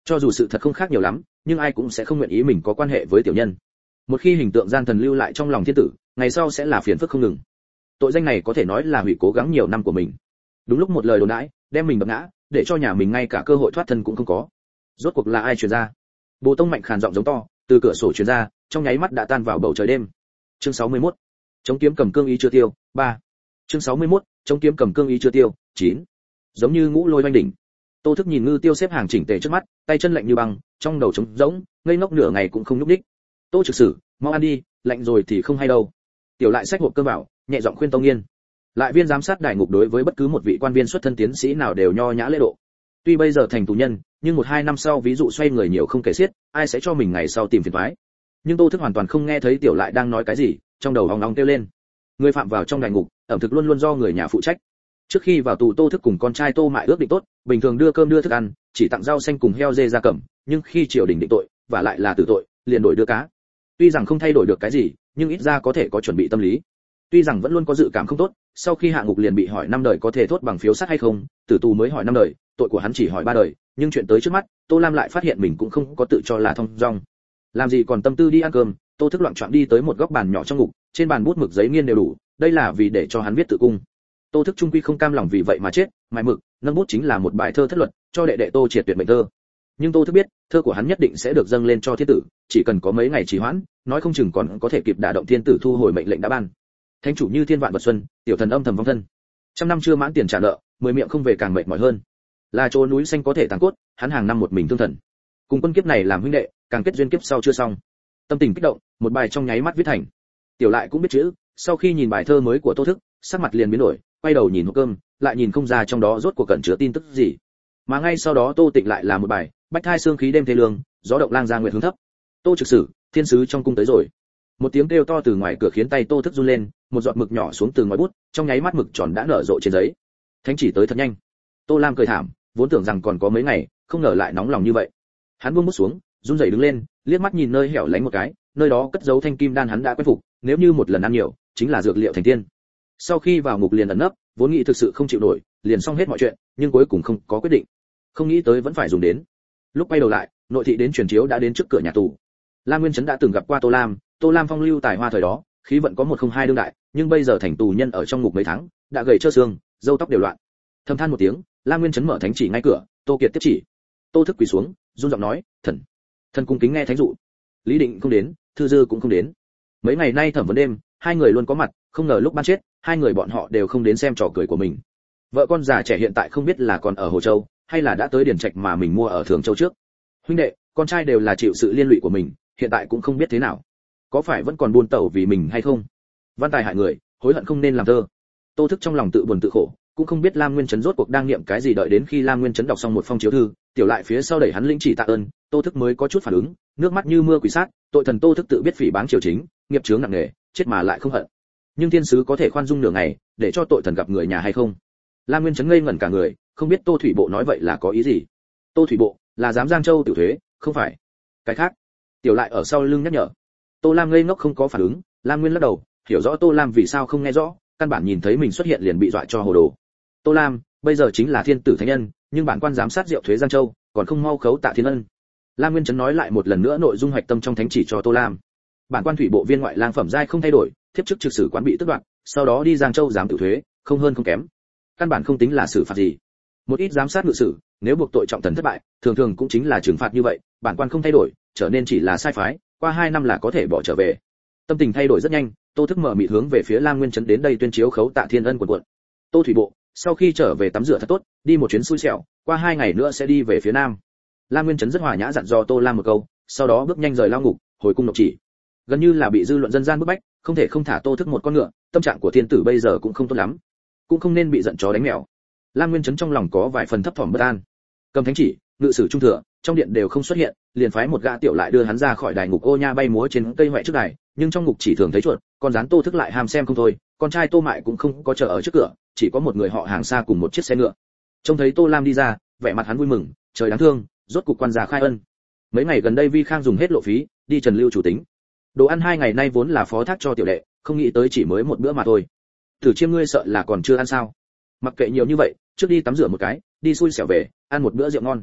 Cho dù sự thật không khác nhiều lắm, nhưng ai cũng sẽ không nguyện ý mình có quan hệ với tiểu nhân. Một khi hình tượng gian thần lưu lại trong lòng thiên tử, ngày sau sẽ là phiền phức không ngừng. Tội danh này có thể nói là hủy cố gắng nhiều năm của mình. Đúng lúc một lời đồn đãi đem mình đập ngã, để cho nhà mình ngay cả cơ hội thoát thân cũng không có. Rốt cuộc là ai truyền ra? Bồ Tông Mạnh khàn giọng giống to, từ cửa sổ truyền ra, trong nháy mắt đã tan vào bầu trời đêm. Chương 61. Chống kiếm cầm cương ý chưa tiêu, 3. Chương 61. Chống kiếm cầm cương ý chưa tiêu, 9. Giống như ngũ lôi oanh đỉnh. Tô Thức nhìn Ngư Tiêu xếp hàng chỉnh tề trước mắt, tay chân lạnh như băng, trong đầu trống rỗng, ngây ngốc nửa ngày cũng không nhúc nhích. Tô Trực Sử, mau ăn đi, lạnh rồi thì không hay đâu. Tiểu Lại xách hộp cơm vào, nhẹ giọng khuyên Tông Nghiên. Lại viên giám sát đại ngục đối với bất cứ một vị quan viên xuất thân tiến sĩ nào đều nho nhã lễ độ. Tuy bây giờ thành tù nhân, nhưng 1-2 năm sau ví dụ xoay người nhiều không kể xiết, ai sẽ cho mình ngày sau tìm phiền toái. Nhưng Tô Thức hoàn toàn không nghe thấy Tiểu Lại đang nói cái gì, trong đầu ong ong kêu lên. Người phạm vào trong đại ngục, ẩm thực luôn luôn do người nhà phụ trách. Trước khi vào tù Tô Thức cùng con trai Tô Mại ước định tốt, bình thường đưa cơm đưa thức ăn, chỉ tặng rau xanh cùng heo dê gia cầm, nhưng khi triều đình định tội, và lại là tử tội, liền đổi đưa cá. Tuy rằng không thay đổi được cái gì, nhưng ít ra có thể có chuẩn bị tâm lý. Tuy rằng vẫn luôn có dự cảm không tốt, sau khi hạ ngục liền bị hỏi 5 đời có thể thốt bằng phiếu sắt hay không, tử tù mới hỏi 5 đời, tội của hắn chỉ hỏi 3 đời, nhưng chuyện tới trước mắt, Tô Lam lại phát hiện mình cũng không có tự cho là thông dong. Làm gì còn tâm tư đi ăn cơm, Tô Thức loạng choạng đi tới một góc bàn nhỏ trong ngục, trên bàn bút mực giấy nghiên đều đủ, đây là vì để cho hắn viết tự cung. Tô Thức trung quy không cam lòng vì vậy mà chết, mài mực, nâng bút chính là một bài thơ thất luật, cho đệ đệ Tô Triệt tuyệt mệnh thơ. Nhưng Tô Thức biết, thơ của hắn nhất định sẽ được dâng lên cho thiên tử, chỉ cần có mấy ngày trì hoãn, nói không chừng còn có thể kịp đả động thiên tử thu hồi mệnh lệnh đã ban. Thánh chủ như thiên vạn vật xuân, tiểu thần âm thầm vong thân. Trăm năm chưa mãn tiền trả nợ, 10 miệng không về càng mệt mỏi hơn. Là chỗ núi xanh có thể tàn cốt, hắn hàng năm một mình thương thần. Cùng quân kiếp này làm huynh đệ, càng kết duyên kiếp sau chưa xong. Tâm tình kích động, một bài trong nháy mắt viết thành. Tiểu Lại cũng biết chữ, sau khi nhìn bài thơ mới của Tô Thức, sắc mặt liền biến đổi, quay đầu nhìn hộp cơm, lại nhìn không ra trong đó rốt cuộc cẩn chứa tin tức gì. Mà ngay sau đó Tô Tịnh lại là một bài, bách thai xương khí đêm thê lương, gió động lang ra nguyệt hướng thấp. Tô Trực Sử, thiên sứ trong cung tới rồi. Một tiếng kêu to từ ngoài cửa khiến tay Tô Thức run lên, một giọt mực nhỏ xuống từ ngoài bút, trong nháy mắt mực tròn đã nở rộ trên giấy. Thánh chỉ tới thật nhanh. Tô Lam cười thảm, vốn tưởng rằng còn có mấy ngày, không ngờ lại nóng lòng như vậy. Hắn buông bút xuống, run rẩy đứng lên, liếc mắt nhìn nơi hẻo lánh một cái, nơi đó cất giấu thanh kim đan hắn đã quen phục, nếu như một lần ăn nhiều, chính là dược liệu thành tiên. Sau khi vào ngục liền ẩn nấp, vốn nghĩ thực sự không chịu nổi, liền xong hết mọi chuyện, nhưng cuối cùng không có quyết định. Không nghĩ tới vẫn phải dùng đến. Lúc quay đầu lại, nội thị đến truyền chiếu đã đến trước cửa nhà tù. Lam Nguyên Chấn đã từng gặp qua Tô Lam phong lưu tài hoa thời đó, khí vận có 102 đương đại, nhưng bây giờ thành tù nhân ở trong ngục mấy tháng, đã gầy trơ xương, râu tóc đều loạn. Thầm than một tiếng, Lam Nguyên Chấn mở thánh chỉ ngay cửa, Tô Kiệt tiếp chỉ. Tô Thức quỳ xuống, run giọng nói, thần cung kính nghe thánh dụ. Lý Định không đến, Thư Dư cũng không đến. Mấy ngày nay thẩm vấn đêm, hai người luôn có mặt, không ngờ lúc ban chết, hai người bọn họ đều không đến xem trò cười của mình. Vợ con già trẻ hiện tại không biết là còn ở Hồ Châu, hay là đã tới Điển Trạch mà mình mua ở Thường Châu trước. Huynh đệ, con trai đều là chịu sự liên lụy của mình, hiện tại cũng không biết thế nào. Có phải vẫn còn buôn tẩu vì mình hay không? Văn tài hại người, hối hận không nên làm thơ. Tô Thức trong lòng tự buồn tự khổ, cũng không biết Lam Nguyên Chấn rốt cuộc đang niệm cái gì, đợi đến khi Lam Nguyên Chấn đọc xong một phong chiếu thư, Tiểu Lại phía sau đẩy hắn lĩnh chỉ tạ ơn, Tô Thức mới có chút phản ứng, nước mắt như mưa quỷ sát, tội thần Tô Thức tự biết phỉ báng triều chính, nghiệp chướng nặng nề, chết mà lại không hận. Nhưng thiên sứ có thể khoan dung nửa ngày, để cho tội thần gặp người nhà hay không? Lam Nguyên Chấn ngây ngẩn cả người, không biết Tô Thủy Bộ nói vậy là có ý gì. Tô Thủy Bộ là giám Giang Châu tiểu thuế, không phải cái khác. Tiểu Lại ở sau lưng nhắc nhở. Tô Lam ngây ngốc không có phản ứng, Lam Nguyên lắc đầu, hiểu rõ Tô Lam vì sao không nghe rõ, căn bản nhìn thấy mình xuất hiện liền bị dọa cho hồ đồ. Tô Lam, bây giờ chính là thiên tử thánh nhân, nhưng bản quan giám sát diệu thuế Giang Châu, còn không mau khấu tạ thiên ân. Lam Nguyên Chấn nói lại một lần nữa nội dung hoạch tâm trong thánh chỉ cho Tô Lam. Bản quan thủy bộ viên ngoại lang phẩm giai không thay đổi, thiếp chức trực sử quán bị tước đoạt, sau đó đi Giang Châu giám tự thuế, không hơn không kém. Căn bản không tính là xử phạt gì. Một ít giám sát ngự sử, nếu buộc tội trọng thần thất bại, thường thường cũng chính là trừng phạt như vậy, bản quan không thay đổi, trở nên chỉ là sai phái, qua 2 năm là có thể bỏ trở về. Tâm tình thay đổi rất nhanh, Tô Thức mở mịt hướng về phía Lam Nguyên Chấn đến đây tuyên chiếu khấu tạ thiên ân cuộn. Tô Thủy Bộ, sau khi trở về tắm rửa thật tốt, đi một chuyến xui xẻo, qua 2 ngày nữa sẽ đi về phía nam. Lam Nguyên Chấn rất hòa nhã dặn dò Tô Lam một câu, sau đó bước nhanh rời lao ngục, hồi cung nộp chỉ. Gần như là bị dư luận dân gian bức bách, không thể không thả Tô Thức một con ngựa, tâm trạng của thiên tử bây giờ cũng không tốt lắm, cũng không nên bị giận chó đánh mèo. Lam Nguyên Chấn trong lòng có vài phần thấp thỏm bất an. Cầm thánh chỉ, ngự sử trung thừa, trong điện đều không xuất hiện, liền phái một gã Tiểu Lại đưa hắn ra khỏi đài ngục ô nha bay múa trên cây hoại trước đài, nhưng trong ngục chỉ thường thấy chuột, con rắn Tô Thức lại ham xem không thôi, con trai Tô Mại cũng không có chờ ở trước cửa, chỉ có một người họ hàng xa cùng một chiếc xe ngựa. Trông thấy Tô Lam đi ra, vẻ mặt hắn vui mừng, trời đáng thương, rốt cục quan gia khai ân. Mấy ngày gần đây Vi Khang dùng hết lộ phí, đi Trần Lưu chủ tính. Đồ ăn 2 ngày nay vốn là phó thác cho tiểu đệ, không nghĩ tới chỉ mới một bữa mà thôi. Thử Chiêm ngươi sợ là còn chưa ăn sao? Mặc kệ nhiều như vậy, trước đi tắm rửa một cái, đi xui xẻo về, ăn một bữa rượu ngon.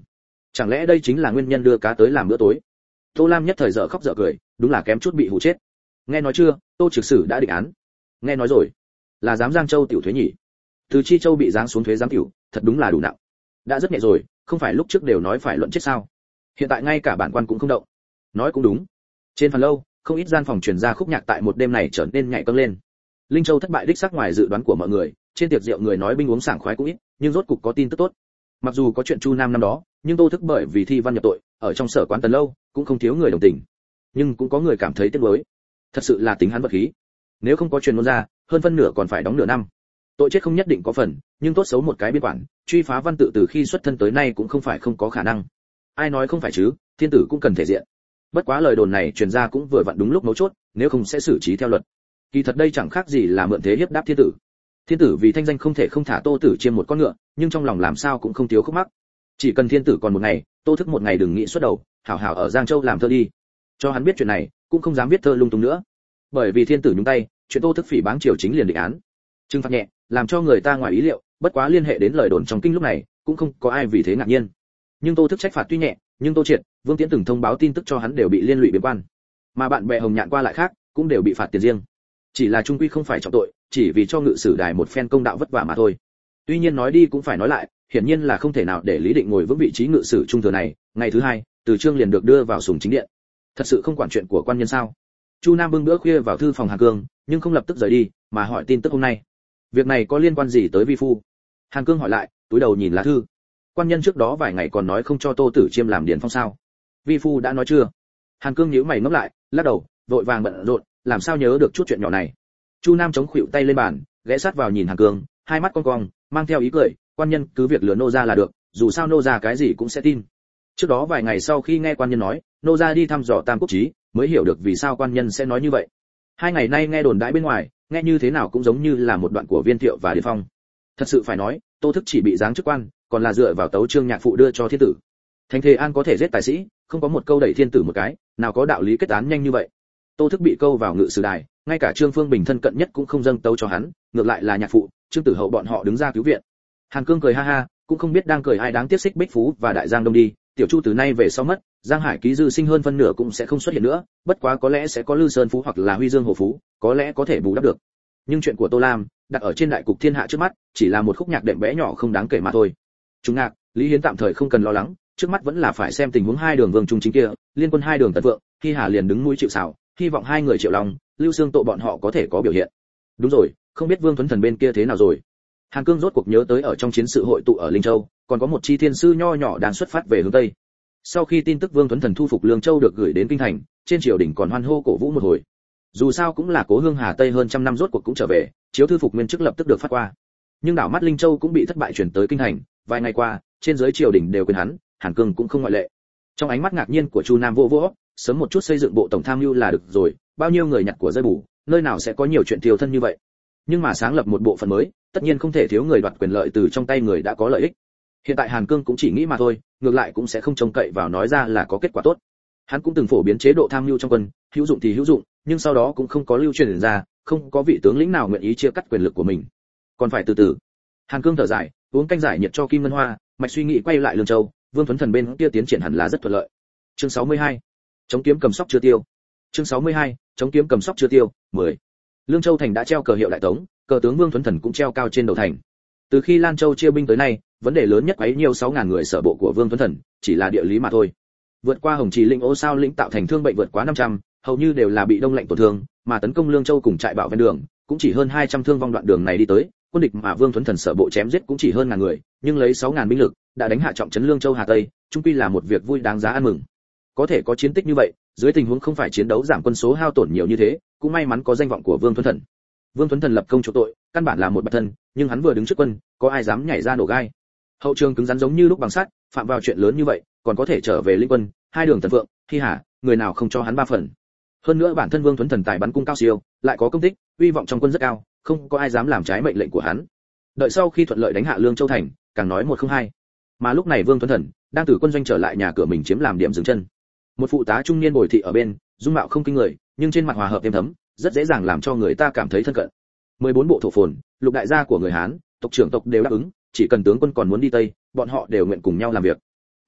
Chẳng lẽ đây chính là nguyên nhân đưa cá tới làm bữa tối? Tô Lam nhất thời dở khóc dở cười, đúng là kém chút bị hù chết. Nghe nói chưa, Tô Trực Sử đã định án. Nghe nói rồi, là giám Giang Châu tiểu thuế nhỉ? Từ Chi Châu bị giáng xuống thuế giám tiểu, thật đúng là đủ nặng. Đã rất nhẹ rồi, không phải lúc trước đều nói phải luận chết sao? Hiện tại ngay cả bản quan cũng không động. Nói cũng đúng. Trên phần lâu, không ít gian phòng truyền ra khúc nhạc tại một đêm này trở nên nhạy cẫng lên. Linh Châu thất bại đích xác ngoài dự đoán của mọi người, trên tiệc rượu người nói binh uống sảng khoái cũng ít, nhưng rốt cục có tin tức tốt. Mặc dù có chuyện Chu Nam năm đó, nhưng Tô Thức bởi vì thi văn nhập tội, ở trong sở quán Tần lâu, cũng không thiếu người đồng tình. Nhưng cũng có người cảm thấy tiếc nuối. Thật sự là tính hắn vật khí. Nếu không có truyền ngôn ra, hơn phân nửa còn phải đóng nửa năm. Tội chết không nhất định có phần, nhưng tốt xấu một cái biên quản, truy phá văn tự từ khi xuất thân tới nay cũng không phải không có khả năng. Ai nói không phải chứ, thiên tử cũng cần thể diện. Bất quá lời đồn này truyền ra cũng vừa vặn đúng lúc mấu chốt, nếu không sẽ xử trí theo luật. Kỳ thật đây chẳng khác gì là mượn thế hiếp đáp thiên tử. Thiên tử vì thanh danh không thể không thả Tô Tử Chiêm một con ngựa, nhưng trong lòng làm sao cũng không thiếu khúc mắc. Chỉ cần thiên tử còn một ngày, Tô Thức một ngày đừng nghĩ xuất đầu, hảo hảo ở Giang Châu làm thơ đi. Cho hắn biết chuyện này, cũng không dám viết thơ lung tung nữa. Bởi vì thiên tử nhúng tay, chuyện Tô Thức phỉ báng triều chính liền định án. Trừng phạt nhẹ, làm cho người ta ngoài ý liệu, bất quá liên hệ đến lời đồn trong kinh lúc này, cũng không có ai vì thế ngạc nhiên. Nhưng Tô Thức trách phạt tuy nhẹ, nhưng Tô Triệt, Vương Tiễn từng thông báo tin tức cho hắn đều bị liên lụy biếm quan. Mà bạn bè Hồng Nhạn qua lại khác, cũng đều bị phạt tiền riêng. Chỉ là trung quy không phải trọng tội, chỉ vì cho ngự sử đài một phen công đạo vất vả mà thôi. Tuy nhiên nói đi cũng phải nói lại, hiển nhiên là không thể nào để Lý Định ngồi vững vị trí ngự sử trung thừa này. Ngày thứ hai, Từ Trương liền được đưa vào sùng chính điện. Thật sự không quản chuyện của quan nhân sao? Chu Nam bưng bữa khuya vào thư phòng Hàn Cương, nhưng không lập tức rời đi, mà hỏi tin tức hôm nay. Việc này có liên quan gì tới vi phu? Hàn Cương hỏi lại, túi đầu nhìn lá thư. Quan nhân trước đó vài ngày còn nói không cho Tô Tử Chiêm làm điền phong sao? Vi phu đã nói chưa? Hàn Cương nhíu mày ngẫm lại, lắc đầu, vội vàng bận rộn, làm sao nhớ được chút chuyện nhỏ này. Chu Nam chống khuỷu tay lên bàn, ghé sát vào nhìn Hàn Cương, hai mắt cong cong, mang theo ý cười, quan nhân cứ việc lừa nô gia là được, dù sao nô gia cái gì cũng sẽ tin. Trước đó vài ngày sau khi nghe quan nhân nói, nô gia đi thăm dò Tam Quốc Chí, mới hiểu được vì sao quan nhân sẽ nói như vậy. Hai ngày nay nghe đồn đãi bên ngoài, nghe như thế nào cũng giống như là một đoạn của Viên Thiệu và Điền Phong. Thật sự phải nói, Tô Thức chỉ bị giáng chức quan, còn là dựa vào tấu chương nhạc phụ đưa cho thiên tử. Thành Thề An có thể giết tài sĩ, không có một câu đẩy thiên tử một cái, nào có đạo lý kết án nhanh như vậy. Tô Thức bị câu vào ngự sử đài, ngay cả Trương Phương Bình thân cận nhất cũng không dâng tấu cho hắn, ngược lại là nhạc phụ, Trương Tử Hậu bọn họ đứng ra cứu viện. Hàn Cương cười ha ha, cũng không biết đang cười ai đáng tiếc Xích Bích Phú và Đại Giang Đông đi, Tiểu Chu từ nay về sau mất, Giang Hải ký dư sinh hơn phân nửa cũng sẽ không xuất hiện nữa, bất quá có lẽ sẽ có Lư Sơn Phú hoặc là Huy Dương Hồ Phú, có lẽ có thể bù đắp được. Nhưng chuyện của Tô Lam, đặt ở trên đại cục thiên hạ trước mắt, chỉ là một khúc nhạc đệm bé nhỏ không đáng kể mà thôi. Trung Ngạc, Lý Hiến tạm thời không cần lo lắng, trước mắt vẫn là phải xem tình huống hai đường Vương Trung chính kia, liên quân hai đường Tần Vượng, Hi Hà liền đứng mũi chịu sào, hy vọng hai người chịu lòng, Lưu Xương Tộ bọn họ có thể có biểu hiện. Đúng rồi, không biết Vương Tuấn Thần bên kia thế nào rồi. Hàn Cương rốt cuộc nhớ tới ở trong chiến sự hội tụ ở Linh Châu, còn có một chi thiên sư nho nhỏ đang xuất phát về hướng tây. Sau khi tin tức Vương Tuấn Thần thu phục Lương Châu được gửi đến kinh thành, trên triều đình còn hoan hô cổ vũ một hồi. Dù sao cũng là cố hương Hà Tây hơn trăm năm rốt cuộc cũng trở về, chiếu thư phục nguyên chức lập tức được phát qua. Nhưng đảo mắt Linh Châu cũng bị thất bại chuyển tới kinh thành, vài ngày qua, trên dưới triều đình đều quên hắn, Hàn Cương cũng không ngoại lệ. Trong ánh mắt ngạc nhiên của Chu Nam vô vô, sớm một chút xây dựng bộ tổng tham mưu là được rồi, bao nhiêu người nhặt của rơi bù, nơi nào sẽ có nhiều chuyện thiêu thân như vậy. Nhưng mà sáng lập một bộ phận mới, tất nhiên không thể thiếu người đoạt quyền lợi từ trong tay người đã có lợi ích. Hiện tại Hàn Cương cũng chỉ nghĩ mà thôi, ngược lại cũng sẽ không trông cậy vào nói ra là có kết quả tốt. Hắn cũng từng phổ biến chế độ tham mưu trong quân, hữu dụng thì hữu dụng, nhưng sau đó cũng không có lưu truyền ra, không có vị tướng lĩnh nào nguyện ý chia cắt quyền lực của mình. Còn phải từ từ. Hàn Cương thở dài, uống canh giải nhiệt cho Kim Ngân Hoa, mạch suy nghĩ quay lại Lương Châu, Vương Tuấn Thần bên kia tiến triển hẳn là rất thuận lợi. Chương 62. Chống kiếm cầm sóc chưa tiêu. Chương 62. Chống kiếm cầm sóc chưa tiêu. 10. Lương Châu thành đã treo cờ hiệu đại tống, cờ tướng Vương Tuấn Thần cũng treo cao trên đầu thành. Từ khi Lan Châu chia binh tới nay, vấn đề lớn nhất ấy nhiều 6000 người sở bộ của Vương Tuấn Thần, chỉ là địa lý mà thôi. Vượt qua Hồng Trì Lĩnh Ô Sao Lĩnh tạo thành thương bệnh vượt quá 500, hầu như đều là bị đông lạnh tổn thương, mà tấn công Lương Châu cùng trại bảo ven đường, cũng chỉ hơn 200 thương vong đoạn đường này đi tới, quân địch mà Vương Tuấn Thần sở bộ chém giết cũng chỉ hơn ngàn người, nhưng lấy 6000 binh lực, đã đánh hạ trọng trấn Lương Châu Hà Tây, chung quy là một việc vui đáng giá ăn mừng. Có thể có chiến tích như vậy, dưới tình huống không phải chiến đấu giảm quân số hao tổn nhiều như thế, cũng may mắn có danh vọng của Vương Tuấn Thần. Vương Tuấn Thần lập công chỗ tội, căn bản là một bạch thân, nhưng hắn vừa đứng trước quân, có ai dám nhảy ra nổ gai. Hậu trường cứng rắn giống như lúc bằng sắt, phạm vào chuyện lớn như vậy, còn có thể trở về lĩnh quân, hai đường Tần Vượng, Hi Hà, người nào không cho hắn ba phần. Hơn nữa bản thân Vương Tuấn Thần tài bắn cung cao siêu, lại có công tích, uy vọng trong quân rất cao, không có ai dám làm trái mệnh lệnh của hắn. Đợi sau khi thuận lợi đánh hạ Lương Châu thành, càng nói một không hai. Mà lúc này Vương Tuấn Thần đang từ quân doanh trở lại nhà cửa mình chiếm làm điểm dừng chân. Một phụ tá trung niên bồi thị ở bên, dung mạo không kinh người, nhưng trên mặt hòa hợp êm thấm, rất dễ dàng làm cho người ta cảm thấy thân cận. 14 bộ thổ phồn, lục đại gia của người Hán, tộc trưởng tộc đều đáp ứng, chỉ cần tướng quân còn muốn đi Tây, bọn họ đều nguyện cùng nhau làm việc.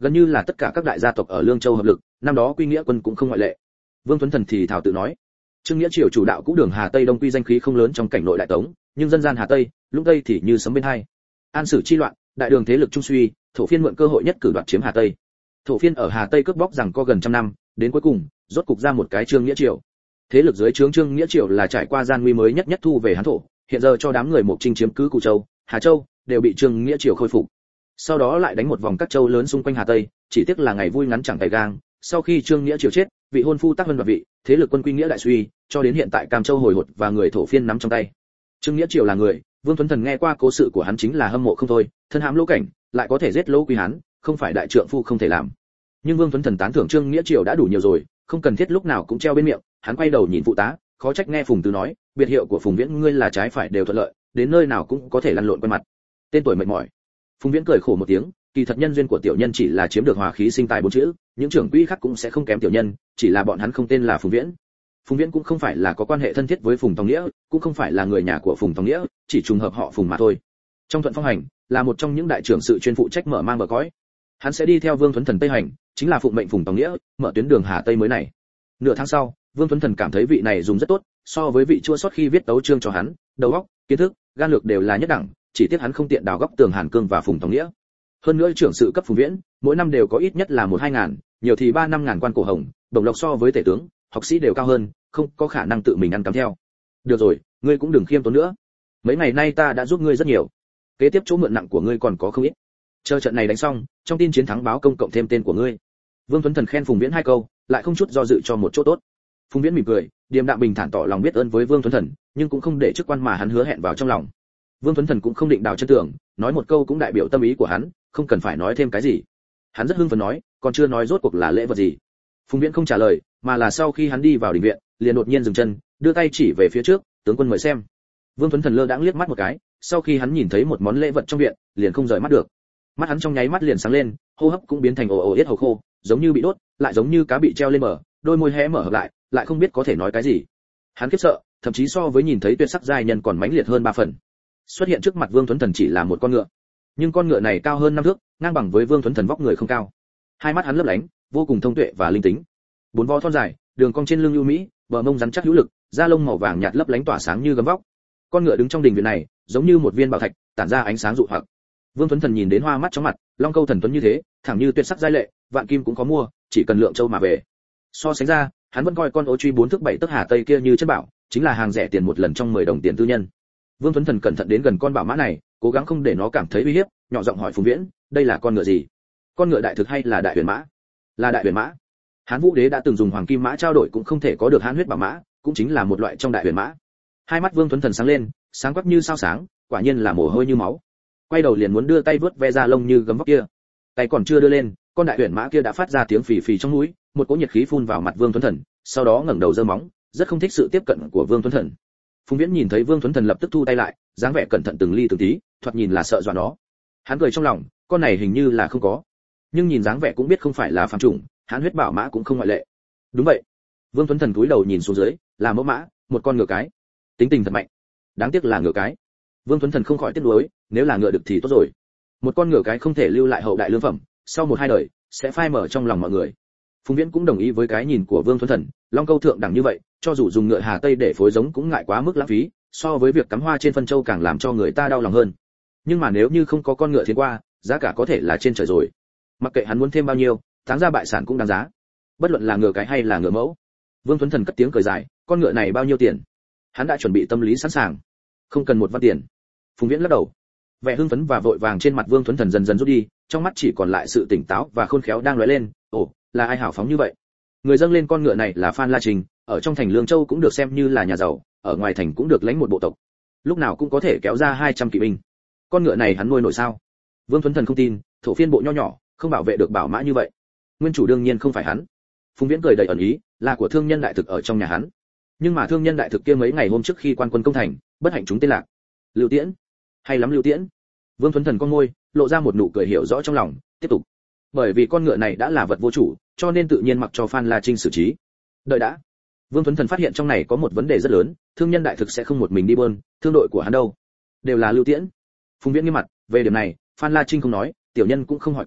gần như là tất cả các đại gia tộc ở Lương Châu hợp lực, năm đó Quy Nghĩa quân cũng không ngoại lệ. Vương Tuấn Thần thì thảo tự nói, Trương Nghĩa Triều chủ đạo cũ đường Hà Tây Đông quy danh khí không lớn trong cảnh nội đại tống, nhưng dân gian Hà Tây, lúc Tây thì như sấm bên hai. An Sử chi loạn, đại đường thế lực trung suy, thổ phiên mượn cơ hội nhất cử đoạt chiếm Hà Tây. Thổ phiên ở Hà Tây cướp bóc rằng có gần trăm năm, đến cuối cùng, rốt cục ra một cái Trương Nghĩa Triều. Thế lực dưới trướng Trương Nghĩa Triều là trải qua gian nguy mới nhất thu về Hán thổ, hiện giờ cho đám người Mộc Trinh chiếm cứ Cù Châu, Hà Châu, đều bị Trương Nghĩa Triều khôi phục. Sau đó lại đánh một vòng các châu lớn xung quanh Hà Tây, chỉ tiếc là ngày vui ngắn chẳng tay gang. Sau khi Trương Nghĩa Triều chết, vị hôn phu Tác Vân đoạt vị, thế lực quân Quy Nghĩa đại suy, cho đến hiện tại Cam Châu hồi hột và người thổ phiên nắm trong tay. Trương Nghĩa Triều là người, Vương Tuấn Thần nghe qua cố sự của hắn chính là hâm mộ không thôi, thân hãm lỗ cảnh, lại có thể giết lỗ Quý Hán, không phải đại trượng phu không thể làm. Nhưng Vương Tuấn Thần tán thưởng Trương Nghĩa Triều đã đủ nhiều rồi, không cần thiết lúc nào cũng treo bên miệng. Hắn quay đầu nhìn phụ tá, khó trách nghe Phùng Tứ nói, biệt hiệu của Phùng Viễn ngươi là trái phải đều thuận lợi, đến nơi nào cũng có thể lăn lộn quen mặt. Tên tuổi mệt mỏi. Phùng Viễn cười khổ một tiếng, kỳ thật nhân duyên của tiểu nhân chỉ là chiếm được hòa khí sinh tài bốn chữ, những trưởng quỹ khác cũng sẽ không kém tiểu nhân, chỉ là bọn hắn không tên là Phùng Viễn. Phùng Viễn cũng không phải là có quan hệ thân thiết với Phùng Tòng Nghĩa, cũng không phải là người nhà của Phùng Tòng Nghĩa, chỉ trùng hợp họ Phùng mà thôi. Trong Thuận Phong Hành, là một trong những đại trưởng sự chuyên phụ trách mở mang bờ cõi. Hắn sẽ đi theo Vương Tuấn Thần Tây hành, chính là phụng mệnh Phùng Tòng Nghĩa, mở tuyến đường Hà Tây mới này. Nửa tháng sau, Vương Tuấn Thần cảm thấy vị này dùng rất tốt, so với vị chua sót khi viết tấu chương cho hắn, đầu óc, kiến thức, gan lược đều là nhất đẳng, chỉ tiếc hắn không tiện đào góc tường Hàn Cương và Phùng Tòng Nghĩa. Hơn nữa trưởng sự cấp Phùng Viễn, mỗi năm đều có ít nhất là 1-2 ngàn, nhiều thì 3-5 ngàn quan cổ hồng, đồng lộc so với tể tướng, học sĩ đều cao hơn, không có khả năng tự mình ăn cắm theo. Được rồi, ngươi cũng đừng khiêm tốn nữa. Mấy ngày nay ta đã giúp ngươi rất nhiều. Kế tiếp chỗ mượn nặng của ngươi còn có không ít. Chờ trận này đánh xong, trong tin chiến thắng báo công cộng thêm tên của ngươi. Vương Tuấn Thần khen Phùng Viễn 2 câu, lại không chút do dự cho một chỗ tốt. Phùng Viễn mỉm cười, điềm đạm bình thản tỏ lòng biết ơn với Vương Tuấn Thần, nhưng cũng không để chức quan mà hắn hứa hẹn vào trong lòng. Vương Tuấn Thần cũng không định đào chân tường, nói một câu cũng đại biểu tâm ý của hắn, không cần phải nói thêm cái gì. Hắn rất hưng phấn nói, còn chưa nói rốt cuộc là lễ vật gì. Phùng Viễn không trả lời, mà là sau khi hắn đi vào đình viện, liền đột nhiên dừng chân, đưa tay chỉ về phía trước, tướng quân mời xem. Vương Tuấn Thần lơ đãng liếc mắt một cái, sau khi hắn nhìn thấy một món lễ vật trong viện, liền không rời mắt được. Mắt hắn trong nháy mắt liền sáng lên, hô hấp cũng biến thành ồ ồ yết hầu khô, giống như bị đốt, lại giống như cá bị treo lên bờ, đôi môi hé mở hợp lại không biết có thể nói cái gì. Hắn khiếp sợ, thậm chí so với nhìn thấy tuyệt sắc giai nhân còn mãnh liệt hơn 3 phần. Xuất hiện trước mặt Vương Tuấn Thần chỉ là một con ngựa, nhưng con ngựa này cao hơn 5 thước, ngang bằng với Vương Tuấn Thần vóc người không cao. Hai mắt hắn lấp lánh, vô cùng thông tuệ và linh tính. 4 vó thon dài, đường cong trên lưng ưu mỹ, bờ mông rắn chắc hữu lực, da lông màu vàng nhạt lấp lánh tỏa sáng như gấm vóc. Con ngựa đứng trong đình viện này, giống như một viên bảo thạch, tản ra ánh sáng dụ hoặc. Vương Tuấn Thần nhìn đến hoa mắt chóng mặt, long câu thần tuấn như thế, thẳng như tuyệt sắc giai lệ, vạn kim cũng có mua, chỉ cần lượng châu mà về. So sánh ra, hắn vẫn coi con ô truy 4 thước 7 tấc Hà Tây kia như chất bảo, chính là hàng rẻ tiền một lần trong 10 đồng tiền tư nhân. Vương Tuấn Thần cẩn thận đến gần con bảo mã này, cố gắng không để nó cảm thấy uy hiếp, nhỏ giọng hỏi Phùng Viễn, đây là con ngựa gì? Con ngựa đại thực hay là đại huyền mã? Là đại huyền mã. Hán Vũ Đế đã từng dùng hoàng kim mã trao đổi cũng không thể có được hán huyết bảo mã, cũng chính là một loại trong đại huyền mã. Hai mắt Vương Tuấn Thần sáng lên, sáng quắc như sao sáng, quả nhiên là mồ hôi như máu. Quay đầu liền muốn đưa tay vớt ve da lông như gấm vóc kia. Tay còn chưa đưa lên, con đại huyền mã kia đã phát ra tiếng phì phì trong mũi, một cỗ nhiệt khí phun vào mặt Vương Tuấn Thần, sau đó ngẩng đầu giơ móng, rất không thích sự tiếp cận của Vương Tuấn Thần. Phùng Viễn nhìn thấy Vương Tuấn Thần lập tức thu tay lại, dáng vẻ cẩn thận từng ly từng tí, thoạt nhìn là sợ dọa nó. Hắn cười trong lòng, con này hình như là không có, nhưng nhìn dáng vẻ cũng biết không phải là phàm chủng, hán huyết bảo mã cũng không ngoại lệ. Đúng vậy. Vương Tuấn Thần cúi đầu nhìn xuống dưới, là mẫu mã, một con ngựa cái. Tính tình thật mạnh. Đáng tiếc là ngựa cái. Vương Tuấn Thần không khỏi tiếc nuối, nếu là ngựa đực thì tốt rồi. Một con ngựa cái không thể lưu lại hậu đại lương phẩm, sau 1-2 đời sẽ phai mở trong lòng mọi người. Phùng Viễn cũng đồng ý với cái nhìn của Vương Tuấn Thần, long câu thượng đẳng như vậy, cho dù dùng ngựa Hà Tây để phối giống cũng ngại quá mức lãng phí, so với việc cắm hoa trên phân châu càng làm cho người ta đau lòng hơn. Nhưng mà nếu như không có con ngựa thiên qua, giá cả có thể là trên trời rồi. Mặc kệ hắn muốn thêm bao nhiêu, tháng ra bại sản cũng đáng giá. Bất luận là ngựa cái hay là ngựa mẫu. Vương Tuấn Thần cất tiếng cười dài, con ngựa này bao nhiêu tiền? Hắn đã chuẩn bị tâm lý sẵn sàng. Không cần 1 văn tiền. Phùng Viễn lắc đầu. Vẻ hưng phấn và vội vàng trên mặt Vương Tuấn Thần dần dần rút đi, trong mắt chỉ còn lại sự tỉnh táo và khôn khéo đang lóe lên. Ồ, là ai hào phóng như vậy? Người dâng lên con ngựa này là Phan La Trình, ở trong thành Lương Châu cũng được xem như là nhà giàu, ở ngoài thành cũng được lãnh một bộ tộc, lúc nào cũng có thể kéo ra 200 kỵ binh. Con ngựa này hắn nuôi nổi sao? Vương Tuấn Thần không tin, thổ phiên bộ nho nhỏ, không bảo vệ được bảo mã như vậy. Nguyên chủ đương nhiên không phải hắn. Phùng Viễn cười đầy ẩn ý, là của thương nhân đại thực ở trong nhà hắn. Nhưng mà thương nhân đại thực kia mấy ngày hôm trước khi quan quân công thành, bất hạnh chúng tên lạc. Lưu Tiễn, hay lắm Lưu Tiễn. Vương Tuấn Thần con môi, lộ ra một nụ cười hiểu rõ trong lòng, tiếp tục. Bởi vì con ngựa này đã là vật vô chủ, cho nên tự nhiên mặc cho Phan La Trinh xử trí. Đợi đã. Vương Tuấn Thần phát hiện trong này có một vấn đề rất lớn, thương nhân đại thực sẽ không một mình đi bơn, thương đội của hắn đâu? Đều là Lưu Tiễn. Phùng Viễn nghiêm mặt, về điểm này, Phan La Trinh không nói, tiểu nhân cũng không hỏi kỹ,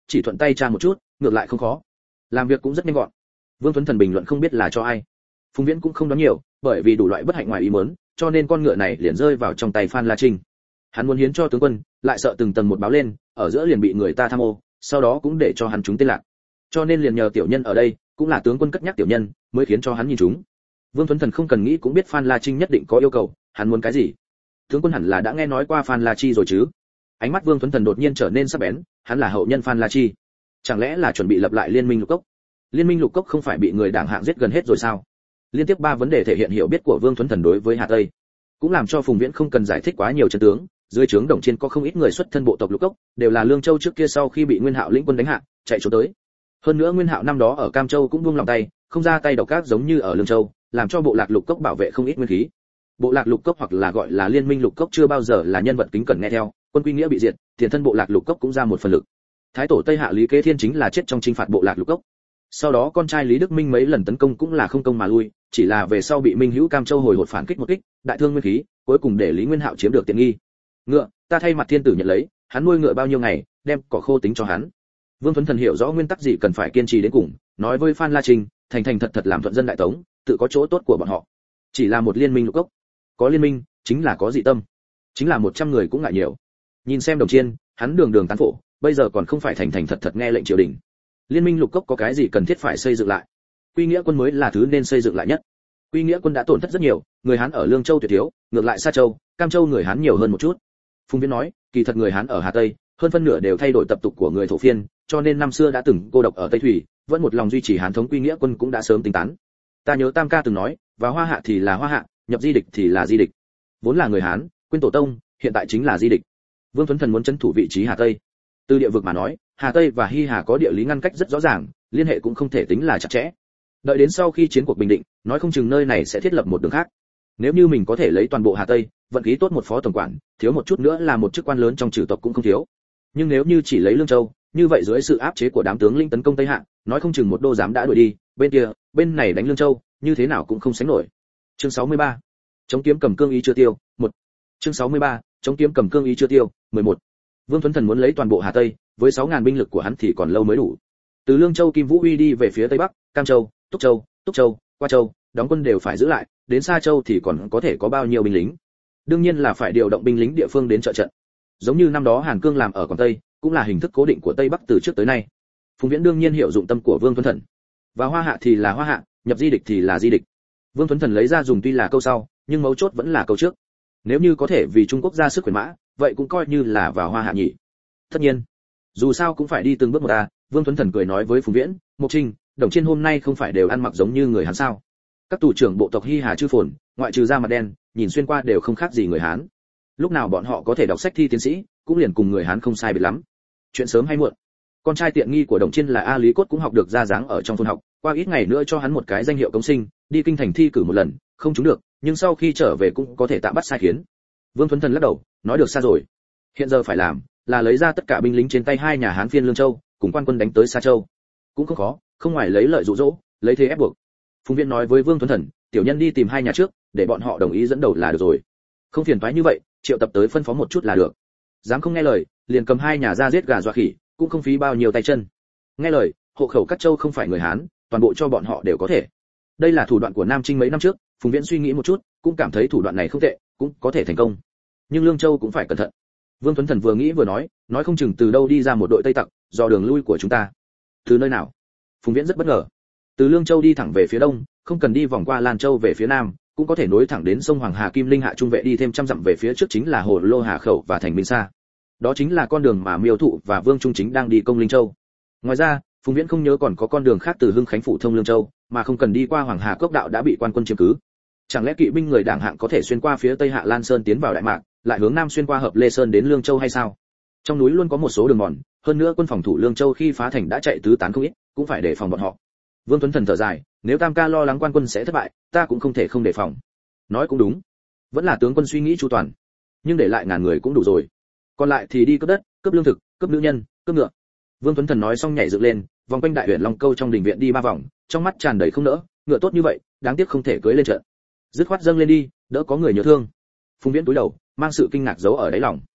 chỉ thuận tay tra một chút, ngược lại không khó. Làm việc cũng rất nhanh gọn. Vương Tuấn Thần bình luận không biết là cho ai. Phùng Viễn cũng không đoán nhiều, bởi vì đủ loại bất hạnh ngoài ý muốn, cho nên con ngựa này liền rơi vào trong tay Phan La Trinh. Hắn muốn hiến cho tướng quân, lại sợ từng tầng một báo lên, ở giữa liền bị người ta tham ô, sau đó cũng để cho hắn trúng tên lạc. Cho nên liền nhờ tiểu nhân ở đây, cũng là tướng quân cất nhắc tiểu nhân, mới khiến cho hắn nhìn trúng. Vương Tuấn Thần không cần nghĩ cũng biết Phan La Trinh nhất định có yêu cầu, hắn muốn cái gì. Tướng quân hẳn là đã nghe nói qua Phan La Chi rồi chứ? Ánh mắt Vương Tuấn Thần đột nhiên trở nên sắc bén, hắn là hậu nhân Phan La Chi, chẳng lẽ là chuẩn bị lập lại liên minh lục cốc? Liên minh lục cốc không phải bị người đảng hạng giết gần hết rồi sao? Liên tiếp 3 vấn đề thể hiện hiểu biết của Vương Tuấn Thần đối với Hà Tây, cũng làm cho Phùng Viễn không cần giải thích quá nhiều chân tướng. Dưới trướng Đồng Chiên có không ít người xuất thân bộ tộc lục cốc, đều là Lương Châu trước kia sau khi bị Nguyên Hạo lĩnh quân đánh hạ, chạy trốn tới. Hơn nữa Nguyên Hạo năm đó ở Cam Châu cũng buông lòng tay, không ra tay độc ác giống như ở Lương Châu, làm cho bộ lạc lục cốc bảo vệ không ít nguyên khí. Bộ lạc lục cốc hoặc là gọi là liên minh lục cốc chưa bao giờ là nhân vật kính cẩn nghe theo, quân quy nghĩa bị diệt, tiền thân bộ lạc lục cốc cũng ra một phần lực. Thái tổ Tây Hạ Lý Kế Thiên chính là chết trong chinh phạt bộ lạc lục cốc. Sau đó con trai Lý Đức Minh mấy lần tấn công cũng là không công mà lui, chỉ là về sau bị Minh Hữu Cam Châu hồi hột phản kích một kích, đại thương nguyên khí, cuối cùng để Lý Nguyên Hạo chiếm được tiện nghi. Ngựa, ta thay mặt thiên tử nhận lấy, hắn nuôi ngựa bao nhiêu ngày, đem cỏ khô tính cho hắn. Vương Tuấn Thần hiểu rõ nguyên tắc gì cần phải kiên trì đến cùng, nói với Phan La Trinh, thành thành thật thật làm thuận dân đại tống, tự có chỗ tốt của bọn họ. Chỉ là một liên minh lục cốc, có liên minh, chính là có dị tâm, chính là 100 người cũng ngại nhiều. Nhìn xem Đồng Chiên, hắn đường đường tán phổ, bây giờ còn không phải thành thành thật thật nghe lệnh triều đình. Liên minh lục cốc có cái gì cần thiết phải xây dựng lại? Quy nghĩa quân mới là thứ nên xây dựng lại nhất. Quy nghĩa quân đã tổn thất rất nhiều, người Hán ở Lương Châu tuyệt thiếu, ngược lại Sa Châu, Cam Châu người Hán nhiều hơn một chút. Phùng Viễn nói, kỳ thật người Hán ở Hà Tây, hơn phân nửa đều thay đổi tập tục của người thổ phiên, cho nên năm xưa đã từng cô độc ở Tây Thủy, vẫn một lòng duy trì Hán thống quy nghĩa quân cũng đã sớm tính toán. Ta nhớ Tam Ca từng nói, vào Hoa Hạ thì là Hoa Hạ, nhập di địch thì là di địch. Vốn là người Hán, quên tổ tông, hiện tại chính là di địch. Vương Tuấn Thần muốn trấn thủ vị trí Hà Tây. Từ địa vực mà nói, Hà Tây và Hy Hà có địa lý ngăn cách rất rõ ràng, liên hệ cũng không thể tính là chặt chẽ. Đợi đến sau khi chiến cuộc bình định, nói không chừng nơi này sẽ thiết lập một đường khác. Nếu như mình có thể lấy toàn bộ Hà Tây, vận khí tốt một phó tổng quản, thiếu một chút nữa là một chức quan lớn trong chử tộc cũng không thiếu. Nhưng nếu như chỉ lấy Lương Châu, như vậy dưới sự áp chế của đám tướng lĩnh tấn công Tây Hạ, nói không chừng một đô giám đã đuổi đi, bên kia, bên này đánh Lương Châu, như thế nào cũng không sánh nổi. Chương 63. Chống kiếm cầm cương ý chưa tiêu, 1. Chương 63. Chống kiếm cầm cương ý chưa tiêu, 11. Vương Tuấn Thần muốn lấy toàn bộ Hà Tây, với 6000 binh lực của hắn thì còn lâu mới đủ. Từ Lương Châu Kim Vũ Uy đi về phía tây bắc, Cam Châu, Túc Châu, Qua Châu, đóng quân đều phải giữ lại, đến Sa Châu thì còn có thể có bao nhiêu binh lính. Đương nhiên là phải điều động binh lính địa phương đến trợ trận. Giống như năm đó Hàn Cương làm ở Quảng Tây, cũng là hình thức cố định của Tây Bắc từ trước tới nay. Phùng Viễn đương nhiên hiểu dụng tâm của Vương Tuấn Thần. Và Hoa Hạ thì là Hoa Hạ, nhập di địch thì là di địch. Vương Tuấn Thần lấy ra dùng tuy là câu sau, nhưng mấu chốt vẫn là câu trước. Nếu như có thể vì Trung Quốc ra sức quyền mã, vậy cũng coi như là vào Hoa Hạ nhỉ. Tất nhiên, dù sao cũng phải đi từng bước một ta. Vương Tuấn Thần cười nói với Phùng Viễn, Mộc Trinh, Đồng Chiên hôm nay không phải đều ăn mặc giống như người Hán sao? Các tù trưởng bộ tộc Hy Hà chư phồn, ngoại trừ da mặt đen, nhìn xuyên qua đều không khác gì người Hán. Lúc nào bọn họ có thể đọc sách thi tiến sĩ, cũng liền cùng người Hán không sai biệt lắm. Chuyện sớm hay muộn. Con trai tiện nghi của Đồng Chiên là A Lý Cốt cũng học được ra dáng ở trong thôn học, qua ít ngày nữa cho hắn một cái danh hiệu công sinh, đi kinh thành thi cử một lần, không trúng được, nhưng sau khi trở về cũng có thể tạm bắt sai khiến. Vương Tuấn Thần lắc đầu, nói được xa rồi. Hiện giờ phải làm là lấy ra tất cả binh lính trên tay hai nhà Hán phiên Lương Châu, cùng quan quân đánh tới Sa Châu. Cũng không khó, không ngoài lấy lợi dụ dỗ, lấy thế ép buộc. Phùng Viễn nói với Vương Tuấn Thần, tiểu nhân đi tìm hai nhà trước, để bọn họ đồng ý dẫn đầu là được rồi. Không phiền toái như vậy, triệu tập tới phân phó một chút là được. Dám không nghe lời, liền cầm hai nhà ra giết gà dọa khỉ, cũng không phí bao nhiêu tay chân. Nghe lời, hộ khẩu các châu không phải người Hán, toàn bộ cho bọn họ đều có thể. Đây là thủ đoạn của Nam Trinh mấy năm trước, Phùng Viễn suy nghĩ một chút, cũng cảm thấy thủ đoạn này không tệ, cũng có thể thành công. Nhưng Lương Châu cũng phải cẩn thận. Vương Tuấn Thần vừa nghĩ vừa nói không chừng từ đâu đi ra một đội Tây Tặc, do đường lui của chúng ta. Từ nơi nào? Phùng Viễn rất bất ngờ. Từ Lương Châu đi thẳng về phía đông, không cần đi vòng qua Lan Châu về phía nam, cũng có thể nối thẳng đến sông Hoàng Hà Kim Linh Hạ Trung vệ đi thêm trăm dặm về phía trước chính là Hồ Lô Hà Khẩu và thành Minh Sa. Đó chính là con đường mà Miêu Thụ và Vương Trung Chính đang đi công Linh Châu. Ngoài ra, Phùng Viễn không nhớ còn có con đường khác từ Hưng Khánh phủ thông Lương Châu, mà không cần đi qua Hoàng Hà Cốc đạo đã bị quan quân chiếm cứ. Chẳng lẽ kỵ binh người Đảng hạng có thể xuyên qua phía Tây Hạ Lan Sơn tiến vào Đại Mạc, lại hướng nam xuyên qua Hợp Lê Sơn đến Lương Châu hay sao? Trong núi luôn có một số đường mòn, hơn nữa quân phòng thủ Lương Châu khi phá thành đã chạy tứ tán không ít, cũng phải đề phòng bọn họ. Vương Tuấn Thần thở dài, nếu Tam Ca lo lắng quan quân sẽ thất bại, ta cũng không thể không đề phòng. Nói cũng đúng, vẫn là tướng quân suy nghĩ chu toàn, nhưng để lại ngàn người cũng đủ rồi. Còn lại thì đi cướp đất, cướp lương thực, cướp nữ nhân, cướp ngựa. Vương Tuấn Thần nói xong nhảy dựng lên, vòng quanh đại huyện Long Câu trong đình viện đi 3 vòng, trong mắt tràn đầy không nỡ, ngựa tốt như vậy, đáng tiếc không thể cưỡi lên trận. Dứt khoát dâng lên đi, đỡ có người nhớ thương. Phùng Viễn cúi đầu, mang sự kinh ngạc giấu ở đáy lòng.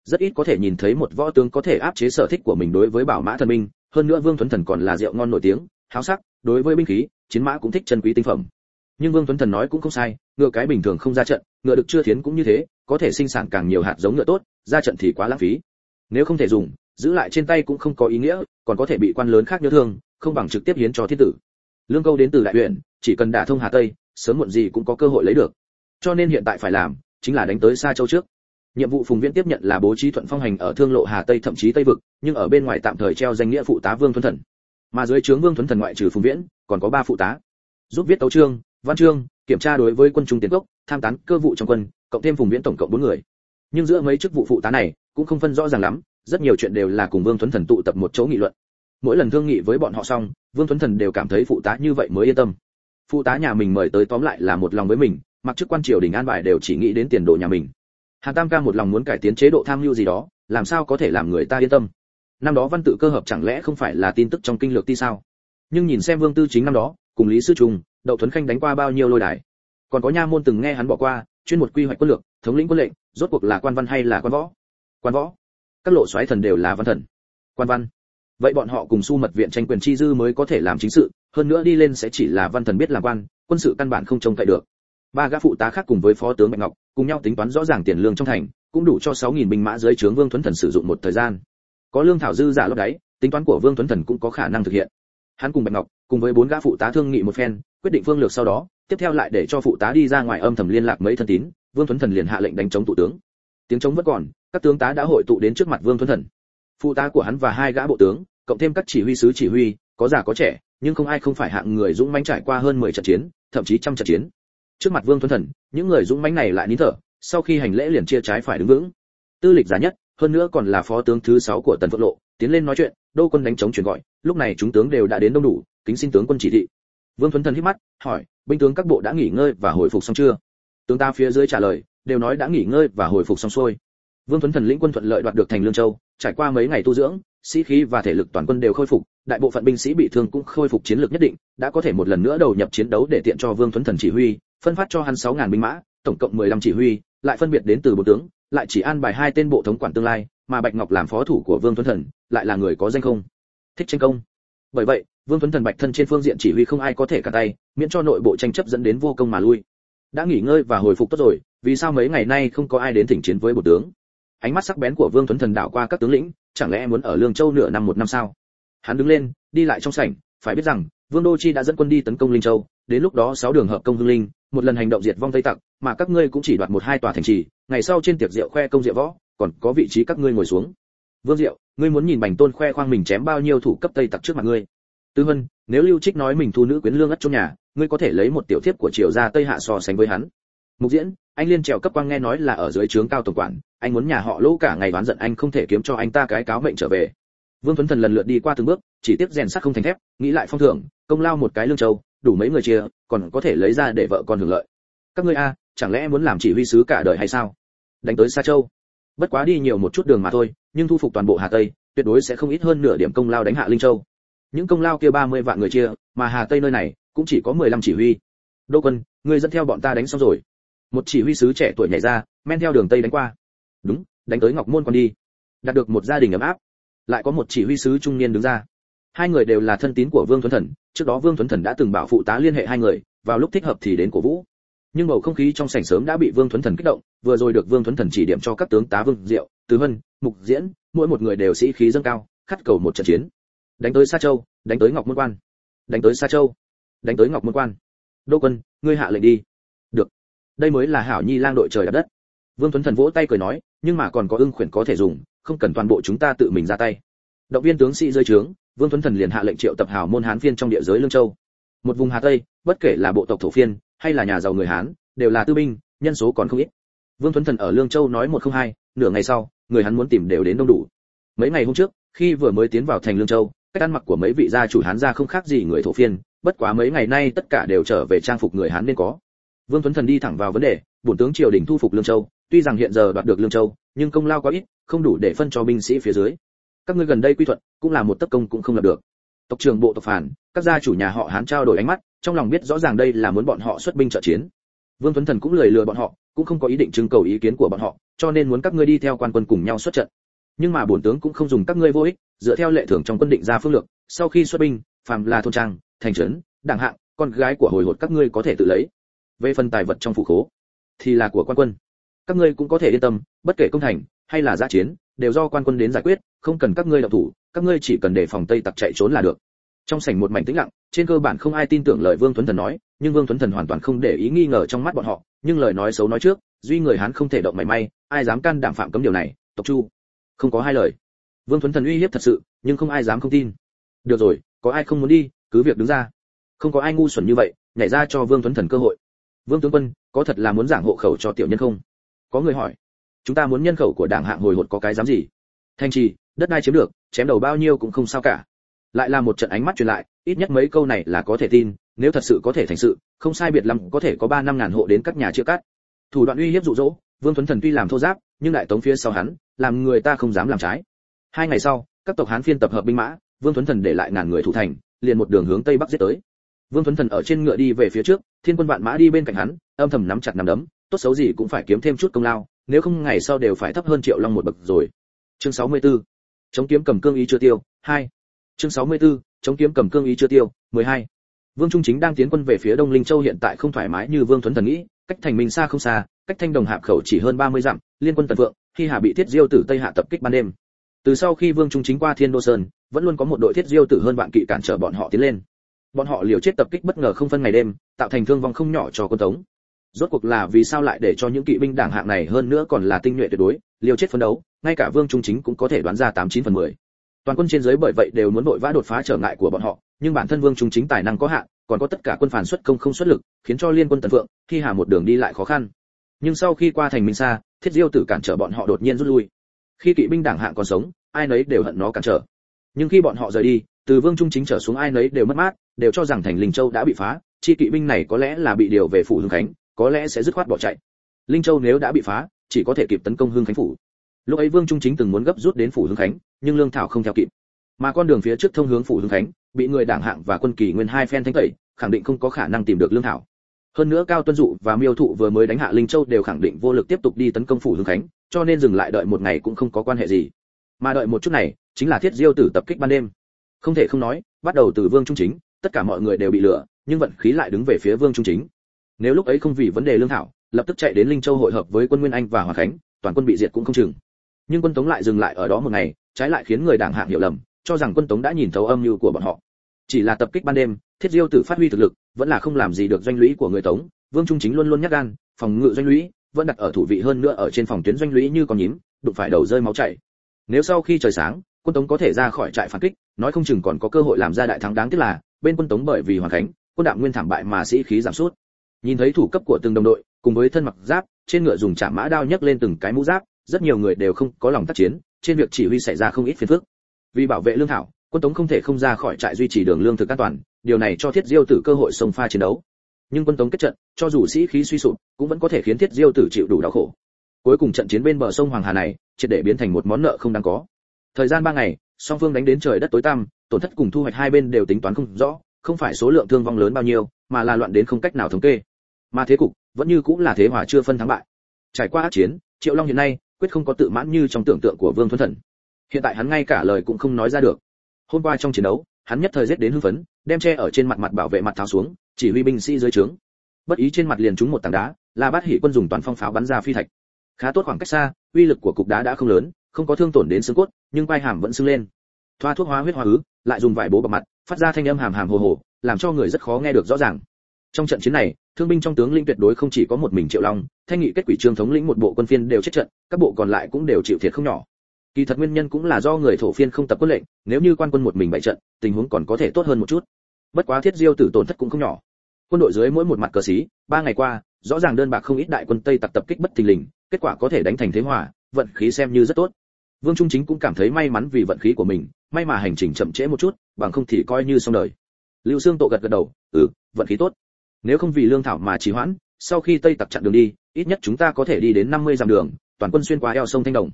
rất ít có thể nhìn thấy một võ tướng có thể áp chế sở thích của mình đối với bảo mã thần binh, hơn nữa Vương Tuấn Thần còn là rượu ngon nổi tiếng, háo sắc, đối với binh khí, chiến mã cũng thích chân quý tinh phẩm. Nhưng Vương Tuấn Thần nói cũng không sai, ngựa cái bình thường không ra trận, ngựa được chưa thiến cũng như thế, có thể sinh sản càng nhiều hạt giống ngựa tốt, ra trận thì quá lãng phí. Nếu không thể dùng, giữ lại trên tay cũng không có ý nghĩa, còn có thể bị quan lớn khác nhớ thương, không bằng trực tiếp hiến cho thiên tử. Lương Câu đến từ đại huyện, chỉ cần đả thông Hà Tây, sớm muộn gì cũng có cơ hội lấy được. Cho nên hiện tại phải làm, chính là đánh tới Sa Châu trước. Nhiệm vụ Phùng Viễn tiếp nhận là bố trí thuận phong hành ở Thương Lộ Hà Tây thậm chí Tây vực, nhưng ở bên ngoài tạm thời treo danh nghĩa phụ tá Vương Tuấn Thần. Mà dưới trướng Vương Tuấn Thần ngoại trừ Phùng Viễn, còn có 3 phụ tá, giúp viết tấu chương, văn chương, kiểm tra đối với quân trung tiến gốc, tham tán cơ vụ trong quân, cộng thêm Phùng Viễn tổng cộng 4 người. Nhưng giữa mấy chức vụ phụ tá này cũng không phân rõ ràng lắm, rất nhiều chuyện đều là cùng Vương Tuấn Thần tụ tập một chỗ nghị luận. Mỗi lần thương nghị với bọn họ xong, Vương Tuấn Thần đều cảm thấy phụ tá như vậy mới yên tâm. Phụ tá nhà mình mời tới tóm lại là một lòng với mình, mặc chức quan triều đình an bài đều chỉ nghĩ đến tiền đồ nhà mình. Hàn Tam ca một lòng muốn cải tiến chế độ tham mưu gì đó, làm sao có thể làm người ta yên tâm. Năm đó văn tự cơ hợp chẳng lẽ không phải là tin tức trong kinh lược ti sao? Nhưng nhìn xem Vương Tư Chính năm đó, cùng Lý Sư Trung, Đậu Thuấn Khanh đánh qua bao nhiêu lôi đài. Còn có nha môn từng nghe hắn bỏ qua, chuyên một quy hoạch quân lược, thống lĩnh quân lệnh, rốt cuộc là quan văn hay là quan võ? Quan võ. Các lộ soái thần đều là văn thần. Quan văn. Vậy bọn họ cùng Su Mật viện tranh quyền chi dư mới có thể làm chính sự, hơn nữa đi lên sẽ chỉ là văn thần biết làm quan, quân sự căn bản không trông cậy được. 3 gã phụ tá khác cùng với phó tướng Bạch Ngọc, cùng nhau tính toán rõ ràng tiền lương trong thành, cũng đủ cho 6000 binh mã dưới trướng Vương Tuấn Thần sử dụng một thời gian. Có lương thảo dư giả lót đáy, tính toán của Vương Tuấn Thần cũng có khả năng thực hiện. Hắn cùng Bạch Ngọc, cùng với 4 gã phụ tá thương nghị một phen, quyết định phương lược sau đó, tiếp theo lại để cho phụ tá đi ra ngoài âm thầm liên lạc mấy thân tín, Vương Tuấn Thần liền hạ lệnh đánh chống tụ tướng. Tiếng chống vẫn còn, các tướng tá đã hội tụ đến trước mặt Vương Tuấn Thần. Phụ tá của hắn và 2 gã bộ tướng, cộng thêm các chỉ huy sứ chỉ huy, có già có trẻ, nhưng không ai không phải hạng người dũng mãnh trải qua hơn 10 trận chiến, thậm chí trăm trận chiến. Trước mặt Vương Tuấn Thần, những người dũng mãnh này lại nín thở, sau khi hành lễ liền chia trái phải đứng vững. Tư lịch giá nhất, hơn nữa còn là phó tướng thứ 6 của Tần Phượng Lộ, tiến lên nói chuyện, đô quân đánh chống truyền gọi, lúc này chúng tướng đều đã đến đông đủ, kính xin tướng quân chỉ thị. Vương Tuấn Thần hít mắt, hỏi, binh tướng các bộ đã nghỉ ngơi và hồi phục xong chưa? Tướng ta phía dưới trả lời, đều nói đã nghỉ ngơi và hồi phục xong xuôi. Vương Tuấn Thần lĩnh quân thuận lợi đoạt được thành Lương Châu, trải qua mấy ngày tu dưỡng, sĩ khí và thể lực toàn quân đều khôi phục, đại bộ phận binh sĩ bị thương cũng khôi phục chiến lược nhất định, đã có thể một lần nữa đầu nhập chiến đấu để tiện cho Vương Tuấn Thần chỉ huy, phân phát cho hắn 6000 binh mã, tổng cộng 15 chỉ huy, lại phân biệt đến từ 4 tướng, lại chỉ an bài 2 tên bộ thống quản tương lai, mà Bạch Ngọc làm phó thủ của Vương Tuấn Thần, lại là người có danh không, thích tranh công. Bởi vậy, Vương Tuấn Thần Bạch thân trên phương diện chỉ huy không ai có thể cả tay, miễn cho nội bộ tranh chấp dẫn đến vô công mà lui. Đã nghỉ ngơi và hồi phục tốt rồi, vì sao mấy ngày nay không có ai đến thỉnh chiến với bộ tướng? Ánh mắt sắc bén của Vương Tuấn Thần đảo qua các tướng lĩnh, chẳng lẽ muốn ở Lương Châu nửa năm 1 năm sao? Hắn đứng lên, đi lại trong sảnh, phải biết rằng, Vương Đô Chi đã dẫn quân đi tấn công Linh Châu, đến lúc đó 6 đường hợp công Hưng Linh, một lần hành động diệt vong Tây Tặc, mà các ngươi cũng chỉ đoạt 1-2 tòa thành trì, ngày sau trên tiệc rượu khoe công diệu võ, còn có vị trí các ngươi ngồi xuống. Vương Diệu, ngươi muốn nhìn Bành Tôn khoe khoang mình chém bao nhiêu thủ cấp Tây Tặc trước mặt ngươi? Tư Hân, nếu Lưu Trích nói mình thu nữ quyến lương ất trong nhà, ngươi có thể lấy một tiểu thiếp của triều gia Tây Hạ so sánh với hắn. Mục Diễn, anh liên trèo cấp quang nghe nói là ở dưới trướng cao tổng quản, anh muốn nhà họ Lỗ cả ngày oán giận anh không thể kiếm cho anh ta cái cáo mệnh trở về. Vương Tuấn Thần lần lượt đi qua từng bước, chỉ tiếc rèn sắt không thành thép, nghĩ lại phong thưởng, công lao một cái Lương Châu, đủ mấy người chia, còn có thể lấy ra để vợ con hưởng lợi. Các ngươi a, chẳng lẽ muốn làm chỉ huy sứ cả đời hay sao? Đánh tới Sa Châu, bất quá đi nhiều một chút đường mà thôi, nhưng thu phục toàn bộ Hà Tây, tuyệt đối sẽ không ít hơn nửa điểm công lao đánh hạ Linh Châu. Những công lao kia 30 vạn người chia, mà Hà Tây nơi này cũng chỉ có 15 chỉ huy. Đô quân, ngươi dẫn theo bọn ta đánh xong rồi. Một chỉ huy sứ trẻ tuổi nhảy ra, men theo đường Tây đánh qua. Đúng, đánh tới Ngọc Môn quan đi. Đạt được một gia đình ấm áp. Lại có một chỉ huy sứ trung niên đứng ra. 2 người đều là thân tín của Vương Tuấn Thần, trước đó Vương Tuấn Thần đã từng bảo phụ tá liên hệ 2 người, vào lúc thích hợp thì đến cổ vũ. Nhưng bầu không khí trong sảnh sớm đã bị Vương Tuấn Thần kích động, vừa rồi được Vương Tuấn Thần chỉ điểm cho các tướng tá Vương Diệu, Từ Hân, Mục Diễn, mỗi một người đều sĩ khí dâng cao, khát cầu một trận chiến. Đánh tới Sa Châu, đánh tới Ngọc Môn quan. Đánh tới Sa Châu, đánh tới Ngọc Môn quan. Đô quân, ngươi hạ lệnh đi. Được. Đây mới là hảo nhi lang đội trời đạp đất. Vương Tuấn Thần vỗ tay cười nói, nhưng mà còn có ưng khuyển có thể dùng, không cần toàn bộ chúng ta tự mình ra tay. Động viên tướng sĩ rơi trướng, Vương Tuấn Thần liền hạ lệnh triệu tập hảo môn Hán phiên trong địa giới Lương Châu. Một vùng Hà Tây, bất kể là bộ tộc thổ phiên hay là nhà giàu người Hán, đều là tư binh, nhân số còn không ít. Vương Tuấn Thần ở Lương Châu nói 102, nửa ngày sau, người hắn muốn tìm đều đến đông đủ. Mấy ngày hôm trước, khi vừa mới tiến vào thành Lương Châu, cách ăn mặc của mấy vị gia chủ Hán gia không khác gì người thổ phiên, bất quá mấy ngày nay tất cả đều trở về trang phục người Hán nên có. Vương Tuấn Thần đi thẳng vào vấn đề, bổn tướng triều đình thu phục Lương Châu, tuy rằng hiện giờ đoạt được Lương Châu, nhưng công lao quá ít, không đủ để phân cho binh sĩ phía dưới. Các ngươi gần đây quy thuận, cũng là một tấc công cũng không lập được. Tộc trưởng bộ tộc Phản, các gia chủ nhà họ Hán trao đổi ánh mắt, trong lòng biết rõ ràng đây là muốn bọn họ xuất binh trợ chiến. Vương Tuấn Thần cũng lười lừa bọn họ, cũng không có ý định trưng cầu ý kiến của bọn họ, cho nên muốn các ngươi đi theo quan quân cùng nhau xuất trận. Nhưng mà bổn tướng cũng không dùng các ngươi vô ích, dựa theo lệ thưởng trong quân định ra phương lược, sau khi xuất binh, phàm là thôn trang, thành trấn, đảng hạng, con gái của hồi hột các ngươi có thể tự lấy. Về phần tài vật trong phủ khố thì là của quan quân. Các ngươi cũng có thể yên tâm, bất kể công thành hay là giã chiến, đều do quan quân đến giải quyết, không cần các ngươi động thủ, các ngươi chỉ cần đề phòng Tây tặc chạy trốn là được. Trong sảnh một mảnh tĩnh lặng, trên cơ bản không ai tin tưởng lời Vương Tuấn Thần nói, nhưng Vương Tuấn Thần hoàn toàn không để ý nghi ngờ trong mắt bọn họ, nhưng lời nói xấu nói trước, duy người Hán không thể động mảy may, ai dám can đảm phạm cấm điều này, tộc Chu. Không có hai lời. Vương Tuấn Thần uy hiếp thật sự, nhưng không ai dám không tin. Được rồi, có ai không muốn đi, cứ việc đứng ra. Không có ai ngu xuẩn như vậy, nhảy ra cho Vương Tuấn Thần cơ hội. Vương tướng quân, có thật là muốn giảng hộ khẩu cho tiểu nhân không? Có người hỏi. Chúng ta muốn nhân khẩu của đảng hạng hồi hột có cái dám gì? Thanh trì, đất đai chiếm được, chém đầu bao nhiêu cũng không sao cả. Lại là một trận ánh mắt truyền lại, ít nhất mấy câu này là có thể tin, nếu thật sự có thể thành sự, không sai biệt lắm có thể có 3-5 ngàn hộ đến các nhà chia cắt. Thủ đoạn uy hiếp dụ dỗ, Vương Tuấn Thần tuy làm thô giáp, nhưng đại tống phía sau hắn, làm người ta không dám làm trái. 2 ngày sau, các tộc Hán phiên tập hợp binh mã, Vương Tuấn Thần để lại ngàn người thủ thành, liền một đường hướng tây bắc giết tới. Vương Tuấn Thần ở trên ngựa đi về phía trước, thiên quân vạn mã đi bên cạnh hắn, âm thầm nắm chặt nắm đấm, tốt xấu gì cũng phải kiếm thêm chút công lao, nếu không ngày sau đều phải thấp hơn Triệu Long một bậc rồi. Chương 64. Chống kiếm cầm cương ý chưa tiêu, 2. Chương 64. Chống kiếm cầm cương ý chưa tiêu, 12. Vương Trung Chính đang tiến quân về phía Đông Linh Châu hiện tại không thoải mái như Vương Tuấn Thần nghĩ, cách thành Minh xa không xa, cách Thanh Đồng Hạp khẩu chỉ hơn 30 dặm, liên quân Tần Vượng, khi Hà bị Thiết Diêu Tử Tây hạ tập kích ban đêm. Từ sau khi Vương Trung Chính qua Thiên Đô Sơn, vẫn luôn có một đội Thiết Diêu Tử hơn vạn kỵ cản trở bọn họ tiến lên. Bọn họ liều chết tập kích bất ngờ không phân ngày đêm, tạo thành thương vong không nhỏ cho quân Tống. Rốt cuộc là vì sao lại để cho những kỵ binh đảng hạng này hơn nữa còn là tinh nhuệ tuyệt đối, liều chết phấn đấu, ngay cả Vương Trung Chính cũng có thể đoán ra 89 phần 10. Toàn quân trên dưới bởi vậy đều muốn vội vã đột phá trở ngại của bọn họ, nhưng bản thân Vương Trung Chính tài năng có hạn, còn có tất cả quân phản xuất công không xuất lực, khiến cho liên quân Tần Phượng, khi Hà một đường đi lại khó khăn. Nhưng sau khi qua thành Minh Sa, Thiết Diêu Tử cản trở bọn họ đột nhiên rút lui. Khi kỵ binh đảng hạng còn sống, ai nấy đều hận nó cản trở. Nhưng khi bọn họ rời đi, từ Vương Trung Chính trở xuống ai nấy đều mất mát, đều cho rằng thành Linh Châu đã bị phá, chi kỵ binh này có lẽ là bị điều về phủ Hưng Khánh, có lẽ sẽ dứt khoát bỏ chạy. Linh Châu nếu đã bị phá, chỉ có thể kịp tấn công Hưng Khánh phủ. Lúc ấy Vương Trung Chính từng muốn gấp rút đến phủ Hưng Khánh, nhưng lương thảo không theo kịp, mà con đường phía trước thông hướng phủ Hưng Khánh bị người đảng hạng và quân Kỳ Nguyên hai phen thanh tẩy, khẳng định không có khả năng tìm được lương thảo. Hơn nữa Cao Tuân Dụ và Miêu Thụ vừa mới đánh hạ Linh Châu đều khẳng định vô lực tiếp tục đi tấn công phủ Hưng Khánh, cho nên dừng lại đợi một ngày cũng không có quan hệ gì. Mà đợi một chút này, chính là Thiết Diêu Tử tập kích ban đêm. Không thể không nói, bắt đầu từ Vương Trung Chính, tất cả mọi người đều bị lừa, nhưng vận khí lại đứng về phía Vương Trung Chính. Nếu lúc ấy không vì vấn đề lương thảo, lập tức chạy đến Linh Châu hội hợp với quân Nguyên Anh và Hoàng Khánh, toàn quân bị diệt cũng không chừng. Nhưng quân Tống lại dừng lại ở đó một ngày, trái lại khiến người đảng hạng hiểu lầm, cho rằng quân Tống đã nhìn thấu âm mưu của bọn họ. Chỉ là tập kích ban đêm, Thiết Diêu Tử phát huy thực lực, vẫn là không làm gì được doanh lũy của người Tống. Vương Trung Chính luôn luôn nhát gan, phòng ngự doanh lũy vẫn đặt ở thủ vị hơn nữa ở trên phòng tuyến doanh lũy như con nhím, đụng phải đầu rơi máu chảy. Nếu sau khi trời sáng, quân Tống có thể ra khỏi trại phản kích, nói không chừng còn có cơ hội làm ra đại thắng. Đáng tiếc là bên quân Tống bởi vì Hoàng Khánh, quân Đạm Nguyên thảm bại mà sĩ khí giảm sút. Nhìn thấy thủ cấp của từng đồng đội, cùng với thân mặc giáp, trên ngựa dùng chạm mã đao nhấc lên từng cái mũ giáp, rất nhiều người đều không có lòng tác chiến, trên việc chỉ huy xảy ra không ít phiền phức. Vì bảo vệ lương thảo, quân Tống không thể không ra khỏi trại duy trì đường lương thực an toàn, điều này cho Thiết Diêu Tử cơ hội xông pha chiến đấu. Nhưng quân Tống kết trận, cho dù sĩ khí suy sụp, cũng vẫn có thể khiến Thiết Diêu Tử chịu đủ đau khổ. Cuối cùng trận chiến bên bờ sông Hoàng Hà này, triệt để biến thành một món nợ không đáng có. Thời gian 3 ngày, song phương đánh đến trời đất tối tăm, tổn thất cùng thu hoạch hai bên đều tính toán không rõ, không phải số lượng thương vong lớn bao nhiêu, mà là loạn đến không cách nào thống kê. Mà thế cục vẫn như cũng là thế hòa chưa phân thắng bại. Trải qua ác chiến, Triệu Long hiện nay quyết không có tự mãn như trong tưởng tượng của Vương Thuấn Thần. Hiện tại hắn ngay cả lời cũng không nói ra được. Hôm qua trong chiến đấu, hắn nhất thời giết đến hưng phấn, đem che ở trên mặt bảo vệ mặt tháo xuống, chỉ huy binh sĩ dưới trướng. Bất ý trên mặt liền trúng một tảng đá, là Bát Hỷ quân dùng toàn phong pháo bắn ra phi thạch. Khá tốt khoảng cách xa, uy lực của cục đá đã không lớn, không có thương tổn đến xương cốt, nhưng quai hàm vẫn sưng lên. Thoa thuốc hóa huyết hóa ứ, lại dùng vải bố bọc mặt, phát ra thanh âm hàm hàm hồ hồ, làm cho người rất khó nghe được rõ ràng. Trong trận chiến này, thương binh trong tướng lĩnh tuyệt đối không chỉ có một mình Triệu Long, Thanh Nghị kết quỷ Trương thống lĩnh một bộ quân phiên đều chết trận, các bộ còn lại cũng đều chịu thiệt không nhỏ. Kỳ thật nguyên nhân cũng là do người thổ phiên không tập quân lệnh, nếu như quan quân một mình bại trận, tình huống còn có thể tốt hơn một chút. Bất quá Thiết Diêu Tử tổn thất cũng không nhỏ. Quân đội dưới mỗi một mặt cờ xí, 3 ngày qua, rõ ràng đơn bạc không ít đại quân Tây tập kích bất thình lình, kết quả có thể đánh thành thế hòa, vận khí xem như rất tốt. Vương Trung Chính cũng cảm thấy may mắn vì vận khí của mình, may mà hành trình chậm trễ một chút, bằng không thì coi như xong đời. Lưu Xương Tộ gật gật đầu, vận khí tốt. Nếu không vì lương thảo mà trì hoãn, sau khi Tây tặc chặn đường đi, ít nhất chúng ta có thể đi đến 50 dặm đường, toàn quân xuyên qua eo sông Thanh Đồng.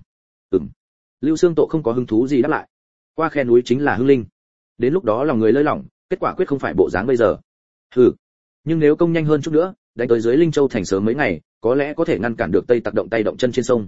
Lưu Xương Tộ không có hứng thú gì đáp lại. Qua khe núi chính là Hưng Linh. Đến lúc đó lòng người lơi lỏng, kết quả quyết không phải bộ dáng bây giờ. Nhưng nếu công nhanh hơn chút nữa, đánh tới dưới Linh Châu thành sớm mấy ngày, có lẽ có thể ngăn cản được Tây tặc động tay động chân trên sông.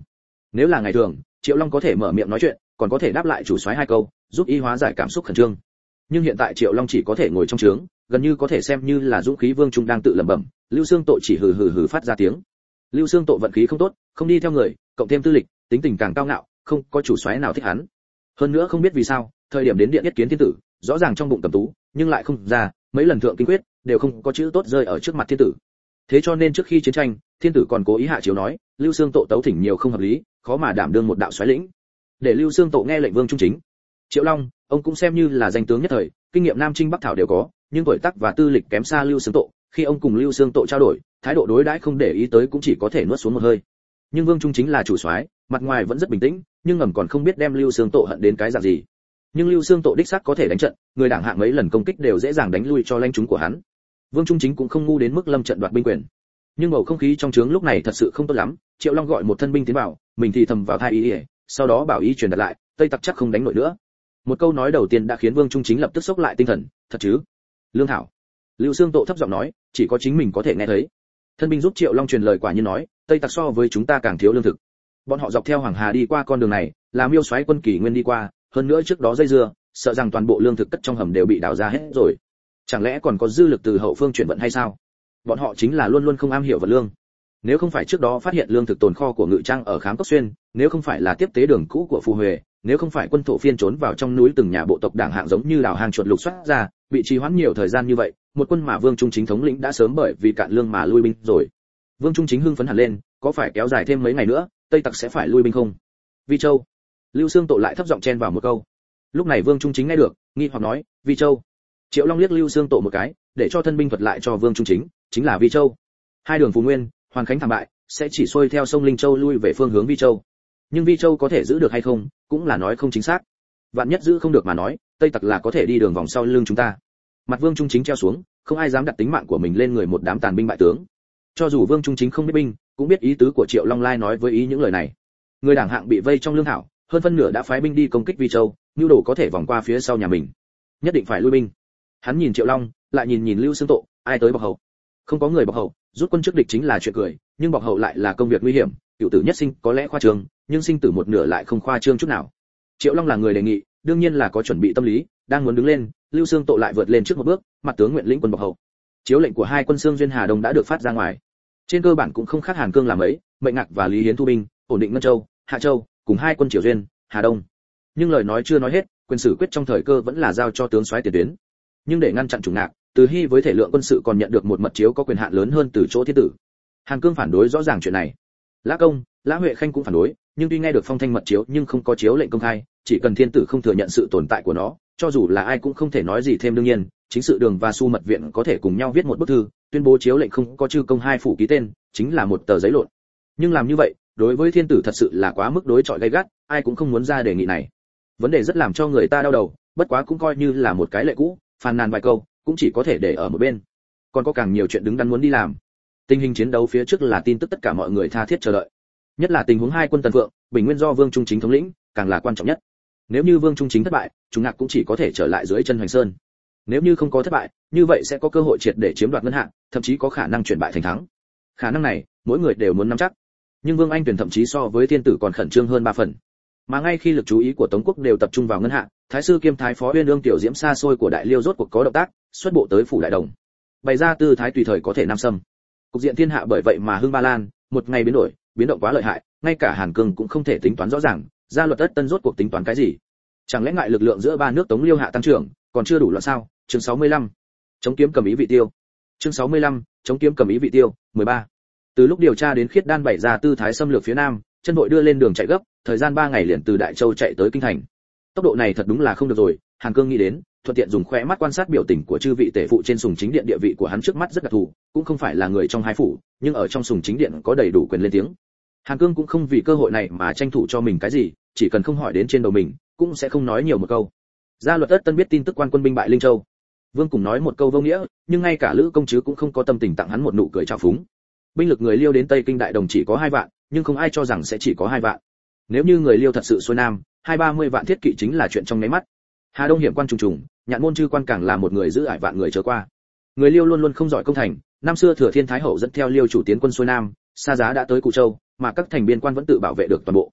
Nếu là ngày thường, Triệu Long có thể mở miệng nói chuyện, còn có thể đáp lại chủ soái hai câu, giúp y hóa giải cảm xúc khẩn trương. Nhưng hiện tại Triệu Long chỉ có thể ngồi trong trướng, gần như có thể xem như là dũng khí vương trung đang tự lẩm bẩm. Lưu Xương Tộ chỉ hừ hừ hừ phát ra tiếng. Lưu Xương Tộ vận khí không tốt, không đi theo người, cộng thêm tư lịch, tính tình càng cao ngạo, không có chủ soái nào thích hắn. Hơn nữa không biết vì sao, thời điểm đến điện yết kiến thiên tử, rõ ràng trong bụng cầm tú, nhưng lại không ra, mấy lần thượng kinh quyết đều không có chữ tốt rơi ở trước mặt thiên tử. Thế cho nên trước khi chiến tranh, thiên tử còn cố ý hạ chiếu nói, Lưu Xương Tộ tấu thỉnh nhiều không hợp lý, khó mà đảm đương một đạo soái lĩnh. Để Lưu Xương Tộ nghe lệnh vương trung chính. Triệu Long, ông cũng xem như là danh tướng nhất thời, kinh nghiệm nam chinh bắc thảo đều có, nhưng tuổi tác và tư lịch kém xa Lưu Xương Tộ, khi ông cùng Lưu Xương Tộ trao đổi, thái độ đối đãi không để ý tới cũng chỉ có thể nuốt xuống một hơi. Nhưng vương trung chính là chủ soái, mặt ngoài vẫn rất bình tĩnh, nhưng ngầm còn không biết đem Lưu Xương Tộ hận đến cái dạng gì. Nhưng Lưu Xương Tộ đích xác có thể đánh trận, người đảng hạng mấy lần công kích đều dễ dàng đánh lui cho lãnh chúng của hắn. Vương Trung Chính cũng không ngu đến mức lâm trận đoạt binh quyền. Nhưng bầu không khí trong trướng lúc này thật sự không tốt lắm, Triệu Long gọi một thân binh tiến vào, mình thì thầm vào tai ý, sau đó bảo ý truyền đạt lại, Tây Tặc chắc không đánh nổi nữa. Một câu nói đầu tiên đã khiến Vương Trung Chính lập tức sốc lại tinh thần, thật chứ? Lương thảo. Lưu Xương Tộ thấp giọng nói, chỉ có chính mình có thể nghe thấy. Thân binh giúp Triệu Long truyền lời quả nhiên nói, Tây Tặc so với chúng ta càng thiếu lương thực. Bọn họ dọc theo Hoàng Hà đi qua con đường này, là Miêu Soái quân Kỷ Nguyên đi qua, hơn nữa trước đó dây dưa, sợ rằng toàn bộ lương thực cất trong hầm đều bị đào ra hết rồi. Chẳng lẽ còn có dư lực từ hậu phương chuyển vận hay sao? Bọn họ chính là luôn luôn không am hiểu vật lương. Nếu không phải trước đó phát hiện lương thực tồn kho của Ngự Trang ở Khám Cốc Xuyên, nếu không phải là tiếp tế đường cũ của Phù Huệ, nếu không phải quân thổ phiên trốn vào trong núi từng nhà bộ tộc đảng hạng giống như đào hang chuột lục soát ra, bị trì hoãn nhiều thời gian như vậy, một quân mà Vương Trung Chính thống lĩnh đã sớm bởi vì cạn lương mà lui binh rồi. Vương Trung Chính hưng phấn hẳn lên, có phải kéo dài thêm mấy ngày nữa, Tây Tặc sẽ phải lui binh không? Vi Châu. Lưu Xương Tộ lại thấp giọng chen vào một câu. Lúc này Vương Trung Chính nghe được, nghi hoặc nói, Vi Châu. Triệu Long liếc Lưu Xương Tộ một cái, để cho thân binh thuật lại cho Vương Trung Chính, chính là Vi Châu. Hai đường Phù Nguyên, Hoàn Khánh thảm bại, sẽ chỉ xuôi theo sông Linh Châu lui về phương hướng Vi Châu. Nhưng Vi Châu có thể giữ được hay không, cũng là nói không chính xác. Vạn nhất giữ không được mà nói, Tây Tặc là có thể đi đường vòng sau lưng chúng ta. Mặt Vương Trung Chính treo xuống, không ai dám đặt tính mạng của mình lên người một đám tàn binh bại tướng. Cho dù Vương Trung Chính không biết binh, cũng biết ý tứ của Triệu Long Lai nói với ý những lời này. Người đảng hạng bị vây trong lương thảo, hơn phân nửa đã phái binh đi công kích Vi Châu, nhu đồ có thể vòng qua phía sau nhà mình. Nhất định phải lui binh. Hắn nhìn Triệu Long, lại nhìn Lưu Xương Tộ, ai tới bọc hậu? Không có người bọc hậu, rút quân trước địch chính là chuyện cười, nhưng bọc hậu lại là công việc nguy hiểm, cựu tử nhất sinh có lẽ khoa trương, nhưng sinh tử một nửa lại không khoa trương chút nào. Triệu Long là người đề nghị, đương nhiên là có chuẩn bị tâm lý, đang muốn đứng lên, Lưu Xương Tộ lại vượt lên trước một bước, mặt tướng nguyện lĩnh quân bọc hậu. Chiếu lệnh của hai quân Xương Duyên Hà Đông đã được phát ra ngoài. Trên cơ bản cũng không khác Hàn Cương làm ấy, Mệnh Ngạc và Lý Hiến thu binh, ổn định Ngân Châu, Hạ Châu, cùng hai quân Triều Duyên, Hà Đông. Nhưng lời nói chưa nói hết, quyền xử quyết trong thời cơ vẫn là giao cho tướng soái tiền tuyến. Nhưng để ngăn chặn Trùng Ngạc, Từ Hy với thể lượng quân sự còn nhận được một mật chiếu có quyền hạn lớn hơn từ chỗ thiên tử. Hàn Cương phản đối rõ ràng chuyện này. Lã Công, Lã Huệ Khanh cũng phản đối, nhưng tuy nghe được phong thanh mật chiếu nhưng không có chiếu lệnh công khai, chỉ cần thiên tử không thừa nhận sự tồn tại của nó, cho dù là ai cũng không thể nói gì thêm. Đương nhiên, chính sự đường và Su mật viện có thể cùng nhau viết một bức thư, tuyên bố chiếu lệnh không có chư công hai phủ ký tên, chính là một tờ giấy lộn. Nhưng làm như vậy, đối với thiên tử thật sự là quá mức đối chọi gay gắt, ai cũng không muốn ra đề nghị này. Vấn đề rất làm cho người ta đau đầu, bất quá cũng coi như là một cái lệ cũ, phàn nàn vài câu, cũng chỉ có thể để ở một bên. Còn có càng nhiều chuyện đứng đắn muốn đi làm. Tình hình chiến đấu phía trước là tin tức tất cả mọi người tha thiết chờ đợi. Nhất là tình huống hai quân Tần Phượng, Bình Nguyên do Vương Trung Chính thống lĩnh, càng là quan trọng nhất. Nếu như Vương Trung Chính thất bại, Trùng Ngạc cũng chỉ có thể trở lại dưới chân Hoành Sơn. Nếu như không có thất bại, như vậy sẽ có cơ hội triệt để chiếm đoạt ngân hạng, thậm chí có khả năng chuyển bại thành thắng. Khả năng này, mỗi người đều muốn nắm chắc. Nhưng Vương Anh Tuyền thậm chí so với thiên tử còn khẩn trương hơn 3 phần. Mà ngay khi lực chú ý của Tống quốc đều tập trung vào ngân hạng, thái sư kiêm thái phó Uyên Ương tiểu diễm xa xôi của Đại Liêu rốt cuộc có động tác, xuất bộ tới phủ Đại Đồng. Bày ra tư thái tùy thời có thể nam xâm. Cục diện thiên hạ bởi vậy mà hưng ba lan, một ngày biến đổi, biến động quá lợi hại, ngay cả Hàn Cương cũng không thể tính toán rõ ràng, gia luật Ất Tân rốt cuộc tính toán cái gì? Chẳng lẽ ngại lực lượng giữa ba nước Tống Liêu Hạ tăng trưởng, còn chưa đủ loạn sao? Chương 65. Chống kiếm cầm ý vị tiêu. Chương 65. Chống kiếm cầm ý vị tiêu. 13. Từ lúc điều tra đến Khiết Đan bày ra tư thái xâm lược phía nam, chân đội đưa lên đường chạy gấp, thời gian 3 ngày liền từ Đại Châu chạy tới kinh thành. Tốc độ này thật đúng là không được rồi, Hàn Cương nghĩ đến, thuận tiện dùng khóe mắt quan sát biểu tình của chư vị tể phụ trên sùng chính điện. Địa vị của hắn trước mắt rất đặc thù, cũng không phải là người trong hai phủ, nhưng ở trong sùng chính điện có đầy đủ quyền lên tiếng. Hàn Cương cũng không vì cơ hội này mà tranh thủ cho mình cái gì, chỉ cần không hỏi đến trên đầu mình, cũng sẽ không nói nhiều một câu. Gia luật Ất Tân biết tin tức quan quân binh bại Linh Châu. Vương cùng nói một câu vô nghĩa, nhưng ngay cả Lữ công chứ cũng không có tâm tình tặng hắn một nụ cười trào phúng. Binh lực người Liêu đến Tây Kinh Đại Đồng chỉ có 2 vạn, nhưng không ai cho rằng sẽ chỉ có 2 vạn. Nếu như người Liêu thật sự xuôi nam, 20-30 vạn thiết kỵ chính là chuyện trong nháy mắt. Hà Đông hiểm quan trùng trùng, Nhạn Môn chư quan càng là một người giữ ải vạn người trở qua. Người Liêu luôn luôn không giỏi công thành, năm xưa Thừa Thiên Thái hậu dẫn theo Liêu chủ tiến quân xuôi nam, xa giá đã tới Cụ Châu, mà các thành biên quan vẫn tự bảo vệ được toàn bộ.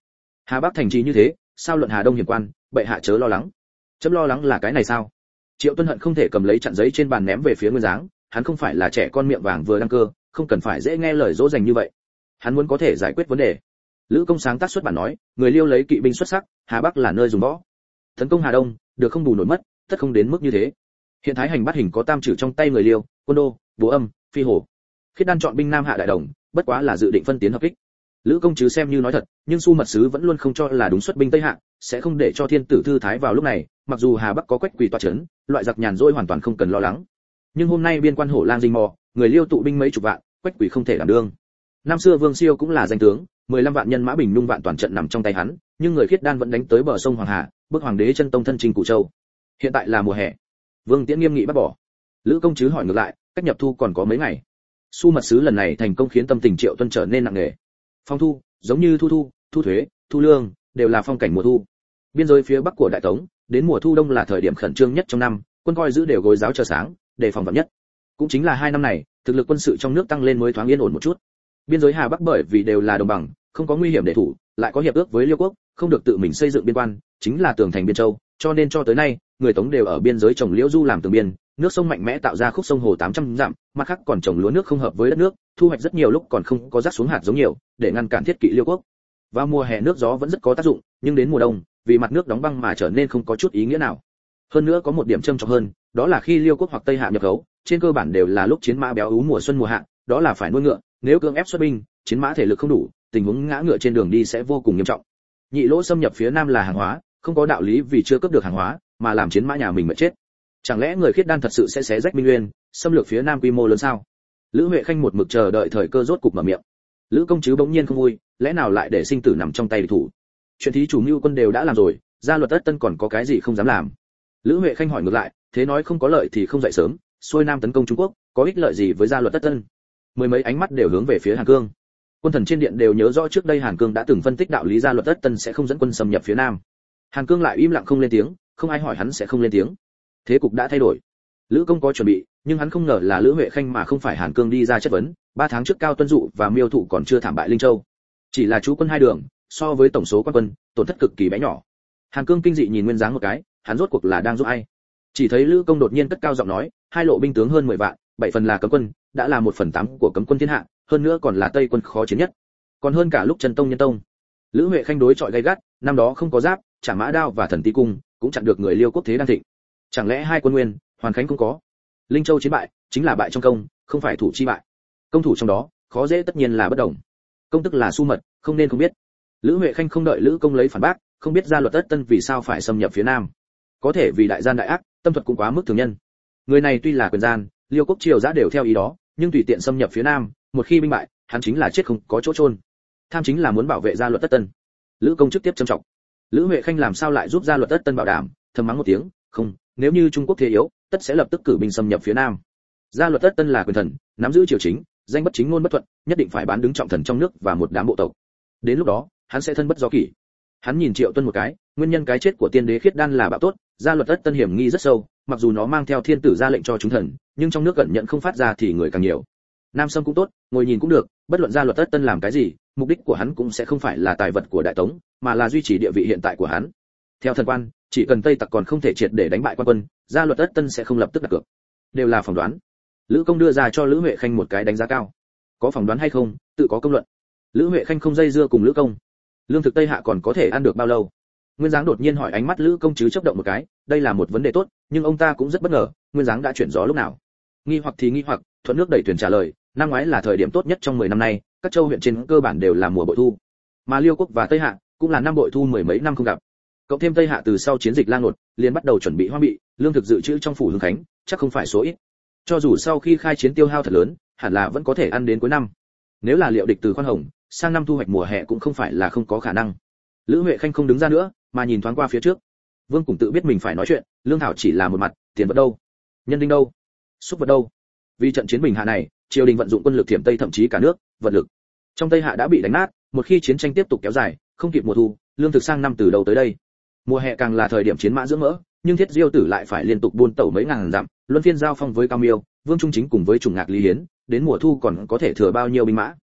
Hà Bắc thành trì như thế, sao luận Hà Đông hiểm quan, bệ hạ chớ lo lắng. Chấm lo lắng là cái này sao? Triệu Tuân hận không thể cầm lấy chặn giấy trên bàn ném về phía Nguyên Giáng, hắn không phải là trẻ con miệng vàng vừa đăng cơ, không cần phải dễ nghe lời dỗ dành như vậy. Hắn muốn có thể giải quyết vấn đề. Lữ Công sáng tác xuất bản nói, người Liêu lấy kỵ binh xuất sắc, Hà Bắc là nơi dùng võ. Tấn công Hà Đông, được không bù nổi mất, tất không đến mức như thế. Hiện Thái Hành bắt hình có tam trừ trong tay người Liêu, Quân Đô, Bố Âm, Phi Hổ. Khiết Đan chọn binh Nam hạ đại đồng, bất quá là dự định phân tiến hợp kích. Lữ Công chứ xem như nói thật, nhưng Su mật sứ vẫn luôn không cho là đúng xuất binh Tây Hạ, sẽ không để cho Thiên tử thư thái vào lúc này, mặc dù Hà Bắc có Quách Quỳ tọa trấn, loại giặc nhàn rỗi hoàn toàn không cần lo lắng. Nhưng hôm nay biên quan Hổ Lang rình mò, người Liêu tụ binh mấy chục vạn, Quách Quỳ không thể đảm đương. Năm xưa Vương Siêu cũng là danh tướng, 15 vạn nhân mã bình nhung vạn toàn trận nằm trong tay hắn, nhưng người Khiết Đan vẫn đánh tới bờ sông Hoàng Hà, bức hoàng đế chân tông thân trình Củ Châu. Hiện tại là mùa hè. Vương Tiễn nghiêm nghị bác bỏ. Lữ Công chứ hỏi ngược lại, cách nhập thu còn có mấy ngày. Su mật sứ lần này thành công khiến tâm tình Triệu Tuân trở nên nặng nề. Phong thu, giống như thu thuế, thu lương, đều là phong cảnh mùa thu. Biên giới phía bắc của Đại Tống, đến mùa thu đông là thời điểm khẩn trương nhất trong năm, quân coi giữ đều gối giáo chờ sáng, đề phòng vạn nhất. Cũng chính là 2 năm này, thực lực quân sự trong nước tăng lên mới thoáng yên ổn một chút. Biên giới Hà Bắc bởi vì đều là đồng bằng, không có nguy hiểm để thủ, lại có hiệp ước với Liêu quốc, không được tự mình xây dựng biên quan, chính là tường thành biên châu, cho nên cho tới nay, người Tống đều ở biên giới trồng liễu du làm tường biên, nước sông mạnh mẽ tạo ra khúc sông hồ 800 dặm, mặt khác còn trồng lúa nước không hợp với đất nước, thu hoạch rất nhiều lúc còn không có rác xuống hạt giống nhiều, để ngăn cản thiết kỵ Liêu quốc. Vào mùa hè nước gió vẫn rất có tác dụng, nhưng đến mùa đông, vì mặt nước đóng băng mà trở nên không có chút ý nghĩa nào. Hơn nữa có một điểm trầm trọng hơn, đó là khi Liêu quốc hoặc Tây Hạ nhập khấu, trên cơ bản đều là lúc chiến mã béo ú mùa xuân mùa hạ, đó là phải nuôi ngựa, nếu cưỡng ép xuất binh, chiến mã thể lực không đủ, tình huống ngã ngựa trên đường đi sẽ vô cùng nghiêm trọng. Nhị lỗ xâm nhập phía Nam là hàng hóa, không có đạo lý vì chưa cướp được hàng hóa mà làm chiến mã nhà mình mệt chết. Chẳng lẽ người Khiết Đan thật sự sẽ xé rách Minh Nguyên, xâm lược phía Nam quy mô lớn sao? Lữ Huệ Khanh một mực chờ đợi thời cơ rốt cục mở miệng. Lữ công chứ bỗng nhiên không vui, lẽ nào lại để sinh tử nằm trong tay địch thủ? Chuyện thí chủ mưu quân đều đã làm rồi, gia luật tất tân còn có cái gì không dám làm? Lữ Huệ Khanh hỏi ngược lại, thế nói không có lợi thì không dậy sớm, xuôi Nam tấn công Trung Quốc, có ích lợi gì với gia luật tất tân? Mười mấy ánh mắt đều hướng về phía Hàn Cương. Quân thần trên điện đều nhớ rõ trước đây Hàn Cương đã từng phân tích đạo lý gia luật tất tân sẽ không dẫn quân xâm nhập phía Nam. Hàn Cương lại im lặng không lên tiếng, không ai hỏi hắn sẽ không lên tiếng. Thế cục đã thay đổi. Lữ công có chuẩn bị, nhưng hắn không ngờ là Lữ Huệ Khanh mà không phải Hàn Cương đi ra chất vấn. 3 tháng trước Cao Tuân Dụ và Miêu Thụ còn chưa thảm bại Linh Châu, chỉ là chú quân 2 đường, so với tổng số quan quân, tổn thất cực kỳ bé nhỏ. Hàn Cương kinh dị nhìn Nguyên Giáng một cái, hắn rốt cuộc là đang giúp ai? Chỉ thấy Lữ công đột nhiên cất cao giọng nói, 2 lộ binh tướng hơn 10 vạn, 7 phần là cấm quân, đã là 1/8 của cấm quân thiên hạ, hơn nữa còn là Tây quân khó chiến nhất, còn hơn cả lúc Trần Tông Nhân Tông. Lữ Huệ Khanh đối chọi gay gắt, năm đó không có giáp, Trả Mã Đao và Thần Tý Cung cũng chặn được người Liêu quốc thế đang thịnh. Chẳng lẽ 2 quân Nguyên, Hoàn Khánh cũng có? Linh Châu chiến bại, chính là bại trong công, không phải thủ chi bại. Công thủ trong đó, khó dễ tất nhiên là bất đồng. Công tức là Su mật, không nên không biết. Lữ Huệ Khanh không đợi Lữ công lấy phản bác, không biết gia luật tất tân vì sao phải xâm nhập phía Nam. Có thể vì đại gian đại ác, tâm thuật cũng quá mức thường nhân. Người này tuy là quyền gian, Liêu quốc triều giã đều theo ý đó, nhưng tùy tiện xâm nhập phía Nam, một khi binh bại, hắn chính là chết không có chỗ chôn. Tham chính là muốn bảo vệ gia luật tất tân. Lữ công trực tiếp trầm trọng. Lữ Huệ Khanh làm sao lại giúp gia luật tất tân bảo đảm, thầm mắng một tiếng, không, nếu như Trung Quốc thế yếu, tất sẽ lập tức cử binh xâm nhập phía Nam. Gia luật tất tân là quyền thần, nắm giữ triều chính, danh bất chính ngôn bất thuận, nhất định phải bán đứng trọng thần trong nước và một đám bộ tộc. Đến lúc đó, hắn sẽ thân bất do kỷ. Hắn nhìn Triệu Tuân một cái, nguyên nhân cái chết của tiên đế Khiết Đan là bạo tốt, gia luật tất tân hiểm nghi rất sâu, mặc dù nó mang theo thiên tử ra lệnh cho chúng thần, nhưng trong nước gần nhận không phát ra thì người càng nhiều. Nam Sâm cũng tốt, ngồi nhìn cũng được, bất luận gia luật tất tân làm cái gì, mục đích của hắn cũng sẽ không phải là tài vật của Đại Tống, mà là duy trì địa vị hiện tại của hắn. Theo thần quan, chỉ cần Tây tặc còn không thể triệt để đánh bại quan quân, gia luật tất tân sẽ không lập tức đặt cược. Đều là phỏng đoán. Lữ công đưa ra cho Lữ Huệ Khanh một cái đánh giá cao. Có phỏng đoán hay không, tự có công luận. Lữ Huệ Khanh không dây dưa cùng Lữ công. Lương thực Tây Hạ còn có thể ăn được bao lâu? Nguyên Giáng đột nhiên hỏi, ánh mắt Lữ công chứ chớp động một cái, đây là một vấn đề tốt, nhưng ông ta cũng rất bất ngờ, Nguyên Giáng đã chuyển gió lúc nào? Nghi hoặc thì nghi hoặc, thuận nước đẩy thuyền trả lời, năm ngoái là thời điểm tốt nhất trong 10 năm nay, các châu huyện trên cơ bản đều là mùa bội thu. Mà Liêu quốc và Tây Hạ cũng là năm bội thu mười mấy năm không gặp. Cộng thêm Tây Hạ từ sau chiến dịch Lang Nột, liền bắt đầu chuẩn bị hoang bị, lương thực dự trữ trong phủ Hưng Khánh, chắc không phải số ít. Cho dù sau khi khai chiến tiêu hao thật lớn, hẳn là vẫn có thể ăn đến cuối năm. Nếu là liệu địch từ khoan hồng, sang năm thu hoạch mùa hè cũng không phải là không có khả năng. Lữ Huệ Khanh không đứng ra nữa, mà nhìn thoáng qua phía trước. Vương Cùng tự biết mình phải nói chuyện, lương thảo chỉ là một mặt, tiền vật đâu? Nhân đinh đâu? Xúc vật đâu? Vì trận chiến Bình Hạ này, triều đình vận dụng quân lực thiểm Tây thậm chí cả nước, vật lực trong Tây Hạ đã bị đánh nát, một khi chiến tranh tiếp tục kéo dài, không kịp mùa thu, lương thực sang năm từ đầu tới đây. Mùa hè càng là thời điểm chiến mã dưỡng mỡ, nhưng Thiết Diêu tử lại phải liên tục buôn tẩu mấy ngàn dặm, luân phiên giao phong với Cao Miêu, Vương Trung Chính cùng với Trùng Ngạc Lý Hiến, đến mùa thu còn có thể thừa bao nhiêu binh mã?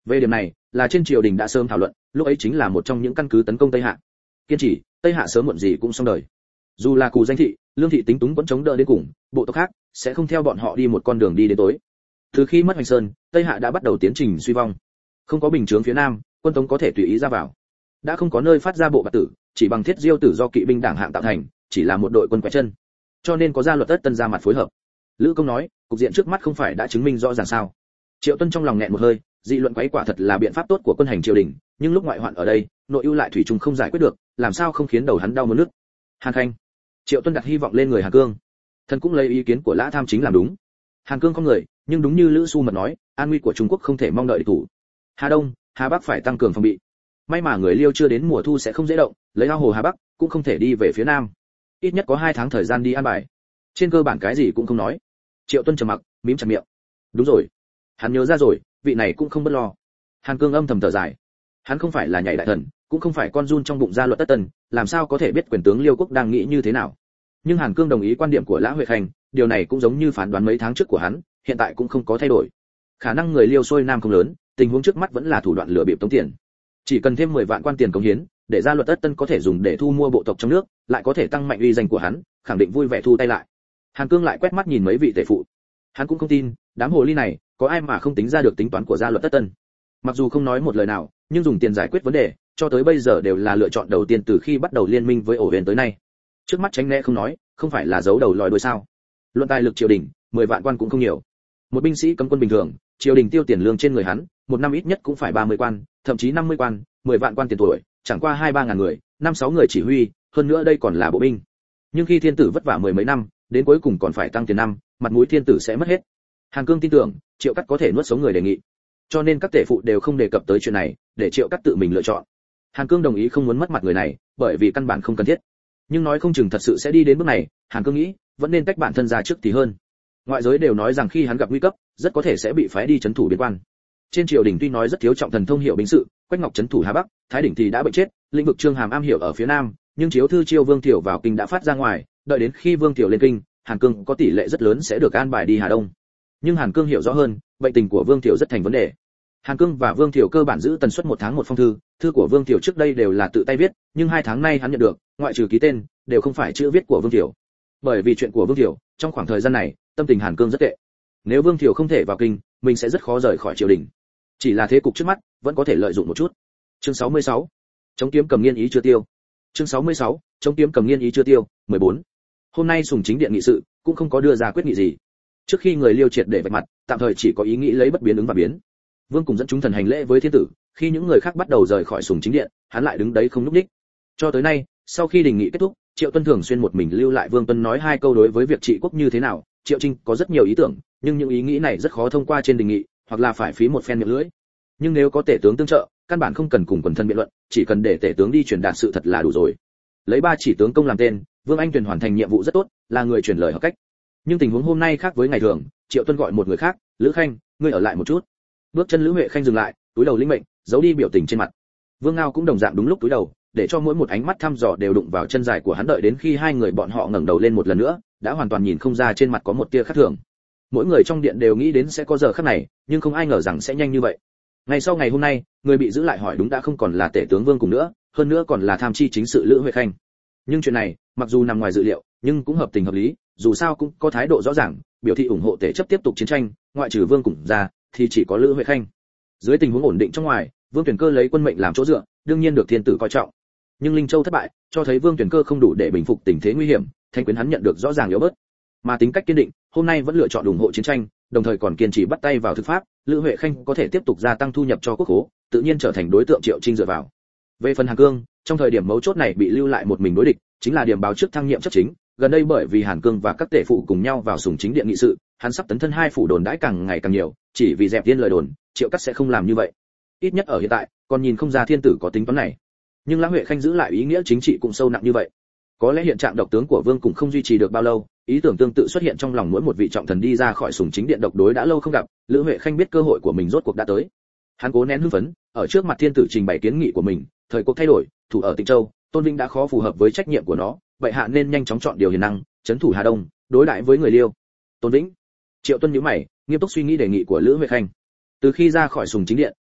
Về điểm này, là trên triều đình đã sớm thảo luận, lúc ấy chính là một trong những căn cứ tấn công Tây Hạ. Kiên trì, Tây Hạ sớm muộn gì cũng xong đời. Dù là Cù Danh thị, Lương thị tính túng vẫn chống đỡ đến cùng, bộ tộc khác sẽ không theo bọn họ đi một con đường đi đến tối. Từ khi mất Hoành Sơn, Tây Hạ đã bắt đầu tiến trình suy vong. Không có bình chướng phía nam, quân Tống có thể tùy ý ra vào. Đã không có nơi phát ra bộ bạc tử, chỉ bằng thiết diêu tử do kỵ binh đảng hạng tạo thành, chỉ là một đội quân quẹ chân. Cho nên có gia luật Tất Tân ra mặt phối hợp. Lữ Công nói, cục diện trước mắt không phải đã chứng minh rõ ràng sao? Triệu Tuân trong lòng nghẹn một hơi, dị luận quấy quả thật là biện pháp tốt của quân hành triều đình, nhưng lúc ngoại hoạn ở đây, nội ưu lại thủy chung không giải quyết được, làm sao không khiến đầu hắn đau muốn nứt. Hàn Khanh. Triệu Tuân đặt hy vọng lên người Hàn Cương. Thần cũng lấy ý kiến của Lã Tham chính làm đúng. Hàn Cương không người, nhưng đúng như Lữ Xu Mật nói, an nguy của Trung Quốc không thể mong đợi địch thủ. Hà Đông, Hà Bắc phải tăng cường phòng bị. May mà người Liêu chưa đến mùa thu sẽ không dễ động, lấy ao hồ Hà Bắc cũng không thể đi về phía nam. Ít nhất có 2 tháng thời gian đi an bài. Trên cơ bản cái gì cũng không nói. Triệu Tuân trầm mặc, mím chặt miệng. Đúng rồi, hắn nhớ ra rồi, vị này cũng không bất lo. Hàn Cương âm thầm thở dài. Hắn không phải là nhảy đại thần, cũng không phải con giun trong bụng gia luật Tất Tần, làm sao có thể biết quyền tướng Liêu quốc đang nghĩ như thế nào. Nhưng Hàn Cương đồng ý quan điểm của Lã Huệ Khanh, điều này cũng giống như phán đoán mấy tháng trước của hắn, hiện tại cũng không có thay đổi. Khả năng người Liêu xuôi nam không lớn, tình huống trước mắt vẫn là thủ đoạn lừa bịp tống tiền. Chỉ cần thêm 10 vạn quan tiền cống hiến, để gia luật Tất Tân có thể dùng để thu mua bộ tộc trong nước, lại có thể tăng mạnh uy danh của hắn, khẳng định vui vẻ thu tay lại. Hàn Cương lại quét mắt nhìn mấy vị tể phụ. Hắn cũng không tin, đám hồ ly này, có ai mà không tính ra được tính toán của gia luật Tất Tân. Mặc dù không nói một lời nào, nhưng dùng tiền giải quyết vấn đề, cho tới bây giờ đều là lựa chọn đầu tiên từ khi bắt đầu liên minh với ổ huyền tới nay. Trước mắt tránh né không nói, không phải là giấu đầu lòi đuôi sao? Luận tài lực triều đình, 10 vạn quan cũng không nhiều. Một binh sĩ cấm quân bình thường, triều đình tiêu tiền lương trên người hắn, một năm ít nhất cũng phải 30 quan, thậm chí 50 quan, 10 vạn quan tiền tuổi, chẳng qua 2-3 ngàn người, 5-6 người chỉ huy, hơn nữa đây còn là bộ binh. Nhưng khi thiên tử vất vả 10 mấy năm, đến cuối cùng còn phải tăng tiền năm, mặt mũi thiên tử sẽ mất hết. Hàn Cương tin tưởng, Triệu Cắt có thể nuốt sống người đề nghị. Cho nên các tể phụ đều không đề cập tới chuyện này, để Triệu Cắt tự mình lựa chọn. Hàn Cương đồng ý không muốn mất mặt người này, bởi vì căn bản không cần thiết. Nhưng nói không chừng thật sự sẽ đi đến bước này, Hàn Cương nghĩ, vẫn nên tách bản thân ra trước thì hơn. Ngoại giới đều nói rằng khi hắn gặp nguy cấp, rất có thể sẽ bị phái đi trấn thủ biên quan. Trên triều đình tuy nói rất thiếu trọng thần thông hiểu binh sự, Quách Ngọc trấn thủ Hà Bắc, Thái Đỉnh thì đã bệnh chết, lĩnh vực Trương Hàm am hiểu ở phía nam, nhưng chiếu thư chiêu Vương Thiệu vào kinh đã phát ra ngoài, đợi đến khi Vương Thiệu lên kinh, Hàn Cương có tỷ lệ rất lớn sẽ được an bài đi Hà Đông. Nhưng Hàn Cương hiểu rõ hơn, bệnh tình của Vương Thiệu rất thành vấn đề. Hàn Cương và Vương Thiệu cơ bản giữ tần suất 1 tháng một phong thư, thư của Vương Thiệu trước đây đều là tự tay viết, nhưng 2 tháng nay hắn nhận được, ngoại trừ ký tên, đều không phải chữ viết của Vương Thiệu. Bởi vì chuyện của Vương Thiệu, trong khoảng thời gian này, tâm tình Hàn Cương rất tệ. Nếu Vương Thiệu không thể vào kinh, mình sẽ rất khó rời khỏi triều đình. Chỉ là thế cục trước mắt, vẫn có thể lợi dụng một chút. Chương 66. Chống kiếm cầm nghiên ý chưa tiêu. Chương 66. Chống kiếm cầm nghiên ý chưa tiêu. 14. Hôm nay Sùng Chính Điện nghị sự, cũng không có đưa ra quyết nghị gì. Trước khi người Liêu triệt để vạch mặt, tạm thời chỉ có ý nghĩ lấy bất biến ứng và biến. Vương cùng dẫn chúng thần hành lễ với thiên tử, khi những người khác bắt đầu rời khỏi Sùng Chính Điện, hắn lại đứng đấy không lúc đích. Cho tới nay, sau khi đình nghị kết thúc, Triệu Tuân thường xuyên một mình lưu lại Vương Tuân nói 2 câu đối với việc trị quốc như thế nào. Triệu Trinh có rất nhiều ý tưởng, nhưng những ý nghĩ này rất khó thông qua trên đình nghị, hoặc là phải phí một phen miệng lưỡi. Nhưng nếu có tể tướng tương trợ, căn bản không cần cùng quần thân biện luận, chỉ cần để tể tướng đi truyền đạt sự thật là đủ rồi. Lấy 3 chỉ tướng công làm tên, Vương Anh Tuyền hoàn thành nhiệm vụ rất tốt, là người truyền lời hợp cách. Nhưng tình huống hôm nay khác với ngày thường, Triệu Tuân gọi một người khác, Lữ Khanh, ngươi ở lại một chút. Bước chân Lữ Huệ Khanh dừng lại, túi đầu lĩnh mệnh, giấu đi biểu tình trên mặt. Vương Ngao cũng đồng dạng đúng lúc túi đầu, để cho mỗi một ánh mắt thăm dò đều đụng vào chân dài của hắn, đợi đến khi 2 người bọn họ ngẩng đầu lên một lần nữa, đã hoàn toàn nhìn không ra trên mặt có một tia khác thường. Mỗi người trong điện đều nghĩ đến sẽ có giờ khắc này, nhưng không ai ngờ rằng sẽ nhanh như vậy. Ngày sau ngày hôm nay, người bị giữ lại hỏi đúng đã không còn là tể tướng Vương cùng nữa, hơn nữa còn là tham chi chính sự Lữ Huệ Khanh. Nhưng chuyện này, mặc dù nằm ngoài dự liệu, nhưng cũng hợp tình hợp lý, dù sao cũng có thái độ rõ ràng, biểu thị ủng hộ tể chấp tiếp tục chiến tranh, ngoại trừ Vương cùng ra, thì chỉ có Lữ Huệ Khanh. Dưới tình huống ổn định trong ngoài, Vương Tuyển Cơ lấy quân mệnh làm chỗ dựa, đương nhiên được thiên tử coi trọng. Nhưng Linh Châu thất bại, cho thấy Vương Tuyển Cơ không đủ để bình phục tình thế nguy hiểm, thanh quyến hắn nhận được rõ ràng yếu bớt. Mà tính cách kiên định, hôm nay vẫn lựa chọn ủng hộ chiến tranh, đồng thời còn kiên trì bắt tay vào thực pháp, Lữ Huệ Khanh có thể tiếp tục gia tăng thu nhập cho quốc khố, tự nhiên trở thành đối tượng Triệu Trinh dựa vào. Về phần Hàn Cương, trong thời điểm mấu chốt này bị lưu lại một mình đối địch, chính là điểm báo trước thăng nhiệm chấp chính. Gần đây bởi vì Hàn Cương và các tể phụ cùng nhau vào Sùng Chính Điện nghị sự, hắn sắp tấn thân 2 phủ đồn đãi càng ngày càng nhiều, chỉ vì dẹp tiên lời đồn, Triệu Cắt sẽ không làm như vậy. Ít nhất ở hiện tại, còn nhìn không ra thiên tử có tính toán này. Nhưng Lã Huệ Khanh giữ lại ý nghĩa chính trị cũng sâu nặng như vậy. Có lẽ hiện trạng độc tướng của Vương cũng không duy trì được bao lâu, ý tưởng tương tự xuất hiện trong lòng mỗi một vị trọng thần đi ra khỏi Sùng Chính Điện độc đối đã lâu không gặp, Lữ Huệ Khanh biết cơ hội của mình rốt cuộc đã tới. Hắn cố nén hưng phấn, ở trước mặt thiên tử trình bày kiến nghị của mình, thời cuộc thay đổi, thủ ở Tịnh Châu, Tôn Vinh đã khó phù hợp với trách nhiệm của nó, vậy hạ nên nhanh chóng chọn điều hiền năng, trấn thủ Hà Đông, đối đãi với người Liêu. Tôn Vĩnh. Triệu Tuân nhíu mày, nghiêm túc suy nghĩ đề nghị của Lữ Huệ Khanh. Từ khi ra khỏi Sùng Chính Điện,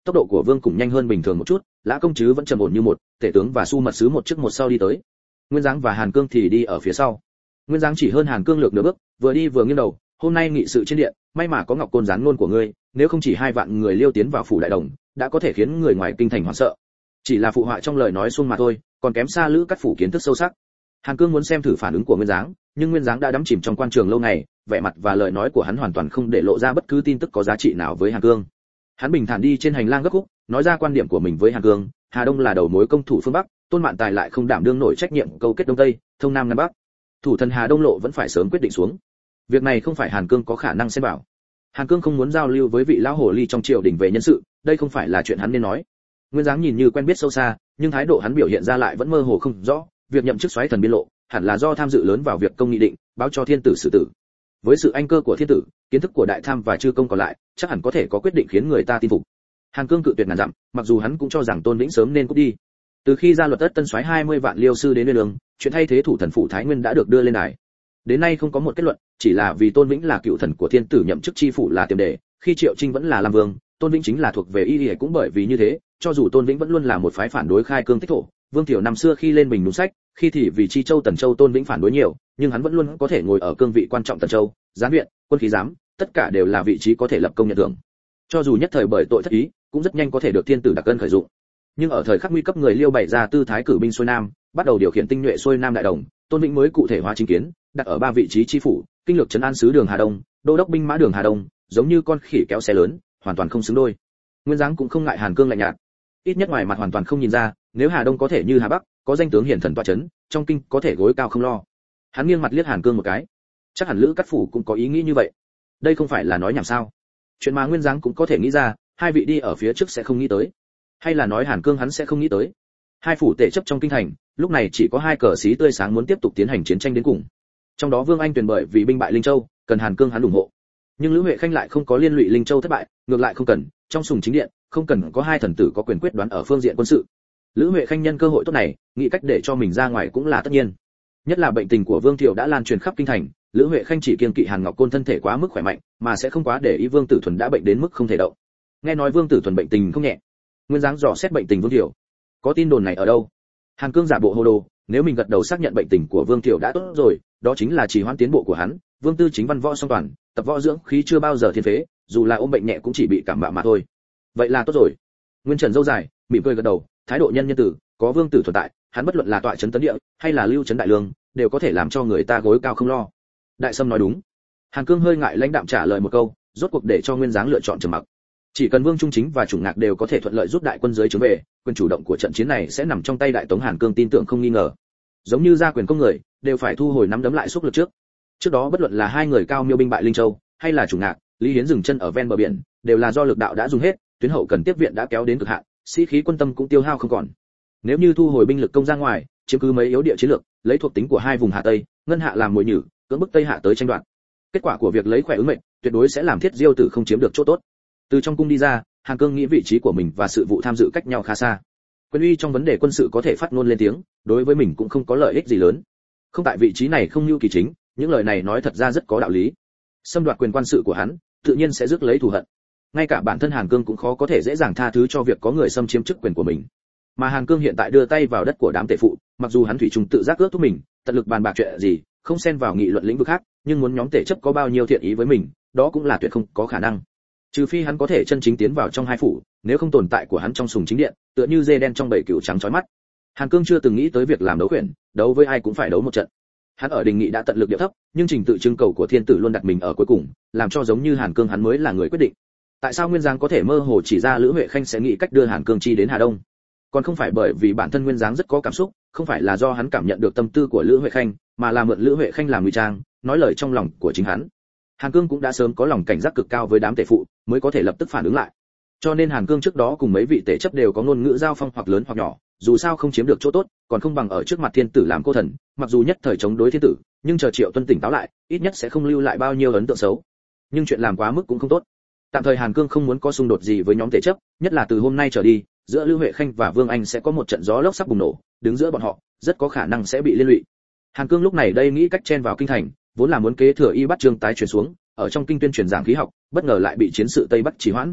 tốc độ của Vương Cùng nhanh hơn bình thường một chút, Lã công chứ vẫn trầm ổn như một, tể tướng và Su mật sứ một trước một sau đi tới. Nguyên Giáng và Hàn Cương thì đi ở phía sau. Nguyên Giáng chỉ hơn Hàn Cương lược nửa bước, vừa đi vừa nghiêng đầu, hôm nay nghị sự trên điện, may mà có Ngọc Côn gián ngôn của ngươi, nếu không chỉ 2 vạn người liêu tiến vào phủ đại đồng, đã có thể khiến người ngoài kinh thành hoảng sợ. Chỉ là phụ họa trong lời nói xuông mà thôi, còn kém xa Lữ Cát phủ kiến thức sâu sắc. Hàn Cương muốn xem thử phản ứng của Nguyên Giáng, nhưng Nguyên Giáng đã đắm chìm trong quan trường lâu ngày, vẻ mặt và lời nói của hắn hoàn toàn không để lộ ra bất cứ tin tức có giá trị nào với Hàn Cương. Hắn bình thản đi trên hành lang gấp khúc, nói ra quan điểm của mình với Hàn Cương. Hà Đông là đầu mối công thủ phương Bắc, Tôn Mạn Tài lại không đảm đương nổi trách nhiệm câu kết Đông Tây, thông Nam Nam Bắc. Thủ thần Hà Đông lộ vẫn phải sớm quyết định xuống. Việc này không phải Hàn Cương có khả năng xen vào. Hàn Cương không muốn giao lưu với vị lão hồ ly trong triều đình về nhân sự, đây không phải là chuyện hắn nên nói. Nguyên Giáng nhìn như quen biết sâu xa, nhưng thái độ hắn biểu hiện ra lại vẫn mơ hồ không rõ. Việc nhậm chức soái thần biên lộ, hẳn là do tham dự lớn vào việc công nghị định, báo cho thiên tử xử tử. Với sự anh cơ của thiên tử, kiến thức của đại tham và chư công còn lại, chắc hẳn có thể có quyết định khiến người ta tin phục. Hàn Cương cự tuyệt ngàn dặm, mặc dù hắn cũng cho rằng Tôn Vĩnh sớm nên cút đi. Từ khi ra luật tất tân soái 20 vạn liêu sư đến lên đường, chuyện thay thế thủ thần phủ Thái Nguyên đã được đưa lên đài. Đến nay không có một kết luận, chỉ là vì Tôn Vĩnh là cựu thần của thiên tử nhậm chức chi phủ là tiềm đề, khi Triệu Trinh vẫn là Lam Vương, Tôn Vĩnh chính là thuộc về y cũng bởi vì như thế, cho dù Tôn Vĩnh vẫn luôn là một phái phản đối khai cương tích thổ, Vương Tiểu năm xưa khi lên bình đúng sách, khi thì vì Chi Châu Tần Châu Tôn Vĩnh phản đối nhiều, nhưng hắn vẫn luôn có thể ngồi ở cương vị quan trọng Tần Châu, giám viện, quân khí giám, tất cả đều là vị trí có thể lập công nhận thưởng. Cho dù nhất thời bởi tội thất ý, cũng rất nhanh có thể được thiên tử đặc ân khởi dụng. Nhưng ở thời khắc nguy cấp người Liêu bày ra tư thái cử binh xuôi nam, bắt đầu điều khiển tinh nhuệ xuôi nam đại đồng, Tôn Vĩnh mới cụ thể hóa chính kiến, đặt ở 3 vị trí chi phủ, kinh lược trấn an sứ đường Hà Đông, đô đốc binh mã đường Hà Đông, giống như con khỉ kéo xe lớn, hoàn toàn không xứng đôi. Nguyên Giáng cũng không ngại Hàn Cương lạnh nhạt, ít nhất ngoài mặt hoàn toàn không nhìn ra, nếu Hà Đông có thể như Hà Bắc, có danh tướng hiển thần tọa chấn, trong kinh có thể gối cao không lo. Hắn nghiêng mặt liếc Hàn Cương một cái, chắc hẳn Lữ Cát phủ cũng có ý nghĩ như vậy. Đây không phải là nói nhảm sao? Chuyện mà Nguyên Giáng cũng có thể nghĩ ra, hai vị đi ở phía trước sẽ không nghĩ tới, hay là nói Hàn Cương hắn sẽ không nghĩ tới. Hai phủ tể chấp trong kinh thành, lúc này chỉ có 2 cờ xí tươi sáng muốn tiếp tục tiến hành chiến tranh đến cùng. Trong đó Vương Anh Tuyền bởi vì binh bại Linh Châu, cần Hàn Cương hắn ủng hộ. Nhưng Lữ Huệ Khanh lại không có liên lụy Linh Châu thất bại, ngược lại không cần, trong sùng chính điện, không cần có 2 thần tử có quyền quyết đoán ở phương diện quân sự. Lữ Huệ Khanh nhân cơ hội tốt này, nghĩ cách để cho mình ra ngoài cũng là tất nhiên. Nhất là bệnh tình của Vương Thiệu đã lan truyền khắp kinh thành, Lữ Huệ Khanh chỉ kiêng kỵ Hàn Ngọc Côn thân thể quá mức khỏe mạnh, mà sẽ không quá để ý Vương Tử Thuần đã bệnh đến mức không thể động. Nghe nói Vương Tử Thuần bệnh tình không nhẹ. Nguyên Giáng dò xét bệnh tình Vương Thiệu. Có tin đồn này ở đâu? Hàn Cương giả bộ hồ đồ, nếu mình gật đầu xác nhận bệnh tình của Vương Thiệu đã tốt rồi, đó chính là chỉ hoãn tiến bộ của hắn. Vương Tư chính văn võ song toàn, tập võ dưỡng khí chưa bao giờ thiên phế, dù là ôm bệnh nhẹ cũng chỉ bị cảm bạo mà thôi. Vậy là tốt rồi. Nguyên Trần dâu dài, mỉm cười gật đầu, thái độ nhân tử, có Vương Tử Thuần tại, hắn bất luận là tọa trấn tấn địa hay là lưu trấn đại lương, đều có thể làm cho người ta gối cao không lo. Đại Sâm nói đúng. Hàn Cương hơi ngại lãnh đạm trả lời một câu, rốt cuộc để cho Nguyên Giáng lựa chọn trầm mặc. Chỉ cần Vương Trung Chính và Chủng Ngạc đều có thể thuận lợi rút đại quân dưới trướng về, quyền chủ động của trận chiến này sẽ nằm trong tay Đại Tống. Hàn Cương tin tưởng không nghi ngờ. Giống như gia quyền công người, đều phải thu hồi nắm đấm lại xúc lực trước. Trước đó bất luận là 2 người Cao Miêu binh bại Linh Châu, hay là Chủng Ngạc, Lý Hiến dừng chân ở ven bờ biển, đều là do lực đạo đã dùng hết, tuyến hậu cần tiếp viện đã kéo đến cực hạn, sĩ khí quân tâm cũng tiêu hao không còn. Nếu như thu hồi binh lực công ra ngoài, chiếm cứ mấy yếu địa chiến lược, lấy thuộc tính của 2 vùng Hà Tây, Ngân Hạ làm mồi nhử, cưỡng bức Tây Hạ tới tranh đoạt. Kết quả của việc lấy khỏe ứng mệnh, tuyệt đối sẽ làm Thiết Diêu Tử không chiếm được chỗ tốt. Từ trong cung đi ra, Hàn Cương nghĩ vị trí của mình và sự vụ tham dự cách nhau khá xa. Quyền uy trong vấn đề quân sự có thể phát ngôn lên tiếng, đối với mình cũng không có lợi ích gì lớn. Không tại vị trí này không nhu kỳ chính, những lời này nói thật ra rất có đạo lý. Xâm đoạt quyền quan sự của hắn, tự nhiên sẽ rước lấy thù hận. Ngay cả bản thân Hàn Cương cũng khó có thể dễ dàng tha thứ cho việc có người xâm chiếm chức quyền của mình. Mà Hàn Cương hiện tại đưa tay vào đất của đám tể phụ, mặc dù hắn thủy chung tự giác ước thúc mình, tận lực bàn bạc chuyện gì, không xen vào nghị luận lĩnh vực khác, nhưng muốn nhóm tể chấp có bao nhiêu thiện ý với mình, đó cũng là tuyệt không có khả năng. Trừ phi hắn có thể chân chính tiến vào trong 2 phủ, nếu không tồn tại của hắn trong sùng chính điện, tựa như dê đen trong bầy cừu trắng chói mắt. Hàn Cương chưa từng nghĩ tới việc làm đấu quyền, đấu với ai cũng phải đấu một trận. Hắn ở đình nghị đã tận lực điệu thấp, nhưng trình tự trưng cầu của thiên tử luôn đặt mình ở cuối cùng, làm cho giống như Hàn Cương hắn mới là người quyết định. Tại sao Nguyên Giáng có thể mơ hồ chỉ ra Lữ Huệ Khanh sẽ nghĩ cách đưa Hàn Cương chi đến Hà Đông? Còn không phải bởi vì bản thân Nguyên Giáng rất có cảm xúc, không phải là do hắn cảm nhận được tâm tư của Lữ Huệ Khanh, mà là mượn Lữ Huệ Khanh làm ngụy trang, nói lời trong lòng của chính hắn. Hàn Cương cũng đã sớm có lòng cảnh giác cực cao với đám tể phụ, mới có thể lập tức phản ứng lại. Cho nên Hàn Cương trước đó cùng mấy vị tể chấp đều có ngôn ngữ giao phong hoặc lớn hoặc nhỏ, dù sao không chiếm được chỗ tốt, còn không bằng ở trước mặt thiên tử làm cô thần, mặc dù nhất thời chống đối thiên tử, nhưng chờ Triệu Tuân tỉnh táo lại, ít nhất sẽ không lưu lại bao nhiêu ấn tượng xấu. Nhưng chuyện làm quá mức cũng không tốt. Tạm thời Hàn Cương không muốn có xung đột gì với nhóm tể chấp, nhất là từ hôm nay trở đi, giữa Lữ Huệ Khanh và Vương Anh sẽ có một trận gió lốc sắp bùng nổ, đứng giữa bọn họ, rất có khả năng sẽ bị liên lụy. Hàn Cương lúc này đây nghĩ cách chen vào kinh thành, vốn là muốn kế thừa Y Bát Trương tái truyền xuống, ở trong kinh tuyên truyền giảng khí học, bất ngờ lại bị chiến sự Tây Bắc trì hoãn.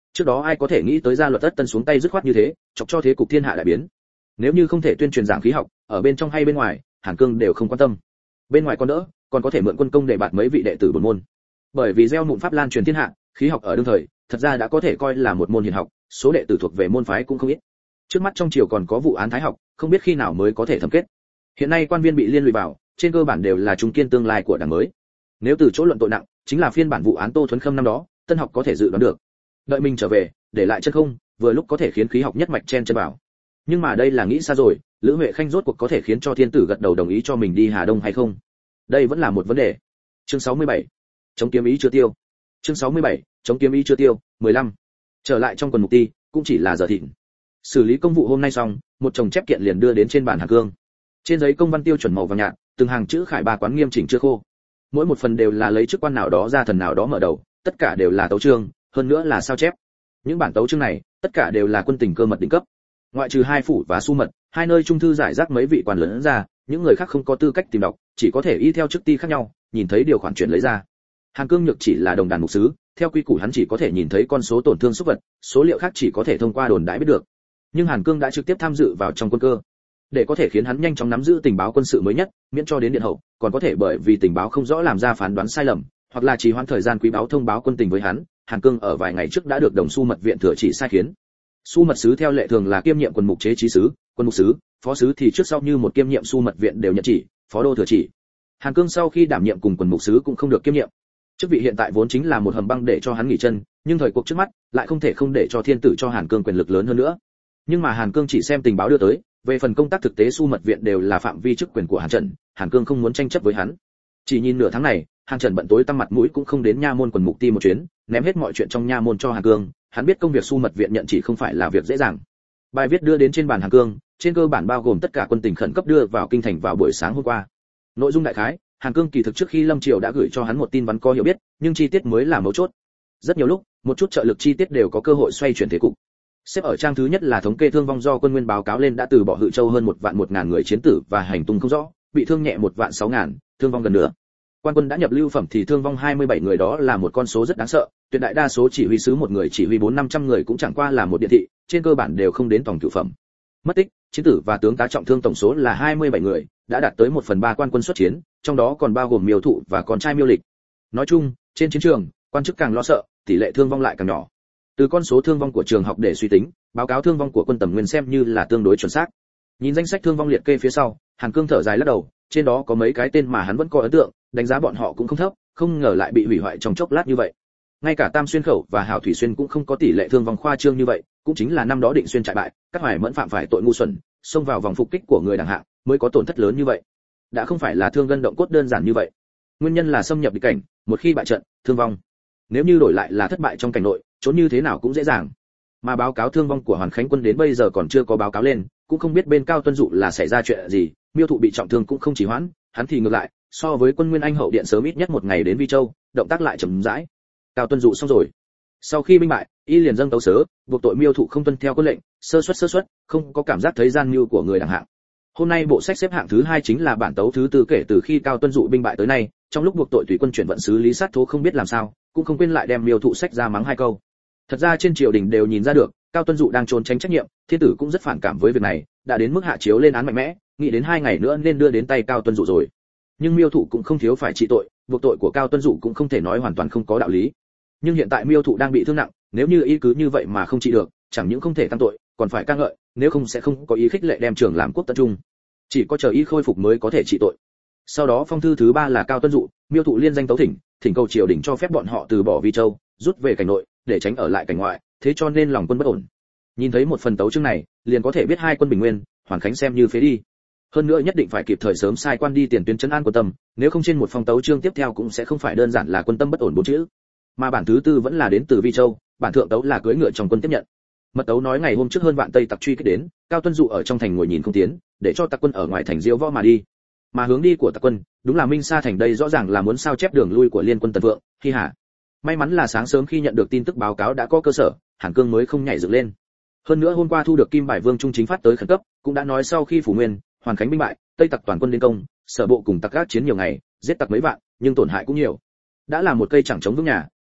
Trước đó ai có thể nghĩ tới Gia Luật Tất Tân xuống tay dứt khoát như thế, chọc cho thế cục thiên hạ đại biến. Nếu như không thể tuyên truyền giảng khí học, ở bên trong hay bên ngoài, Hàn Cương đều không quan tâm. Bên ngoài còn đỡ, còn có thể mượn quân công để bạt mấy vị đệ tử bổn môn. Bởi vì gieo mụn pháp lan truyền thiên hạ, khí học ở đương thời, thật ra đã có thể coi là một môn hiền học, số đệ tử thuộc về môn phái cũng không ít. Trước mắt trong triều còn có vụ án thái học, không biết khi nào mới có thể thẩm kết. Hiện nay quan viên bị liên lụy vào, trên cơ bản đều là trung kiên tương lai của đảng mới. Nếu từ chỗ luận tội nặng, chính là phiên bản vụ án Tô Thuấn Khâm năm đó, Tân học có thể dự đoán được. Đợi mình trở về, để lại chân không, vừa lúc có thể khiến khí học nhất mạch chen chân vào. Nhưng mà đây là nghĩ xa rồi, Lữ Huệ Khanh rốt cuộc có thể khiến cho thiên tử gật đầu đồng ý cho mình đi Hà Đông hay không? Đây vẫn là một vấn đề. Chương 67. Chống kiếm ý chưa tiêu. Chương 67. Chống kiếm ý chưa tiêu. 15. Trở lại trong quần mục ti, cũng chỉ là giờ thịnh. Xử lý công vụ hôm nay xong, một chồng chép kiện liền đưa đến trên bàn Hàn Cương. Trên giấy công văn tiêu chuẩn màu vàng nhạt, từng hàng chữ khải ba quán nghiêm chỉnh chưa khô. Mỗi một phần đều là lấy chức quan nào đó ra thần nào đó mở đầu, tất cả đều là tấu chương, hơn nữa là sao chép. Những bản tấu chương này, tất cả đều là quân tình cơ mật đỉnh cấp. Ngoại trừ hai phủ và su mật, hai nơi trung thư giải rác mấy vị quan lớn ra, những người khác không có tư cách tìm đọc, chỉ có thể y theo chức ti khác nhau, nhìn thấy điều khoản chuyển lấy ra. Hàn Cương Nhược chỉ là đồng đàn mục sứ, theo quy củ hắn chỉ có thể nhìn thấy con số tổn thương xúc vật, số liệu khác chỉ có thể thông qua đồn đại biết được. Nhưng Hàn Cương đã trực tiếp tham dự vào trong quân cơ, để có thể khiến hắn nhanh chóng nắm giữ tình báo quân sự mới nhất, miễn cho đến điện hậu, còn có thể bởi vì tình báo không rõ làm ra phán đoán sai lầm, hoặc là trì hoãn thời gian quý báo thông báo quân tình với hắn. Hàn Cương ở vài ngày trước đã được đồng su mật viện thừa chỉ sai khiến. Su mật sứ theo lệ thường là kiêm nhiệm quần mục chế trí sứ, quân mục sứ, phó sứ thì trước sau như một kiêm nhiệm su mật viện đều nhận chỉ, phó đô thừa chỉ. Hàn Cương sau khi đảm nhiệm cùng quần mục sứ cũng không được kiêm nhiệm. Chức vị hiện tại vốn chính là một hầm băng để cho hắn nghỉ chân, nhưng thời cuộc trước mắt lại không thể không để cho thiên tử cho Hàn Cương quyền lực lớn hơn nữa. Nhưng mà Hàn Cương chỉ xem tình báo đưa tới, về phần công tác thực tế su mật viện đều là phạm vi chức quyền của Hàn Trần, Hàn Cương không muốn tranh chấp với hắn. Chỉ nhìn nửa tháng này, Hàn Trần bận tối tăm mặt mũi cũng không đến nha môn quần mục ti một chuyến, ném hết mọi chuyện trong nha môn cho Hàn Cương. Hắn biết công việc su mật viện nhận chỉ không phải là việc dễ dàng. Bài viết đưa đến trên bàn Hàn Cương, trên cơ bản bao gồm tất cả quân tình khẩn cấp đưa vào kinh thành vào buổi sáng hôm qua. Nội dung đại khái, Hàn Cương kỳ thực trước khi lâm triều đã gửi cho hắn một tin vắn có hiểu biết, nhưng chi tiết mới là mấu chốt. Rất nhiều lúc, một chút trợ lực chi tiết đều có cơ hội xoay chuyển thế cục. Xếp ở trang thứ nhất là thống kê thương vong do quân nguyên báo cáo lên đã từ bỏ Hự Châu hơn 1.000 người chiến tử và hành tung không rõ, bị thương nhẹ 1.600.000, thương vong gần nửa. Quan quân đã nhập lưu phẩm thì thương vong 27 người, đó là một con số rất đáng sợ, tuyệt đại đa số chỉ huy sứ một người chỉ huy 400-500 người cũng chẳng qua là một điện thị, trên cơ bản đều không đến tổng cửu phẩm. Mất tích, chiến tử và tướng tá trọng thương tổng số là 27 người, đã đạt tới 1/3 quan quân xuất chiến, trong đó còn bao gồm Miêu Thụ và con trai Miêu Lịch. Nói chung, trên chiến trường, quan chức càng lo sợ, tỷ lệ thương vong lại càng nhỏ. Từ con số thương vong của trường học để suy tính, báo cáo thương vong của quân Tầm Nguyên xem như là tương đối chuẩn xác. Nhìn danh sách thương vong liệt kê phía sau, Hàn Cương thở dài lắc đầu, trên đó có mấy cái tên mà hắn vẫn có ấn tượng, đánh giá bọn họ cũng không thấp, không ngờ lại bị hủy hoại trong chốc lát như vậy. Ngay cả Tam Xuyên khẩu và Hào Thủy Xuyên cũng không có tỷ lệ thương vong khoa trương như vậy, cũng chính là năm đó Định Xuyên trại bại, các Hoài Mẫn phạm phải tội ngu xuẩn, xông vào vòng phục kích của người đảng hạng, mới có tổn thất lớn như vậy. Đã không phải là thương gân động cốt đơn giản như vậy. Nguyên nhân là xâm nhập địch cảnh, một khi bại trận, thương vong. Nếu như đổi lại là thất bại trong cảnh nội, trốn như thế nào cũng dễ dàng. Mà báo cáo thương vong của Hoàn Khánh quân đến bây giờ còn chưa có báo cáo lên, cũng không biết bên Cao Tuân Dụ là xảy ra chuyện gì, Miêu Thụ bị trọng thương cũng không chỉ hoãn, hắn thì ngược lại, so với quân Nguyên Anh hậu điện sớm ít nhất một ngày đến Vi Châu, động tác lại chậm rãi. Cao Tuân Dụ xong rồi. Sau khi binh bại, y liền dâng tấu sớ, buộc tội Miêu Thụ không tuân theo quân lệnh, sơ suất, không có cảm giác thấy gian mưu của người đảng hạng. Hôm nay bộ sách xếp hạng thứ 2 chính là bản tấu thứ tư kể từ khi Cao Tuân Dụ binh bại tới nay, trong lúc buộc tội tùy quân chuyển vận sứ Lý Sát Thố không biết làm sao, cũng không quên lại đem Miêu Thụ sách ra mắng 2 câu. Thật ra trên triều đình đều nhìn ra được, Cao Tuân Dụ đang trốn tránh trách nhiệm, thiên tử cũng rất phản cảm với việc này, đã đến mức hạ chiếu lên án mạnh mẽ, nghĩ đến 2 ngày nữa nên đưa đến tay Cao Tuân Dụ rồi. Nhưng Miêu Thụ cũng không thiếu phải trị tội, buộc tội của Cao Tuân Dụ cũng không thể nói hoàn toàn không có đạo lý. Nhưng hiện tại Miêu Thụ đang bị thương nặng, nếu như y cứ như vậy mà không trị được, chẳng những không thể tăng tội, còn phải ca ngợi, nếu không sẽ không có ý khích lệ đem trưởng làm quốc tân trung. Chỉ có chờ y khôi phục mới có thể trị tội. Sau đó phong thư thứ 3 là Cao Tuân Dụ, Miêu Thụ liên danh tấu thỉnh cầu triều đình cho phép bọn họ từ bỏ Vi Châu, rút về cảnh nội, để tránh ở lại cảnh ngoại, thế cho nên lòng quân bất ổn. Nhìn thấy một phần tấu chương này, liền có thể biết hai quân Bình Nguyên, Hoàn Khánh xem như phế đi. Hơn nữa nhất định phải kịp thời sớm sai quan đi tiền tuyến trấn an quân tâm, nếu không trên một phong tấu chương tiếp theo cũng sẽ không phải đơn giản là quân tâm bất ổn 4 chữ. Mà bản thứ tư vẫn là đến từ Vi Châu, bản thượng tấu là cưỡi ngựa trong quân tiếp nhận. Mật tấu nói ngày hôm trước hơn vạn Tây tặc truy kích đến, Cao Tuân Dụ ở trong thành ngồi nhìn không tiến, để cho tặc quân ở ngoài thành diễu võ mà đi. Mà hướng đi của tặc quân, đúng là Minh Sa thành, đây rõ ràng là muốn sao chép đường lui của liên quân Tần Vượng, Hi Hà. May mắn là sáng sớm khi nhận được tin tức báo cáo đã có cơ sở, Hàn Cương mới không nhảy dựng lên. Hơn nữa hôm qua thu được Kim Bài Vương Trung chính phát tới khẩn cấp, cũng đã nói sau khi Phủ Nguyên, Hoàn Khánh binh bại, Tây tặc toàn quân đến công, Sở bộ cùng tặc gác chiến nhiều ngày, giết tặc mấy vạn, nhưng tổn hại cũng nhiều. Đã là một cây chẳng chống vững nhà,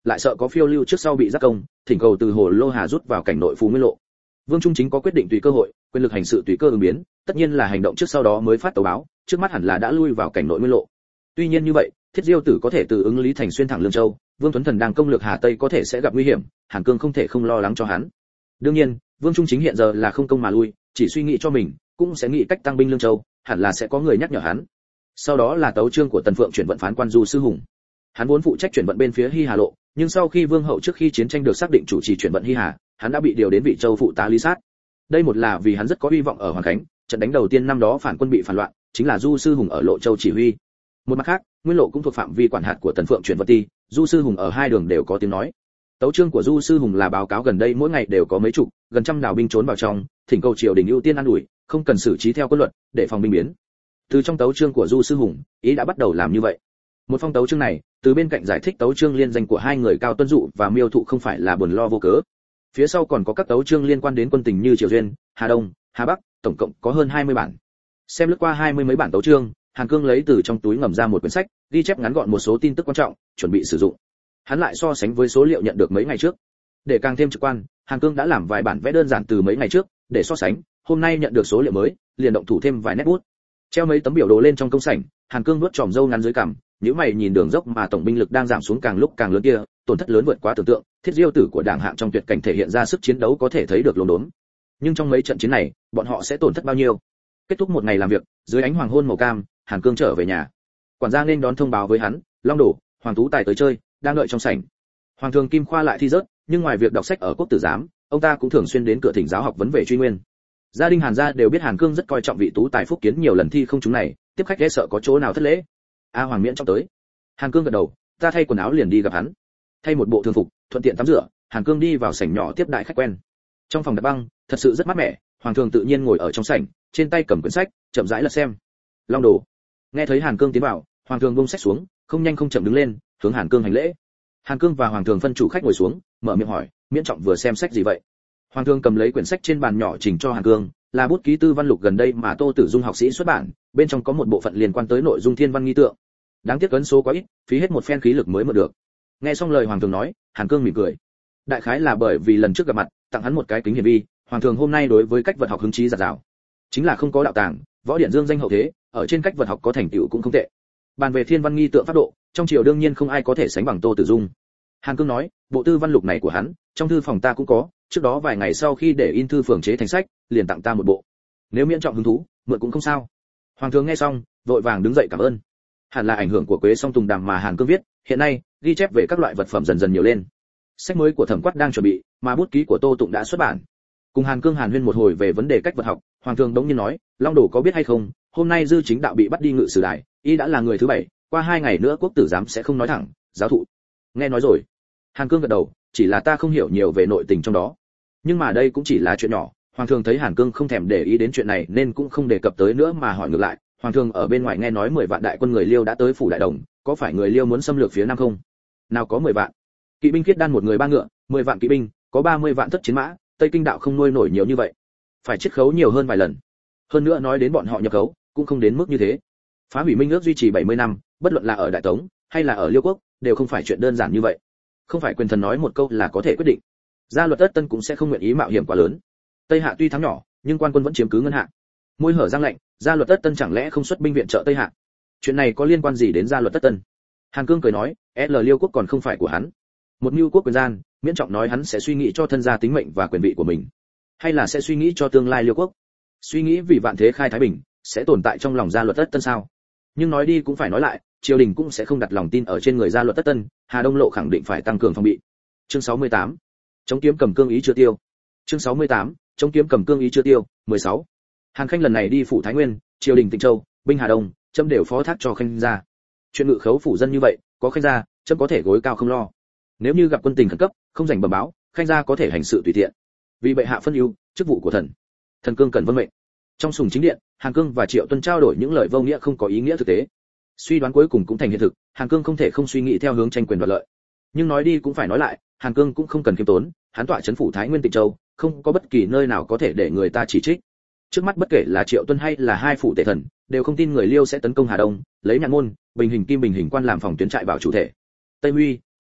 lại sợ có phiêu lưu trước sau bị giác công, thỉnh cầu từ hồ lô hà rút vào cảnh nội Phú Nguyên lộ. Vương Trung Chính có quyết định tùy cơ hội, quyền lực hành sự tùy cơ ứng biến, tất nhiên là hành động trước sau đó mới phát tấu báo, trước mắt hẳn là đã lui vào cảnh nội Nguyên lộ. Tuy nhiên như vậy, Thiết Diêu Tử có thể từ ứng Lý Thành xuyên thẳng Lương Châu, Vương Tuấn Thần đang công lược Hà Tây có thể sẽ gặp nguy hiểm, Hàn Cương không thể không lo lắng cho hắn. Đương nhiên, Vương Trung Chính hiện giờ là không công mà lui, chỉ suy nghĩ cho mình, cũng sẽ nghĩ cách tăng binh Lương Châu, hẳn là sẽ có người nhắc nhở hắn. Sau đó là tấu chương của Tần Phượng chuyển vận phán quan Du Sư Hùng. Hắn vốn phụ trách chuyển vận bên phía Hy Hà lộ, nhưng sau khi Vương hậu trước khi chiến tranh được xác định chủ trì chuyển vận Hy Hà, hắn đã bị điều đến Vị Châu phụ tá Lý Sát. Đây một là vì hắn rất có hy vọng ở Hoàng Khánh, trận đánh đầu tiên năm đó phản quân bị phản loạn, chính là Du Sư Hùng ở Lộ Châu chỉ huy. Một mặt khác, Nguyên lộ cũng thuộc phạm vi quản hạt của Tần Phượng chuyển vận ty, Du Sư Hùng ở hai đường đều có tiếng nói. Tấu chương của Du Sư Hùng là báo cáo gần đây mỗi ngày đều có mấy chục, gần trăm đào binh trốn vào trong, thỉnh cầu triều đình ưu tiên an ủi, không cần xử trí theo quân luật, để phòng binh biến. Từ trong tấu chương của Du Sư Hùng, ý đã bắt đầu làm như vậy. Một phong tấu chương này, từ bên cạnh giải thích tấu chương liên danh của hai người Cao Tuân Dụ và Miêu Thụ không phải là buồn lo vô cớ. Phía sau còn có các tấu chương liên quan đến quân tình như Triều Duyên, Hà Đông, Hà Bắc, tổng cộng có hơn 20 bản. Xem lướt qua 20 mấy bản tấu chương, Hàn Cương lấy từ trong túi ngầm ra một quyển sách, ghi chép ngắn gọn một số tin tức quan trọng, chuẩn bị sử dụng. Hắn lại so sánh với số liệu nhận được mấy ngày trước. Để càng thêm trực quan, Hàn Cương đã làm vài bản vẽ đơn giản từ mấy ngày trước, để so sánh, hôm nay nhận được số liệu mới, liền động thủ thêm vài nét bút. Treo mấy tấm biểu đồ lên trong công sảnh, Hàn Cương vuốt tròm râu ngắn dưới cằm, nếu mày nhìn đường dốc mà tổng binh lực đang giảm xuống càng lúc càng lớn kia, tổn thất lớn vượt quá tưởng tượng, Thiết Diêu Tử của Đảng hạng trong tuyệt cảnh thể hiện ra sức chiến đấu có thể thấy được lồn đốn. Nhưng trong mấy trận chiến này, bọn họ sẽ tổn thất bao nhiêu? Kết thúc một ngày làm việc, dưới ánh hoàng hôn màu cam, Hàn Cương trở về nhà. Quản gia nên đón thông báo với hắn, Long Đổ, Hoàng Tú Tài tới chơi, đang đợi trong sảnh. Hoàng thường Kim Khoa lại thi rớt, nhưng ngoài việc đọc sách ở Quốc Tử giám, ông ta cũng thường xuyên đến cửa thỉnh giáo học vấn về truy nguyên. Gia đình Hàn gia đều biết Hàn Cương rất coi trọng vị Tú Tài phúc kiến nhiều lần thi không trúng này, tiếp khách ghé sợ có chỗ nào thất lễ. Hoàng miễn trong tới. Hàn Cương gật đầu, ta thay quần áo liền đi gặp hắn. Thay một bộ thường phục, thuận tiện tắm rửa, Hàn Cương đi vào sảnh nhỏ tiếp đại khách quen. Trong phòng đặt băng, thật sự rất mát mẻ, Hoàng thường tự nhiên ngồi ở trong sảnh, trên tay cầm quyển sách, chậm rãi lật xem. Long Đồ. Nghe thấy Hàn Cương tiến vào, Hoàng thường buông sách xuống, không nhanh không chậm đứng lên, hướng Hàn Cương hành lễ. Hàn Cương và Hoàng thường phân chủ khách ngồi xuống, mở miệng hỏi, miễn trọng vừa xem sách gì vậy? Hoàng thường cầm lấy quyển sách trên bàn nhỏ trình cho Hàn Cương, là bút ký tư văn lục gần đây mà Tô Tử Dung học sĩ xuất bản, bên trong có một bộ phận liên quan tới nội dung thiên văn nghi tượng. Đáng tiếc ấn số quá ít, phí hết một phen khí lực mới mượn được. Nghe xong lời Hoàng thường nói, Hàn Cương mỉm cười. Đại khái là bởi vì lần trước gặp mặt, tặng hắn một cái kính hiển vi, Hoàng thường hôm nay đối với cách vật học hứng chí dạt dào. Chính là không có đạo tàng, võ điện dương danh hậu thế, ở trên cách vật học có thành tựu cũng không tệ. Bàn về thiên văn nghi tượng pháp độ, trong triều đương nhiên không ai có thể sánh bằng Tô Tử Dung. Hàn Cương nói, bộ tư văn lục này của hắn, trong thư phòng ta cũng có, trước đó vài ngày sau khi để in thư phường chế thành sách, liền tặng ta một bộ. Nếu miễn trọng hứng thú, mượn cũng không sao. Hoàng thường nghe xong, vội vàng đứng dậy cảm ơn. Hẳn là ảnh hưởng của Quế Song Tùng Đàm mà Hàn Cương viết, hiện nay ghi chép về các loại vật phẩm dần dần nhiều lên. Sách mới của Thẩm Quát đang chuẩn bị, mà bút ký của Tô Tụng đã xuất bản. Cùng Hàn Cương hàn huyên một hồi về vấn đề cách vật học, Hoàng thường đống nhiên nói, Long Đồ có biết hay không, hôm nay Dư Chính Đạo bị bắt đi ngự sử đài, y đã là người thứ 7, qua 2 ngày nữa Quốc Tử giám sẽ không nói thẳng, giáo thụ. Nghe nói rồi. Hàn Cương gật đầu, chỉ là ta không hiểu nhiều về nội tình trong đó. Nhưng mà đây cũng chỉ là chuyện nhỏ, Hoàng thường thấy Hàn Cương không thèm để ý đến chuyện này nên cũng không đề cập tới nữa mà hỏi ngược lại, Hoàng thường ở bên ngoài nghe nói 10 vạn đại quân người Liêu đã tới phủ Đại Đồng, có phải người Liêu muốn xâm lược phía Nam không? Nào có 10 vạn. Kỵ binh Khiết Đan một người 3 ngựa, 10 vạn kỵ binh, có 30 vạn thất chiến mã, Tây Kinh đạo không nuôi nổi nhiều như vậy. Phải chiết khấu nhiều hơn vài lần. Hơn nữa nói đến bọn họ nhập khấu, cũng không đến mức như thế. Phá hủy minh ước duy trì 70 năm, bất luận là ở Đại Tống hay là ở Liêu quốc, đều không phải chuyện đơn giản như vậy. Không phải quyền thần nói một câu là có thể quyết định. Gia luật Tất Tân cũng sẽ không nguyện ý mạo hiểm quá lớn. Tây Hạ tuy thắng nhỏ, nhưng quan quân vẫn chiếm cứ ngân hạ. Môi hở răng lạnh, Gia luật Tất Tân chẳng lẽ không xuất binh viện trợ Tây Hạ? Chuyện này có liên quan gì đến Gia luật Tất Tân? Hàn Cương cười nói, L Liêu quốc còn không phải của hắn. Một mưu quốc quyền gian, miễn trọng nói hắn sẽ suy nghĩ cho thân gia tính mệnh và quyền vị của mình, hay là sẽ suy nghĩ cho tương lai Liêu quốc? Suy nghĩ vì vạn thế khai thái bình, sẽ tồn tại trong lòng Gia luật Tất Tân sao? Nhưng nói đi cũng phải nói lại, triều đình cũng sẽ không đặt lòng tin ở trên người Gia luật Tất Tân, Hà Đông lộ khẳng định phải tăng cường phòng bị. Chương 68. Chống kiếm cầm cương ý chưa tiêu. Chương 68. Chống kiếm cầm cương ý chưa tiêu. 16. Hàn Khanh lần này đi phủ Thái Nguyên, triều đình Tịnh Châu, binh Hà Đông, châm đều phó thác cho Khanh gia. Chuyện ngự khấu phủ dân như vậy, có Khanh gia, châm có thể gối cao không lo. Nếu như gặp quân tình khẩn cấp, không rảnh bẩm báo, Khanh gia có thể hành sự tùy tiện. Vì bệ hạ phân ưu, chức vụ của thần cương cần vâng mệnh. Trong sùng chính điện, Hàn Cương và Triệu Tuân trao đổi những lời vô nghĩa không có ý nghĩa thực tế. Suy đoán cuối cùng cũng thành hiện thực, Hàn Cương không thể không suy nghĩ theo hướng tranh quyền đoạt lợi. Nhưng nói đi cũng phải nói lại, Hàn Cương cũng không cần kiêm tốn, hắn tọa trấn phủ Thái Nguyên Tịnh Châu, không có bất kỳ nơi nào có thể để người ta chỉ trích. Trước mắt bất kể là Triệu Tuân hay là hai phủ tể thần, đều không tin người Liêu sẽ tấn công Hà Đông, lấy Nhạn Môn, Bình Hình Kim Bình Hình quan làm phòng tuyến trại bảo chủ thể. Tây Huy, Hồ Cốc,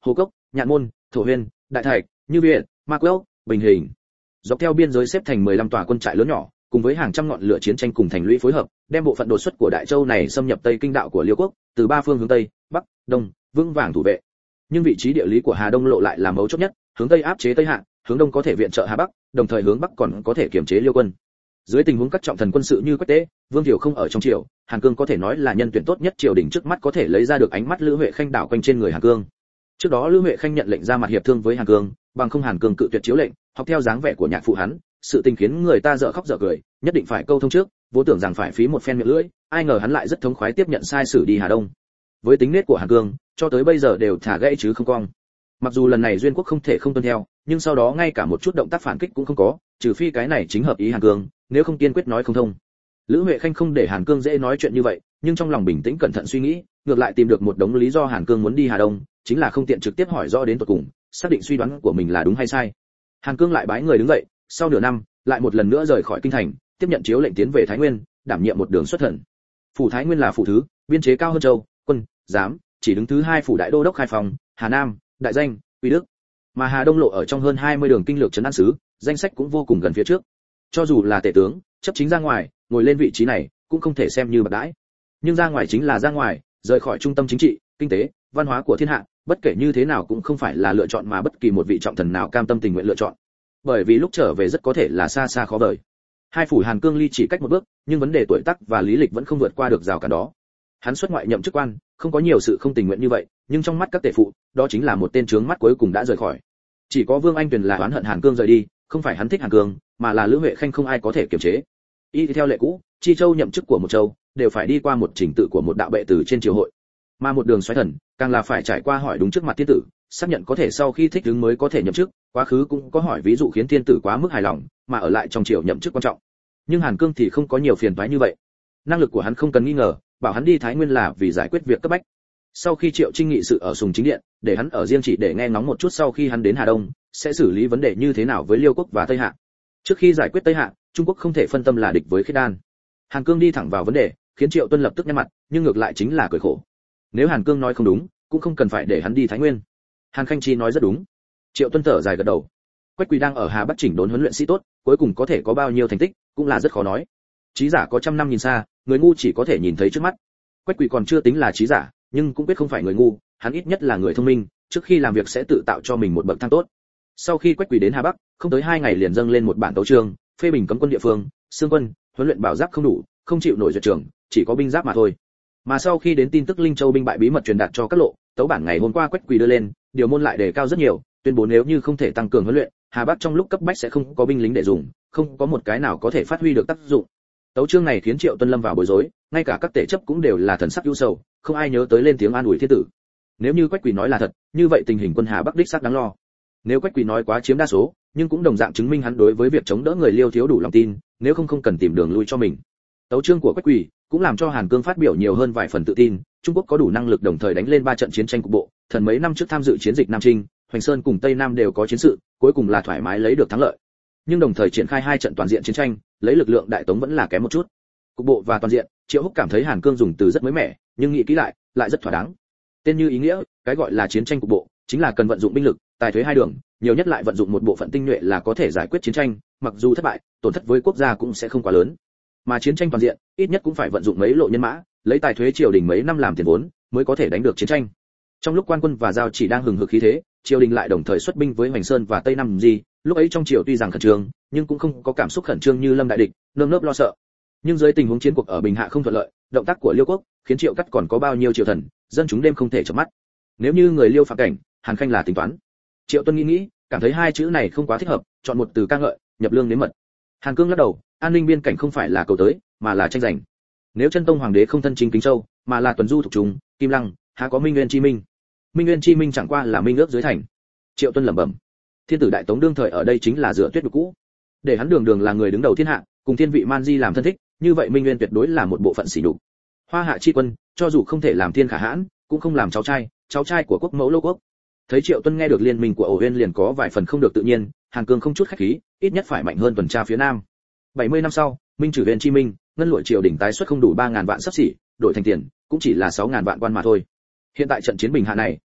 Nhạn Môn, Thổ Huyên, Đại Thạch, Như Viện, Ma Quế, Bình Hình. Dọc theo biên giới xếp thành 15 tòa quân trại lớn nhỏ, cùng với hàng trăm ngọn lửa chiến tranh cùng thành lũy phối hợp, đem bộ phận đột xuất của Đại Châu này xâm nhập Tây Kinh đạo của Liêu quốc, từ ba phương hướng Tây, Bắc, Đông, vững vàng thủ vệ. Nhưng vị trí địa lý của Hà Đông lộ lại là mấu chốt nhất, hướng Tây áp chế Tây Hạ, hướng Đông có thể viện trợ Hà Bắc, đồng thời hướng Bắc còn có thể kiềm chế Liêu quân. Dưới tình huống các trọng thần quân sự như Quách Tế, Vương Thiệu không ở trong triều, Hàn Cương có thể nói là nhân tuyển tốt nhất triều đình trước mắt có thể lấy ra được ánh mắt Lữ Huệ Khanh đảo quanh trên người Hàn Cương. Trước đó Lữ Huệ Khanh nhận lệnh ra mặt hiệp thương với Hàn Cương, bằng không Hàn Cương cự tuyệt chiếu lệnh, học theo dáng vẻ của nhạc phụ hắn, sự tình khiến người ta dở khóc dở cười, nhất định phải câu thông trước, vốn tưởng rằng phải phí một phen miệng lưỡi, ai ngờ hắn lại rất thống khoái tiếp nhận sai sử đi Hà Đông. Với tính nết của Hàn Cương, cho tới bây giờ đều thả gãy chứ không cong. Mặc dù lần này duyên quốc không thể không tuân theo, nhưng sau đó ngay cả một chút động tác phản kích cũng không có, trừ phi cái này chính hợp ý Hàn Cương, nếu không kiên quyết nói không thông. Lữ Huệ Khanh không để Hàn Cương dễ nói chuyện như vậy, nhưng trong lòng bình tĩnh cẩn thận suy nghĩ, ngược lại tìm được một đống lý do Hàn Cương muốn đi Hà Đông, chính là không tiện trực tiếp hỏi rõ đến tận cùng, xác định suy đoán của mình là đúng hay sai. Hàn Cương lại bái người đứng dậy, sau nửa năm, lại một lần nữa rời khỏi kinh thành, tiếp nhận chiếu lệnh tiến về Thái Nguyên, đảm nhiệm một đường xuất thần. Phủ Thái Nguyên là phủ thứ, biên chế cao hơn Châu, Quân, Giám, chỉ đứng thứ hai phủ đại đô đốc Khai Phòng, Hà Nam, Đại Danh, Uy Đức. Mà Hà Đông lộ ở trong hơn 20 đường kinh lược trấn an sứ, danh sách cũng vô cùng gần phía trước. Cho dù là tể tướng, chấp chính ra ngoài, ngồi lên vị trí này, cũng không thể xem như bậc đãi. Nhưng ra ngoài chính là ra ngoài, rời khỏi trung tâm chính trị, kinh tế, văn hóa của thiên hạ, bất kể như thế nào cũng không phải là lựa chọn mà bất kỳ một vị trọng thần nào cam tâm tình nguyện lựa chọn. Bởi vì lúc trở về rất có thể là xa xa khó vời. Hai phủ Hàn Cương ly chỉ cách một bước, nhưng vấn đề tuổi tác và lý lịch vẫn không vượt qua được rào cản đó. Hắn xuất ngoại nhậm chức quan, không có nhiều sự không tình nguyện như vậy, nhưng trong mắt các tể phụ, đó chính là một tên trướng mắt cuối cùng đã rời khỏi. Chỉ có Vương Anh Tuyền là oán hận Hàn Cương rời đi, không phải hắn thích Hàn Cương, mà là Lữ Huệ Khanh không ai có thể kiềm chế. Y theo lệ cũ, chi châu nhậm chức của một châu, đều phải đi qua một trình tự của một đạo bệ từ trên triều hội. Mà một đường xoáy thần, càng là phải trải qua hỏi đúng trước mặt thiên tử, xác nhận có thể sau khi thích ứng mới có thể nhậm chức, quá khứ cũng có hỏi ví dụ khiến thiên tử quá mức hài lòng, mà ở lại trong triều nhậm chức quan trọng. Nhưng Hàn Cương thì không có nhiều phiền toái như vậy. Năng lực của hắn không cần nghi ngờ, bảo hắn đi Thái Nguyên là vì giải quyết việc cấp bách. Sau khi Triệu Trinh nghị sự ở Sùng Chính Điện, để hắn ở riêng chỉ để nghe ngóng một chút sau khi hắn đến Hà Đông, sẽ xử lý vấn đề như thế nào với Liêu quốc và Tây Hạ. Trước khi giải quyết Tây Hạ, Trung Quốc không thể phân tâm là địch với Khiết Đan. Hàn Cương đi thẳng vào vấn đề, khiến Triệu Tuân lập tức nhăn mặt, nhưng ngược lại chính là cười khổ. Nếu Hàn Cương nói không đúng, cũng không cần phải để hắn đi Thái Nguyên. Hàn Khanh Chi nói rất đúng. Triệu Tuân thở dài gật đầu. Quách Quỳ đang ở Hà Bắc chỉnh đốn huấn luyện sĩ tốt, cuối cùng có thể có bao nhiêu thành tích, cũng là rất khó nói. Trí giả có trăm năm nhìn xa, người ngu chỉ có thể nhìn thấy trước mắt. Quách Quỳ còn chưa tính là trí giả, nhưng cũng biết không phải người ngu, hắn ít nhất là người thông minh, trước khi làm việc sẽ tự tạo cho mình một bậc thang tốt. Sau khi Quách Quỳ đến Hà Bắc, không tới 2 ngày liền dâng lên một bản tấu chương, phê bình cấm quân địa phương, xương quân, huấn luyện bảo giáp không đủ, không chịu nổi duyệt trường, chỉ có binh giáp mà thôi. Mà sau khi đến tin tức Linh Châu binh bại bí mật truyền đạt cho các lộ, tấu bản ngày hôm qua Quách Quỳ đưa lên, điều môn lại đề cao rất nhiều, tuyên bố nếu như không thể tăng cường huấn luyện, Hà Bắc trong lúc cấp bách sẽ không có binh lính để dùng, không có một cái nào có thể phát huy được tác dụng. Tấu chương này khiến Triệu Tuân lâm vào bối rối, ngay cả các tể chấp cũng đều là thần sắc ưu sầu, không ai nhớ tới lên tiếng an ủi thiên tử. Nếu như Quách Quỳ nói là thật, như vậy tình hình quân Hà Bắc đích xác đáng lo. Nếu Quách Quỳ nói quá chiếm đa số, nhưng cũng đồng dạng chứng minh hắn đối với việc chống đỡ người Liêu thiếu đủ lòng tin, nếu không cần tìm đường lui cho mình. Tấu chương của Quách Quỳ cũng làm cho Hàn Cương phát biểu nhiều hơn vài phần tự tin, Trung Quốc có đủ năng lực đồng thời đánh lên 3 trận chiến tranh cục bộ, thần mấy năm trước tham dự chiến dịch Nam Trinh, Hoành Sơn cùng Tây Nam đều có chiến sự, cuối cùng là thoải mái lấy được thắng lợi. Nhưng đồng thời triển khai 2 trận toàn diện chiến tranh, lấy lực lượng đại tống vẫn là kém một chút. Cục bộ và toàn diện, Triệu Húc cảm thấy Hàn Cương dùng từ rất mới mẻ, nhưng nghĩ kỹ lại rất thỏa đáng. Tên như ý nghĩa, cái gọi là chiến tranh cục bộ, chính là cần vận dụng binh lực, tài thuế 2 đường, nhiều nhất lại vận dụng một bộ phận tinh nhuệ là có thể giải quyết chiến tranh, mặc dù thất bại, tổn thất với quốc gia cũng sẽ không quá lớn. Mà chiến tranh toàn diện, ít nhất cũng phải vận dụng mấy lộ nhân mã, lấy tài thuế triều đình mấy năm làm tiền vốn, mới có thể đánh được chiến tranh. Trong lúc quan quân và giao chỉ đang hừng hực khí thế, triều đình lại đồng thời xuất binh với Hoành Sơn và Tây Nam gì, lúc ấy trong triều tuy rằng khẩn trương, nhưng cũng không có cảm xúc khẩn trương như Lâm đại địch, nơm nớp lo sợ. Nhưng dưới tình huống chiến cuộc ở Bình Hạ không thuận lợi, động tác của Liêu quốc khiến Triệu Cắt còn có bao nhiêu triều thần, dân chúng đêm không thể chợp mắt. Nếu như người Liêu phạm cảnh, Hàn Khanh là tính toán. Triệu Tuân nghĩ, cảm thấy 2 chữ này không quá thích hợp, chọn một từ ca ngợi, nhập lương nếm mật. Hàn Cương lắc đầu, an ninh biên cảnh không phải là cầu tới, mà là tranh giành. Nếu chân tông hoàng đế không thân chính Kính Châu, mà là tuần du thuộc trùng, Kim Lăng, há có Minh Nguyên Chi Minh? Minh Nguyên Chi Minh chẳng qua là minh ước dưới thành. Triệu Tuân lẩm bẩm, thiên tử đại tống đương thời ở đây chính là dựa tuyết đục cũ, để hắn đường là người đứng đầu thiên hạ, cùng thiên vị man di làm thân thích, như vậy Minh Nguyên tuyệt đối là một bộ phận sỉ nhục. Hoa hạ chi quân, cho dù không thể làm thiên khả hãn, cũng không làm cháu trai của quốc mẫu Lô quốc. Thấy Triệu Tuân nghe được liên minh của Ổ Uyên liền có vài phần không được tự nhiên, Hàn Cương không chút khách khí, ít nhất phải mạnh hơn tuần tra phía nam. 70 năm sau, Minh Trử Uyên Chi Minh, ngân lụa triều đỉnh tái xuất không đủ 3000 vạn sắp xỉ, đổi thành tiền cũng chỉ là 6000 vạn quan mà thôi. Hiện tại trận chiến Bình Hạ này,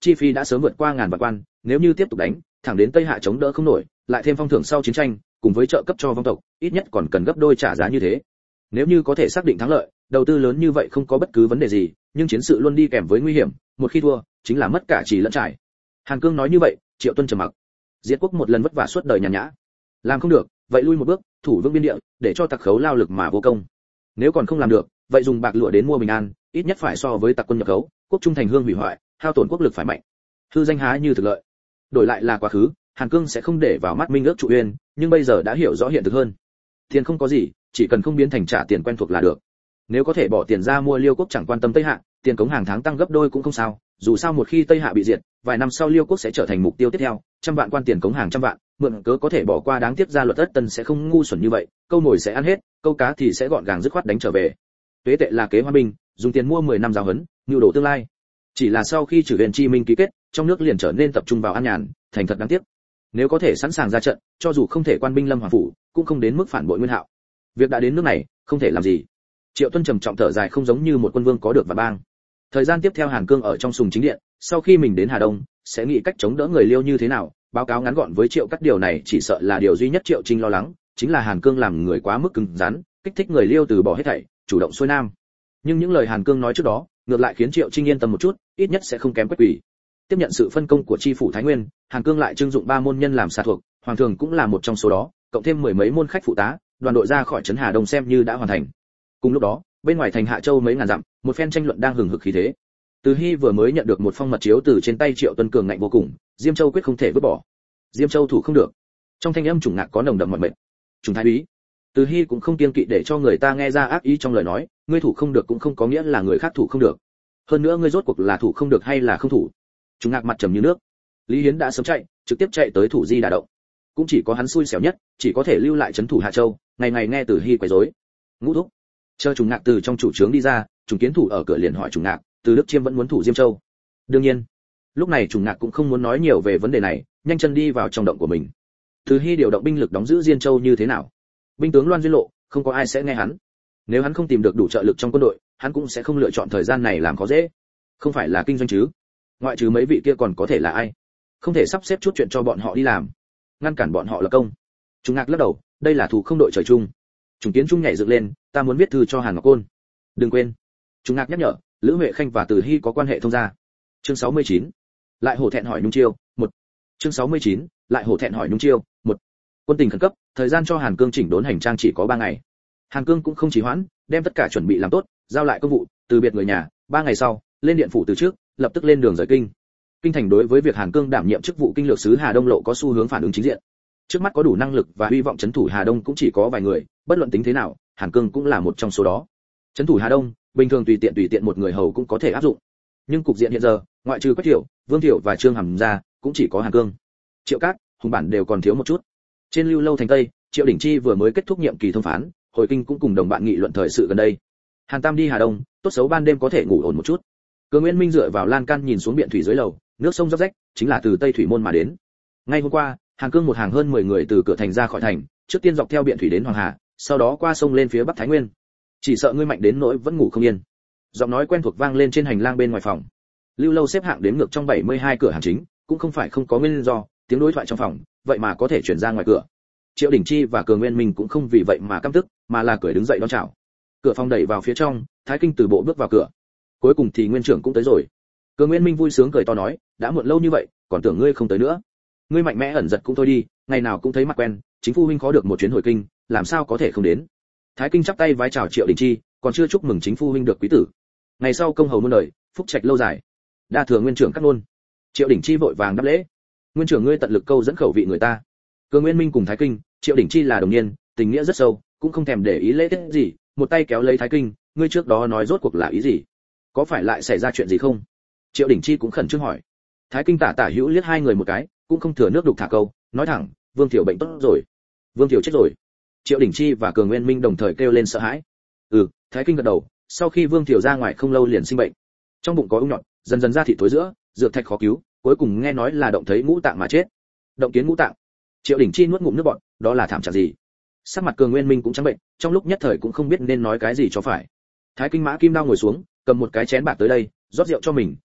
chi phí đã sớm vượt qua ngàn vạn quan, nếu như tiếp tục đánh, thẳng đến Tây Hạ chống đỡ không nổi, lại thêm phong thưởng sau chiến tranh, cùng với trợ cấp cho vong tộc, ít nhất còn cần gấp đôi trả giá như thế. Nếu như có thể xác định thắng lợi, đầu tư lớn như vậy không có bất cứ vấn đề gì, nhưng chiến sự luôn đi kèm với nguy hiểm, một khi thua, chính là mất cả trì lẫn trải. Hàn Cương nói như vậy, Triệu Tuân trầm mặc. Diệt quốc một lần vất vả suốt đời nhàn nhã, làm không được, vậy lui một bước, thủ vững biên địa, để cho tặc khấu lao lực mà vô công. Nếu còn không làm được, vậy dùng bạc lụa đến mua bình an, ít nhất phải so với tặc quân nhập khấu, quốc trung thành hương hủy hoại, hao tổn quốc lực phải mạnh. Hư danh há như thực lợi. Đổi lại là quá khứ, Hàn Cương sẽ không để vào mắt Minh ước trụ uyên, nhưng bây giờ đã hiểu rõ hiện thực hơn. Tiền không có gì, chỉ cần không biến thành trả tiền quen thuộc là được. Nếu có thể bỏ tiền ra mua Liêu quốc chẳng quan tâm Tây Hạ, tiền cống hàng tháng tăng gấp đôi cũng không sao, dù sao một khi Tây Hạ bị diệt, vài năm sau Liêu quốc sẽ trở thành mục tiêu tiếp theo, trăm vạn quan tiền cống hàng trăm vạn, mượn cớ có thể bỏ qua đáng tiếc ra luật Ất Tân sẽ không ngu xuẩn như vậy, câu mồi sẽ ăn hết, câu cá thì sẽ gọn gàng dứt khoát đánh trở về. Tuế tệ là kế hoa binh, dùng tiền mua 10 năm giáo huấn, nhu đồ tương lai. Chỉ là sau khi Trử Huyền Chi Minh ký kết, trong nước liền trở nên tập trung vào an nhàn, thành thật đáng tiếc. Nếu có thể sẵn sàng ra trận, cho dù không thể quan binh lâm hoàng phủ, cũng không đến mức phản bội Nguyên Hạo. Việc đã đến nước này, không thể làm gì. Triệu Tuân trầm trọng thở dài không giống như một quân vương có được và bang. Thời gian tiếp theo Hàn Cương ở trong Sùng Chính Điện, sau khi mình đến Hà Đông, sẽ nghĩ cách chống đỡ người Liêu như thế nào, báo cáo ngắn gọn với Triệu Cắt điều này chỉ sợ là điều duy nhất Triệu Trinh lo lắng, chính là Hàn Cương làm người quá mức cứng rắn, kích thích người Liêu từ bỏ hết thảy, chủ động xuôi nam. Nhưng những lời Hàn Cương nói trước đó, ngược lại khiến Triệu Trinh yên tâm một chút, ít nhất sẽ không kém Quách Quỷ. Tiếp nhận sự phân công của tri phủ Thái Nguyên, Hàn Cương lại trưng dụng 3 môn nhân làm xa thuộc, hoàng thường cũng là một trong số đó, cộng thêm 10 mấy môn khách phụ tá, đoàn đội ra khỏi trấn Hà Đông xem như đã hoàn thành. Cùng lúc đó, bên ngoài thành Hạ Châu mấy ngàn dặm, một phen tranh luận đang hừng hực khí thế. Từ Hy vừa mới nhận được một phong mật chiếu từ trên tay Triệu Tuân cường ngạnh vô cùng, Diêm Châu quyết không thể vứt bỏ. Diêm Châu thủ không được. Trong thanh âm trùng ngạc có nồng đậm mọi mệt. Trùng thái úy. Từ Hy cũng không kiêng kỵ để cho người ta nghe ra ác ý trong lời nói, ngươi thủ không được cũng không có nghĩa là người khác thủ không được. Hơn nữa ngươi rốt cuộc là thủ không được hay là không thủ? Trùng ngạc mặt trầm như nước. Lý Hiến đã sớm chạy, trực tiếp chạy tới thủ Di Đà động. Cũng chỉ có hắn xui xẻo nhất, chỉ có thể lưu lại trấn thủ Hạ Châu, ngày ngày nghe Từ Hy quấy rối. Ngũ thúc. Chờ Trùng ngạc từ trong chủ trướng đi ra, Trùng Kiến thủ ở cửa liền hỏi Trùng ngạc, Từ Đức Chiêm vẫn muốn thủ Diêm Châu. Đương nhiên. Lúc này Trùng ngạc cũng không muốn nói nhiều về vấn đề này, nhanh chân đi vào trong động của mình. Từ Hy điều động binh lực đóng giữ Diên Châu như thế nào? Binh tướng loan duyên lộ, không có ai sẽ nghe hắn. Nếu hắn không tìm được đủ trợ lực trong quân đội, hắn cũng sẽ không lựa chọn thời gian này làm khó dễ. Không phải là kinh doanh chứ? Ngoại trừ mấy vị kia còn có thể là ai? Không thể sắp xếp chút chuyện cho bọn họ đi làm, ngăn cản bọn họ lập công. Trùng ngạc lắc đầu, đây là thủ không đội trời chung. Trùng Kiến Trung nhảy dựng lên, ta muốn viết thư cho Hàn Ngọc Côn. Đừng quên. Trùng ngạc nhắc nhở, Lữ Huệ Khanh và Từ Hy có quan hệ thông gia. Chương 69. Lại hổ thẹn hỏi Nhung Chiêu, 1. Chương 69. Lại hổ thẹn hỏi Nhung Chiêu, 1. Quân tình khẩn cấp, thời gian cho Hàn Cương chỉnh đốn hành trang chỉ có 3 ngày. Hàn Cương cũng không trì hoãn, đem tất cả chuẩn bị làm tốt, giao lại công vụ, từ biệt người nhà, 3 ngày sau, lên điện phủ từ trước, lập tức lên đường rời kinh. Kinh thành đối với việc Hàn Cương đảm nhiệm chức vụ kinh lược sứ Hà Đông lộ có xu hướng phản ứng chính diện. Trước mắt có đủ năng lực và hy vọng trấn thủ Hà Đông cũng chỉ có vài người, bất luận tính thế nào, Hàn Cương cũng là một trong số đó. Trấn thủ Hà Đông, bình thường tùy tiện một người hầu cũng có thể áp dụng. Nhưng cục diện hiện giờ, ngoại trừ Quách Thiệu, Vương Thiệu và Trương Hàm ra, cũng chỉ có Hàn Cương. Triệu Cát, Hùng Bản đều còn thiếu một chút. Trên Lưu Lâu thành Tây, Triệu Đỉnh Chi vừa mới kết thúc nhiệm kỳ thông phán, hồi kinh cũng cùng đồng bạn nghị luận thời sự gần đây. Hàn Tam đi Hà Đông, tốt xấu ban đêm có thể ngủ ổn một chút. Cường Nguyên Minh dựa vào lan can nhìn xuống biển thủy dưới lầu, nước sông róc rách, chính là từ Tây Thủy môn mà đến. Ngay hôm qua, Hàn Cương một hàng hơn 10 người từ cửa thành ra khỏi thành, trước tiên dọc theo biển thủy đến Hoàng Hà, sau đó qua sông lên phía Bắc Thái Nguyên. Chỉ sợ ngươi mạnh đến nỗi vẫn ngủ không yên. Giọng nói quen thuộc vang lên trên hành lang bên ngoài phòng. Lưu Lâu xếp hạng đến ngược trong 72 cửa hàng chính, cũng không phải không có nguyên do, tiếng đối thoại trong phòng, vậy mà có thể truyền ra ngoài cửa. Triệu Đỉnh Chi và Cường Nguyên Minh cũng không vì vậy mà căm tức, mà là cười đứng dậy đón chào. Cửa phòng đẩy vào phía trong, Thái Kinh từ bộ bước vào cửa. Cuối cùng thì Nguyên trưởng cũng tới rồi. Cường Nguyên Minh vui sướng cười to nói, đã muộn lâu như vậy, còn tưởng ngươi không tới nữa. Ngươi mạnh mẽ ẩn giật cũng thôi đi, ngày nào cũng thấy mặt quen, chính phu huynh khó được một chuyến hồi kinh, làm sao có thể không đến. Thái Kinh chắp tay vái chào Triệu Đỉnh Chi, còn chưa chúc mừng chính phu huynh được quý tử. Ngày sau công hầu muôn đời, phúc trạch lâu dài. Đa thừa Nguyên trưởng cắt luôn. Triệu Đỉnh Chi vội vàng đáp lễ. Nguyên trưởng ngươi tận lực câu dẫn khẩu vị người ta. Cường Nguyên Minh cùng Thái Kinh, Triệu Đỉnh Chi là đồng niên, tình nghĩa rất sâu, cũng không thèm để ý lễ tiết gì, một tay kéo lấy Thái Kinh, ngươi trước đó nói rốt cuộc là ý gì? Có phải lại xảy ra chuyện gì không? Triệu Đỉnh Chi cũng khẩn trương hỏi. Thái Kinh tả hữu liếc hai người một cái, cũng không thừa nước đục thả câu, nói thẳng, Vương Thiệu bệnh tốt rồi. Vương Thiệu chết rồi. Triệu Đỉnh Chi và Cường Nguyên Minh đồng thời kêu lên sợ hãi. Thái Kinh gật đầu, sau khi Vương Thiệu ra ngoài không lâu liền sinh bệnh. Trong bụng có ung nhọt, dần dần ra thịt tối giữa, dược thạch khó cứu, cuối cùng nghe nói là động thấy ngũ tạng mà chết. Động kiến ngũ tạng. Triệu Đỉnh Chi nuốt ngụm nước bọt, đó là thảm trạng gì? Sắc mặt Cường Nguyên Minh cũng trắng bệnh, trong lúc nhất thời cũng không biết nên nói cái gì cho phải. Thái Kinh mã kim đao ngồi xuống, cầm một cái chén bạc tới đây, rót rượu cho mình,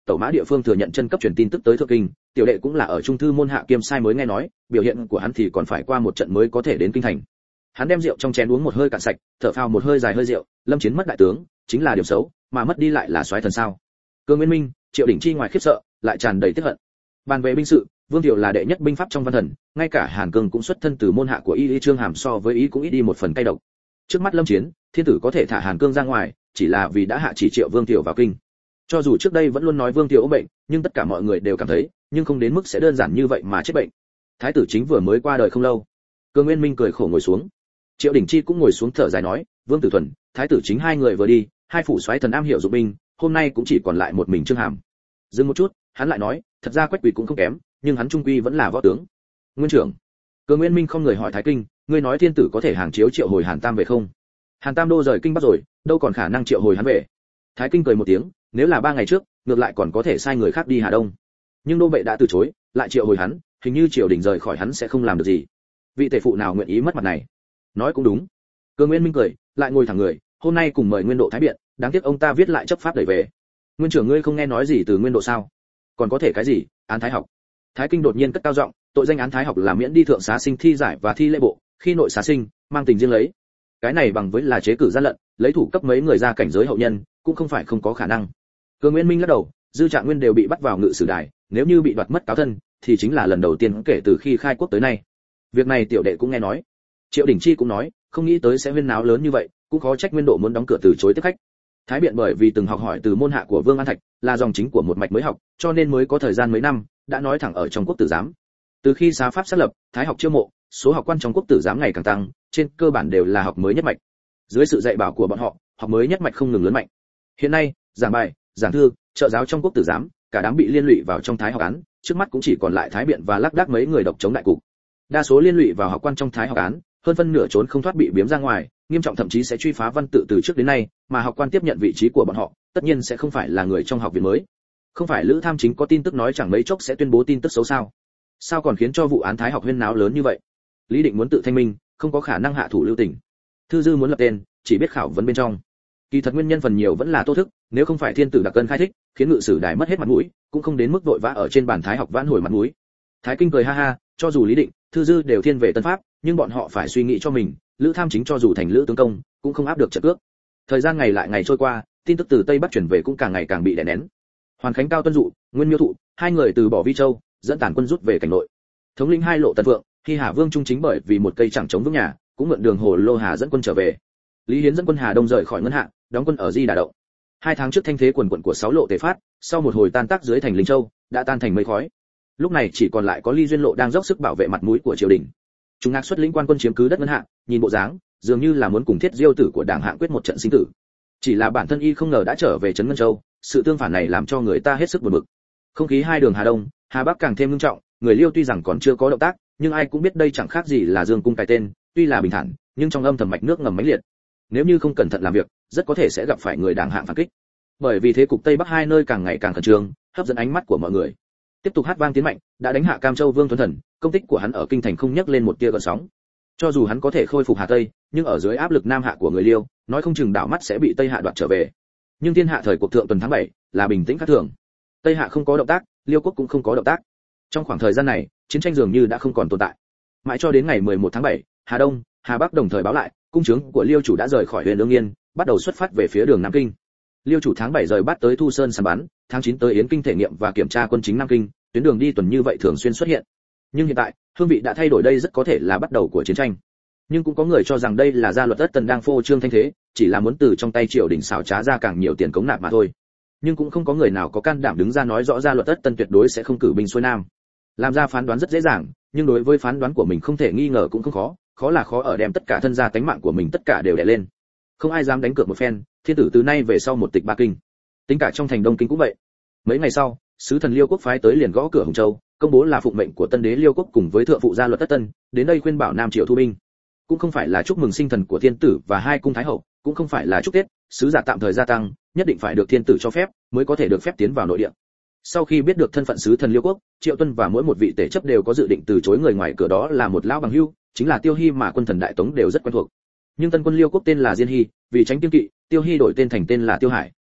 tẩu mã địa phương thừa nhận chân cấp truyền tin tức tới thượng kinh, tiểu đệ cũng là ở trung thư môn hạ kiêm sai mới nghe nói, biểu hiện của hắn thì còn phải qua một trận mới có thể đến kinh thành. Hắn đem rượu trong chén uống một hơi cạn sạch, thở phào một hơi dài hơi rượu, Lâm Chiến mất đại tướng, chính là điểm xấu, mà mất đi lại là soái thần sao? Cương Nguyên Minh, Triệu Đỉnh Chi ngoài khiếp sợ, lại tràn đầy tức hận. Bàn về binh sự, Vương Thiệu là đệ nhất binh pháp trong văn thần, ngay cả Hàn Cương cũng xuất thân từ môn hạ của Y Trương Hàm, so với ý cũng ít đi một phần cay độc. Trước mắt Lâm Chiến, thiên tử có thể thả Hàn Cương ra ngoài, chỉ là vì đã hạ chỉ triệu Vương Thiệu vào kinh. Cho dù trước đây vẫn luôn nói Vương Thiệu ốm bệnh, nhưng tất cả mọi người đều cảm thấy, nhưng không đến mức sẽ đơn giản như vậy mà chết bệnh. Thái tử chính vừa mới qua đời không lâu. Cương Nguyên Minh cười khổ ngồi xuống. Triệu Đỉnh Chi cũng ngồi xuống thở dài nói, Vương Tử Thuần, Thái tử chính hai người vừa đi, hai phủ soái thần am hiểu dụng binh, hôm nay cũng chỉ còn lại một mình Trương Hàm. Dừng một chút, hắn lại nói, thật ra Quách Quỳ cũng không kém, nhưng hắn trung quy vẫn là võ tướng. Nguyên trưởng. Cương Nguyên Minh không người hỏi Thái Kinh, ngươi nói thiên tử có thể hàng chiếu triệu hồi Hàn Tam về không? Hàn Tam đô rời kinh Bắc rồi, đâu còn khả năng triệu hồi hắn về. Thái Kinh cười một tiếng, nếu là 3 ngày trước, ngược lại còn có thể sai người khác đi Hà Đông. Nhưng đô bệ đã từ chối, lại triệu hồi hắn, hình như triều đình rời khỏi hắn sẽ không làm được gì. Vị tể phụ nào nguyện ý mất mặt này? Nói cũng đúng. Cương Nguyên Minh cười, lại ngồi thẳng người, hôm nay cùng mời Nguyên Độ thái biện, đáng tiếc ông ta viết lại chấp pháp đẩy về. Nguyên trưởng ngươi không nghe nói gì từ Nguyên Độ sao? Còn có thể cái gì? Án thái học. Thái Kinh đột nhiên cất cao giọng, tội danh án thái học là miễn đi thượng xá sinh thi giải và thi lễ bộ, khi nội xá sinh mang tình riêng lấy. Cái này bằng với là chế cử gian lận, lấy thủ cấp mấy người ra cảnh giới hậu nhân, cũng không phải không có khả năng. Cương Nguyên Minh lắc đầu, Dư Trạng Nguyên đều bị bắt vào ngự sử đài, nếu như bị đoạt mất cáo thân, thì chính là lần đầu tiên kể từ khi khai quốc tới nay. Việc này tiểu đệ cũng nghe nói. Triệu Đỉnh Chi cũng nói, không nghĩ tới sẽ huyên náo lớn như vậy, cũng khó trách Nguyên Độ muốn đóng cửa từ chối tiếp khách. Thái biện bởi vì từng học hỏi từ môn hạ của Vương An Thạch, là dòng chính của một mạch mới học, cho nên mới có thời gian mấy năm, đã nói thẳng ở trong quốc tử giám. Từ khi xá pháp xác lập, thái học chiêu mộ, số học quan trong quốc tử giám ngày càng tăng, trên cơ bản đều là học mới nhất mạch. Dưới sự dạy bảo của bọn họ, học mới nhất mạch không ngừng lớn mạnh. Hiện nay, giảng bài, giảng thư, trợ giáo trong quốc tử giám, cả đám bị liên lụy vào trong thái học án, trước mắt cũng chỉ còn lại Thái biện và lác đác mấy người độc chống đại cục. Đa số liên lụy vào học quan trong thái học án, hơn phân nửa trốn không thoát bị biếm ra ngoài, nghiêm trọng thậm chí sẽ truy phá văn tự từ trước đến nay, mà học quan tiếp nhận vị trí của bọn họ, tất nhiên sẽ không phải là người trong học viện mới. Không phải Lữ Tham Chính có tin tức nói chẳng mấy chốc sẽ tuyên bố tin tức xấu sao? Sao còn khiến cho vụ án thái học huyên náo lớn như vậy? Lý Định muốn tự thanh minh, không có khả năng hạ thủ lưu tình. Thư Dư muốn lập tên, chỉ biết khảo vấn bên trong. Kỳ thật nguyên nhân phần nhiều vẫn là Tô Thức, nếu không phải thiên tử đặc cân khai thích, khiến ngự sử đài mất hết mặt mũi, cũng không đến mức vội vã ở trên bàn thái học vãn hồi mặt mũi. Thái Kinh cười ha ha, cho dù Lý Định, Thư Dư đều thiên về tân pháp, nhưng bọn họ phải suy nghĩ cho mình, Lữ Tham Chính cho dù thành Lữ tướng công, cũng không áp được trận cước. Thời gian ngày lại ngày trôi qua, tin tức từ Tây Bắc truyền về cũng càng ngày càng bị đè nén. Hoàn Khánh Cao Tuân Dụ, Nguyên Miêu Thụ, hai người từ bỏ Vi Châu, dẫn tản quân rút về cảnh nội. Thống lĩnh hai lộ Tần Vượng, khi Hà Vương Trung Chính bởi vì một cây chẳng chống vững nhà, cũng mượn đường hồ Lô Hà dẫn quân trở về. Lý Hiến dẫn quân Hà Đông rời khỏi Ngân Hạ, đóng quân ở Di Đà Động. 2 tháng trước thanh thế quần quần của 6 lộ tề phát, sau một hồi tan tác dưới thành Linh Châu, đã tan thành mây khói. Lúc này chỉ còn lại có Ly Duyên Lộ đang dốc sức bảo vệ mặt mũi của triều đình. Trung Ngạc xuất lĩnh quan quân chiếm cứ đất Ngân Hạ, nhìn bộ dáng, dường như là muốn cùng Thiết Diêu tử của Đảng Hạng quyết một trận sinh tử. Chỉ là bản thân y không ngờ đã trở về trấn Ngân Châu, sự tương phản này làm cho người ta hết sức buồn bực. Không khí hai đường Hà Đông, Hà Bắc càng thêm nghiêm trọng, người Liêu tuy rằng còn chưa có động tác, nhưng ai cũng biết đây chẳng khác gì là Dương cung cái tên, tuy là bình thản, nhưng trong âm thầm mạch nước ngầm mãnh liệt. Nếu như không cẩn thận làm việc, rất có thể sẽ gặp phải người Đảng Hạng phản kích. Bởi vì thế cục Tây Bắc hai nơi càng ngày càng khẩn trương, hấp dẫn ánh mắt của mọi người. Tiếp tục hát vang tiến mạnh, đã đánh hạ Cam Châu Vương Tuấn Thần, công tích của hắn ở kinh thành không nhấc lên một tia gợn sóng. Cho dù hắn có thể khôi phục Hà Tây, nhưng ở dưới áp lực Nam Hạ của người Liêu, nói không chừng đảo mắt sẽ bị Tây Hạ đoạt trở về. Nhưng thiên hạ thời cuộc thượng tuần tháng 7 là bình tĩnh khác thường. Tây Hạ không có động tác, Liêu quốc cũng không có động tác. Trong khoảng thời gian này, chiến tranh dường như đã không còn tồn tại. Mãi cho đến ngày 11 tháng 7, Hà Đông, Hà Bắc đồng thời báo lại, cung trướng của Liêu chủ đã rời khỏi huyện Lương Nghiên, bắt đầu xuất phát về phía đường Nam Kinh. Liêu chủ tháng 7 rời bắt tới Thu Sơn săn bắn, tháng 9 tới Yến Kinh thể nghiệm và kiểm tra quân chính Nam Kinh, tuyến đường đi tuần như vậy thường xuyên xuất hiện. Nhưng hiện tại, hương vị đã thay đổi, đây rất có thể là bắt đầu của chiến tranh. Nhưng cũng có người cho rằng đây là gia luật Tất Tần đang phô trương thanh thế, chỉ là muốn từ trong tay triều đình xảo trá ra càng nhiều tiền cống nạp mà thôi. Nhưng cũng không có người nào có can đảm đứng ra nói rõ gia luật Tất Tần tuyệt đối sẽ không cử binh xuôi nam. Làm ra phán đoán rất dễ dàng, nhưng đối với phán đoán của mình không thể nghi ngờ cũng không khó, khó là khó ở đem tất cả thân gia tánh mạng của mình tất cả đều đè lên. Không ai dám đánh cược một phen, thiên tử từ nay về sau một tịch ba kinh. Tính cả trong thành Đông Kinh cũng vậy. Mấy ngày sau, sứ thần Liêu quốc phái tới liền gõ cửa Hồng Châu, công bố là phụng mệnh của tân đế Liêu quốc cùng với thượng phụ gia luật Tất Tân, đến đây khuyên bảo Nam Triệu thu binh. Cũng không phải là chúc mừng sinh thần của thiên tử và hai cung thái hậu, cũng không phải là chúc Tết, sứ giả tạm thời gia tăng, nhất định phải được thiên tử cho phép mới có thể được phép tiến vào nội địa. Sau khi biết được thân phận sứ thần Liêu quốc, Triệu Tuân và mỗi một vị tể chấp đều có dự định từ chối người ngoài cửa, đó là một lão bằng hữu, chính là Tiêu Hy mà quân thần đại tống đều rất quen thuộc. Nhưng tân quân Liêu quốc tên là Diên Hy, vì tránh kiêng kỵ, Tiêu Hy đổi tên thành tên là Tiêu Hải.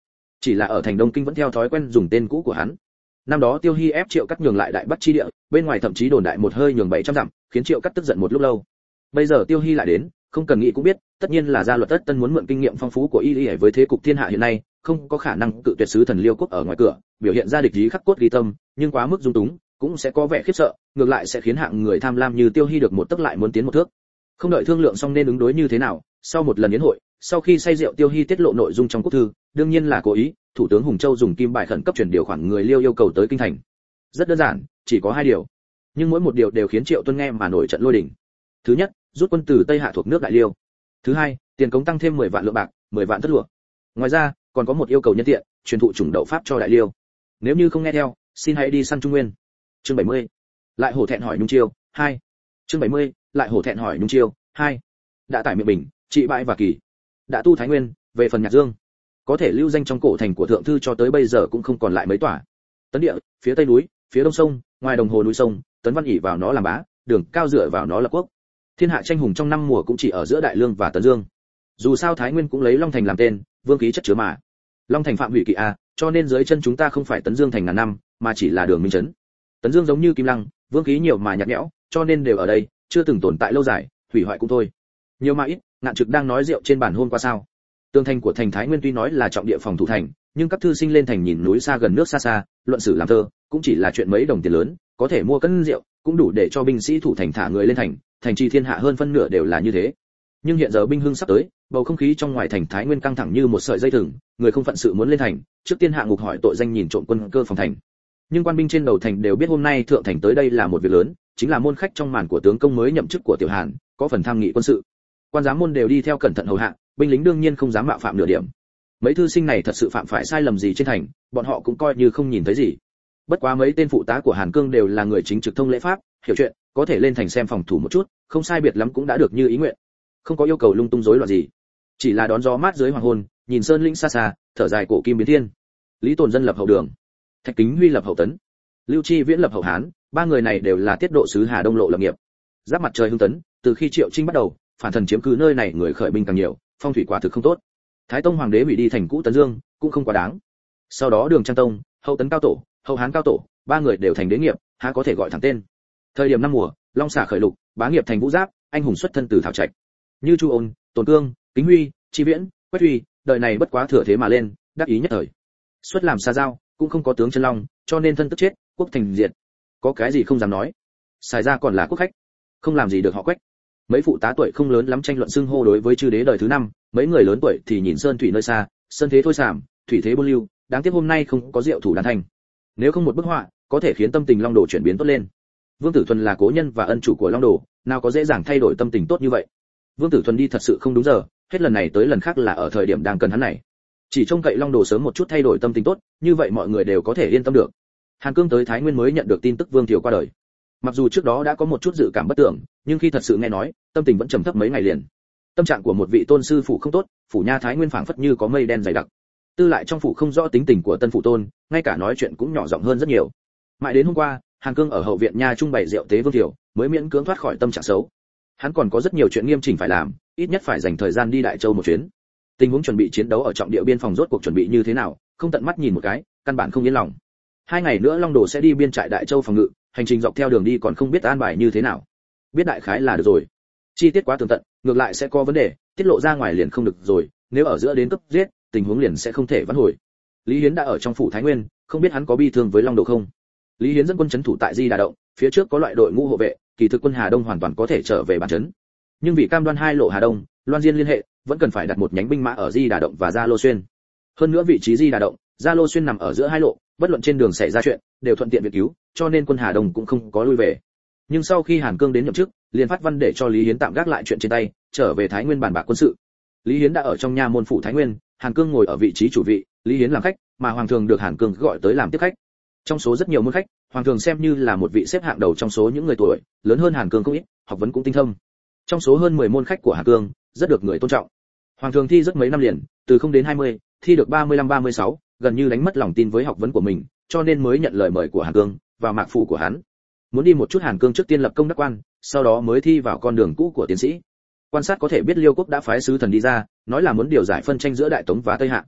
chỉ là ở thành Đông Kinh vẫn theo thói quen dùng tên cũ của hắn. Năm đó Tiêu Hi ép Triệu Cắt nhường lại Đại Bắc chi địa, bên ngoài thậm chí đồn đại một hơi nhường 700 dặm, khiến Triệu Cắt tức giận một lúc lâu. Bây giờ Tiêu Hi lại đến, không cần nghĩ cũng biết, tất nhiên là gia luật tất tân muốn mượn kinh nghiệm phong phú của y với thế cục thiên hạ hiện nay, không có khả năng cự tuyệt sứ thần Liêu quốc ở ngoài cửa, biểu hiện ra địch ý khắc cốt ghi tâm, nhưng quá mức dung túng, cũng sẽ có vẻ khiếp sợ, ngược lại sẽ khiến hạng người tham lam như Tiêu Hi được một tấc lại muốn tiến một thước. Không đợi thương lượng xong nên ứng đối như thế nào, sau một lần yến hội, sau khi say rượu Tiêu Hi tiết lộ nội dung trong quốc thư, đương nhiên là cố ý, thủ tướng Hùng Châu dùng kim bài khẩn cấp chuyển điều khoản người Liêu yêu cầu tới kinh thành. Rất đơn giản, chỉ có 2 điều, nhưng mỗi một điều đều khiến Triệu Tuân nghe mà nổi trận lôi đình. Thứ nhất, rút quân từ Tây Hạ thuộc nước Đại Liêu. Thứ hai, tiền cống tăng thêm 10 vạn lượng bạc, 10 vạn thất lụa. Ngoài ra, còn có một yêu cầu nhân tiện, truyền thụ chủng đậu pháp cho Đại Liêu. Nếu như không nghe theo, xin hãy đi săn Trung Nguyên. Chương 70. Lại hổ thẹn hỏi Nhung Chiêu 2. Chương 70. Lại hổ thẹn hỏi Nhung Chiêu 2. Đã tải miệng bình, trị bãi và kỳ. Đã tu Thái Nguyên, về phần Nhạc Dương, có thể lưu danh trong cổ thành của thượng thư cho tới bây giờ cũng không còn lại mấy tòa. Tấn địa, phía tây núi, phía đông sông, ngoài đồng hồ núi sông, Tấn Văn ỷ vào nó làm bá, Đường Cao dựa vào nó lập quốc. Thiên hạ tranh hùng trong 5 mùa cũng chỉ ở giữa Đại Lương và Tấn Dương. Dù sao Thái Nguyên cũng lấy Long Thành làm tên, vương khí chất chứa mà. Long Thành phạm hủy kỵ a, cho nên dưới chân chúng ta không phải Tấn Dương thành ngàn năm, mà chỉ là Đường Minh trấn. Tấn Dương giống như Kim Lăng, vương khí nhiều mà nhạt nhẽo, cho nên đều ở đây, chưa từng tồn tại lâu dài, hủy hoại cũng thôi. Nhiều mà ít, Ngạn Trực đang nói rượu trên bàn hôm qua sao? Tường thành của thành Thái Nguyên tuy nói là trọng địa phòng thủ thành, nhưng các thư sinh lên thành nhìn núi xa gần nước xa xa, luận sử làm thơ, cũng chỉ là chuyện mấy đồng tiền lớn, có thể mua cân rượu, cũng đủ để cho binh sĩ thủ thành thả người lên thành, thành trì thiên hạ hơn phân nửa đều là như thế. Nhưng hiện giờ binh hưng sắp tới, bầu không khí trong ngoài thành Thái Nguyên căng thẳng như một sợi dây thừng, người không phận sự muốn lên thành, trước tiên hạ ngục hỏi tội danh nhìn trộm quân cơ phòng thành. Nhưng quan binh trên đầu thành đều biết hôm nay thượng thành tới đây là một việc lớn, chính là môn khách trong màn của tướng công mới nhậm chức của Tiểu Hàn, có phần tham nghị quân sự. Quan giám môn đều đi theo cẩn thận hầu hạ, binh lính đương nhiên không dám mạo phạm nửa điểm. Mấy thư sinh này thật sự phạm phải sai lầm gì trên thành, bọn họ cũng coi như không nhìn thấy gì. Bất quá mấy tên phụ tá của Hàn Cương đều là người chính trực thông lễ pháp, hiểu chuyện, có thể lên thành xem phòng thủ một chút, không sai biệt lắm cũng đã được như ý nguyện. Không có yêu cầu lung tung rối loạn gì, chỉ là đón gió mát dưới hoàng hôn, nhìn sơn lĩnh xa xa, thở dài cổ kim biến thiên. Lý Tồn Dân lập hậu Đường, Thạch Kính Huy lập hậu Tấn, Lưu Chi Viễn lập hậu Hán, 3 người này đều là tiết độ sứ Hà Đông lộ lập nghiệp. Giáp mặt trời hưng Tấn, từ khi Triệu Trinh bắt đầu, phản thần chiếm cứ nơi này người khởi binh càng nhiều, phong thủy quả thực không tốt. Thái Tông hoàng đế hủy đi thành cũ Tấn Dương, cũng không quá đáng. Sau đó Đường Trang Tông, hậu Tấn cao tổ, hậu Hán cao tổ, 3 người đều thành đế nghiệp, há có thể gọi thẳng tên. Thời điểm năm mùa, Long xả khởi lục, bá nghiệp thành Vũ Giáp, anh hùng xuất thân từ Thảo Trạch. Như Chu Ôn, Tồn Cương, Kính Huy, Chi Viễn, Quách Huy, đời này bất quá thừa thế mà lên, đắc ý nhất thời. Xuất làm xa giao, cũng không có tướng chân long, cho nên thân tức chết, quốc thành diệt. Có cái gì không dám nói. Xài ra còn là quốc khách, không làm gì được họ Quách. Mấy phụ tá tuổi không lớn lắm tranh luận xưng hô đối với chư đế đời thứ 5, mấy người lớn tuổi thì nhìn sơn thủy nơi xa, sơn thế thôi sảm, thủy thế buôn lưu, đáng tiếc hôm nay không có rượu thủ đàn thành. Nếu không một bức họa, có thể khiến tâm tình Long Đồ chuyển biến tốt lên. Vương Tử Thuần là cố nhân và ân chủ của Long Đồ, nào có dễ dàng thay đổi tâm tình tốt như vậy. Vương Tử Thuần đi thật sự không đúng giờ, hết lần này tới lần khác là ở thời điểm đang cần hắn này. Chỉ trông cậy Long Đồ sớm một chút thay đổi tâm tình tốt, như vậy mọi người đều có thể yên tâm được. Hàn Cương tới Thái Nguyên mới nhận được tin tức Vương Thiều qua đời. Mặc dù trước đó đã có một chút dự cảm bất tưởng, nhưng khi thật sự nghe nói, tâm tình vẫn trầm thấp mấy ngày liền. Tâm trạng của một vị tôn sư phụ không tốt, phủ nha Thái Nguyên phảng phất như có mây đen dày đặc. Tư lại trong phủ không rõ tính tình của tân phụ tôn, ngay cả nói chuyện cũng nhỏ giọng hơn rất nhiều. Mãi đến hôm qua, Hàn Cương ở hậu viện nha trung bày rượu tế Vương Thiều, mới miễn cưỡng thoát khỏi tâm trạng xấu. Hắn còn có rất nhiều chuyện nghiêm chỉnh phải làm, ít nhất phải dành thời gian đi Đại Châu một chuyến. Tình huống chuẩn bị chiến đấu ở trọng địa biên phòng rốt cuộc chuẩn bị như thế nào, không tận mắt nhìn một cái, căn bản không yên lòng. 2 ngày nữa Long Đồ sẽ đi biên trại Đại Châu phòng ngự, hành trình dọc theo đường đi còn không biết an bài như thế nào. Biết đại khái là được rồi. Chi tiết quá tường tận, ngược lại sẽ có vấn đề, tiết lộ ra ngoài liền không được rồi, nếu ở giữa đến cấp giết, tình huống liền sẽ không thể vãn hồi. Lý Hiến đã ở trong phủ Thái Nguyên, không biết hắn có bi thương với Long Đồ không. Lý Hiến dẫn quân trấn thủ tại Di Đà Động, phía trước có loại đội ngũ hộ vệ, kỳ thực quân Hà Đông hoàn toàn có thể trở về bản trấn. Nhưng vì cam đoan 2 lộ Hà Đông, Loan Diên liên hệ, vẫn cần phải đặt một nhánh binh mã ở Di Đà Động và Gia Lô Xuyên. Hơn nữa vị trí Di Đà Động, Gia Lô Xuyên nằm ở giữa 2 lộ, bất luận trên đường xảy ra chuyện, đều thuận tiện việc cứu, cho nên quân Hà Đông cũng không có lui về. Nhưng sau khi Hàn Cương đến nhậm chức, liền phát văn để cho Lý Hiến tạm gác lại chuyện trên tay, trở về Thái Nguyên bàn bạc quân sự. Lý Hiến đã ở trong nha môn phủ Thái Nguyên, Hàn Cương ngồi ở vị trí chủ vị, Lý Hiến làm khách, mà hoàng thường được Hàn Cương gọi tới làm tiếp khách. Trong số rất nhiều môn khách, hoàng thường xem như là một vị xếp hạng đầu trong số những người tuổi lớn hơn Hàn Cương không ít, học vấn cũng tinh thông. Trong số hơn 10 môn khách của Hàn Cương, rất được người tôn trọng. Hoàng thường thi rất mấy năm liền, từ 0 đến 20, thi được 35-36, gần như đánh mất lòng tin với học vấn của mình, cho nên mới nhận lời mời của Hàn Cương vào mạc phủ của hắn. Muốn đi một chút Hàn Cương trước tiên lập công đắc quan, sau đó mới thi vào con đường cũ của tiến sĩ. Quan sát có thể biết Liêu quốc đã phái sứ thần đi ra, nói là muốn điều giải phân tranh giữa Đại Tống và Tây Hạ.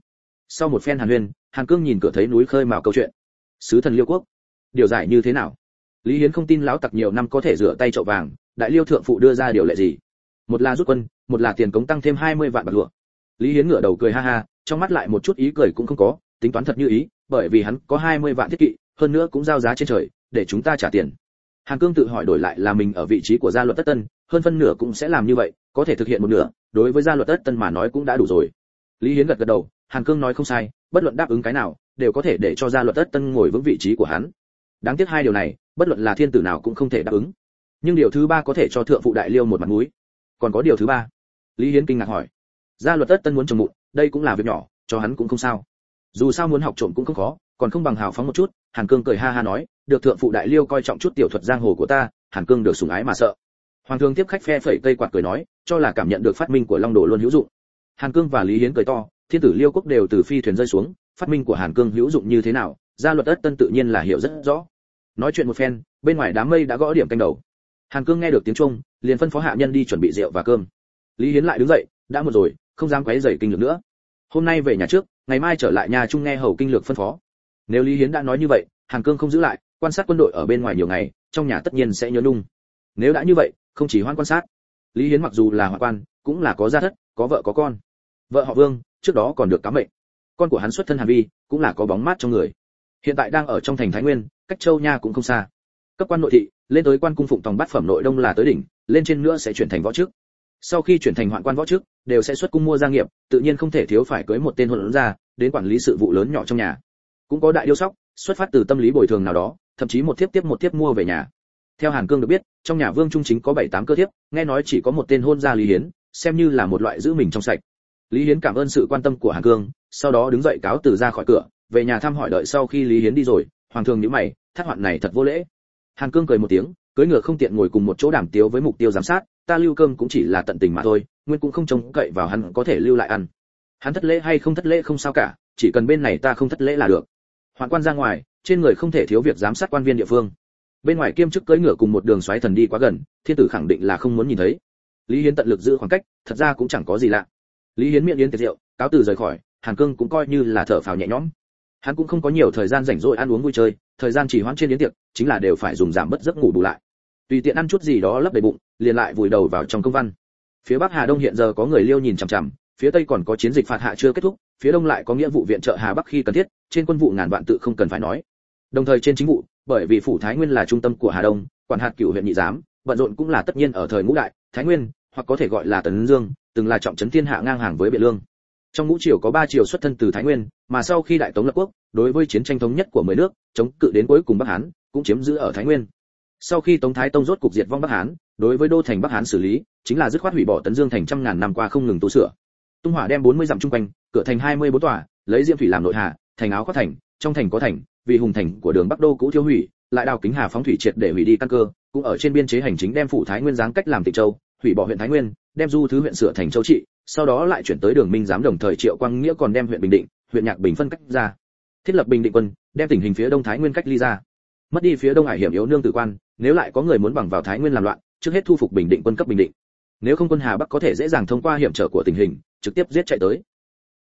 Sau một phen hàn huyên, Hàn Cương nhìn cửa thấy núi khơi mào câu chuyện. Sứ thần Liêu quốc, điều giải như thế nào? Lý Hiến không tin lão tặc nhiều năm có thể rửa tay chậu vàng, đại Liêu thượng phụ đưa ra điều lệ gì? Một là rút quân, một là tiền cống tăng thêm 20 vạn bạc lụa. Lý Hiến ngửa đầu cười ha ha, trong mắt lại một chút ý cười cũng không có, tính toán thật như ý, bởi vì hắn có 20 vạn thiết kỵ, hơn nữa cũng giao giá trên trời, để chúng ta trả tiền. Hàn Cương tự hỏi đổi lại là mình ở vị trí của gia luật Tất Tân, hơn phân nửa cũng sẽ làm như vậy, có thể thực hiện một nửa, đối với gia luật Tất Tân mà nói cũng đã đủ rồi. Lý Hiến gật gật đầu, Hàn Cương nói không sai, bất luận đáp ứng cái nào, đều có thể để cho gia luật Tất Tân ngồi vững vị trí của hắn. Đáng tiếc hai điều này, bất luận là thiên tử nào cũng không thể đáp ứng. Nhưng điều thứ ba có thể cho thượng phụ đại Liêu một mặt mũi. Còn có điều thứ ba? Lý Hiến kinh ngạc hỏi. Gia luật Tất Tân muốn trồng mụn, đây cũng là việc nhỏ, cho hắn cũng không sao. Dù sao muốn học trộm cũng không khó, còn không bằng hào phóng một chút. Hàn Cương cười ha ha nói, được thượng phụ đại Liêu coi trọng chút tiểu thuật giang hồ của ta, Hàn Cương được sủng ái mà sợ. Hoàng thương tiếp khách phe phẩy cây quạt cười nói, cho là cảm nhận được phát minh của Long Đồ luôn hữu dụng. Hàn Cương và Lý Hiến cười to, thiên tử Liêu quốc đều từ phi thuyền rơi xuống, phát minh của Hàn Cương hữu dụng như thế nào, gia luật Tất Tân tự nhiên là hiểu rất rõ. Nói chuyện một phen, bên ngoài đám mây đã gõ điểm canh đầu. Hàn Cương nghe được tiếng chuông, liền phân phó hạ nhân đi chuẩn bị rượu và cơm. Lý Hiến lại đứng dậy, đã một rồi, không dám quấy rầy kinh lược nữa. Hôm nay về nhà trước, ngày mai trở lại nhà chung nghe hầu kinh lược phân phó. Nếu Lý Hiến đã nói như vậy, Hàn Cương không giữ lại, quan sát quân đội ở bên ngoài nhiều ngày, trong nhà tất nhiên sẽ nhớ nung. Nếu đã như vậy, không chỉ hoan quan sát. Lý Hiến mặc dù là hoạn quan, cũng là có gia thất, có vợ có con. Vợ họ Vương, trước đó còn được cám mệnh. Con của hắn xuất thân Hàn Vi, cũng là có bóng mát trong người. Hiện tại đang ở trong thành Thái Nguyên, cách Châu Nha cũng không xa. Cấp quan nội thị, lên tới quan cung phụng tòng bát phẩm nội đông là tới đỉnh, lên trên nữa sẽ chuyển thành võ chức. Sau khi chuyển thành hoạn quan võ chức, đều sẽ xuất cung mua gia nghiệp, tự nhiên không thể thiếu phải cưới một tên hôn ra, đến quản lý sự vụ lớn nhỏ trong nhà. Cũng có đại điêu sóc, xuất phát từ tâm lý bồi thường nào đó, thậm chí một thiếp tiếp một thiếp mua về nhà. Theo Hàn Cương được biết, trong nhà Vương Trung Chính có 7-8 cơ thiếp, nghe nói chỉ có một tên hôn gia Lý Hiến, xem như là một loại giữ mình trong sạch. Lý Hiến cảm ơn sự quan tâm của Hàn Cương, sau đó đứng dậy cáo từ ra khỏi cửa, về nhà thăm hỏi đợi sau khi Lý Hiến đi rồi, hoàng thường nhíu mày, thác hoạn này thật vô lễ. Hàn Cương cười một tiếng, cưỡi ngựa không tiện ngồi cùng một chỗ đàm tiếu với mục tiêu giám sát, ta lưu cơm cũng chỉ là tận tình mà thôi, nguyên cũng không trông cậy vào hắn có thể lưu lại ăn. Hắn thất lễ hay không thất lễ không sao cả, chỉ cần bên này ta không thất lễ là được. Hoạn quan ra ngoài, trên người không thể thiếu việc giám sát quan viên địa phương. Bên ngoài kiêm chức cưỡi ngựa cùng một đường xoáy thần đi quá gần, thiên tử khẳng định là không muốn nhìn thấy. Lý Hiến tận lực giữ khoảng cách, thật ra cũng chẳng có gì lạ. Lý Hiến miệng yến tiệc rượu, cáo từ rời khỏi, Hàn Cương cũng coi như là thở phào nhẹ nhõm. Hắn cũng không có nhiều thời gian rảnh rỗi ăn uống vui chơi, thời gian chỉ hoãn trên yến tiệc, chính là đều phải dùng giảm bớt giấc ngủ bù lại. Tùy tiện ăn chút gì đó lấp đầy bụng, liền lại vùi đầu vào trong công văn. Phía Bắc Hà Đông hiện giờ có người Liêu nhìn chằm chằm, phía Tây còn có chiến dịch phạt hạ chưa kết thúc, phía Đông lại có nghĩa vụ viện trợ Hà Bắc khi cần thiết, trên quân vụ ngàn vạn tự không cần phải nói. Đồng thời trên chính vụ, bởi vì phủ Thái Nguyên là trung tâm của Hà Đông, quản hạt cửu huyện nhị giám, bận rộn cũng là tất nhiên ở thời ngũ đại, Thái Nguyên, hoặc có thể gọi là Tấn Dương, từng là trọng trấn thiên hạ ngang hàng với Biện Lương. Trong ngũ triều có 3 triều xuất thân từ Thái Nguyên, mà sau khi đại Tống lập quốc, đối với chiến tranh thống nhất của 10 nước, chống cự đến cuối cùng Bắc Hán, cũng chiếm giữ ở Thái Nguyên. Sau khi Tống Thái Tông rốt cục diệt vong Bắc Hán, đối với đô thành Bắc Hán xử lý, chính là dứt khoát hủy bỏ Tấn Dương thành trăm ngàn năm qua không ngừng tu sửa. Tung hỏa đem 40 dặm chung quanh, cửa thành 24 tòa, lấy diêm thủy làm nội hà, thành áo khoác thành, trong thành có thành, vì hùng thành của đường Bắc Đô cũ tiêu hủy, lại đào kính hà phóng thủy triệt để hủy đi căn cơ, cũng ở trên biên chế hành chính đem phủ Thái Nguyên giáng cách làm Tịnh Châu, hủy bỏ huyện Thái Nguyên, đem du thứ huyện sửa thành Châu trị, sau đó lại chuyển tới đường Minh giám đồng thời Triệu Quang Nghĩa còn đem huyện Bình Định, huyện Nhạc Bình phân cách ra, thiết lập Bình Định quân, đem tình hình phía Đông Thái Nguyên cách ly ra. Mất đi phía Đông hải hiểm yếu nương tử quan, nếu lại có người muốn bằng vào Thái Nguyên làm loạn, trước hết thu phục Bình Định quân cấp Bình Định. Nếu không quân Hà Bắc có thể dễ dàng thông qua hiểm trở của tình hình, trực tiếp giết chạy tới.